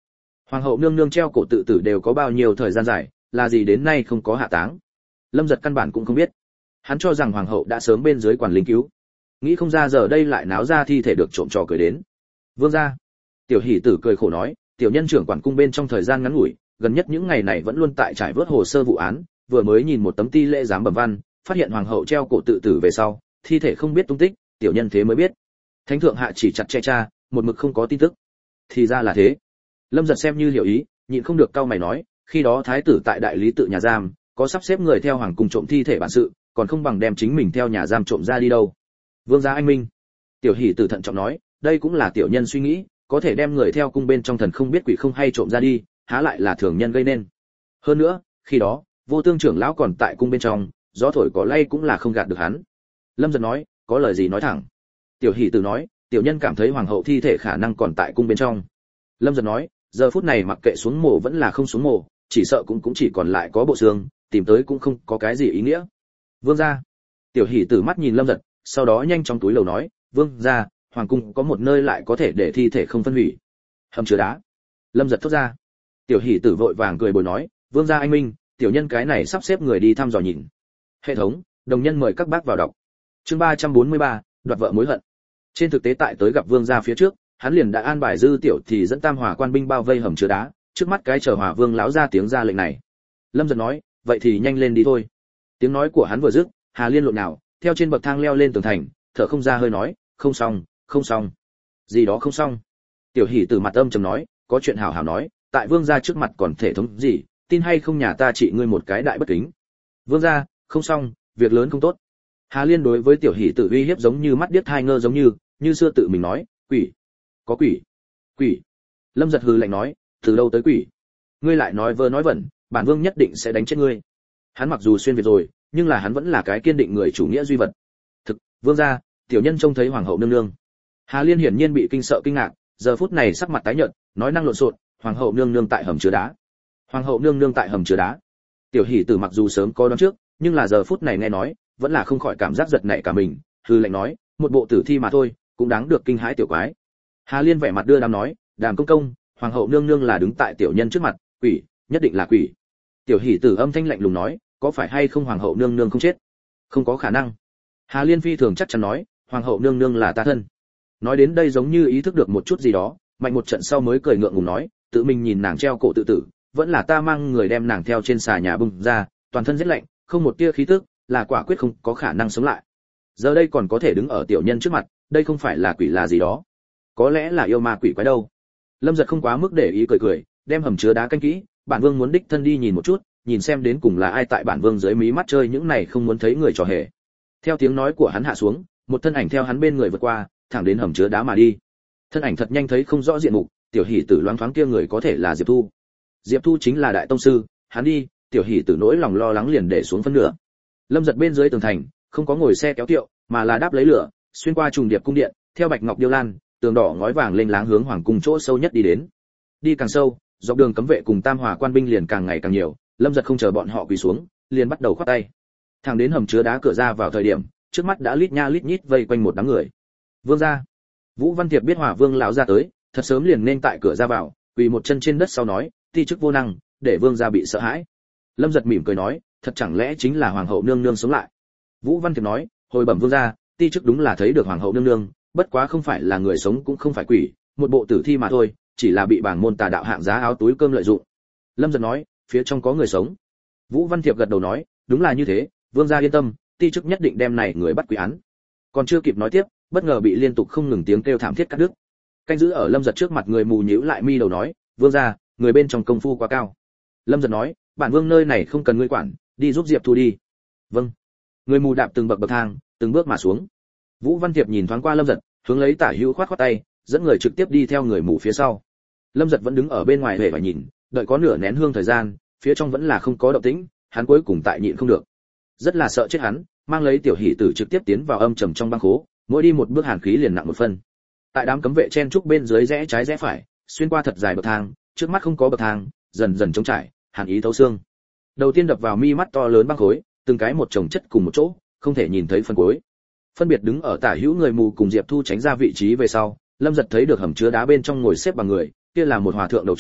Hoàng hậu nương nương treo cổ tự tử đều có bao nhiêu thời gian dài, là gì đến nay không có hạ táng. Lâm Giật căn bản cũng không biết. Hắn cho rằng hoàng hậu đã sớm bên dưới quản linh cứu. Nghĩ không ra giờ đây lại náo ra thi thể được trộm trò cười đến. Vương gia. Tiểu Hỷ Tử cười khổ nói, tiểu nhân trưởng quản cung bên trong thời gian ngắn ngủi, gần nhất những ngày này vẫn luôn tại trải vớt hồ sơ vụ án, vừa mới nhìn một tấm ti lễ giám bẩm văn, phát hiện hoàng hậu treo cổ tự tử về sau, thi thể không biết tung tích, tiểu nhân thế mới biết. Thánh thượng hạ chỉ chặt che cha, một mực không có tin tức. Thì ra là thế. Lâm Giật xem như hiểu ý, nhịn không được cau mày nói, khi đó thái tử tại đại lý tự nhà giam, có sắp xếp người theo hoàng cung trộm thi thể bản sự, còn không bằng đem chính mình theo nhà giam trộm ra đi đâu. Vương gia anh minh. Tiểu Hỷ Tử thận trọng nói, đây cũng là tiểu nhân suy nghĩ, có thể đem người theo cung bên trong thần không biết quỷ không hay trộm ra đi, há lại là thường nhân gây nên. Hơn nữa, khi đó, Vô Tương trưởng lão còn tại cung bên trong, gió thổi có lay cũng là không gạt được hắn. Lâm Giật nói, có lời gì nói thẳng. Tiểu Hỷ Tử nói, tiểu nhân cảm thấy hoàng hậu thi thể khả năng còn tại cung bên trong. Lâm Giật nói, giờ phút này mặc kệ xuống mồ vẫn là không xuống mồ, chỉ sợ cũng cũng chỉ còn lại có bộ xương, tìm tới cũng không có cái gì ý nghĩa. Vương gia. Tiểu Hỷ Tử mắt nhìn Lâm Giật, sau đó nhanh trong túi lầu nói, vương gia, hoàng cung có một nơi lại có thể để thi thể không phân hủy. Hầm chứa đá. Lâm Giật thốt ra. Tiểu Hỷ Tử vội vàng cười bồi nói, vương gia anh minh, tiểu nhân cái này sắp xếp người đi thăm dò nhìn. Hệ thống, đồng nhân mời các bác vào đọc. Chương ba trăm bốn mươi ba, đoạt vợ mối hận. Trên thực tế tại tới gặp vương gia phía trước, hắn liền đã an bài dư tiểu thì dẫn tam hòa quan binh bao vây hầm chứa đá, trước mắt cái chờ hòa vương lão ra tiếng ra lệnh này. Lâm Giật nói, vậy thì nhanh lên đi thôi. Tiếng nói của hắn vừa dứt, Hà Liên lộn nào, theo trên bậc thang leo lên tường thành, thở không ra hơi nói, không xong, không xong. Gì đó không xong. Tiểu Hỷ Tử mặt âm trầm nói, có chuyện hảo hảo nói, tại vương gia trước mặt còn thể thống gì, tin hay không nhà ta trị ngươi một cái đại bất kính. Vương gia, không xong, việc lớn không tốt. Hà Liên đối với Tiểu Hỷ Tử uy hiếp giống như mắt điếc hai ngơ giống như, như xưa tự mình nói, quỷ, có quỷ, quỷ. Lâm Giật hừ lạnh nói, từ đâu tới quỷ? Ngươi lại nói vơ nói vẩn, bản vương nhất định sẽ đánh chết ngươi. Hắn mặc dù xuyên việt rồi, nhưng là hắn vẫn là cái kiên định người chủ nghĩa duy vật. Thực, vương gia, tiểu nhân trông thấy hoàng hậu nương nương. Hà Liên hiển nhiên bị kinh sợ kinh ngạc, giờ phút này sắc mặt tái nhợt, nói năng lộn xộn, hoàng hậu nương nương tại hầm chứa đá. Hoàng hậu nương nương tại hầm chứa đá. Tiểu Hỷ Tử mặc dù sớm có đoán trước, nhưng là giờ phút này nghe nói, vẫn là không khỏi cảm giác giật nảy cả mình, hư lệnh nói, một bộ tử thi mà thôi, cũng đáng được kinh hãi tiểu quái. Hà Liên vẻ mặt đưa đám nói, đàm công công, hoàng hậu nương nương là đứng tại tiểu nhân trước mặt, quỷ, nhất định là quỷ. Tiểu Hỷ Tử âm thanh lạnh lùng nói, có phải hay không hoàng hậu nương nương không chết? Không có khả năng. Hà Liên phi thường chắc chắn nói, hoàng hậu nương nương là ta thân. Nói đến đây giống như ý thức được một chút gì đó, mạnh một trận sau mới cười ngượng ngùng nói, tự mình nhìn nàng treo cổ tự tử, vẫn là ta mang người đem nàng theo trên xà nhà bung ra, toàn thân rất lạnh, không một tia khí tức, là quả quyết không có khả năng sống lại. Giờ đây còn có thể đứng ở tiểu nhân trước mặt, đây không phải là quỷ là gì đó, có lẽ là yêu ma quỷ quái đâu. Lâm Giật không quá mức để ý cười cười, đem hầm chứa đá canh kỹ, bản vương muốn đích thân đi nhìn một chút, nhìn xem đến cùng là ai tại bản vương dưới mí mắt chơi những này không muốn thấy người trò hề. Theo tiếng nói của hắn hạ xuống, một thân ảnh theo hắn bên người vượt qua, thẳng đến hầm chứa đá mà đi. Thân ảnh thật nhanh thấy không rõ diện mục, Tiểu Hỷ Tử loáng thoáng kia người có thể là Diệp Thu. Diệp Thu chính là đại tông sư, hắn đi, Tiểu Hỷ Tử nỗi lòng lo lắng liền để xuống phân nửa. Lâm Giật bên dưới tường thành, không có ngồi xe kéo kiệu, mà là đáp lấy lửa, xuyên qua trùng điệp cung điện, theo bạch ngọc điêu lan, tường đỏ ngói vàng lên láng hướng hoàng cung chỗ sâu nhất đi đến. Đi càng sâu, dọc đường cấm vệ cùng tam hòa quan binh liền càng ngày càng nhiều, Lâm Giật không chờ bọn họ quỳ xuống, liền bắt đầu khoát tay. Thẳng đến hầm chứa đá cửa ra vào thời điểm, trước mắt đã lít nha lít nhít vây quanh một đám người. Vương gia. Vũ Văn Tiệp biết Hỏa Vương lão ra tới, thật sớm liền nên tại cửa ra vào, quỳ một chân trên đất sau nói, ti chức vô năng, để vương gia bị sợ hãi. Lâm Giật mỉm cười nói, thật chẳng lẽ chính là hoàng hậu nương nương sống lại. Vũ Văn Tiệp nói, hồi bẩm vương gia, ti chức đúng là thấy được hoàng hậu nương nương, bất quá không phải là người sống cũng không phải quỷ, một bộ tử thi mà thôi, chỉ là bị bảng môn tà đạo hạng giá áo túi cơm lợi dụng. Lâm Giật nói, phía trong có người sống. Vũ Văn Tiệp gật đầu nói, đúng là như thế, vương gia yên tâm, ti chức nhất định đem này người bắt quỷ án. Còn chưa kịp nói tiếp, bất ngờ bị liên tục không ngừng tiếng kêu thảm thiết cắt đứt. Canh giữ ở Lâm Giật trước mặt người mù nhíu lại mi đầu nói, vương gia, người bên trong công phu quá cao. Lâm Giật nói, bản vương nơi này không cần ngươi quản, đi giúp Diệp Thu đi. Vâng. Người mù đạp từng bậc bậc thang, từng bước mà xuống. Vũ Văn Tiệp nhìn thoáng qua Lâm Giật, hướng lấy Tả Hữu khoát khoát tay, dẫn người trực tiếp đi theo người mù phía sau. Lâm Giật vẫn đứng ở bên ngoài hề và nhìn, đợi có nửa nén hương thời gian, phía trong vẫn là không có động tĩnh, hắn cuối cùng tại nhịn không được. Rất là sợ chết hắn, mang lấy Tiểu Hỷ Tử trực tiếp tiến vào âm trầm trong băng khố, mỗi đi một bước hàn khí liền nặng một phân. Tại đám cấm vệ chen trúc bên dưới rẽ trái rẽ phải, xuyên qua thật dài bậc thang, trước mắt không có bậc thang, dần dần trống trải, hàn ý thấu xương. Đầu tiên đập vào mi mắt to lớn băng khối, từng cái một chồng chất cùng một chỗ, không thể nhìn thấy phần cuối. Phân biệt đứng ở Tả Hữu người mù cùng Diệp Thu tránh ra vị trí về sau, Lâm Giật thấy được hầm chứa đá bên trong ngồi xếp bằng người, kia là một hòa thượng đầu trọc,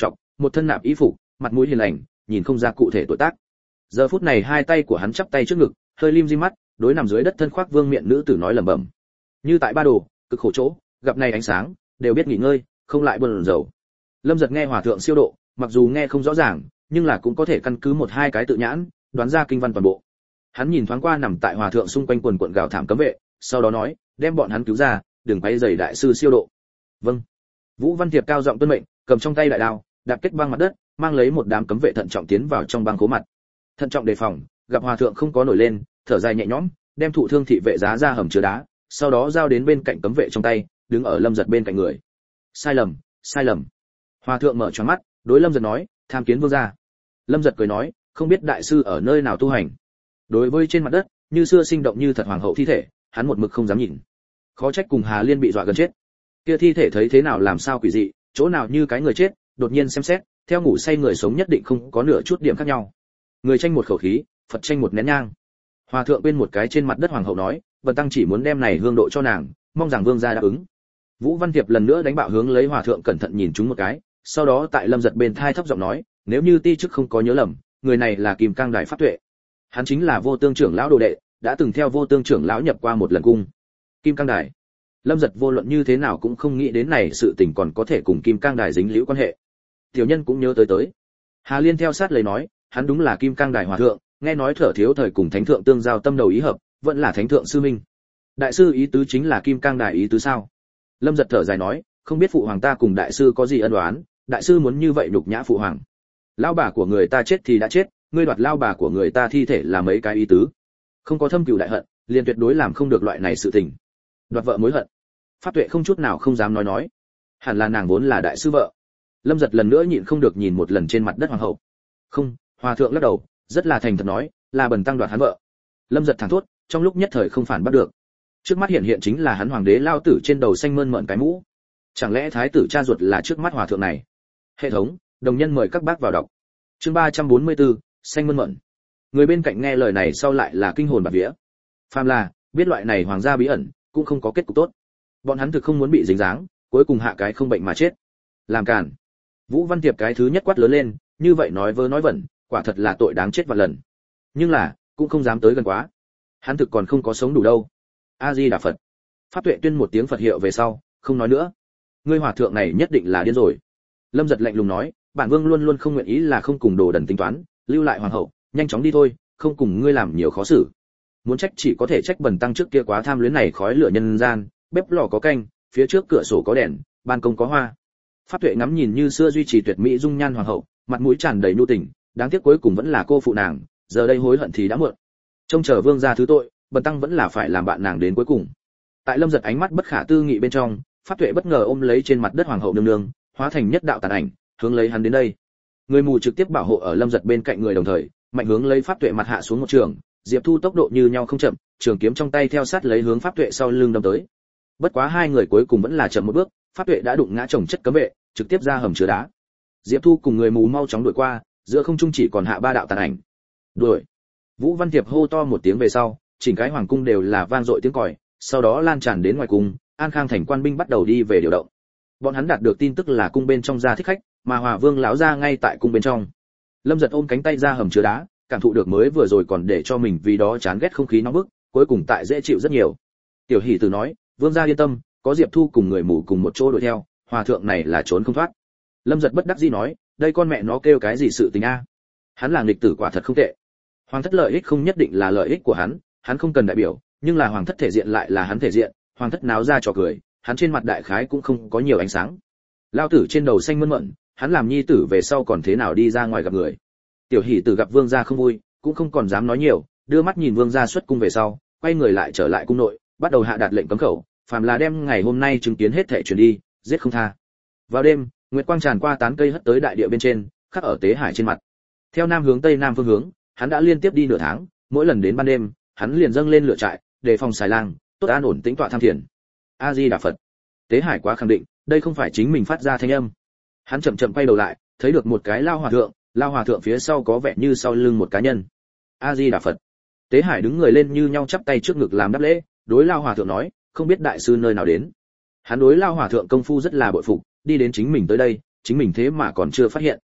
một thân nạp y phục, mặt mũi hiền lành, nhìn không ra cụ thể tuổi tác. Giờ phút này hai tay của hắn chắp tay trước ngực, hơi lim di mắt, đối nằm dưới đất thân khoác vương miện nữ tử nói lẩm bẩm. Như tại ba đồ, cực khổ chỗ, gặp này ánh sáng, đều biết nghỉ ngơi, không lại buồn rầu. Lâm Giật nghe hòa thượng siêu độ, mặc dù nghe không rõ ràng, nhưng là cũng có thể căn cứ một hai cái tự nhãn, đoán ra kinh văn toàn bộ. Hắn nhìn thoáng qua nằm tại hòa thượng xung quanh quần quần gào thảm cấm vệ, sau đó nói, đem bọn hắn cứu ra, đừng quấy rầy đại sư siêu độ. Vâng. Vũ Văn Tiệp cao giọng tuân mệnh, cầm trong tay đại đao, đạp kết băng mặt đất, mang lấy một đám cấm vệ thận trọng tiến vào trong băng cố mặt. Thận trọng đề phòng, gặp hòa thượng không có nổi lên, thở dài nhẹ nhõm, đem thụ thương thị vệ giá ra hầm chứa đá, sau đó giao đến bên cạnh cấm vệ trong tay, đứng ở Lâm Giật bên cạnh người. Sai lầm, sai lầm. Hòa thượng mở tròn mắt, đối Lâm Giật nói, tham kiến vương gia. Lâm Giật cười nói, không biết đại sư ở nơi nào tu hành. Đối với trên mặt đất, như xưa sinh động như thật hoàng hậu thi thể, hắn một mực không dám nhìn. Khó trách cùng Hà Liên bị dọa gần chết. Kia thi thể thấy thế nào làm sao quỷ dị, chỗ nào như cái người chết, đột nhiên xem xét, theo ngủ say người sống nhất định không có nửa chút điểm khác nhau. Người tranh một khẩu khí, Phật tranh một nén nhang. Hòa thượng bên một cái trên mặt đất hoàng hậu nói, Bần tăng chỉ muốn đem này hương độ cho nàng, mong rằng vương gia đáp ứng. Vũ Văn Tiệp lần nữa đánh bạo hướng lấy hòa thượng cẩn thận nhìn chúng một cái, sau đó tại Lâm Giật bên thai thấp giọng nói, nếu như ti chức không có nhớ lầm, người này là Kim Cang Đài Pháp Tuệ. Hắn chính là Vô Tương trưởng lão đồ đệ, đã từng theo Vô Tương trưởng lão nhập qua một lần cung. Kim Cang Đài. Lâm Giật vô luận như thế nào cũng không nghĩ đến này sự tình còn có thể cùng Kim Cang Đài dính liễu quan hệ. Tiểu nhân cũng nhớ tới tới. Hà Liên theo sát lời nói, hắn đúng là Kim Cang Đài hòa thượng, nghe nói thở thiếu thời cùng thánh thượng tương giao tâm đầu ý hợp, vẫn là thánh thượng sư minh. Đại sư ý tứ chính là Kim Cang Đài ý tứ sao? Lâm Giật thở dài nói, không biết phụ hoàng ta cùng đại sư có gì ân oán, đại sư muốn như vậy nhục nhã phụ hoàng. Lão bà của người ta chết thì đã chết, ngươi đoạt lao bà của người ta thi thể là mấy cái ý tứ? Không có thâm cừu đại hận, liền tuyệt đối làm không được loại này sự tình. Đoạt vợ mối hận. Pháp Tuệ không chút nào không dám nói nói. Hẳn là nàng vốn là đại sư vợ. Lâm Giật lần nữa nhịn không được nhìn một lần trên mặt đất hoàng hậu. Không, hòa thượng lắc đầu, rất là thành thật nói, là Bần tăng đoạt hắn vợ. Lâm Giật thẳng thốt, trong lúc nhất thời không phản bắt được. Trước mắt hiện hiện chính là hắn hoàng đế lao tử trên đầu xanh mơn mởn cái mũ. Chẳng lẽ thái tử cha ruột là trước mắt hòa thượng này? Hệ thống, đồng nhân mời các bác vào đọc. Chương ba trăm bốn mươi tư, xanh mơn mởn. Người bên cạnh nghe lời này sau lại là kinh hồn bạt vía. Phàm là biết loại này hoàng gia bí ẩn, cũng không có kết cục tốt. Bọn hắn thực không muốn bị dính dáng, cuối cùng hạ cái không bệnh mà chết. Làm càn. Vũ Văn Tiệp cái thứ nhất quát lớn lên, như vậy nói vớ nói vẩn, quả thật là tội đáng chết vạn lần. Nhưng là, cũng không dám tới gần quá. Hắn thực còn không có sống đủ đâu. A Di Đà Phật. Pháp Tuệ tuyên một tiếng Phật hiệu về sau, không nói nữa. Ngươi hòa thượng này nhất định là điên rồi. Lâm Giật lạnh lùng nói, bản vương luôn luôn không nguyện ý là không cùng đồ đần tính toán, lưu lại hoàng hậu, nhanh chóng đi thôi, không cùng ngươi làm nhiều khó xử. Muốn trách chỉ có thể trách Bần tăng trước kia quá tham luyến này khói lửa nhân gian, bếp lò có canh, phía trước cửa sổ có đèn, ban công có hoa. Pháp Tuệ ngắm nhìn như xưa duy trì tuyệt mỹ dung nhan hoàng hậu, mặt mũi tràn đầy nhu tình, đáng tiếc cuối cùng vẫn là cô phụ nàng, giờ đây hối hận thì đã muộn. Trông chờ vương gia thứ tội, Bần tăng vẫn là phải làm bạn nàng đến cuối cùng. Tại Lâm Giật ánh mắt bất khả tư nghị bên trong, Pháp Tuệ bất ngờ ôm lấy trên mặt đất hoàng hậu nương nương, hóa thành nhất đạo tàn ảnh, hướng lấy hắn đến đây. Người mù trực tiếp bảo hộ ở Lâm Giật bên cạnh người đồng thời, mạnh hướng lấy Pháp Tuệ mặt hạ xuống một trường, Diệp Thu tốc độ như nhau không chậm, trường kiếm trong tay theo sát lấy hướng Pháp Tuệ sau lưng đâm tới. Bất quá hai người cuối cùng vẫn là chậm một bước, Pháp Tuệ đã đụng ngã chồng chất cấm vệ, trực tiếp ra hầm chứa đá. Diệp Thu cùng người mù mau chóng đuổi qua, giữa không trung chỉ còn hạ ba đạo tàn ảnh. Đuổi. Vũ Văn Tiệp hô to một tiếng về sau, chỉnh cái hoàng cung đều là vang dội tiếng còi, sau đó lan tràn đến ngoài cung, An Khang thành quan binh bắt đầu đi về điều động. Bọn hắn đạt được tin tức là cung bên trong ra thích khách, mà Hòa Vương lão gia ngay tại cung bên trong. Lâm Giật ôm cánh tay ra hầm chứa đá, cảm thụ được mới vừa rồi còn để cho mình vì đó chán ghét không khí nóng bức, cuối cùng tại dễ chịu rất nhiều. Tiểu Hỷ Tử nói, Vương gia yên tâm, có Diệp Thu cùng người mù cùng một chỗ đuổi theo, hòa thượng này là trốn không thoát. Lâm Giật bất đắc dĩ nói, đây con mẹ nó kêu cái gì sự tình a? Hắn là nghịch tử quả thật không tệ. Hoàng thất lợi ích không nhất định là lợi ích của hắn, hắn không cần đại biểu, nhưng là hoàng thất thể diện lại là hắn thể diện, hoàng thất náo ra trò cười, hắn trên mặt đại khái cũng không có nhiều ánh sáng. Lao tử trên đầu xanh mơn mởn, hắn làm nhi tử về sau còn thế nào đi ra ngoài gặp người. Tiểu Hỷ Tử gặp vương gia không vui, cũng không còn dám nói nhiều, đưa mắt nhìn vương gia xuất cung về sau, quay người lại trở lại cung nội, bắt đầu hạ đạt lệnh cấm khẩu, phàm là đem ngày hôm nay chứng kiến hết thảy truyền đi, giết không tha. Vào đêm, nguyệt quang tràn qua tán cây hất tới đại địa bên trên, khắc ở tế hải trên mặt. Theo nam hướng tây nam phương hướng, hắn đã liên tiếp đi nửa tháng, mỗi lần đến ban đêm, hắn liền dâng lên lửa trại, đề phòng xài lang, tốt an ổn tĩnh tọa tham thiền. A Di Đà Phật. Tế Hải quá khẳng định, đây không phải chính mình phát ra thanh âm. Hắn chậm chậm quay đầu lại, thấy được một cái lao hòa thượng, lao hòa thượng phía sau có vẻ như sau lưng một cá nhân. A Di Đà Phật. Tế Hải đứng người lên như nhau chắp tay trước ngực làm đáp lễ, đối lao hòa thượng nói, không biết đại sư nơi nào đến. Hắn đối lao hòa thượng công phu rất là bội phục, đi đến chính mình tới đây, chính mình thế mà còn chưa phát hiện,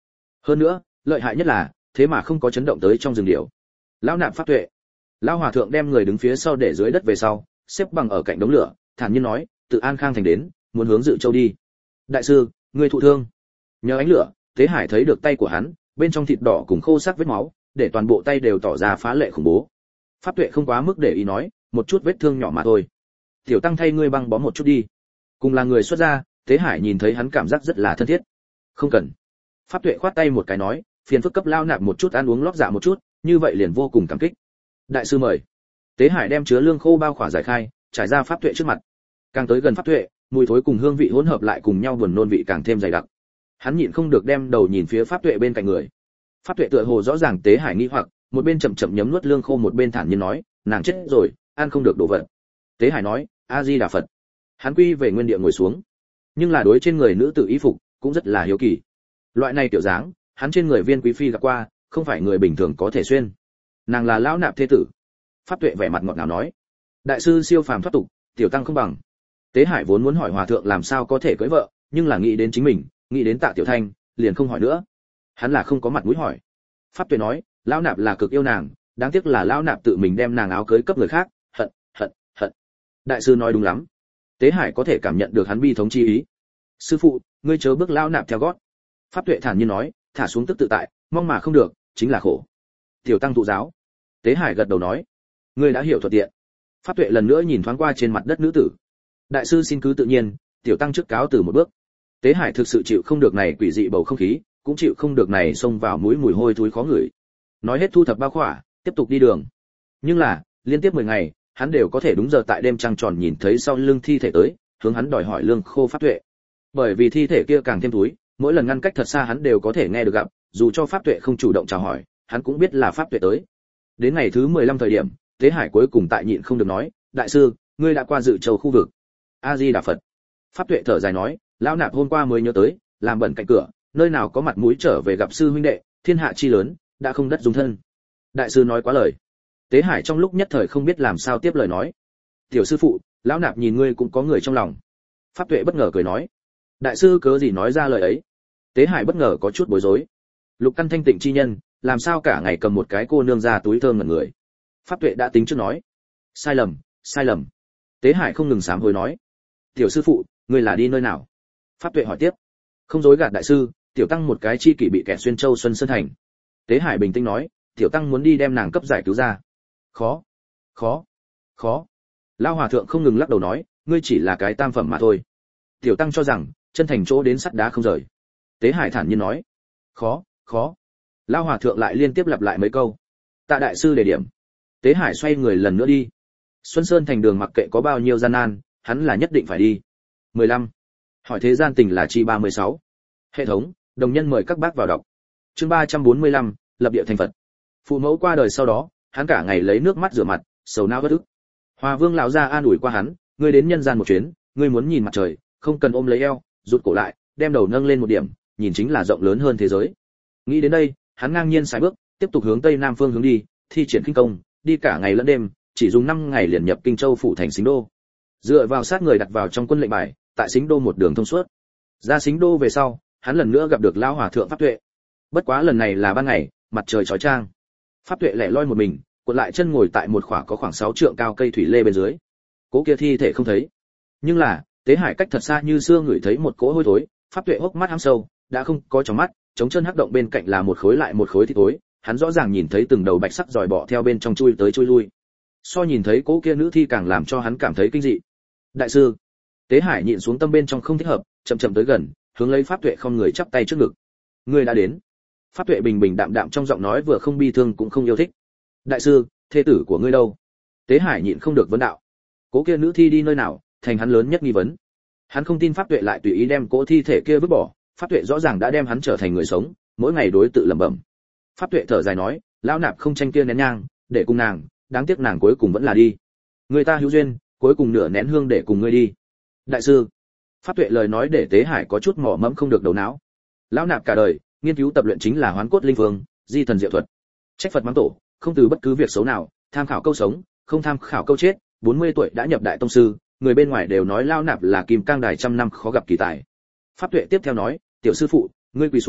Hơn nữa, lợi hại nhất là, thế mà không có chấn động tới trong rừng điểu. Lão nạp pháp tuệ. Lão hòa thượng đem người đứng phía sau để dưới đất về sau, xếp bằng ở cạnh đống lửa, thản nhiên nói, tự An Khang thành đến, muốn hướng Dự Châu đi. Đại sư, người thụ thương. Nhờ ánh lửa, Tế Hải thấy được tay của hắn, bên trong thịt đỏ cùng khô xác vết máu, để toàn bộ tay đều tỏ ra phá lệ khủng bố. Pháp tuệ không quá mức để ý nói, một chút vết thương nhỏ mà thôi. Tiểu tăng thay ngươi băng bó một chút đi. Cùng là người xuất gia, Tế Hải nhìn thấy hắn cảm giác rất là thân thiết. Không cần. Pháp tuệ khoát tay một cái nói, phiền phức cấp lao nạp một chút ăn uống lót dạ một chút, như vậy liền vô cùng cảm kích. Đại sư mời. Tế Hải đem chứa lương khô bao khỏa giải khai, trải ra pháp tuệ trước mặt. Càng tới gần pháp tuệ, mùi thối cùng hương vị hỗn hợp lại cùng nhau, buồn nôn vị càng thêm dày đặc. Hắn nhịn không được đem đầu nhìn phía pháp tuệ bên cạnh người. Pháp tuệ tựa hồ rõ ràng Tế Hải nghi hoặc, một bên chậm chậm nhấm nuốt lương khô, một bên thản nhiên nói, nàng chết rồi, ăn không được đồ vật. Tế Hải nói, A Di Đà Phật. Hắn quy về nguyên địa ngồi xuống, nhưng là đối trên người nữ tử y phục cũng rất là hiếu kỳ. Loại này tiểu dáng, hắn trên người viên quý phi gặp qua, không phải người bình thường có thể xuyên. Nàng là lão nạp thế tử. Pháp tuệ vẻ mặt ngọt ngào nói, đại sư siêu phàm thoát tục, tiểu tăng không bằng. Tế Hải vốn muốn hỏi hòa thượng làm sao có thể cưới vợ, nhưng là nghĩ đến chính mình, nghĩ đến Tạ Tiểu Thanh, liền không hỏi nữa. Hắn là không có mặt mũi hỏi. Pháp tuệ nói, lão nạp là cực yêu nàng, đáng tiếc là lão nạp tự mình đem nàng áo cưới cấp người khác, hận, hận, hận. Đại sư nói đúng lắm. Tế Hải có thể cảm nhận được hắn bi thống chi ý. Sư phụ, ngươi chớ bước lão nạp theo gót. Pháp tuệ thản nhiên nói, thả xuống tức tự tại, mong mà không được, chính là khổ. Tiểu tăng thụ giáo. Tế Hải gật đầu nói, ngươi đã hiểu thuận tiện. Pháp tuệ lần nữa nhìn thoáng qua trên mặt đất nữ tử. Đại sư xin cứ tự nhiên, tiểu tăng trước cáo từ một bước. Tế Hải thực sự chịu không được này quỷ dị bầu không khí, cũng chịu không được này xông vào mũi mùi hôi thối khó ngửi. Nói hết thu thập bao khỏa, tiếp tục đi đường. Nhưng là, liên tiếp mười ngày, hắn đều có thể đúng giờ tại đêm trăng tròn nhìn thấy sau lưng thi thể tới, hướng hắn đòi hỏi lương khô pháp tuệ. Bởi vì thi thể kia càng thêm túi, mỗi lần ngăn cách thật xa hắn đều có thể nghe được gặp, dù cho pháp tuệ không chủ động chào hỏi, hắn cũng biết là pháp tuệ tới. Đến ngày thứ mười lăm thời điểm, Tế Hải cuối cùng tại nhịn không được nói, đại sư, ngươi đã qua Dự Châu khu vực. A Di Đà Phật. Pháp tuệ thở dài nói, lão nạp hôm qua mới nhớ tới, làm bẩn cạnh cửa, nơi nào có mặt mũi trở về gặp sư huynh đệ, thiên hạ chi lớn, đã không đất dung thân. Đại sư nói quá lời. Tế Hải trong lúc nhất thời không biết làm sao tiếp lời nói. Tiểu sư phụ, lão nạp nhìn ngươi cũng có người trong lòng. Pháp tuệ bất ngờ cười nói, đại sư cớ gì nói ra lời ấy. Tế Hải bất ngờ có chút bối rối. Lục căn thanh tịnh chi nhân, làm sao cả ngày cầm một cái cô nương ra túi thơm ngẩn người. Pháp tuệ đã tính trước nói, sai lầm, sai lầm. Tế Hải không ngừng sám hối nói, tiểu sư phụ, ngươi là đi nơi nào? Pháp tuệ hỏi tiếp, không dối gạt đại sư, tiểu tăng một cái chi kỷ bị kẻ xuyên châu Xuân Sơn thành. Tế Hải bình tĩnh nói, tiểu tăng muốn đi đem nàng cấp giải cứu ra. Khó, khó, khó. Lão hòa thượng không ngừng lắc đầu nói, ngươi chỉ là cái tam phẩm mà thôi. Tiểu tăng cho rằng, chân thành chỗ đến sắt đá không rời. Tế Hải thản nhiên nói, khó, khó. Lão hòa thượng lại liên tiếp lặp lại mấy câu. Tạ đại sư đề điểm. Tế Hải xoay người lần nữa đi. Xuân Sơn thành đường mặc kệ có bao nhiêu gian nan, hắn là nhất định phải đi. mười lăm. Hỏi thế gian tình là chi ba mươi sáu. Hệ thống, đồng nhân mời các bác vào đọc. Chương ba trăm bốn mươi lăm, lập địa thành Phật. Phụ mẫu qua đời sau đó, hắn cả ngày lấy nước mắt rửa mặt, sầu não bất ức. Hòa Vương lão gia an ủi qua hắn, ngươi đến nhân gian một chuyến, ngươi muốn nhìn mặt trời, không cần ôm lấy eo, rụt cổ lại, đem đầu nâng lên một điểm, nhìn chính là rộng lớn hơn thế giới. Nghĩ đến đây, hắn ngang nhiên sải bước, tiếp tục hướng tây nam phương hướng đi, thi triển kinh công, đi cả ngày lẫn đêm, chỉ dùng năm ngày liền nhập Kinh Châu phủ thành Sính Đô. Dựa vào sát người đặt vào trong quân lệnh bài, tại Sính Đô một đường thông suốt. Ra Sính Đô về sau, hắn lần nữa gặp được lão hòa thượng Pháp Tuệ. Bất quá lần này là ban ngày, mặt trời chói chang. Pháp Tuệ lẻ loi một mình, cuộn lại chân ngồi tại một khỏa có khoảng sáu trượng cao cây thủy lê bên dưới. Cố kia thi thể không thấy, nhưng là Tế Hải cách thật xa như xưa ngửi thấy một cỗ hôi thối. Pháp Tuệ hốc mắt hăm sâu, đã không có trong mắt, chống chân hắc động bên cạnh là một khối lại một khối thịt thối, hắn rõ ràng nhìn thấy từng đầu bạch sắc giòi bọ theo bên trong chui tới chui lui. So nhìn thấy cỗ kia nữ thi càng làm cho hắn cảm thấy kinh dị. Đại sư, Tế Hải nhịn xuống tâm bên trong không thích hợp, chậm chậm tới gần, hướng lấy Pháp Tuệ không người chắp tay trước ngực. Ngươi đã đến. Pháp Tuệ bình bình đạm đạm trong giọng nói vừa không bi thương cũng không yêu thích. Đại sư, thê tử của ngươi đâu? Tế Hải nhịn không được vấn đạo. Cố kia nữ thi đi nơi nào, thành hắn lớn nhất nghi vấn. Hắn không tin Pháp Tuệ lại tùy ý đem cỗ thi thể kia vứt bỏ, Pháp Tuệ rõ ràng đã đem hắn trở thành người sống, mỗi ngày đối tự lẩm bẩm. Pháp Tuệ thở dài nói, lão nạp không tranh kia nén nhang, để cùng nàng, đáng tiếc nàng cuối cùng vẫn là đi. Người ta hữu duyên, cuối cùng nửa nén hương để cùng ngươi đi. Đại sư, Pháp Tuệ lời nói để Tế Hải có chút mỏ mẫm không được đầu não. Lão nạp cả đời nghiên cứu tập luyện chính là Hoán Cốt Linh Phương, Di Thần Diệu Thuật. Trách Phật mắng tổ, không từ bất cứ việc xấu nào, tham khảo câu sống, không tham khảo câu chết. bốn mươi tuổi đã nhập đại tông sư, người bên ngoài đều nói lão nạp là kim cang đài trăm năm khó gặp kỳ tài. Pháp Tuệ tiếp theo nói, tiểu sư phụ, ngươi quỳ xuống,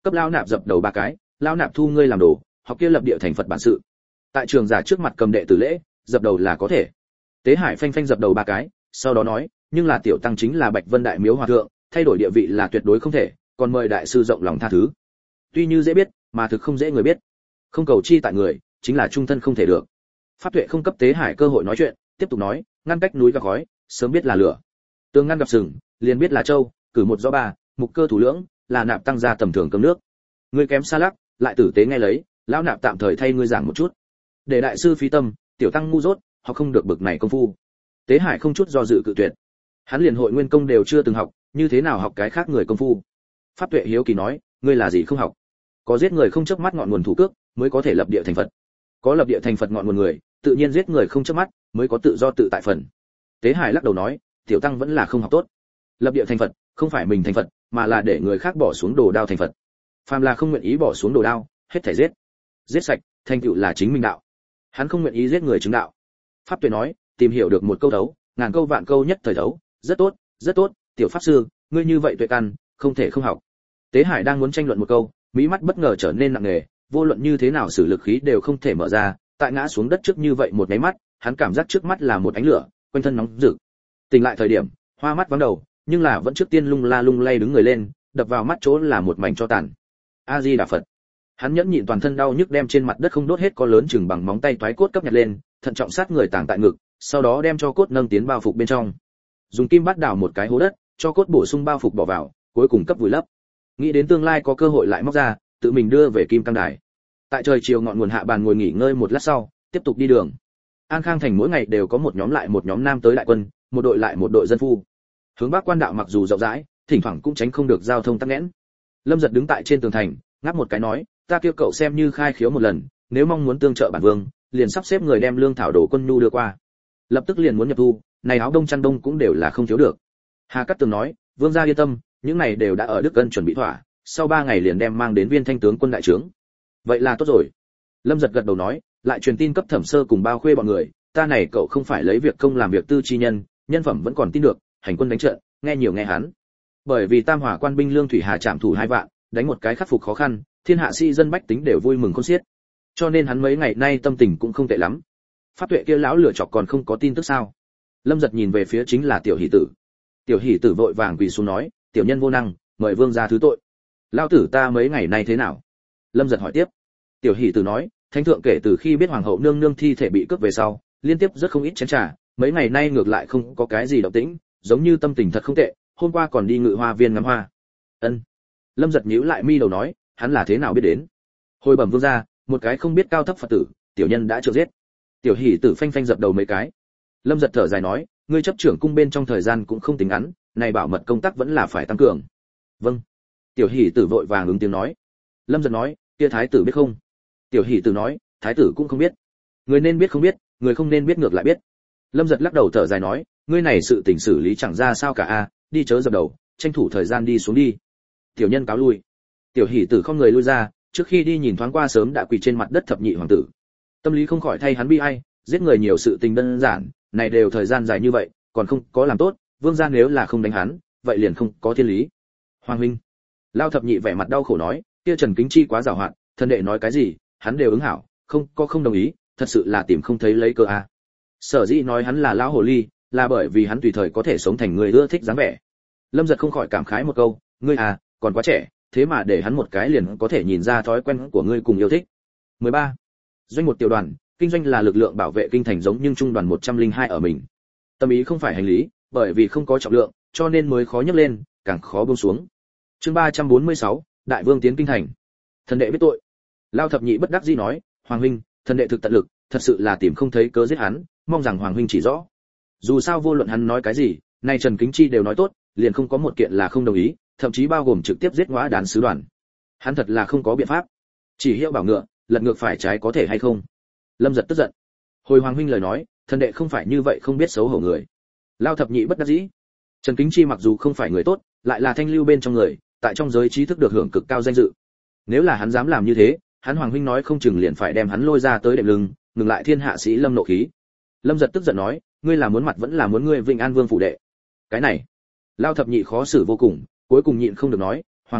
cấp lão nạp dập đầu ba cái, lão nạp thu ngươi làm đồ, học kia lập địa thành Phật bản sự. Tại trường giả trước mặt cầm đệ tử lễ, dập đầu là có thể. Tế Hải phanh phanh dập đầu ba cái, sau đó nói, nhưng là tiểu tăng chính là Bạch Vân Đại Miếu hòa thượng, thay đổi địa vị là tuyệt đối không thể, còn mời đại sư rộng lòng tha thứ. Tuy như dễ biết, mà thực không dễ người biết. Không cầu chi tại người, chính là trung thân không thể được. Pháp Tuệ không cấp Tế Hải cơ hội nói chuyện, tiếp tục nói, ngăn cách núi gặp khói, sớm biết là lửa. Tương ngăn gặp sừng, liền biết là châu, cử một do ba, mục cơ thủ lưỡng, là nạp tăng ra tầm thường cơm nước. Ngươi kém xa lắc, lại tử tế nghe lấy, lão nạp tạm thời thay ngươi giảng một chút. Để đại sư phí tâm, tiểu tăng ngu dốt, họ không được bực này công phu. Tế Hải không chút do dự cự tuyệt. Hắn liền hội nguyên công đều chưa từng học, như thế nào học cái khác người công phu? Pháp Tuệ hiếu kỳ nói, ngươi là gì không học? Có giết người không chớp mắt ngọn nguồn thủ cước, mới có thể lập địa thành Phật. Có lập địa thành Phật ngọn nguồn người, tự nhiên giết người không chớp mắt, mới có tự do tự tại phần. Tế Hải lắc đầu nói, tiểu tăng vẫn là không học tốt. Lập địa thành Phật, không phải mình thành Phật, mà là để người khác bỏ xuống đồ đao thành Phật. Phàm là không nguyện ý bỏ xuống đồ đao, hết thảy giết. Giết sạch, thành tựu là chính mình đạo. Hắn không nguyện ý giết người chứng đạo. Pháp Tuệ nói, tìm hiểu được một câu đấu, ngàn câu vạn câu nhất thời đấu, rất tốt, rất tốt, tiểu pháp sư, ngươi như vậy tuệ căn, không thể không học. Tế Hải đang muốn tranh luận một câu, mỹ mắt bất ngờ trở nên nặng nề, vô luận như thế nào sử lực khí đều không thể mở ra, tại ngã xuống đất trước như vậy một cái mắt, hắn cảm giác trước mắt là một ánh lửa, quanh thân nóng rực. Tỉnh lại thời điểm, hoa mắt vắng đầu, nhưng là vẫn trước tiên lung la lung lay đứng người lên, đập vào mắt chỗ là một mảnh tro tàn. A Di Đà Phật. Hắn nhẫn nhịn toàn thân đau nhức đem trên mặt đất không đốt hết có lớn chừng bằng móng tay toái cốt cấp nhặt lên, thận trọng sát người tàng tại ngực, sau đó đem cho cốt nâng tiến bao phục bên trong. Dùng kim bắt đào một cái hố đất, cho cốt bổ sung bao phục bỏ vào, cuối cùng cấp vùi lấp. Nghĩ đến tương lai có cơ hội lại móc ra, tự mình đưa về kim cang đài. Tại trời chiều ngọn nguồn hạ bàn ngồi nghỉ ngơi một lát sau, tiếp tục đi đường. An Khang thành mỗi ngày đều có một nhóm lại một nhóm nam tới đại quân, một đội lại một đội dân phu. Hướng Bắc quan đạo mặc dù rộng rãi, thỉnh thoảng cũng tránh không được giao thông tắc nghẽn. Lâm Giật đứng tại trên tường thành, ngáp một cái nói, ta kêu cậu xem như khai khiếu một lần, nếu mong muốn tương trợ bản vương, liền sắp xếp người đem lương thảo đồ quân nhu đưa qua. Lập tức liền muốn nhập thu, này áo đông chăn đông cũng đều là không thiếu được. Hà Cát Tường nói, vương gia yên tâm, những này đều đã ở Đức Ân chuẩn bị thỏa, sau ba ngày liền đem mang đến viên thanh tướng quân đại trướng. Vậy là tốt rồi. Lâm Giật gật đầu nói, lại truyền tin cấp Thẩm Sơ cùng Bao Khuê bọn người, ta này cậu không phải lấy việc công làm việc tư chi nhân, nhân phẩm vẫn còn tin được, hành quân đánh trận, nghe nhiều nghe hắn. Bởi vì Tam Hỏa quan binh lương thủy hà trảm thủ hai vạn, đánh một cái khắc phục khó khăn, thiên hạ sĩ dân bách tính đều vui mừng khôn xiết. Cho nên hắn mấy ngày nay tâm tình cũng không tệ lắm. Pháp Tuệ kia lão lửa chọc còn không có tin tức sao? Lâm Giật nhìn về phía chính là Tiểu Hỷ Tử. Tiểu Hỷ Tử vội vàng quỳ xuống nói, tiểu nhân vô năng, mời vương gia thứ tội. Lão tử ta mấy ngày nay thế nào? Lâm Giật hỏi tiếp. Tiểu Hỷ Tử nói, thánh thượng kể từ khi biết hoàng hậu nương nương thi thể bị cướp về sau, liên tiếp rất không ít chén trà, mấy ngày nay ngược lại không có cái gì động tĩnh, giống như tâm tình thật không tệ, hôm qua còn đi ngự hoa viên ngắm hoa. Ân. Lâm Giật nhíu lại mi đầu nói, hắn là thế nào biết đến? Hồi bẩm vương gia, một cái không biết cao thấp Phật tử, tiểu nhân đã trừ giết. Tiểu Hỷ Tử phanh phanh dập đầu mấy cái. Lâm Giật thở dài nói, ngươi chấp trưởng cung bên trong thời gian cũng không tính ngắn, này bảo mật công tác vẫn là phải tăng cường. Vâng. Tiểu Hỷ Tử vội vàng ứng tiếng nói. Lâm Giật nói, kia thái tử biết không? Tiểu Hỷ Tử nói, thái tử cũng không biết. Người nên biết không biết, người không nên biết ngược lại biết. Lâm Giật lắc đầu thở dài nói, ngươi này sự tình xử lý chẳng ra sao cả a, đi chớ dập đầu, tranh thủ thời gian đi xuống đi. Tiểu nhân cáo lui. Tiểu Hỷ Tử không người lui ra, trước khi đi nhìn thoáng qua sớm đã quỳ trên mặt đất thập nhị hoàng tử. Tâm lý không khỏi thay hắn bi ai, giết người nhiều sự tình đơn giản, này đều thời gian dài như vậy, còn không có làm tốt, vương gia nếu là không đánh hắn, vậy liền không có thiên lý. Hoàng huynh. Lao thập nhị vẻ mặt đau khổ nói, kia Trần Kính Chi quá giàu hạn, thần đệ nói cái gì, hắn đều ứng hảo, không có không đồng ý, thật sự là tìm không thấy lấy cơ a. Sở dĩ nói hắn là lão hồ ly, là bởi vì hắn tùy thời có thể sống thành người ưa thích dáng vẻ. Lâm Giật không khỏi cảm khái một câu, ngươi à, còn quá trẻ, thế mà để hắn một cái liền có thể nhìn ra thói quen của ngươi cùng yêu thích. mười ba. Doanh một tiểu đoàn, kinh doanh là lực lượng bảo vệ kinh thành giống nhưng trung đoàn một trăm lẻ hai ở mình. Tâm ý không phải hành lý, bởi vì không có trọng lượng, cho nên mới khó nhấc lên, càng khó buông xuống. Chương ba trăm bốn mươi sáu, Đại vương tiến kinh thành. Thần đệ biết tội. Lao thập nhị bất đắc dĩ nói, hoàng huynh, thần đệ thực tận lực, thật sự là tìm không thấy cớ giết hắn, mong rằng hoàng huynh chỉ rõ. Dù sao vô luận hắn nói cái gì, nay Trần Kính Chi đều nói tốt, liền không có một kiện là không đồng ý, thậm chí bao gồm trực tiếp giết ngõa đán sứ đoàn. Hắn thật là không có biện pháp. Chỉ hiệu bảo ngựa, lật ngược phải trái có thể hay không? Lâm Giật tức giận. Hồi hoàng huynh lời nói, thần đệ không phải như vậy không biết xấu hổ người. Lao thập nhị bất đắc dĩ. Trần Kính Chi mặc dù không phải người tốt, lại là thanh lưu bên trong người, tại trong giới trí thức được hưởng cực cao danh dự. Nếu là hắn dám làm như thế, hắn hoàng huynh nói không chừng liền phải đem hắn lôi ra tới đệm lưng, ngừng lại thiên hạ sĩ Lâm nộ khí. Lâm Giật tức giận nói, ngươi là muốn mặt vẫn là muốn ngươi Vĩnh An Vương phủ đệ. Cái này, Lao thập nhị khó xử vô cùng, cuối cùng nhịn không được nói, hoàng huynh,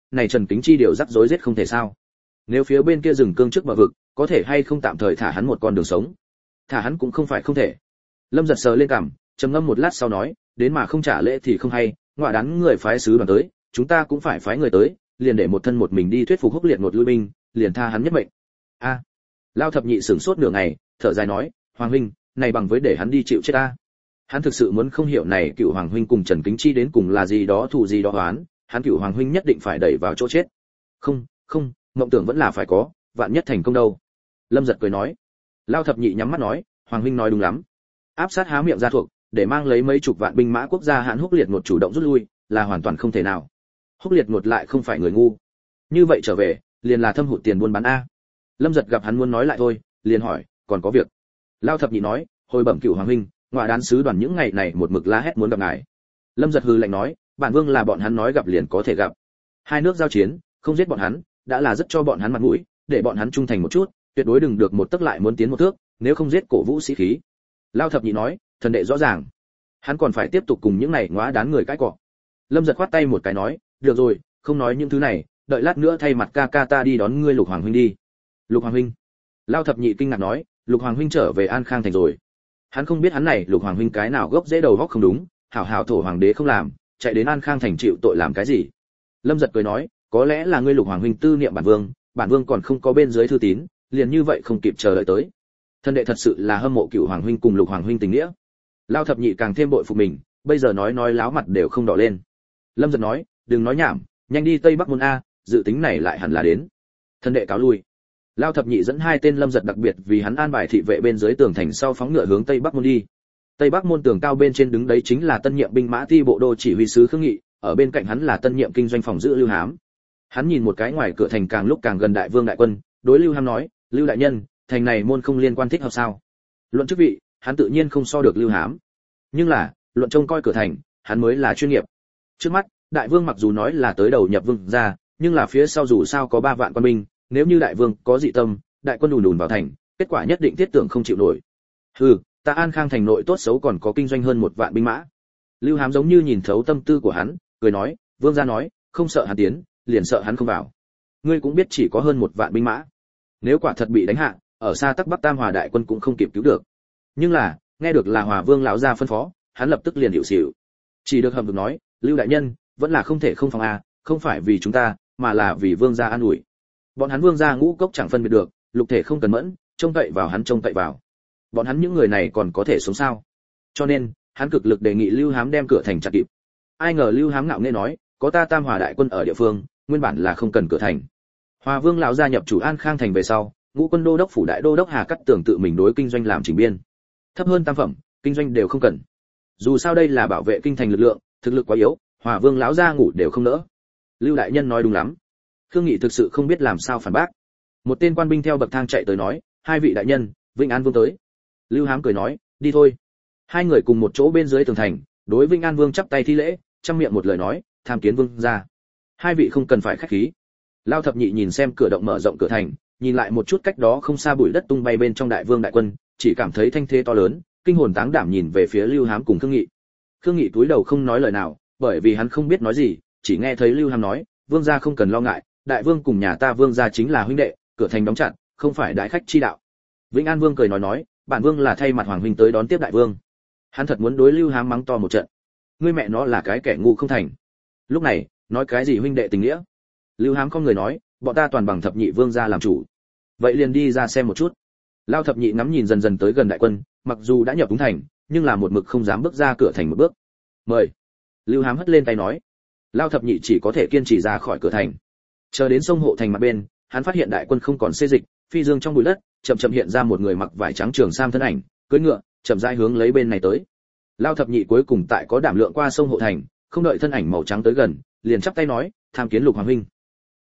này Trần Kính Chi điều rắc rối giết không thể sao? Nếu phía bên kia rừng cương trước bờ vực, có thể hay không tạm thời thả hắn một con đường sống? Thả hắn cũng không phải không thể. Lâm Giật sờ lên cằm, trầm ngâm một lát sau nói, đến mà không trả lễ thì không hay, ngọa đán người phái sứ đoàn tới, chúng ta cũng phải phái người tới, liền để một thân một mình đi thuyết phục Húc Liệt một lui binh, liền tha hắn nhất mệnh. A. À, Lao Thập Nhị sửng sốt nửa ngày, thở dài nói, Hoàng huynh, này bằng với để hắn đi chịu chết ta. Hắn thực sự muốn không hiểu này Cựu Hoàng huynh cùng Trần Kính Chi đến cùng là gì đó thù gì đó oán, hắn Cựu Hoàng huynh nhất định phải đẩy vào chỗ chết. Không, không, mộng tưởng vẫn là phải có, vạn nhất thành công đâu. Lâm Giật cười nói. Lao Thập Nhị nhắm mắt nói, Hoàng huynh nói đúng lắm. Áp sát há miệng ra thuộc, để mang lấy mấy chục vạn binh mã quốc gia Hán Húc Liệt một chủ động rút lui, là hoàn toàn không thể nào. Húc Liệt một lại không phải người ngu. Như vậy trở về, liền là thâm hụt tiền buôn bán a. Lâm Giật gặp hắn muốn nói lại thôi, liền hỏi, còn có việc. Lao Thập Nhị nói, hồi bẩm Cựu Hoàng huynh, ngoại đán sứ đoàn những ngày này một mực la hét muốn gặp ngài. Lâm Giật hừ lạnh nói, bản vương là bọn hắn nói gặp liền có thể gặp. Hai nước giao chiến, không giết bọn hắn, đã là rất cho bọn hắn mặt mũi, để bọn hắn trung thành một chút, tuyệt đối đừng được một tấc lại muốn tiến một thước, nếu không giết cổ vũ sĩ khí. Lao Thập Nhị nói, thần đệ rõ ràng. Hắn còn phải tiếp tục cùng những này ngóa đán người cãi cọ. Lâm Giật khoát tay một cái nói, được rồi, không nói những thứ này, đợi lát nữa thay mặt ca ca ta đi đón ngươi Lục Hoàng huynh đi. Lục Hoàng huynh? Lao Thập Nhị kinh ngạc nói, Lục Hoàng huynh trở về An Khang thành rồi. Hắn không biết hắn này Lục Hoàng huynh cái nào gốc dễ đầu góc không đúng, hảo hảo thổ hoàng đế không làm, chạy đến An Khang thành chịu tội làm cái gì? Lâm Giật cười nói, có lẽ là ngươi Lục Hoàng huynh tư niệm bản vương, bản vương còn không có bên dưới thư tín, liền như vậy không kịp chờ đợi tới. Thân đệ thật sự là hâm mộ Cựu Hoàng huynh cùng Lục Hoàng huynh tình nghĩa. Lao Thập Nhị càng thêm bội phục mình, bây giờ nói nói láo mặt đều không đỏ lên. Lâm Giật nói, đừng nói nhảm, nhanh đi Tây Bắc môn a, dự tính này lại hẳn là đến. Thân đệ cáo lui. Lao Thập Nhị dẫn hai tên Lâm Giật đặc biệt vì hắn an bài thị vệ bên dưới tường thành sau phóng ngựa hướng Tây Bắc môn đi. Tây Bắc môn tường cao bên trên đứng đấy chính là tân nhiệm binh mã ti bộ đô chỉ huy sứ Khương Nghị, ở bên cạnh hắn là tân nhiệm kinh doanh phòng giữ Lưu Hám. Hắn nhìn một cái ngoài cửa thành càng lúc càng gần đại vương đại quân, đối Lưu Hám nói, Lưu đại nhân, thành này môn không liên quan thích hợp sao? Luận chức vị, hắn tự nhiên không so được Lưu Hám. Nhưng là, luận trông coi cửa thành, hắn mới là chuyên nghiệp. Trước mắt, đại vương mặc dù nói là tới đầu nhập vương ra, nhưng là phía sau dù sao có ba vạn quân binh, nếu như đại vương có dị tâm, đại quân đùn đùn vào thành, kết quả nhất định thiết tưởng không chịu nổi. Hừ, ta An Khang thành nội tốt xấu còn có kinh doanh hơn một vạn binh mã. Lưu Hám giống như nhìn thấu tâm tư của hắn, cười nói, vương gia nói, không sợ hắn tiến, liền sợ hắn không vào. Ngươi cũng biết chỉ có hơn một vạn binh mã, nếu quả thật bị đánh hạ, ở xa Tắc Bắc Tam Hòa đại quân cũng không kịp cứu được. Nhưng là, nghe được là Hòa Vương lão gia phân phó, hắn lập tức liền hiểu xỉu. Chỉ được hầm được nói, Lưu đại nhân, vẫn là không thể không phòng a, không phải vì chúng ta, mà là vì vương gia an ủi. Bọn hắn vương gia ngũ cốc chẳng phân biệt được, lục thể không cần mẫn, trông cậy vào hắn trông cậy vào. Bọn hắn những người này còn có thể sống sao? Cho nên, hắn cực lực đề nghị Lưu Hám đem cửa thành chặt kịp. Ai ngờ Lưu Hám ngạo nghễ nói, có ta Tam Hòa đại quân ở địa phương, nguyên bản là không cần cửa thành. Hòa Vương lão gia nhập chủ An Khang thành về sau, ngũ quân đô đốc phủ đại đô đốc Hà Cắt Tường tự mình đối kinh doanh làm chỉnh biên. Thấp hơn tam phẩm, kinh doanh đều không cần. Dù sao đây là bảo vệ kinh thành lực lượng, thực lực quá yếu, Hòa Vương lão gia ngủ đều không nỡ. Lưu đại nhân nói đúng lắm. Khương Nghị thực sự không biết làm sao phản bác. Một tên quan binh theo bậc thang chạy tới nói, hai vị đại nhân, Vĩnh An Vương tới. Lưu Hám cười nói, đi thôi. Hai người cùng một chỗ bên dưới tường thành, đối Vĩnh An Vương chắp tay thi lễ, trong miệng một lời nói, tham kiến vương gia. Hai vị không cần phải khách khí. Lao Thập Nhị nhìn xem cửa động mở rộng cửa thành, nhìn lại một chút cách đó không xa bụi đất tung bay bên trong đại vương đại quân, chỉ cảm thấy thanh thế to lớn, kinh hồn táng đảm nhìn về phía Lưu Hám cùng Khương Nghị. Khương Nghị cúi đầu không nói lời nào, bởi vì hắn không biết nói gì, chỉ nghe thấy Lưu Hám nói, vương gia không cần lo ngại, đại vương cùng nhà ta vương gia chính là huynh đệ, cửa thành đóng chặt, không phải đại khách chi đạo. Vĩnh An Vương cười nói nói, bản vương là thay mặt hoàng huynh tới đón tiếp đại vương. Hắn thật muốn đối Lưu Hám mắng to một trận. Ngươi mẹ nó là cái kẻ ngu không thành. Lúc này, nói cái gì huynh đệ tình nghĩa? Lưu Hám không người nói, bọn ta toàn bằng Thập Nhị vương gia làm chủ. Vậy liền đi ra xem một chút. Lao Thập Nhị ngắm nhìn dần dần tới gần đại quân, mặc dù đã nhập đúng thành, nhưng là một mực không dám bước ra cửa thành một bước. Mời. Lưu Hám hất lên tay nói. Lao Thập Nhị chỉ có thể kiên trì ra khỏi cửa thành. Chờ đến sông hộ thành mặt bên, hắn phát hiện đại quân không còn xê dịch, phi dương trong bụi đất, chậm chậm hiện ra một người mặc vải trắng trường sam thân ảnh, cưỡi ngựa, chậm rãi hướng lấy bên này tới. Lao Thập Nhị cuối cùng tại có đảm lượng qua sông hộ thành, không đợi thân ảnh màu trắng tới gần, liền chắp tay nói, tham kiến Lục hoàng huynh.